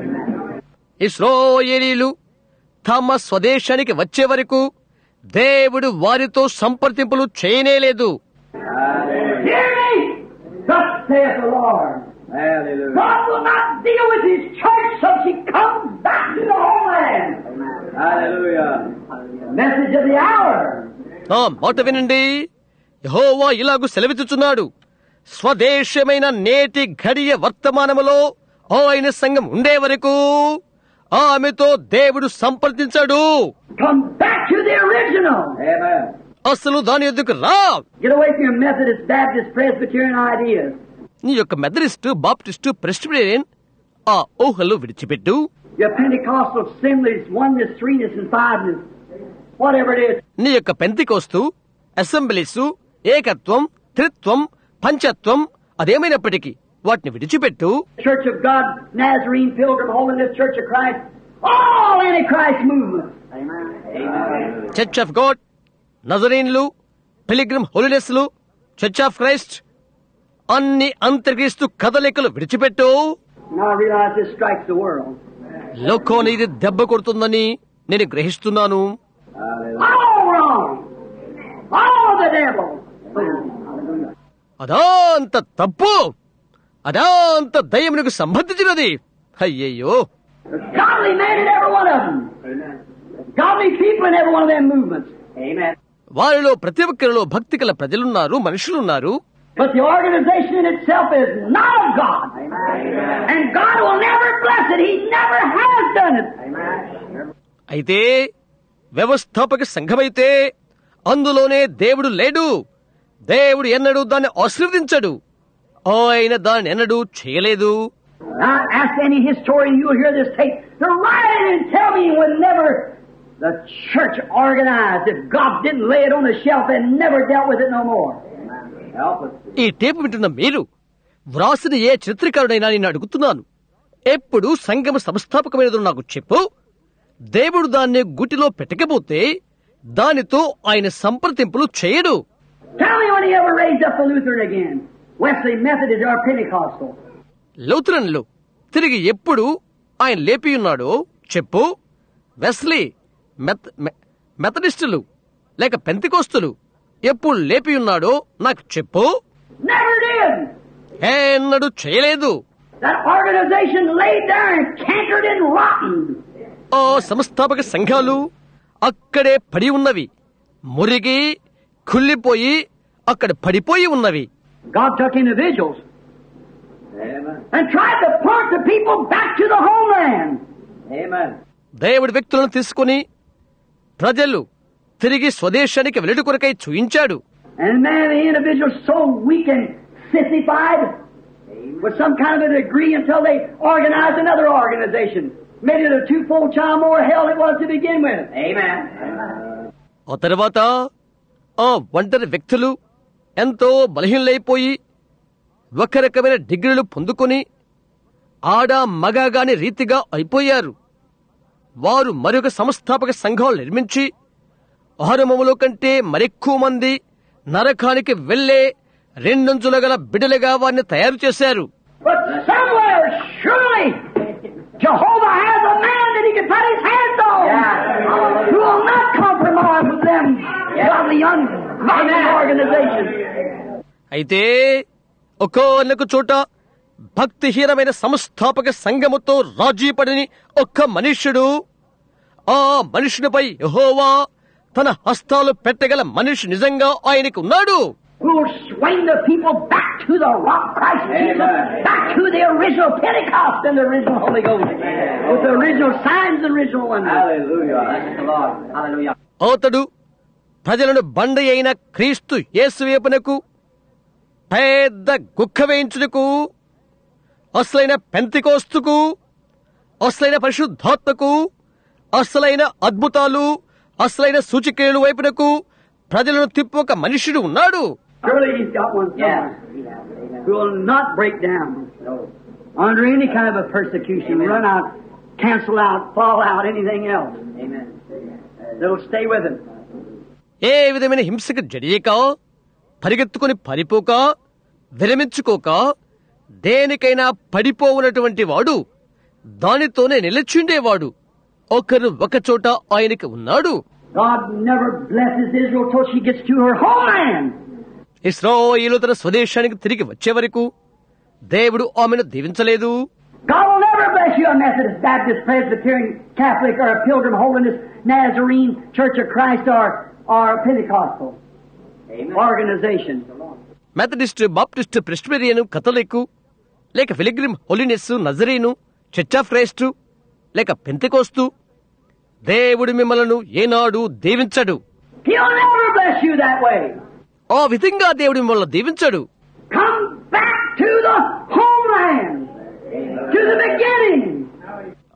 ఇశ్రాయేలీలు తమ స్వదేశానికి వచ్చే వరకు దేవుడు వారితో సంప్రదింపులు చేయనేలేదు. Hear me, thus saith the Lord. Hallelujah. God will not deal with His church till she comes back to the homeland. Hallelujah. Message of the hour. ఆ మాట వినండి, యెహోవా ఇలాగు సెలవిచ్చుచున్నాడు, స్వదేశమైన నేటి ఘడియ వర్తమానములో ఆయన సంఘం ఉండే వరకు ఆమెతో దేవుడు సంప్రదించాడు. Come back to the original. Amen. అసలు దాని ఎదుకు రా. Get away from your Methodist, Baptist, Presbyterian ideas. నీ యొక్క మెథడిస్ట్, బాప్టిస్టు, ప్రెస్బిటేరియన్ ఆ ఊహలు విడిచిపెట్టు. your Pentecostal assemblies, oneness, threeness, and fiveness, whatever it is. నీ యొక్క పెంతికోస్తు అసెంబ్లీసు ఏకత్వం త్రిత్వం పంచత్వం అదేమైనప్పటికీ వాటిని విడిచిపెట్టు. Church of God, Nazarene, Pilgrim, Holiness, Church of Christ, all Antichrist movements. Amen. Amen. Church of God, నజరీన్లు, పిలిగ్రిమ్ హోలీనెస్లు, చర్చ్ ఆఫ్ క్రైస్ట్, అన్ని అంతర్క్రీస్తు కదలికలు విడిచిపెట్టు. Now I realize this strikes the world. లోకాన్ని ఇది దెబ్బ కొడుతుందని నేను గ్రహిస్తున్నాను. All wrong. All the devil. అదా అంత తప్పు, అదా అంత దయ్యమునకు సంబంధించినది. అయ్యయ్యో, Godly men in every one of them. Amen. Godly people in every one of them movements. Amen. వారిలో ప్రతి ఒక్కరిలో భక్తి గల ప్రజలున్నారు, మనుషులున్నారు. But the organization in itself is not of God. Amen. And God will never bless it. He never has done it. Amen. అయితే వ్యవస్థాపక సంఘమైతే అందులోనే దేవుడు లేడు. దేవుడు ఎన్నడూ దాన్ని ఆశీర్వదించడు. ఆయన దాన్ని ఎన్నడూ చేయలేదు. Now, ask any historian, you'll hear this tape. To write it and tell me whenever the church organized, if God didn't lay it on the shelf and never dealt with it no more. Help us. ఈ tape వింటున్న మీరు వ్రాసిన ఏ చిత్రీకరుడైనా నేను అడుగుతున్నాను, ఎప్పుడు సంఘం సంస్థాపకమైనదో నాకు చెప్పు. దేవుడు దాన్ని గుటిలో పెట్టకపోతే దానితో ఆయన సంప్రదింపులు చేయడు. Tell me when he ever raised up the Lutheran again. Wesley, Methodist, or Pentecostal. లూథరన్లు తిరిగి ఎప్పుడు ఆయన లేపి ఉన్నాడో చెప్పు. వెస్లీ, మెథ మెథడిస్టులు లేక పెంతికోస్తులు ఎప్పుడు లేపి ఉన్నాడో నాకు చెప్పు. Never did. ఎన్నడూ చేయలేదు. That organization laid there and cankered and rotten. ఆ సంస్థాపక సంఘాలు అక్కడే పడి ఉన్నవి, మురిగి కుళ్ళిపోయి అక్కడ పడిపోయి ఉన్నవి. God took individuals and tried to point the people back to the homeland. Amen. దేవుడి వ్యక్తులను తీసుకుని ప్రజలు తిరిగి స్వదేశానికి వెళ్ళుట కొరకై చూయించాడు. And man, the individual so weak and sissified with some kind of a degree until they organized another organization. Made it a two-fold time more hell it was to begin with. Amen. ఆ తర్వాత ఆ ఒంటరి వ్యక్తులు ఎంతో బలహీనలైపోయి ఒక రకమైన డిగ్రీలు పొందుకొని ఆడ మగగాని రీతిగా అయిపోయారు. వారు మరొక సంస్థాపక సంఘాలు నిర్మించి ఆరంభములో కంటే మరెక్కువ మంది నరకానికి వెళ్లే రెండంచుల గల బిడ్డలుగా వారిని తయారు చేశారు. But somewhere, surely, Jehovah has a man that he can put his hands on. Yeah. Who will not compromise with them. Yeah. Godly young organizations. అయితే ఒక్కొక్క చోట భక్తిహీనమైన సంస్థాపక సంఘముతో రాజీ పడని ఒక్క మనుష్యుడు, ఆ మనుషునిపై యెహోవా తన హస్తాలు పెట్టగల మనిషి నిజంగా ఆయనకు ఉన్నాడు. Who will swing the people back to the rock Christ Jesus, back to the original Pentecost and the original Holy Ghost, with the original signs and original wonders. Hallelujah. That's the Lord. Hallelujah. అతడు ప్రజలను బండి అయిన క్రీస్తు యేసు వైపునకు పెద్ద గుక్క వేయించుటకు, అసలైన పెంతికోస్తుకు, అసలైన పరిశుద్ధాత్మకు, అసలైన అద్భుతాలు, అసలైన సూచికలు వైపునకు ప్రజలను తిప్పొక మనుషుడు ఉన్నాడు. Surely he's got one somewhere. Who will not break down under any kind of a persecution, run out, cancel out, fall out, anything else. Amen. They'll stay with him. ఏ విధమైన హింసకు జడియక, పరిగెత్తుకుని పరిపోక, విరమించుకోక, దేనికైనా పడిపోవునటువంటి వాడు దానితోనే నిలిచిండేవాడు ఒకరు ఒక చోట ఆయనకి ఉన్నాడు. God never blesses Israel till she gets to her homeland. ఇశ్రాయేలు తన స్వదేశానికి తిరిగి వచ్చే వరకు దేవుడు ఆమెను దీవించలేదు. God will never bless you a Methodist, Baptist, Presbyterian, Catholic, or a Pilgrim, Holiness, Nazarene, Church of Christ, or or Pentecostal Amen. Organization. Methodist, Baptist, Presbyterian, Catholic, లేక pilgrim, holiness, Nazarene, church of Christ, లేక Pentecost, దేవుడు మిమ్మలను ఏనాడు దీవించడు. He'll never bless you that way. ఆ విధంగా దేవుడు మిమ్మల్ని దీవించడు. Come back to the homeland, to the beginning.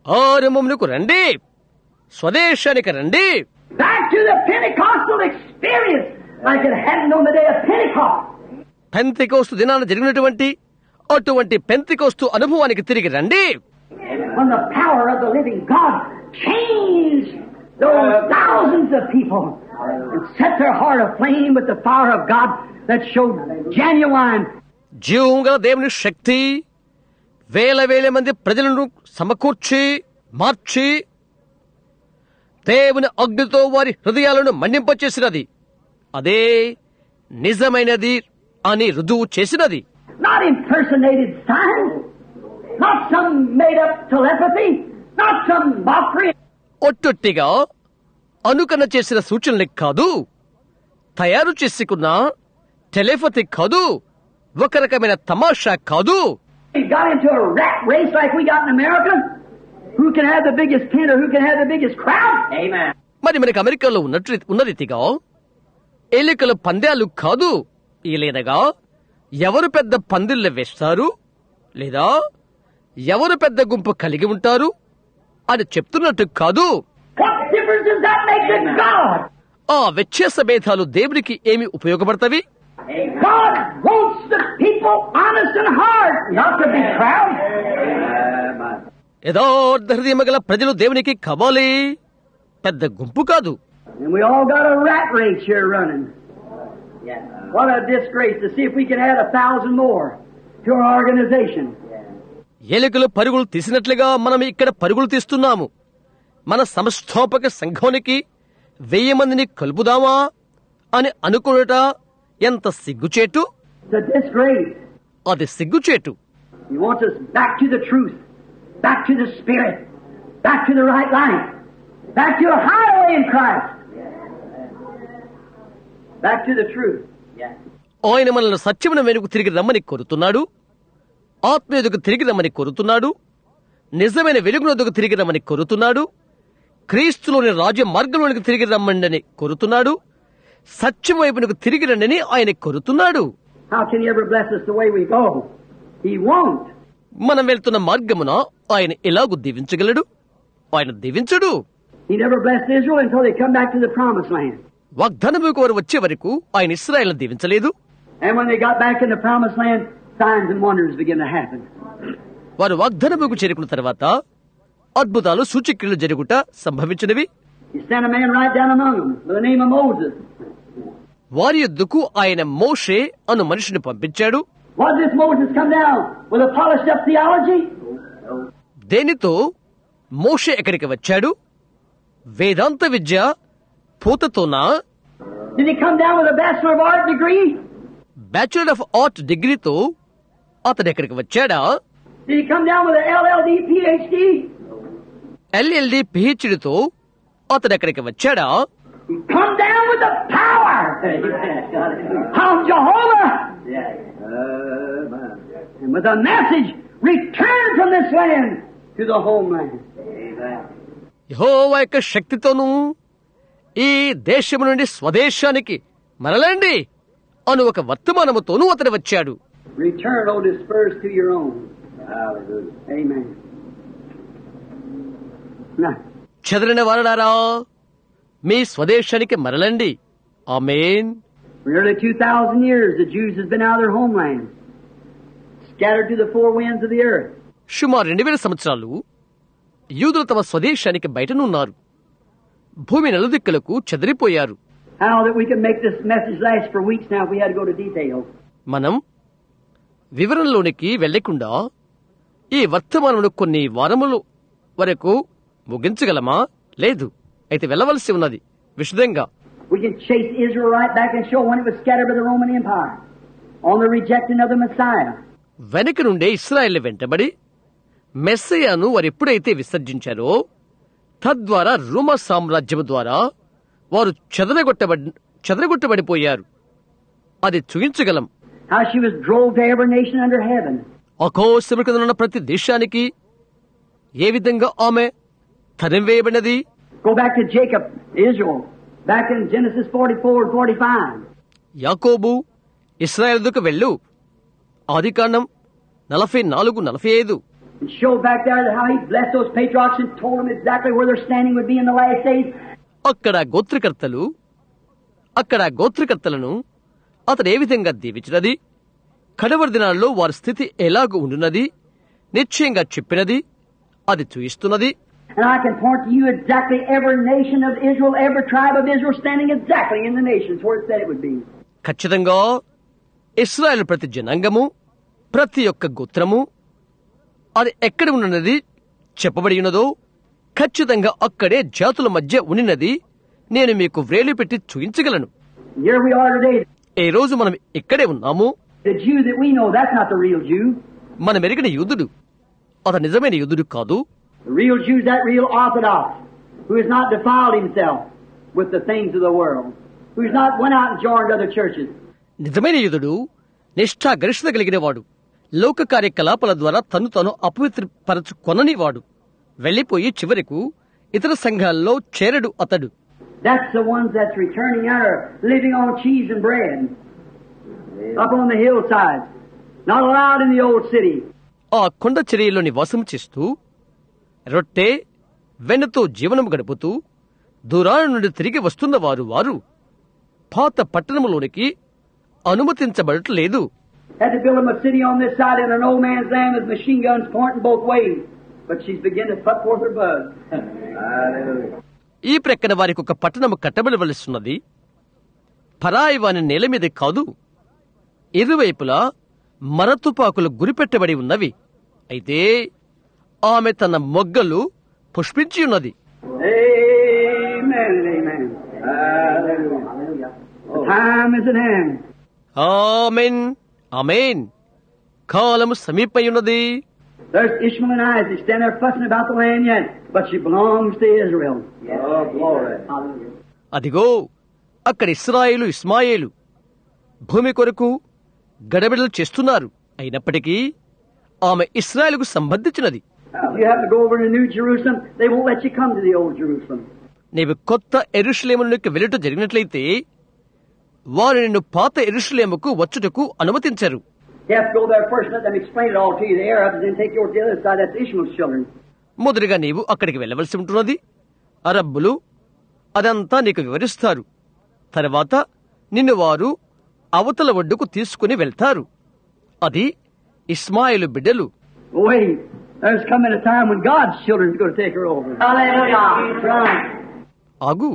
ఆరంభమునకు రండి, స్వదేశానికి రండి. Back to the Pentecostal experience like it happened on the day of Pentecost. Pentecost దినాన జరిగినటువంటి అటువంటి పెంతెకోస్తు అనుభవానికి తిరిగి రండి. When the power of the living God changed those thousands of people and set their heart aflame with the power of God that showed genuine. జీవం గల దేవుని శక్తి వేల వేల మంది ప్రజలను సమకూర్చి మార్చి దేవుని అగ్నితో వారి హృదయాలను మండింపచేసినది. అదే నిజమైనది అని రుజువు చేసినది. Not impersonated signs, not some made-up telepathy, not some mockery. ఒట్టొట్టిగా అనుకరణ చేసిన సూచనలు కాదు, తయారు చేసుకున్న టెలిపతి కాదు, ఒక రకమైన తమాషా కాదు. We got into a rat race like we got in America. Who can have the biggest tent or who can have the biggest crowd? Amen. మరి మనకి అమెరికాలో ఉన్నట్టు ఉన్న రీతిగా ఎన్నికల పందాలు కాదు, లేదగా ఎవరు పెద్ద పందిళ్ళు వేస్తారు లేదా ఎవరు పెద్ద గుంపు కలిగి ఉంటారు అని చెప్తున్నట్టు కాదు. What difference does that make to God? ఆ వ్యత్యాస భేదాలు దేవునికి ఏమి ఉపయోగపడతవి? God wants the people honest and hard, not the big crowd. యథార్థ హృదయం గల ప్రజలు దేవునికి కావాలి, పెద్ద గుంపు కాదు. And we all got a rat race here running. What a disgrace to see if we can add a thousand more to our organization. ఎలుకలు పరుగులు తీసినట్లుగా మనం ఇక్కడ పరుగులు తీస్తున్నాము. మన సంస్థాపక సంఘానికి వెయ్యి మందిని కలుపుదామా అని అనుకున్నట ఎంత సిగ్గుచేటు. It's a disgrace. అది సిగ్గుచేటు. He wants us back to the truth, back to the spirit, back to the right life, back to a highway in Christ, back to the truth. ఆయన మనల్ని సత్యమున వెనుక తిరిగి రమ్మని కోరుతున్నాడు, ఆత్మ ఎదుగు తిరిగి రమ్మని కోరుతున్నాడు, నిజమైన వెలుగునొద్దకు తిరిగి రమ్మని కోరుతున్నాడు, క్రీస్తులోని రాజ్య మార్గంలోనికి తిరిగి రమ్మండని కోరుతున్నాడు, సత్యం వైపునకు తిరిగి రండని ఆయన కోరుతున్నాడు. How can he ever bless us the way we go? He won't. మనం వెళ్తున్న మార్గమున ఆయన ఎలాగూ దీవించగలడు? ఆయన దీవించడు. He never blessed Israel until they come back to the promised land. వాగ్దానముకు వారు వచ్చే వరకు ఆయన ఇశ్రాయేలును దీవించలేదు. And when they got back in the promised land, signs and wonders began to happen. వారు వాగ్దానముకు చేరుకున్న తర్వాత అద్భుతాలు సూచక్రియలు జరుగుట సంభవించినవి. He sent a man right down among them by the name of Moses. వారి యొద్దకు ఆయన మోషే అను మనిషిని పంపించాడు. What did this Moses come down with a polished up theology? దేనితో మోషే ఎక్కడికి వచ్చాడు? వేదాంత విద్య పూతతోనా? Did he come down with a Bachelor of Art degree? Bachelor of art డిగ్రీతో అతడు ఎక్కడికి వచ్చాడా? Did he come down with an L L D P H D? LLD పిహెచ్డితో అతడు ఎక్కడికి వచ్చాడా? He come down with the power of Jehovah. And with a message, return from this land to the homeland. యెహోవా యొక్క శక్తితోనూ ఈ దేశము నుండి స్వదేశానికి మరలండి అను ఒక వర్తమానముతోనూ అతడు వచ్చాడు. Return, O dispersed, to your own. Hallelujah. Amen. Now, చెదరిన వారలారా మీ స్వదేశానికి మరలండి. ఆమేన్. for nearly two thousand years, the Jews has been out of their homeland, scattered to the four winds of the earth. సుమారు రెండు వేల సంవత్సరాలు యూదులు తమ స్వదేశానికి బయటనున్నారు, భూమి నలుదిక్కులకు చెదిరిపోయారు. How that we can make this message last for weeks now if we had to go to details. మనం వివరణలోనికి వెళ్లకుండా ఈ వర్తమానమును కొన్ని వారముల వరకు ముగించగలమా? లేదు. అయితే వెళ్ళవలసి ఉన్నది విశదంగా. We can chase Israel right back and show when it was scattered by the Roman Empire on the rejecting of the Messiah. వెనక నుండే ఇశ్రాయేలు వెంటబడి మెస్సయాను వారు ఎప్పుడైతే విసర్జించారో తద్వారా రోమా సామ్రాజ్యము ద్వారా వారు చెదరగొట్టబడి చెదరగొట్టబడిపోయారు. అది చూపించగలం. How she was drove to every nation under heaven. ఆకాశము కింద ఉన్న ప్రతి దేశానికి ఏ విధంగా ఆమె తరిమివేయబడినది. Go back to Jacob, Israel, back in Genesis forty-four and forty-five. యాకోబు ఇశ్రాయేలుకు వెళ్ళు, ఆదికాండం నలభై నాలుగు నలభై ఐదు. and showed back there how he blessed those patriarchs and told them exactly where their standing would be in the last days. అక్కడ గోత్రకర్తలు అక్కడ గోత్రకర్తలను అతడు ఏ విధంగా దీవించినది, కడవరి దినాల్లో వారి స్థితి ఎలాగూ ఉండున్నది నిశ్చయంగా చెప్పినది, అది చూయిస్తున్నది. And I can point to you exactly every nation of Israel, every tribe of Israel standing exactly in the nations where it said it would be. ఖచ్చితంగా ఇశ్రాయేలు ప్రతి జనాంగము, ప్రతి ఒక్క గోత్రము అది ఎక్కడ ఉన్నది చెప్పబడి ఉన్నదో ఖచ్చితంగా అక్కడే జాతుల మధ్య ఉన్నది నేను మీకు వ్రేలి పెట్టి చూయించగలను. Here we are today. ఈ రోజు మనం ఇక్కడే ఉన్నాము. The Jew that we know, that's not the real Jew. మనం ఎరిగిన యూదుడు అతను నిజమైన యూదుడు కాదు. The real Jew is that real Orthodox who has not defiled himself with the things of the world, who has not went out and joined other churches. నిజమైన యూదుడు నిష్ఠా గరిష్ఠత కలిగిన వాడు, లోక కార్యకలాపాల ద్వారా తను తాను అపవిత్రపరచుకొనని వాడు, వెళ్లిపోయి చివరకు ఇతర సంఘాల్లో చేరడు అతడు. That's the ones that's returning out or living on cheese and bread up on the hillsides, not allowed in the old city. ఆ కొండ చర్యలో నివాసం చేస్తూ రొట్టె వెన్నతో జీవనం గడుపుతూ దూరాల నుండి తిరిగి వస్తున్న వారు వారు పాత పట్టణంలోనికి అనుమతించబడట్లేదు. Had to build him a city on this side in an old man's land with machine guns pointing both ways, but she's beginning to put forth her bud. Hallelujah. ఈ ప్రక్కన వారికి ఒక పట్టణము కట్టబడవలసిన్నది, పరాయి వాని నేల మీద కాదు, ఇరువైపులా మరతుపాకులు గురిపెట్టబడి ఉన్నవి. అయితే ఆమె తన మొగ్గలు పుష్పించి ఉన్నది. Amen, amen. Hallelujah. The time is at hand. ఆమేన్, ఆమేన్. కాలము సమీపయున్నది. There's Ishmael and Isaac standing there fussing about the land yet, but she belongs to Israel. Oh, glory. Hallelujah. అదిగో అక్కడ ఇశ్రాయేలు ఇస్మాయేలు భూమి కొరకు గడబిడలు చేస్తున్నారు, అయినప్పటికీ ఆమె ఇశ్రాయేలుకు సంబంధించినది. If you have to go over to New Jerusalem, they won't let you come to the old Jerusalem. నీవు కొత్త యెరూషలేములోకి వెళ్ళుట జరిగినట్లయితే వారు నిన్ను పాత యెరూషలేముకు వచ్చుటకు అనుమతించరు. You have to go there first, let them explain it all to you, the Arabs, and then take you over to the other side, that's Ishmael's children. మొదటిగా నీవు అక్కడికి వెళ్ళవలసి ఉంటున్నది. అరబ్బులు అదంతా నీకు వివరిస్తారు. తర్వాత నిన్ను వారు అవతల ఒడ్డుకు తీసుకుని వెళ్తారు. అది ఇస్మాయిలు బిడ్డలు. Wait, there's coming a time when God's children is going to take her over. Hallelujah. Right. ఆగు,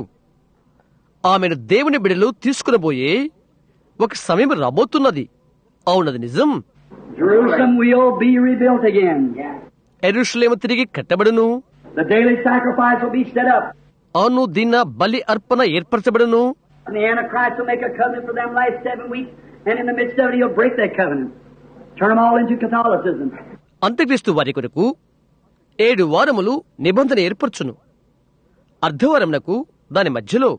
ఆమెను దేవుని బిడ్డలు తీసుకునబోయే ఒక సమయం రాబోతున్నది. అవునది నిజం. Jerusalem will be rebuilt again. యెరూషలేము తిరిగి కట్టబడును. The daily sacrifice will be set up. అనుదిన బలి అర్పణ ఏర్పరచబడును. And the Antichrist will make a covenant for them last seven weeks, and in the midst of it he'll break that covenant. Turn them all into Catholicism. అంత్యక్రీస్తు వారి కొరకు ఏడు వారములు నిబంధన ఏర్పరచును. అర్ధవారమునకు దాని మధ్యలో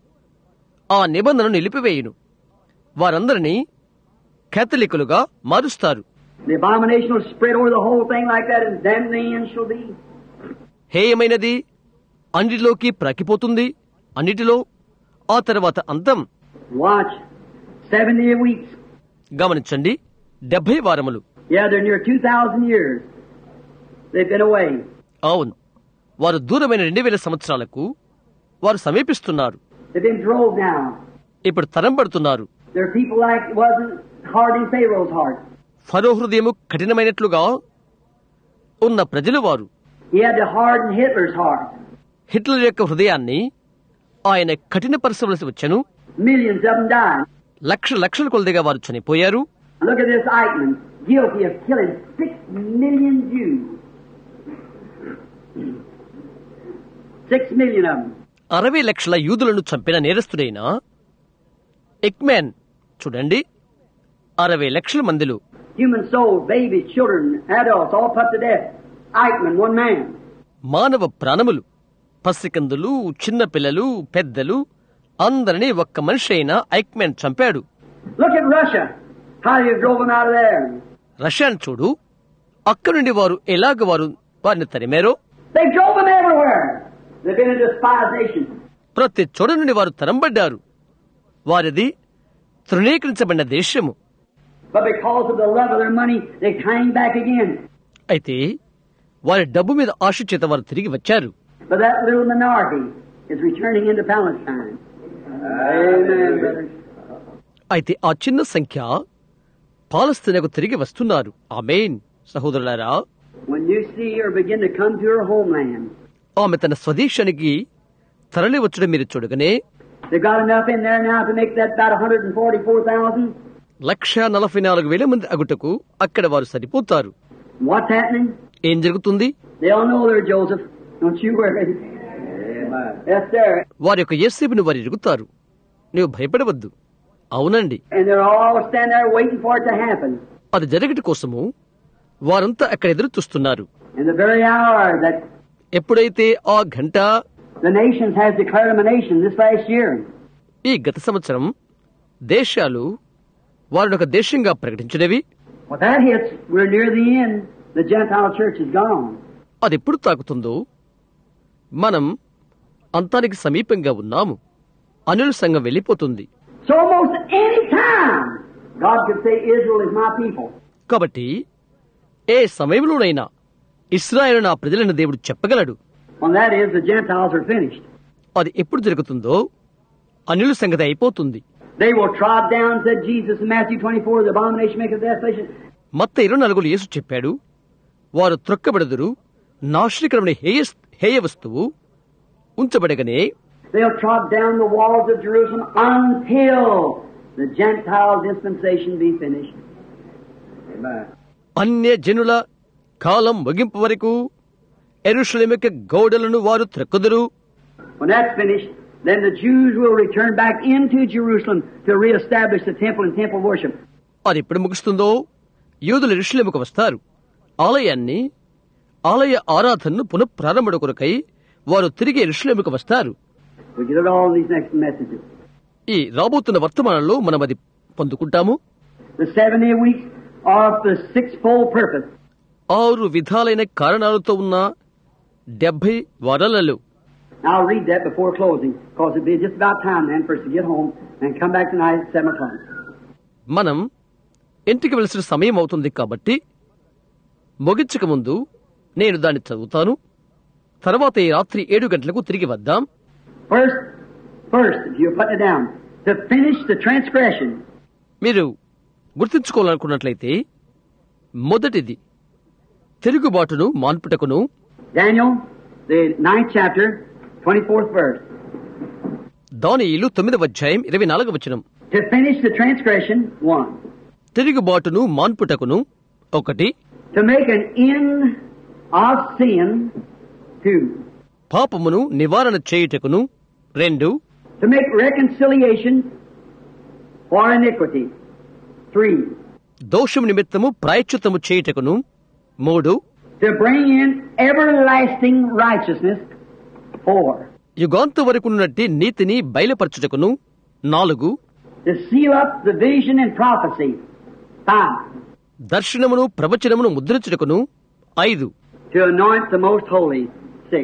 ఆ నిబంధనను నిలిపివేయును. వారందరినీ కేథలికులుగా మారుస్తారు. The abomination will spread over the whole thing like that, and then the end shall be. హేయమైనది అన్నిటిలోకి ప్రాకిపోతుంది, అన్నిటిలో ఆ తర్వాత అంతం. Watch. Seventy weeks. గమనించండి, డెబ్బై వారములు. Yeah, they're near two thousand years. They've been away. అవును, వారు దూరమైన రెండు వేల సంవత్సరాలకు వారు సమీపిస్తున్నారు. They've been drove now. ఇప్పుడు తరం పడుతున్నారు. There are people like it wasn't hard in Pharaoh's heart. ఫరో హృదయము కఠినమైనట్లుగా ఉన్న ప్రజలు వారు. He had to harden Hitler's heart. Hitler యొక్క హృదయాన్ని ఆయన కఠినపరచవలసి వచ్చెను. Millions of them died. లక్ష లక్షల కొలదిగా వారు చనిపోయారు. Look at this Eichmann, guilty of killing six million Jews. Six million of them. అరవై లక్షల యూదులను చంపిన నేరస్తుడైన ఎక్మెన్ చూడండి, అరవై లక్షల మందిలో Human souls, babies, children, adults, all put to death. Eichmann, one man. మానవ ప్రాణములు, పసికందులు, చిన్నపిల్లలు, పెద్దలు అందరినీ ఒక్క మనిషి అయిన ఐక్మెన్ చంపాడు. Look at Russia. How you drove them out of there. రష్యాను చూడు, అక్కడి నుండి వారు ఎలాగ వారు వారిని తరిమారో. They drove them everywhere. They've been a despised nation. ప్రతి చోట నుండి వారు తరంబడ్డారు. వారిది తృణీకరించబడిన దేశము. But because of the love of their money, they came back again. అయితే వారి డబ్బు మీద ఆశ చేత వారు తిరిగి వచ్చారు. But that little minority is returning into Palestine. Amen, brother. అయితే ఆ చిన్న సంఖ్య పాలస్తీనాకు తిరిగి వస్తున్నారు. ఆమేన్. సహోదరులారా, When you see her begin to come to her homeland, ఆమె తన స్వదేశానికి తరలి వచ్చడం మీరు చూడగానే they've got enough in there now to make that about one hundred forty-four thousand. లక్ష నలభై నాలుగు వేల మంది అగుటకు అక్కడ వారు సరిపోతారు. What's happening? ఏం జరుగుతుంది? They all know they're Joseph. Don't you worry. Yes, sir. వారి యొక్క యేసేపును వారు ఎరుగుతారు. నీవు భయపడవద్దు. అవునండి. And they're all standing there waiting for it to happen. అది జరగటి కోసము వారంతా అక్కడ ఎదురు చూస్తున్నారు. In the very hour that ఎప్పుడైతే ఆ గంట the nations has declared them a nation this last year. ఈ గత సంవత్సరం దేశాలు వారిని ఒక దేశంగా ప్రకటించినవి. When that hits, we're near the end. The Gentile church is gone. అది ఎప్పుడు తాకుతుందో మనం అంతానికి సమీపంగా ఉన్నాము. అనుల సంఘం వెళ్ళిపోతుంది. So almost any time, God could say, Israel is my people. కాబట్టి ఏ సమయంలోనైనా ఇశ్రాయేలు నా ప్రజలైన దేవుడు చెప్పగలడు. When that is, the Gentiles are finished. అది ఎప్పుడు జరుగుతుందో అనుల సంగతి అయిపోతుంది. They will trod down, said Jesus in Matthew twenty-four, the abomination maketh desolation. మత్తయి ఇరవై నాలుగులో యేసు చెప్పాడు, వారు త్రొక్కబడదురు, నాశనకరమైన హేయ హేయ వస్తువు ఉంచబడగనే They'll trod down the walls of Jerusalem until the Gentile dispensation be finished. Amen. అన్య జనుల కాలం ముగింపు వరకు యెరూషలేము యొక్క గోడలను వారు త్రొక్కుదురు. When that's finished, then the Jews will return back into Jerusalem to reestablish the temple and temple worship. అది ఎప్పుడు ముగుస్తుందో యూదులు యెరూషలేముకు వస్తారు. ఆలయాన్ని ఆలయ ఆరాధనను పునఃప్రారంభం కొరకై వారు తిరిగి యెరూషలేముకు వస్తారు. We get it all in these next messages. ఈ రాబోతున్న వర్తమానంలో మనం అది పొందుకుంటాము. The seventy weeks of the sixfold purpose. ఆరు విధాలైన కారణాలతో ఉన్న డెబ్బై వారాలలో I'll read that before closing, because it'll be just about time then for us to get home and come back tonight at seven o'clock. మనం ఇంటికి వెళ్సిన సమయం అవుతుంది కాబట్టి ముగించక ముందు నేను దాన్ని చదువుతాను. తర్వాత ఈ రాత్రి ఏడు గంటలకు తిరిగి వద్దాం. First, first, if you're putting it down, to finish the transgression. మీరు గుర్తుంచుకోవాలనుకున్నట్లయితే మొదటిది తిరుగుబాటును మాన్పుటకును. Daniel, the ninth chapter, twenty-fourth verse. దానియేలు తొమ్మిదవ అధ్యాయం ఇరవై నాలుగవ వచనం. To finish the transgression, one. తిరుగుబాటును మాన్పుటకును ఒకటి. To make an end of sin, two. పాపమును నివారణ చేయుటకును రెండు. To make reconciliation for iniquity, three. దోషము నిమిత్తము ప్రాయశ్చిత్తము చేయుటకును మూడు. To bring in everlasting righteousness, four. యుగాంత వరకున్నట్టి నీతిని బయలుపరచుటకును నాలుగు. To seal up the vision and prophecy, five. దర్శనమును ప్రవచనమును ముద్రించుటకును ఐదు. To anoint the most holy, six.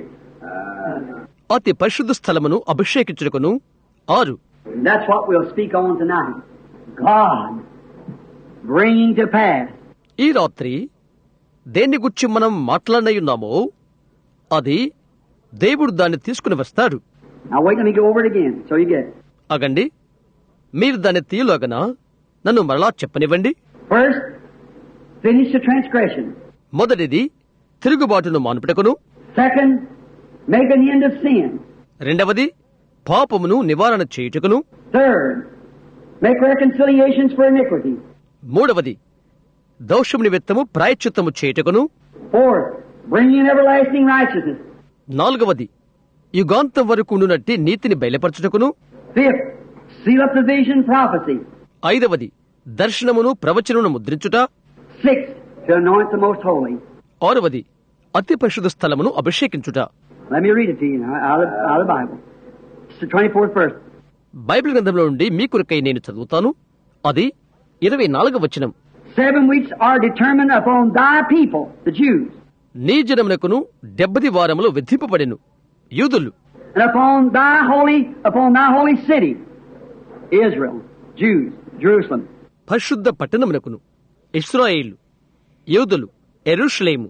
అతి పరిశుద్ధ స్థలమును అభిషేకించుటకును ఆరు. That's what we'll speak on tonight. God bringing to pass. ఈ రాత్రి దేన్ని గురించి మనం మాట్లాడనయ్యున్నామో అది దేవుడు దాన్ని తీసుకుని వస్తాడు. Now wait, let me go over it again so you get it. అగండి, మీరు దాన్ని తీయలాగన నన్ను మరలా చెప్పనివ్వండి. First, finish the transgression. మొదటిది తిరుగుబాటును మానుపుటకును. Second, make an end of sin. రెండవది పాపమును నివారణ చేయుటకును. Third, make reconciliations for iniquity. మూడవది దోషము నిమిత్తము ప్రాయశ్చిత్తము చేయుటకును. Fourth, bring in everlasting righteousness. నాలుగవది యుగాంతం వరకు ఉండునట్టి నీతిని బయలుపరచుటకును. Fifth, seal up the vision prophecy. ఐదవది దర్శనమును ప్రవచనమును ముద్రించుట. Sixth, to anoint the most holy. ఆరవది అతి పరిశుద్ధ స్థలమును అభిషేకించుట. Let me read it to you now, out of, out of the Bible. It's the twenty-fourth verse. Bible గ్రంథంలో నుండి మీ కొరకై నేను చదువుతాను. అది ఇరవై నాలుగవ వచనం. Seven weeks are determined upon thy people, the Jews. నీ జనమునకును డెబ్బది వారములు విధింపబడెను, యూదులు. And upon thy holy, upon thy holy city, Israel, Jews, Jerusalem. పరిశుద్ధ పట్టణమునకును ఇశ్రాయేలు, యూదులు, యెరూషలేము.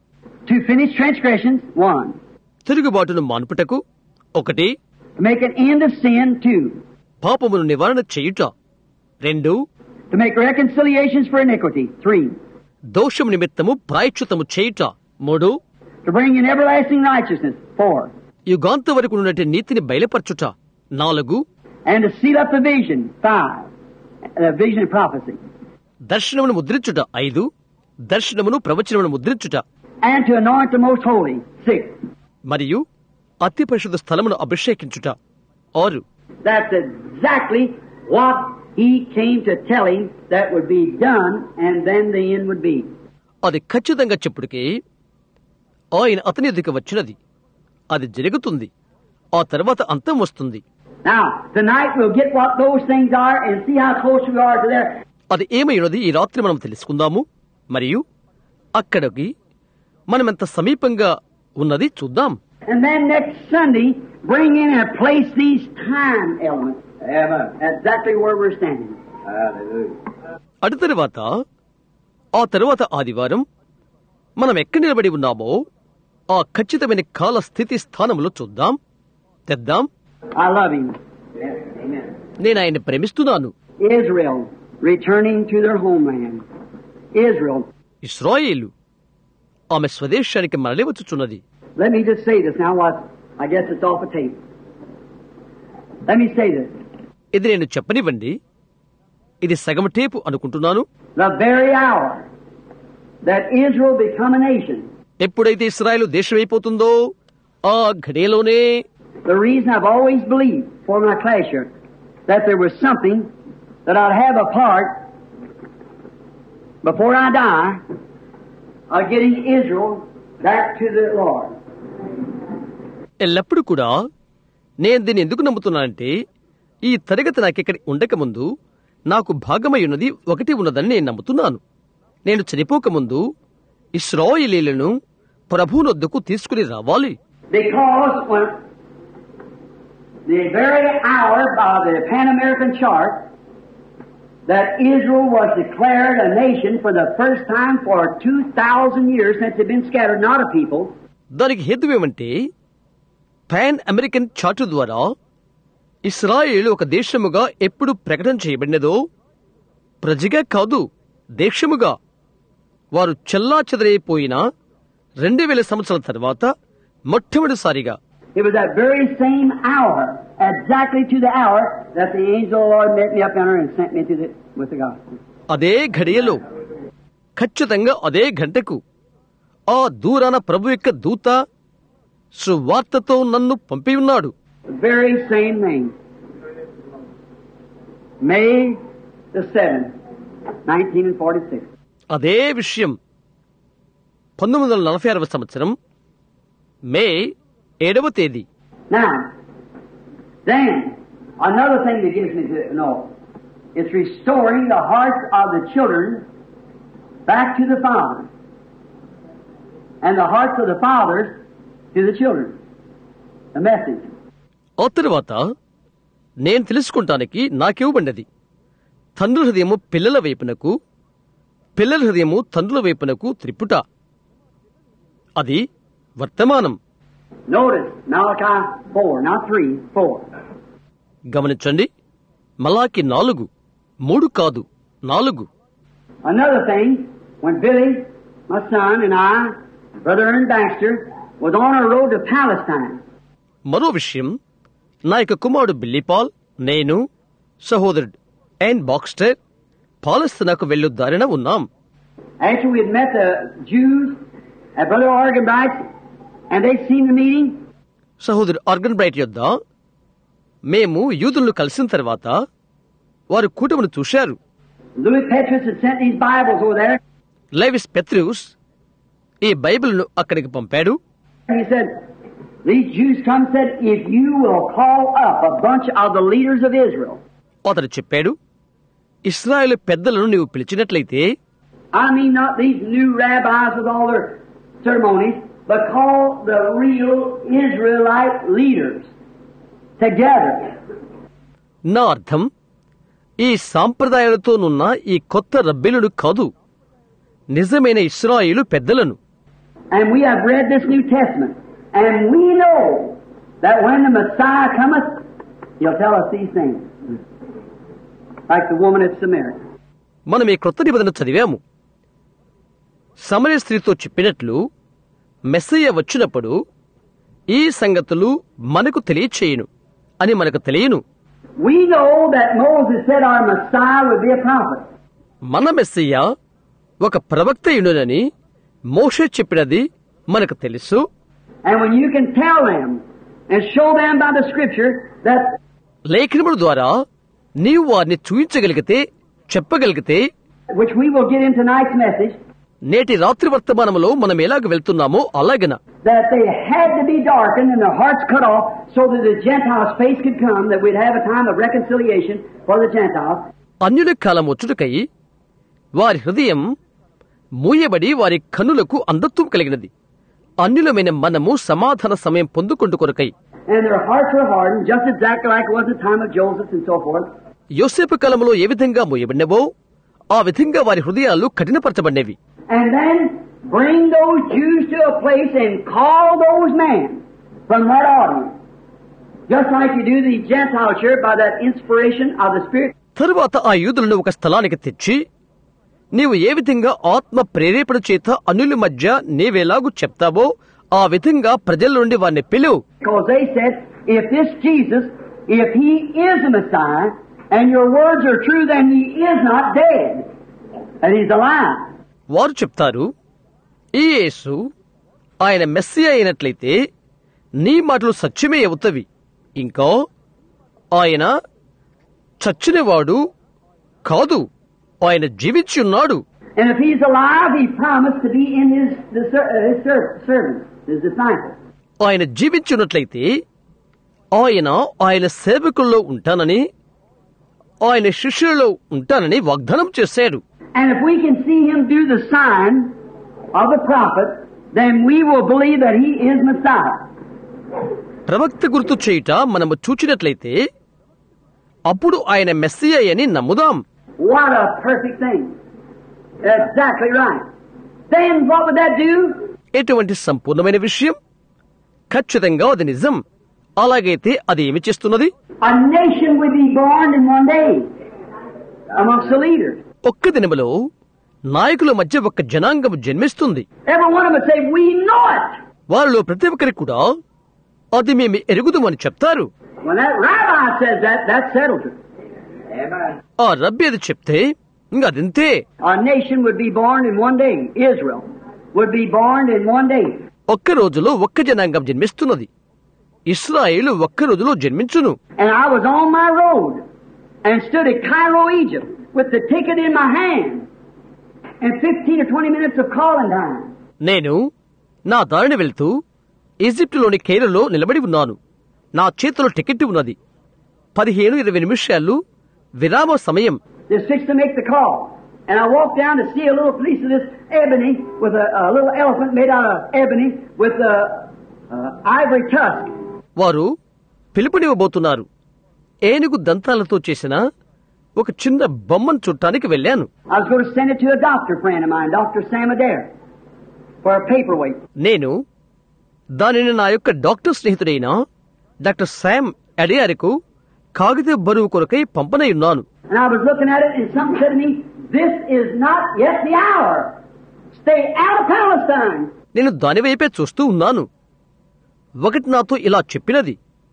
To finish transgressions, one. తిరుగుబాటును మాన్పుటకు ఒకటి, To make an end of sin, two. పాపమును నివారణ చేయుట రెండు, To make reconciliations for iniquity, three. దోషము నిమిత్తము ప్రాయశ్చిత్తము చేయుట మూడు, To bring in everlasting righteousness, four. యుగాంత వరకు ఉన్నటి నీతిని బయలుపరచుట నాలుగు, And to seal up the vision, five. The vision of prophecy. దర్శనమును ముద్రించుట ఐదు, దర్శనమును ప్రవచనమును ముద్రించుట And to anoint the most holy, six. మరియు అతి పరిశుద్ధ స్థలమును అభిషేకించుట ఆరు. That's exactly what he came to tell him that would be done, and then the end would be. అది ఖచ్చితంగా చెప్పుడికే ఆయన అతని ఎదుక వచ్చినది, అది జరుగుతుంది, ఆ తర్వాత అంతం వస్తుంది. Now, tonight we'll get what those things are and see how close we are to there. అది ఏమైనది ఈ రాత్రి మనం తెలుసుకుందాము, మరియు అక్కడికి మనం ఎంత సమీపంగా ఉన్నది చూద్దాం. And then next Sunday, bring in and place these time elements. Amen. Exactly where we're standing. Hallelujah. అటు తరువాత ఆ తరువాత ఆదివారం మనం ఎక్కడ నిలబడి ఉన్నామో ఆ ఖచ్చితమైన కాల స్థితి స్థానంలో చూద్దాం, తెద్దాం. I love him. Amen. నేను ఆయన్ని ప్రేమిస్తున్నాను. Israel returning to their homeland. Israel. ఇశ్రాయేలు ఆమె స్వదేశానికి మరలి వచ్చుచున్నది. Let me just say this now. What I guess it's off the tape. Let me say this. ఇది నేను చెప్పనివ్వండి, ఇది సగం టేపు అనుకుంటున్నాను. The very hour that Israel become a nation. ఎప్పుడైతే ఇశ్రాయేలు దేశమైపోతుందో ఆ ఘడియలోనే, The reason I've always believed for my class here that there was something that I'd have a part before I die of getting Israel back to the Lord. ఎల్లప్పుడు కూడా నేను దీన్ని ఎందుకు నమ్ముతున్నానంటే ఈ తరగతి నాకిక్కడ ఉండకముందు నాకు భాగమై ఉన్నది ఒకటి ఉన్నదని నేను నమ్ముతున్నాను. నేను చనిపోకముందు ఇశ్రాయేలీయులను ప్రభువునొద్దకు తీసుకుని రావాలి. Because when the very hour by the Pan American chart that Israel was declared a nation for the first time for two thousand years since they'd been scattered, not a people. దానికి హేతు ఏమంటే pan American chart ద్వారా ఇశ్రాయేలు ఒక దేశముగా ఎప్పుడు ప్రకటన చేయబడినదో, ప్రజగా కాదు దేశముగా వారు చెల్లా చెదరైపోయిన రెండు వేల సంవత్సరాల తర్వాత మొట్టమొదటిసారిగా. It was that very same hour, exactly to the hour, that the angel of the Lord met me up yonder and sent me to the, with the gospel. అదే ఘడియలో ఖచ్చితంగా అదే గంటకు ఆ దూరాన ప్రభు యొక్క దూత సువార్తతో నన్ను పంపి ఉన్నాడు. The very same thing. May the seventh, nineteen forty-six. అదే విషయం పంతొమ్మిది వందల నలభై ఆరవ సంవత్సరం మే ఏడవ తేదీ. Now, then, another thing that gives me to know, it's restoring the hearts of the children back to the fathers, and the hearts of the fathers to the children. The message. ఆ తరువాత నేను తెలుసుకుంటానికి నాకివ్వబడినది తండ్రుల హృదయము పిల్లల వైపునకు, పిల్లల హృదయము తండ్రుల వైపునకు త్రిపుట. అది వర్తమానం. Notice Malachi four, not three, four. గమనించండి, మలాకి నాలుగు, మూడు కాదు నాలుగు. Another thing, when Billy, my son, and I, Brother Ern Baxter, was on our road to Palestine. మరో విషయం, నా యొక్క కుమారుడు బిల్లీపాల్, నేను, సహోదరుడు అండ్ బాక్స్టర్ పాలస్తీనాకు వెళ్ళు దారిన ఉన్నాం. After we had met the Jews at Brother Arganbright's, and they'd seen the meeting, సహోదరు ఆర్గన్ బ్రైట్ యొద్ద మేము యూదులను కలిసిన తర్వాత వారు కూటమిని చూశారు. Louis Petrus had sent these Bibles over there. లైవిస్ పెత్రూస్ ఈ బైబిల్ను అక్కడికి పంపాడు. He said, these Jews come and said, if you will call up a bunch of the leaders of Israel. అతడు చెప్పాడు, ఇశ్రాయేలు పెద్దలను నీవు పిలిచినట్లయితే, I mean not these new rabbis with all their ceremonies, but call the real Israelite leaders together. నా అర్థం ఈ సాంప్రదాయాలతోనున్న ఈ కొత్త రబ్బీలను కాదు, నిజమైన ఇశ్రాయేలు పెద్దలను. And we have read this New Testament. And we know that when the Messiah cometh, He'll tell us these things. Like the woman at Samaria. మనం ఈ క్రొత్త నిబంధన చదివాము. సమరయ స్త్రీతో చెప్పినట్లు మెస్సయ్య వచ్చినప్పుడు ఈ సంగతులు మనకు తెలియచేయును అని మనకు తెలియను. We know that Moses said our Messiah would be a prophet. మన మెస్సయ్య ఒక ప్రవక్త యునునని మోషే చెప్పినది మనకు తెలుసు. And when you can tell them and show them by the Scripture that లేఖనముల ద్వారా నీవు వారిని చూయించగలిగితే, చెప్పగలిగితే, which we will get in tonight's message, నేటి రాత్రి వర్తమానములో మనం ఎలాగ వెళ్తున్నామో అలాగన that they had to be darkened and their hearts cut off so that the Gentiles' face could come, that we'd have a time of reconciliation for the Gentiles. అన్యుల కాలం వచ్చుటకై వారి హృదయం మూయబడి వారి కన్నులకు అంధత్వం కలిగినది. అన్యులమైన మనము సమాధాన సమయం పొందుకుంటూ కొరకై. And their hearts were hardened, just exactly like it was the time of Joseph and so forth. యోసేపు కాలంలో ఏ విధంగా మూయబడినవో ఆ విధంగా వారి హృదయాలు కఠినపరచబడినవి. And then bring those Jews to a place and call those men from that audience, just like you do the Gentile church by that inspiration of the Spirit. తరువాత ఆ యూదులను ఒక స్థలానికి తెచ్చి నీవు ఏ విధంగా ఆత్మ ప్రేరేపణ చేత అన్యుల మధ్య నీవెలాగూ చెప్తావో ఆ విధంగా ప్రజల నుండి వారిని పిలువు. Because they said, if this Jesus, if he is the Messiah, and your words are true, then he is not dead, and he's alive. వారు చెప్తారు, ఈ యేసు ఆయన మెస్సియా అయినట్లయితే నీ మాటలు సత్యమే అవుతవి, ఇంకా ఆయన చచ్చినవాడు కాదు, ఆయన జీవించి ఉన్నాడు. And if he's alive, he promised to be in his, the, his servants, his disciples. ఆయన జీవించి ఉన్నట్లయితే ఆయన ఆయన సేవకుల్లో ఉంటానని, ఆయన శిష్యులలో ఉంటానని వాగ్దానం చేశాడు. And if we can see him do the sign of the prophet, then we will believe that he is Messiah. ప్రవక్త గుర్తు చేయుట మనము చూచినట్లయితే అప్పుడు ఆయన మెస్సియా అని నమ్ముదాం. What a perfect thing. Exactly right. Then what would that do? ఎటువంటి సంపూర్ణమైన విషయం. ఖచ్చితంగా అది నిజం. అలాగైతే అది ఏమి చేస్తున్నది? A nation will be born in one day amongst the leaders. ఒక్క దినములో నాయకుల మధ్య ఒక జనాంగం జన్మిస్తుంది. Every one of them say, we know it. వారిలో ప్రతి ఒక్కరి కూడా అది మేము ఎరుగుదమని చెప్తారు. When that rabbi says that, that's settled. Amen. ఆ రబ్బీ అది చెప్తే ఇంకా అదింతే. A nation would be born in one day. Israel would be born in one day. ఒక్క రోజులో ఒక్క జనాంగం జన్మిస్తున్నది. ఇశ్రాయేలు ఒక్క రోజులో జన్మించును. And I was on my road and stood at Cairo, Egypt with the ticket in my hand and fifteen or twenty minutes of calling time. నేను నా దారిని వెళ్తూ ఈజిప్టులోని కైరోలో నిలబడి ఉన్నాను. నా చేతిలో టికెట్ ఉన్నది. పదిహేను ఇరవై నిమిషాలు విరామ సమయం. Just fixed to make the call. And I walked down to see a little piece of this ebony with a, a little elephant made out of ebony with a, a ivory tusk. వారు పిలుపునివ్వబోతున్నారు. ఏనుగు దంతాలతో చేసిన ఒక చిన్న బొమ్మను చూడటానికి వెళ్ళాను. I was going to send it to a doctor friend of mine, Doctor Sam Adair, for a paperweight. నేను దానిని నా యొక్క డాక్టర్ స్నేహితుడైన డాక్టర్ శామ్ అడియార్కు కాగిత బరువు కొరకై పంపనై ఉన్నాను. And I was looking at it and something said to me, this is not yet the hour. Stay out of Palestine. నేను దాని వైపే చూస్తూ ఉన్నాను. ఒకటి నాతో ఇలా చెప్పినది,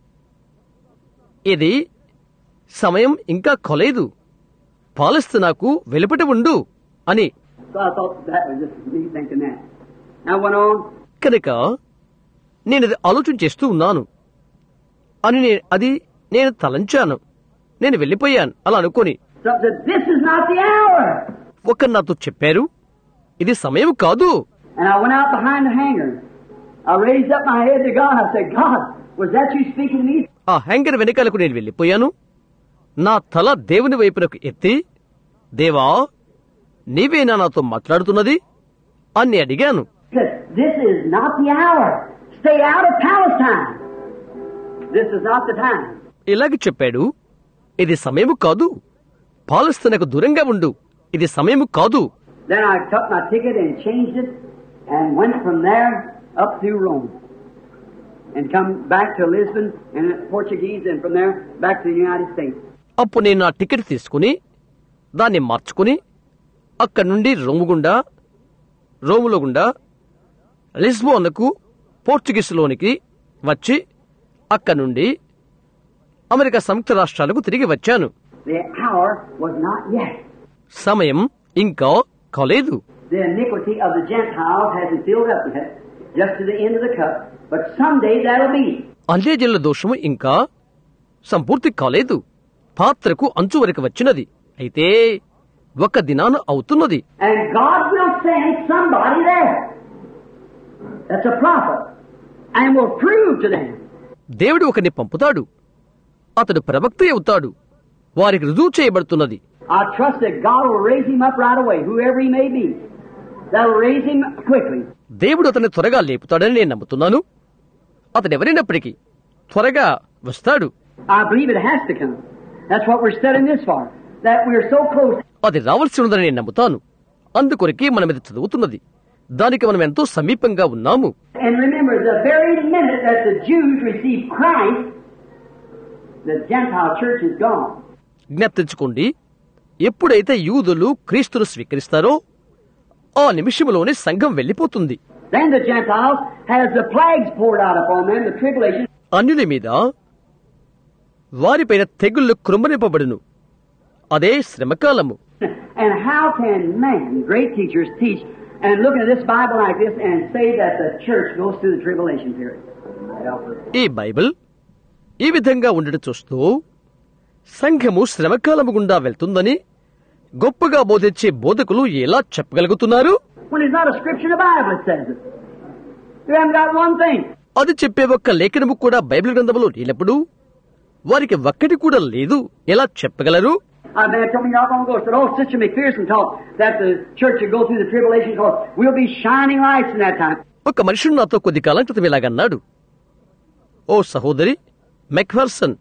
ఇది సమయం ఇంకా కొలేదు, పాలస్తీనాకు వెలుపటి ఉండు అని. So I thought that was just me thinking that. I went on. కనుక నేను అది ఆలోచన చేస్తూ ఉన్నాను అని నే- అది నేను తలంచాను. నేను వెళ్ళిపోయాను అలా అనుకోని. Some said, this is not the hour. ఒక నాతో చెప్పారు, ఇది సమయం కాదు. And I went out behind the hangar. I raised up my head to God. I said, God, was that you speaking to me? ఆ హ్యాంగర్ వెనకాలకు నేను వెళ్ళిపోయాను. నా తల దేవుని వైపునకు ఎత్తి, దేవా నీవేనా నాతో మాట్లాడుతున్నది అని అడిగాను. He said, this is not the hour. Stay out of Palestine. This is not the time. ఇలాగ చెప్పాడు, ఇది సమయము కాదు, పాలస్తీనాకు దూరంగా ఉండు, ఇది సమయము కాదు. Then I took my ticket and changed it and went from there up through Rome and come back to Lisbon and Portuguese and from there back to the United States. అప్పుడు నేను నా టికెట్ తీసుకుని దాన్ని మార్చుకుని అక్కడి నుండి Rome గుండా రోములో గుండా లిస్బోన్కు పోర్చుగీసులోనికి వచ్చి అక్కడి నుండి అమెరికా సంయుక్త రాష్ట్రాలకు తిరిగి వచ్చాను. The hour was not yet. సమయం ఇంకా కాలేదు. The iniquity of the Gentiles hasn't filled up yet, just to the end of the cup, but someday that'll be. అన్యజనుల దోషము ఇంకా సంపూర్తి కాలేదు, పాత్రకు అంచు వరకు వచ్చినది, అయితే ఒక దినాన అవుతున్నది. And God will send somebody there. That's a prophet, and will prove to them. దేవుడు ఒకరిని పంపుతాడు, అతడు ప్రవక్త అవుతాడు, వారికి రుజువు చేయబడుతున్నది. I trust that God will raise him up right away, whoever he may be. That'll raise him quickly. దేవుడు అతన్ని త్వరగా లేపుతాడని నేను నమ్ముతున్నాను. అతడు ఎవరైనప్పటికీ త్వరగా వస్తాడు. I believe it has to come. That's what we're studying this for. That we're so close. అది రావాల్సి ఉందని నేను నమ్ముతాను. అందుకొరకే మనం ఇది చదువుతున్నది. దానికి మనం ఎంతో సమీపంగా ఉన్నాము. And remember, the very minute that the Jews receive Christ, the Gentile church is gone. జ్ఞప్తించుకోండి, ఎప్పుడైతే యూదులు క్రీస్తును స్వీకరిస్తారో ఆ నిమిషంలోనే సంఘం వెళ్లిపోతుంది. Then the Gentiles has the plagues poured out upon them, the tribulation. అన్యుల మీద వారిపైన తెగుళ్లు కృమ్మరింపబడును, అదే శ్రమకాలము. And how can man, great teachers, teach and look at this Bible like this and say that the church goes through the tribulation period? ఈ Bible ఈ విధంగా ఉండడం చూస్తూ సంఘము శ్రమకాలము గుండా వెళ్తుందని గొప్పగా బోధించే బోధకులు ఎలా చెప్పగలుగుతున్నారు? When it's not a scripture in the Bible, it says it. You haven't got one thing. అది చెప్పే ఒక్క లేఖనము కూడా బైబిల్ గ్రంథములో లేనప్పుడు వారికి ఒక్కటి కూడా లేదు, ఎలా చెప్పగలరు? I man told me not long ago, said, oh, Sister McPherson taught that the church would go through the tribulation because we'll be shining lights in that time. ఒక మనుషుడు నాతో కొద్ది కాలం క్రితం ఇలాగన్నాడు, ఓ సహోదరి మెక్ఫర్సన్,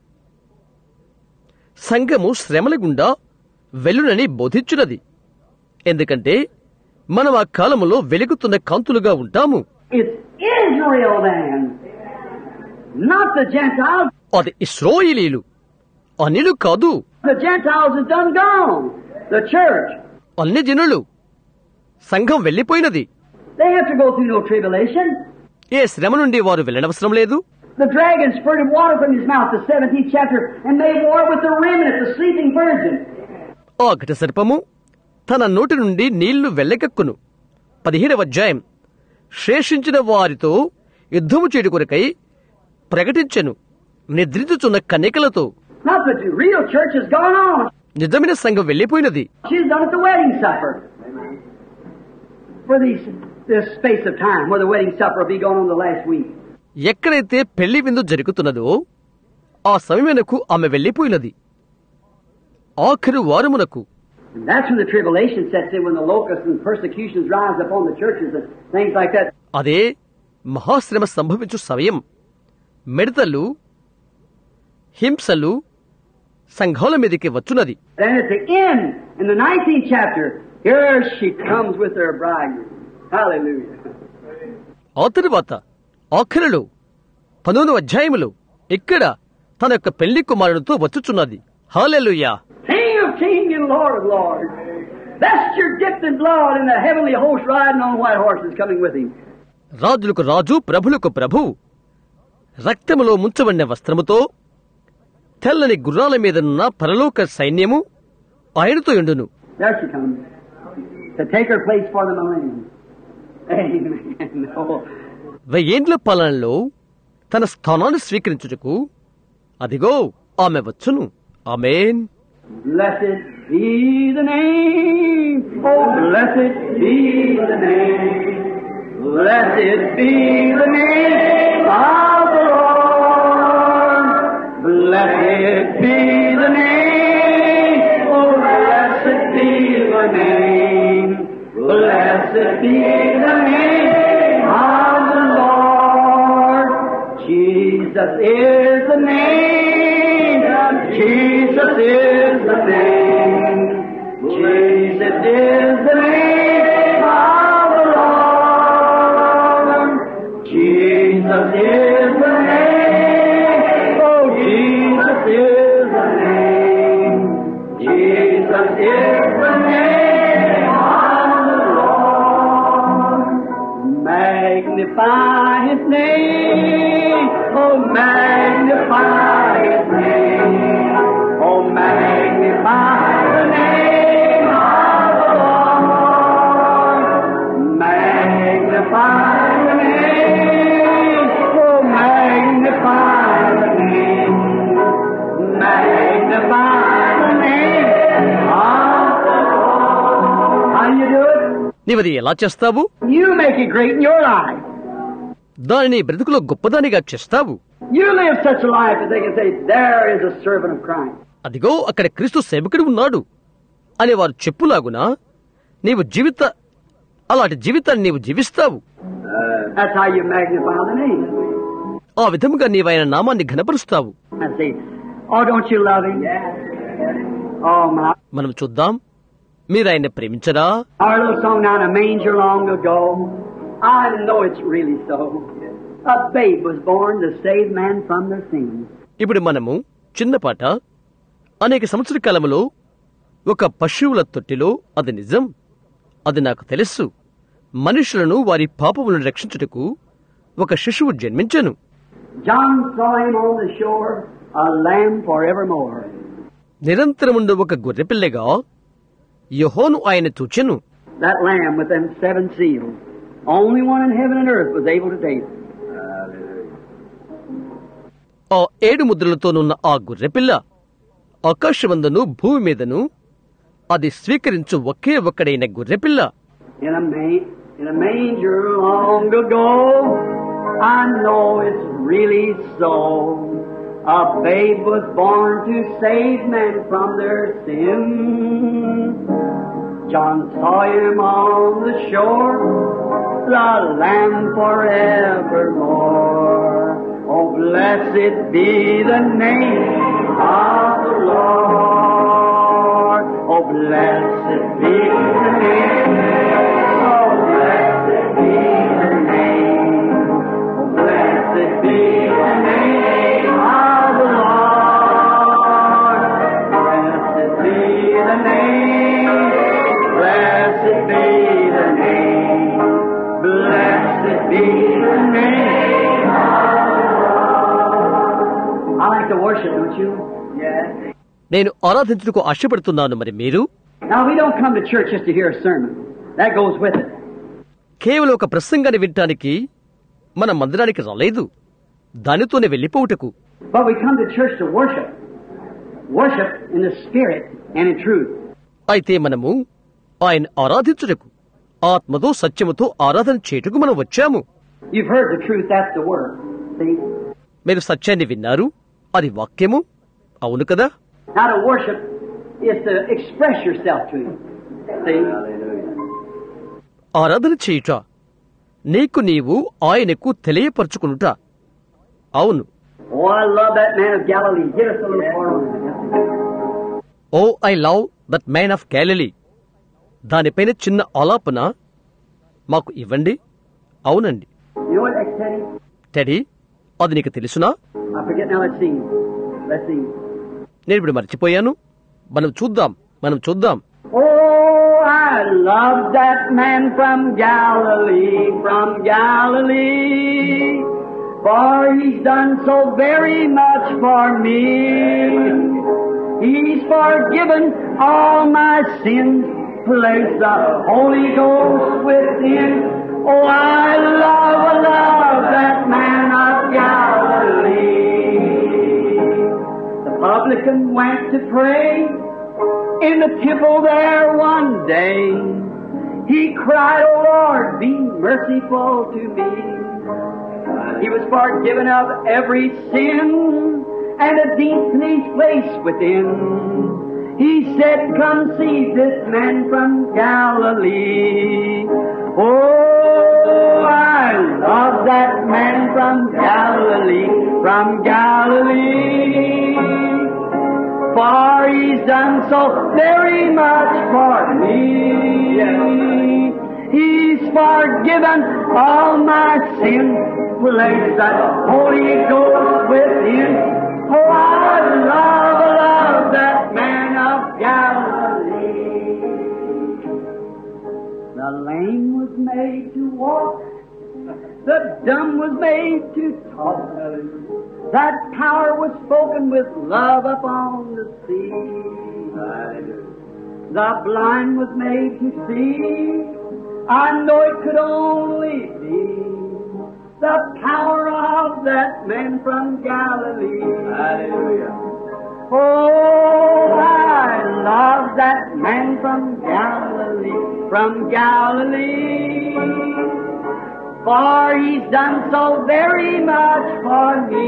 సంఘము శ్రమల గుండా వెలునని బోధించున్నది, ఎందుకంటే మనం ఆ కాలములో వెలుగుతున్న కాంతులుగా ఉంటాము. It's Israel then, not the Gentiles. అది ఇశ్రాయేలీయులు, అన్యులు కాదు. The Gentiles is done gone. The church. అన్ని జనులు, సంఘం వెళ్లిపోయినది. They have to go through no tribulation. ఏ శ్రమ నుండి వారు వెళ్లనవసరం లేదు. The dragon spurted water from his mouth, the seventeenth chapter, and made war with the remnant, the sleeping virgin. ఆ ఘట సర్పము తన నోటి నుండి నీళ్లు వెల్లకెక్కును, పదిహేడవ అధ్యాయం, శేషించిన వారితో యుద్ధము చేడు కొరకై ప్రకటించెను, నిద్రించుచున్న కన్యకలతో. Not the real church has gone on. నిజమైన సంఘం వెళ్లిపోయినది. She's done at the wedding supper. For these, this space of time where the wedding supper will be going on the last week. ఎక్కడైతే పెళ్లి విందు జరుగుతున్నదో ఆ సమయమునకు ఆమె వెళ్లిపోయినది, ఆఖరు వారమునకు. And that's when the tribulation sets in, when the locusts and persecutions rise upon the churches and things like that. అదే మహాశ్రమ సంభవించు సమయం. మిడతలు, హింసలు సంఘాల మీదకి వచ్చున్నది. Then at the end, in the nineteenth chapter, here she comes with her bridegroom. Hallelujah. ఆ తరువాత ఆఖరులో పదమూడవ అధ్యాయములో ఇక్కడ తన యొక్క పెళ్లి కుమారునితో వచ్చుచున్నది. హల్లెలూయా. King of kings and Lord of lords, vesture dipped in blood, and the heavenly host riding on white horses coming with him. రాజులకు రాజు, ప్రభులకు ప్రభు, రక్తములో ముంచబడిన వస్త్రముతో తెల్లని గుర్రాల మీదనున్న పరలోక సైన్యము ఆయనతో ఉండును. There she comes to take her place for the millennium. Amen. No. వెయ్యేండ్ల పాలనలో తన స్థానాన్ని స్వీకరించుటకు అదిగో ఆమె వచ్చును. ఆమేన్. Blessed be the name. Oh, blessed be the name. Blessed be the name of the Lord. Blessed be the name. Oh, blessed be the name. Blessed be the name of the Lord. Jesus is the name. Jesus is the name. Jesus is the name of the Lord. magnify His name. Oh, magnify His name. Oh, magnify the name of the Lord. Magnify the name. Oh, magnify the name. Magnify the name of the Lord. How do you do it? నీవది ఎలా చేస్తావు? You make it great in your life. దానిని బ్రతుకులో గొప్పదానిగా చేస్తావు. You live such a life that they can say, there is a servant of Christ. అదిగో అక్కడ క్రీస్తు సేవకుడు ఉన్నాడు అని వారు చెప్పులాగునా నీవు జీవిత అలాంటి జీవితాన్ని నీవు జీవిస్తావు. That's how you magnify the name. ఆ విధముగా నీవైన నామాన్ని ఘనపరుస్తావు. I say, oh, don't you love Him? Oh, my. మనం చూద్దాం, మీరు ఆయన్ని ప్రేమించరా? Our little song down a manger long ago. I know it's really so. A babe was born to save man from their sins. ఇప్పుడు మనము చిన్న పాట, అనేక సంవత్సర కాలంలో ఒక పశువుల తొట్టిలో, అది నిజం, అది నాకు తెలుసు, మనుషులను వారి పాపములను రక్షించుటకు ఒక శిశువు జన్మించెను. John saw him on the shore, a lamb forevermore. నిరంతరముండు ఒక గొర్రెపిల్లగా యోహాను ఆయన చూచెను. That lamb with them seven seals. Only one in heaven and earth was able to take it. ఆ ఏడు ముద్రలతోనున్న ఆ గొర్రెపిల్ల ఆకాశమందును భూమి మీదను అది స్వీకరించు ఒకే ఒక్కడైన గొర్రెపిల్ల. In a, ma- in a manger long ago, I know it's really so. A babe was born to save men from their sins. John saw him on the shore, the Lamb forevermore. Oh, blessed be the name of the Lord. Oh, blessed be the name. Oh, blessed be the name. Oh, blessed be the name of the Lord. Blessed be the name. Blessed be the name. Blessed be the name of the Lord. I like to worship, don't you? Yes. నేను ఆరాధించుటకు ఆశపడుతున్నాను. మరి మీరు? Now we don't come to church just to hear a sermon. That goes with it. కేవలం ఒక ప్రసంగాన్ని వినటానికి మన మందిరానికి రాలేదు, దానితోనే వెళ్లిపోవుటకు. But we come to church to worship. Worship in the spirit and in truth. అయితే మనము ఆయన ఆరాధించుటకు ఆత్మతో సత్యముతో ఆరాధన చేయుటకు మనం వచ్చాము. You've heard the truth, that's the word. See? మీరు సత్యాన్ని విన్నారు, అది వాక్యము, అవును కదా? Now to worship is to express yourself to Him. See? ఆరాధన చేయుట నీకు నీవు ఆయనకు తెలియపరచుకునుట. అవును. Oh, I love that man of Galilee. Get us a little more on that. Oh I love that man of Galilee. దానిపైన చిన్న ఆలాపన మాకు ఇవ్వండి. అవునండి. You know what that's Teddy? Teddy, అది నీకు తెలుసునా? I forget now. Let's sing. Let's sing. నేను ఇప్పుడు మర్చిపోయాను. మనం చూద్దాం, మనం చూద్దాం. Oh, I love that man from Galilee, from Galilee, for he's done so very much for me. He's forgiven all my sins, placed the Holy Ghost within. Oh, I love, love that man of Galilee. The publican went to pray in the temple there one day. He cried, "Oh Lord, be merciful to me." He was forgiven of every sin and a deeply place within. He said, "Come see this man from Galilee." Oh, I love that man from Galilee, from Galilee. For he's done so very much for me. He's forgiven all my sins, placed that Holy Ghost within. Oh, I love, love that man of Galilee. The lame was made to walk, The dumb was made to talk. That power was spoken with love upon the sea. The blind was made to see. I know it could only be the power of that man from Galilee. Hallelujah. Oh, I love that man from Galilee, from Galilee. For he's done so very much for me.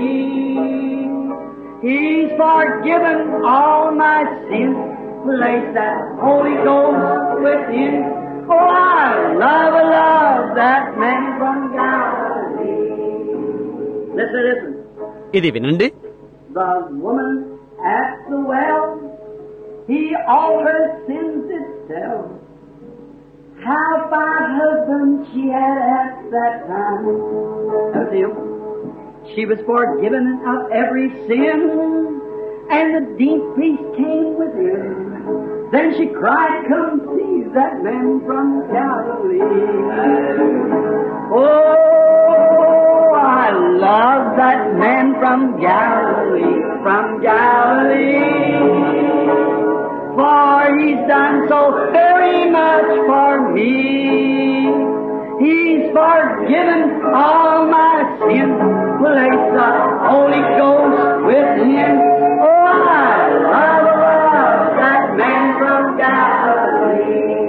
He's forgiven all my sins, placed that Holy Ghost within. Oh, I love, love that man from Galilee. Listen, listen. ఇది వినండి. The woman at the well, he all her sins did tell. How five husbands she had at that time. That's him. She was forgiven of every sin, and the deep priest came within. Then she cried, come see that man from Galilee. Oh, I love that man from Galilee, from Galilee. For he's done so very much for me. He's forgiven all my sins, placed the Holy Ghost within. Oh, I love, love that man from Galilee.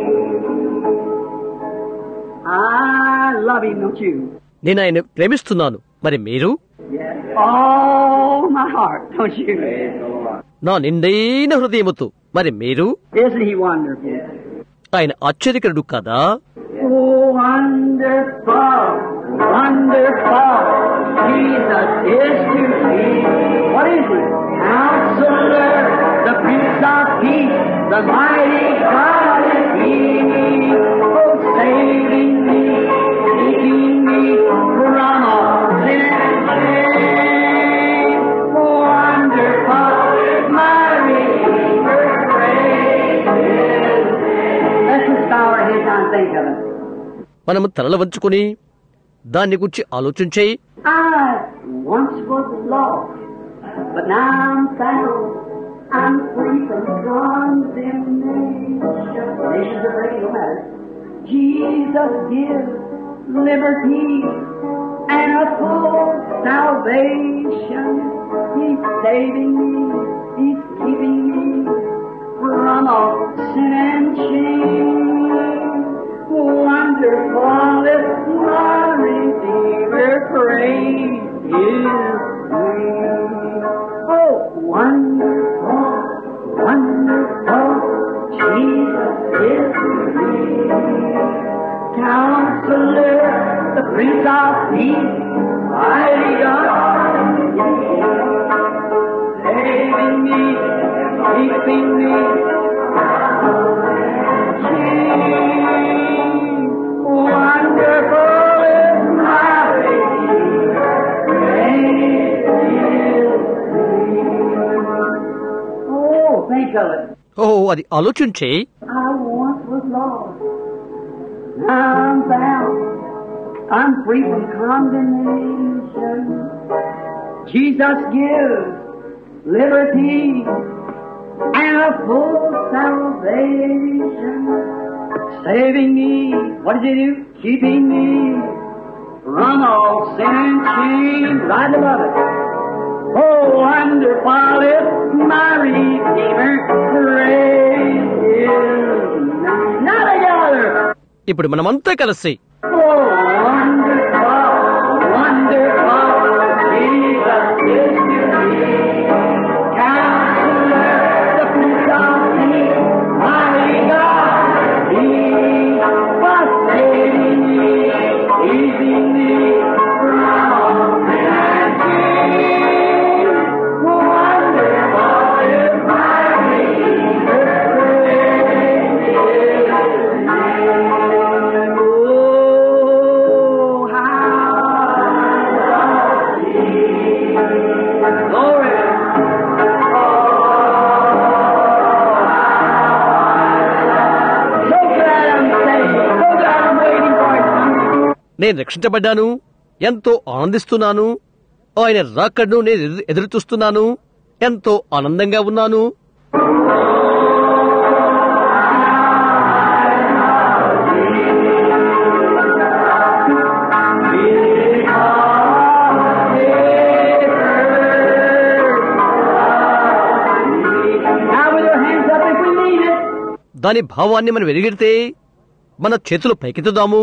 I love him, don't you? నేను ఆయన ప్రేమిస్తున్నాను. మరి మీరు? Yes. All my heart, don't you? నా నిండైన హృదయముతో. మరి మీరు? Isn't he wonderful? ఆయన ఆశ్చర్యకరుడు కదా? Oh, wonderful, wonderful, Jesus is to me. What is he? Counselor, the Prince of Peace, the mighty God is he. Oh, saving me, keeping me from all sin and shame. Oh, wonderful, my Redeemer, praise his name. Let's just bow our heads and think of it. మనము తలలు వంచుకొని దాన్ని గురించి ఆలోచించే. I once was lost, but now I'm found. I'm free from condemnation. Nations are breaking, no matter. Jesus gives liberty and a full salvation. He's saving me. He's keeping me from all sin and shame. Wonderful is my Redeemer, praise His name. Oh, wonderful, wonderful, Jesus is to me. Counselor, the Prince of Peace, mighty God, saving me, keeping me. Wonderful is my Redeemer, praise His name. Oh, think of it. ఓ అది ఆలోచించే. I once was lost, now I'm found. I'm free from condemnation. Jesus gives liberty and a full salvation. Saving me, what does He do? Keeping me from all sin and shame. Right above it. Oh, wonderful is my Redeemer, praise His name. Now together. ఇప్పుడు మనమంతా కలిసి. Oh, wonderful, wonderful, Jesus is to me. Counselor, the Prince of Peace, mighty God, He was saving me, keeping me from all sin and shame. Wonderful is my Redeemer, praise His name. Oh, how I love Thee. Glory. So glad I'm saved. So glad I'm waiting for Him. నేను రక్షించబడ్డాను, ఎంతో ఆనందిస్తున్నాను. ఆయన రాకడను నేను ఎదురు- ఎదురు చూస్తున్నాను. ఎంతో ఆనందంగా ఉన్నాను. Now with your hands up if we need it. దాని భావాన్ని మనం వెలిగిడితే మన చేతులు పైకెత్తుదాము.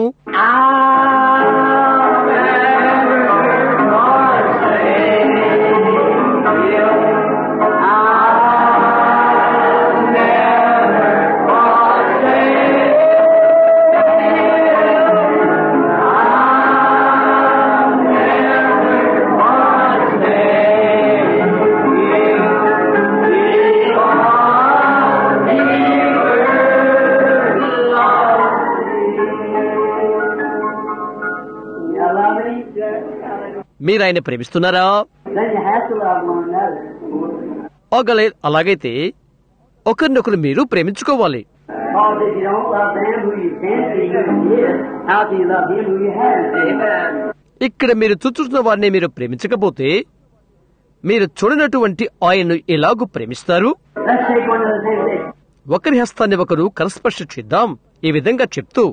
You love me? మీరు ఆయన ప్రేమిస్తున్నారా? Then you have to love one another. ఒకలే అలాగైతే ఒకరినొకరు మీరు ప్రేమించుకోవాలి. Because if you don't love them who you can't see who he is, how can you love him who you haven't seen? ఇక్కడ మీరు చూస్తున్న వారిని మీరు ప్రేమించకపోతే మీరు చూడనటువంటి ఆయన్ను ఎలాగూ ప్రేమిస్తారు? Let's take one of the things that, ఒకరి హస్తాన్ని ఒకరు కరస్పర్శ చేద్దాం. ఈ విధంగా చెప్తూ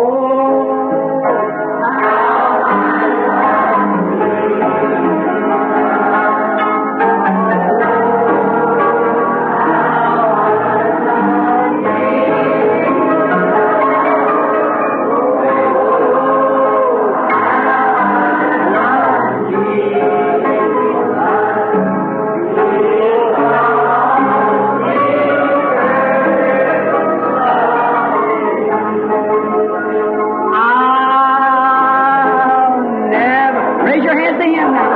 I'll never. Raise your hands to him now.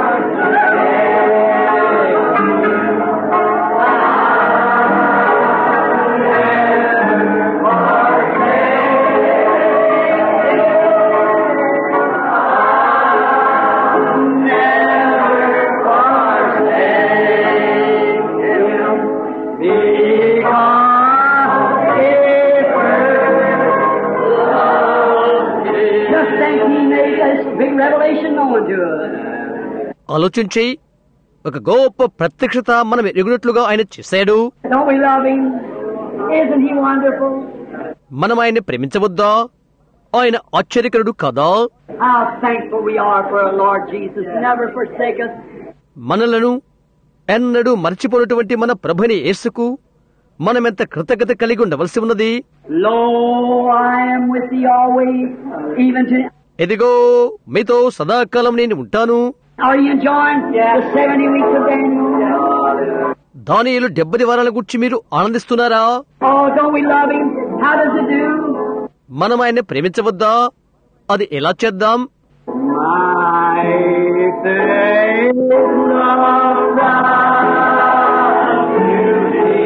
Just think he made this big revelation known to us. ఆలోచించి ఒక గొప్ప ప్రత్యక్షత మనం ఎరుగునట్లుగా ఆయన చేశాడు. Don't we love him? Isn't he wonderful? మనం ఆయన్ని ప్రేమించవద్దా? ఆయన ఆశ్చర్యకరుడు కదా? How thankful we are for our Lord Jesus. Never forsake us. మనలను ఎన్నడూ మర్చిపోయినటువంటి మన ప్రభుని యేసుకు మనమెంత కృతజ్ఞత కలిగి ఉండవలసి ఉన్నది. Lo, I am with thee always, even to... ఎదిగో మీతో సదాకాలం నేను ఉంటాను. Are you enjoying the seventy weeks of Daniel? దానియేలు డెబ్బది వారాల గురించి మీరు ఆనందిస్తున్నారా? Oh, don't we love him? How does it do? మనం ఆయన్ని ప్రేమించవద్దా? అది ఎలా చేద్దాం? My faith love thou beauty,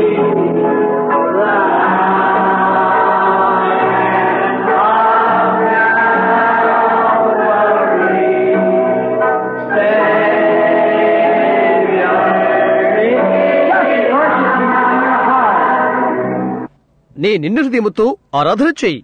నీ నిన్ను హృదయముతో ఆరాధన చెయ్యి.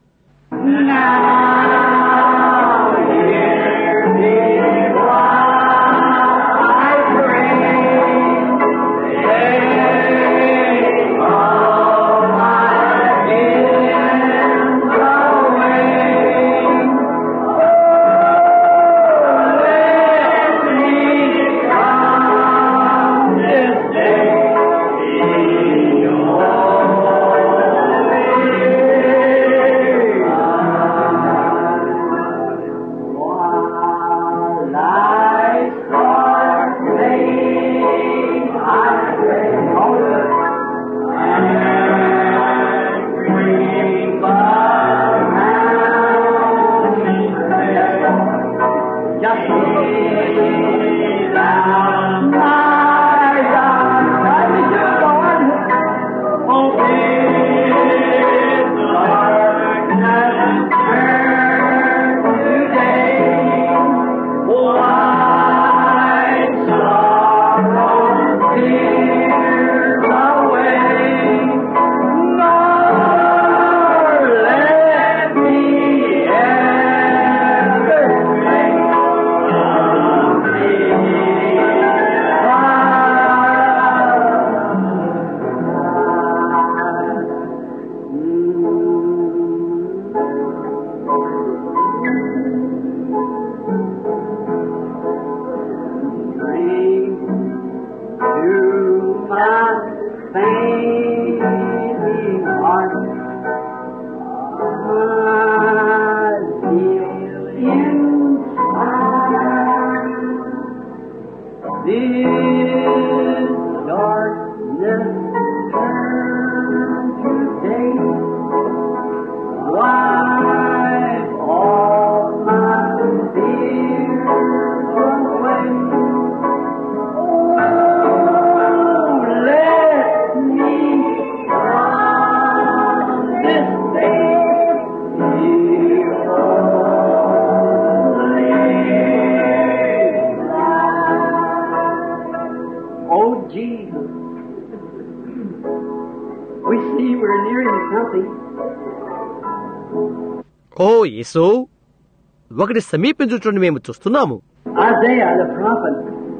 ఓ యేసు, ఒకటి సమీపించుటను మేము చూస్తున్నాము. Isaiah the prophet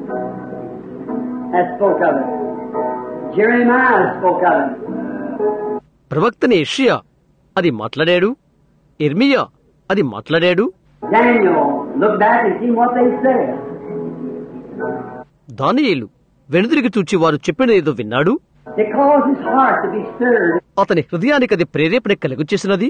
has spoke of it. Jeremiah spoke of it. ప్రవక్తని యెషయా అది మాట్లాడాడు. ఇర్మియా అది మాట్లాడాడు. Daniel looked back and seen what they said. దానియేలు వెనుదిరిగి చూచి వారు చెప్పినదేదో విన్నాడు. It caused his heart to be stirred. అతని హృదయానికి అది ప్రేరేపణ కలుగు చేసినది.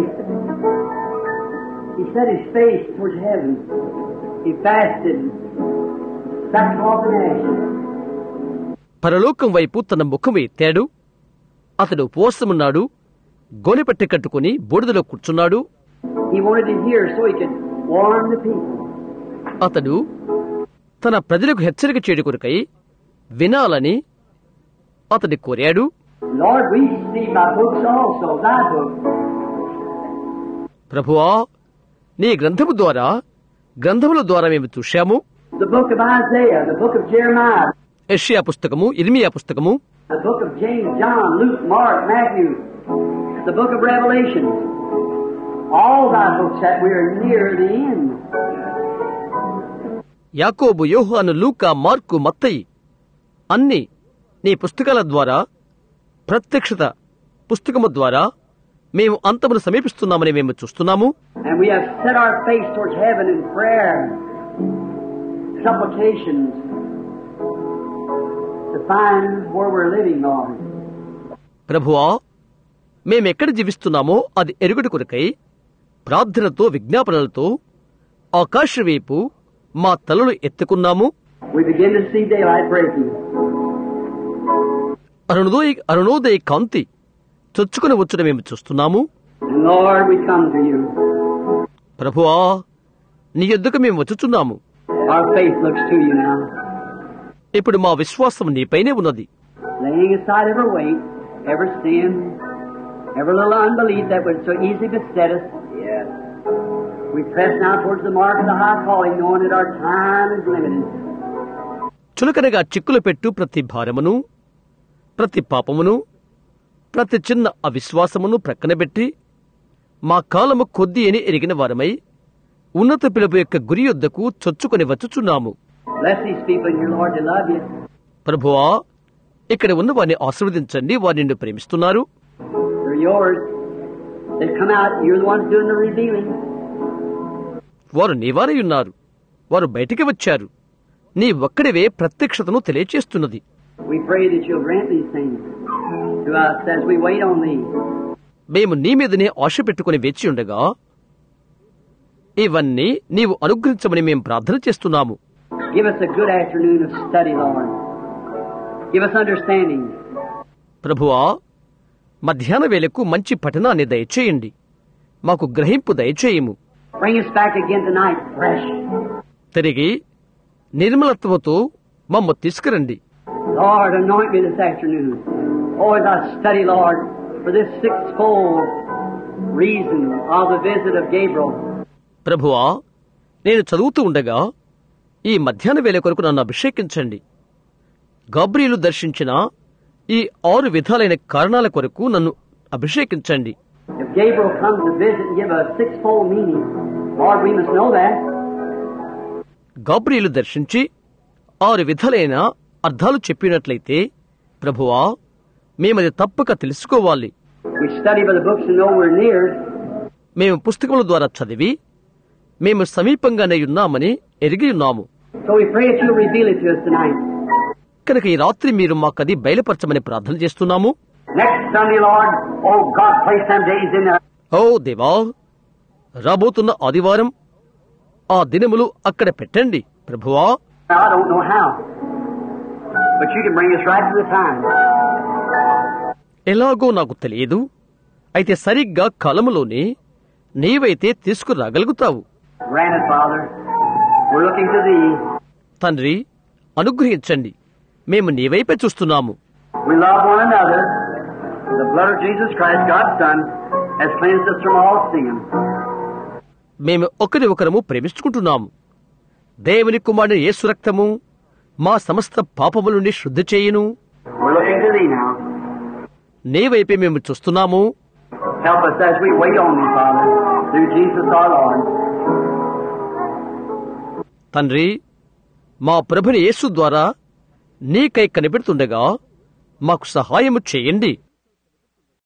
He set his face towards heaven. He fasted. Sackcloth and ashes. పరలోకం వైపు తన ముఖం ఎత్తాడు. అతడు ఉపవాసమున్నాడు. గోనెపట్టె కట్టుకుని బూడిదలో కూర్చున్నాడు. He wanted to hear so he could warn the people. అతడు తన ప్రజలకు హెచ్చరిక చేయడం కొరకై వినాలని అతడి కోరాడు. Lord, we see my books also, thy book. ప్రభువా, నీ గ్రంథము ద్వారా గ్రంథముల ద్వారా మేము చూశాము. The book of Isaiah, the book of Jeremiah, యెషయా పుస్తకము, ఇర్మియా పుస్తకము, the book of James, John, Luke, Mark, Matthew, the book of Revelation. All thy books that we are near the end. యాకోబు, యోహాను, లూకా, మార్కు, మత్తయి అన్ని నీ పుస్తకాల ద్వారా, ప్రత్యక్షత పుస్తకము ద్వారా మేము అంతమును సమీపిస్తున్నామని మేము చూస్తున్నాము. And we have set our face towards heaven in prayer, supplications, to find where we're living, Lord. ప్రభువా, మేమెక్కడ జీవిస్తున్నామో అది ఎరుగుట కొరకై ప్రార్థనతో విజ్ఞాపనలతో ఆకాశం వైపు మా తలలు ఎత్తుకున్నాము. We begin to see daylight breaking. Arunodaya Arunodaya కాంతి చొచ్చుకుని వచ్చుట మేము చూస్తున్నాము. And Lord, we come to you. ప్రభువా, నీ యొద్దకు మేము వచ్చుచున్నాము. Our faith looks to you now. ఇప్పుడు మా విశ్వాసం నీపైనే ఉన్నది. Laying aside every weight, every sin, every little unbelief that would so easily beset us. Yes. We press now towards the mark of the high calling, knowing that our time is limited. చులకనగా చిక్కులు పెట్టు ప్రతి భారమును, ప్రతి పాపమును, ప్రతి చిన్న అవిశ్వాసమును ప్రక్కనబెట్టి మా కాలము కొద్ది అని ఎరిగిన వారమై ఉన్నత పిలుపు యొక్క గురి యొద్దకు చొచ్చుకొని వచ్చుచున్నాము. Bless these people in your Lord, they love you. ప్రభువా, ఇక్కడ ఉన్న వారిని ఆశీర్వదించండి. వారు నిన్ను ప్రేమిస్తున్నారు. They're yours. They come out. You're the ones doing the revealing. వారు నీవారై ఉన్నారు. వారు బయటికి వచ్చారు. నీ ఒక్కడివే ప్రత్యక్షతను తెలియచేస్తున్నది. We pray that you'll grant these things to us as we wait on thee. మేము నీ మీదనే ఆశ పెట్టుకుని వేచి ఉండగా ఇవన్నీ నీవు అనుగ్రహించమని మేము ప్రార్థన చేస్తున్నాము. Give us a good afternoon of study, Lord. Give us understanding. ప్రభువా, మధ్యాహ్న వేళకు మంచి పఠనాన్ని దయచేయండి. మాకు గ్రహింపు దయచేయము. Bring us back again tonight, fresh. తిరిగి నిర్మలత్వతో మమ్మ తీసుకురండి. Lord, anoint me this afternoon. Oh, as I study, Lord, for this sixfold reason of the visit of Gabriel. ప్రభువా, నేను చదువుతూ ఉండగా ఈ మధ్యాహ్న వేళ కొరకు నన్ను అభిషేకించండి. గాబ్రియేలు దర్శించిన ఈ ఆరు విధాలైన కారణాల కొరకు నన్ను అభిషేకించండి. If Gabriel comes to visit and give a sixfold meaning, Lord, we must know that. Gabriel దర్శించి ఆరు విధాలైన అర్థాలు చెప్పినట్లయితే ప్రభువా, మేమది తప్పక తెలుసుకోవాలి. We study by the books and know we're near. మేము పుస్తకముల ద్వారా చదివి మేము సమీపంగానే ఉన్నామని ఎరిగి ఉన్నాము. So we pray that you'll reveal it to us tonight. కనుక ఈ రాత్రి మీరు మాకది బయలుపరచమని ప్రార్థన చేస్తున్నాము. Next Sunday, Lord, oh God, place some days in there. ఓ దేవా, రాబోతున్న ఆదివారం ఆ దినములు అక్కడ పెట్టండి ప్రభువా. I don't know how, but you can bring us right to the time. ఎలాగో నాకు తెలియదు, అయితే సరిగ్గా కాలములోనే నీవైతే తీసుకురాగలుగుతావు. Grant it, Father. We're looking to thee. తండ్రి, అనుగ్రహించండి. మేము నీవైపే చూస్తున్నాము. We love one another. The blood of Jesus Christ, God's Son, has cleansed us from all sin. మేము ఒకరి ఒకరము ప్రేమించుకుంటున్నాము. దేవుని కుమారుని యేసు రక్తము మా సమస్త పాపముల నుండి శుద్ధి చేయును. We're looking to thee now. నీవైపే మేము చూస్తున్నాము. Help us as we wait on thee, Father. through Jesus our Lord. తండ్రి, మా ప్రభుని యేసు ద్వారా నీకై కనిపెడుతుండగా మాకు సహాయము చేయండి.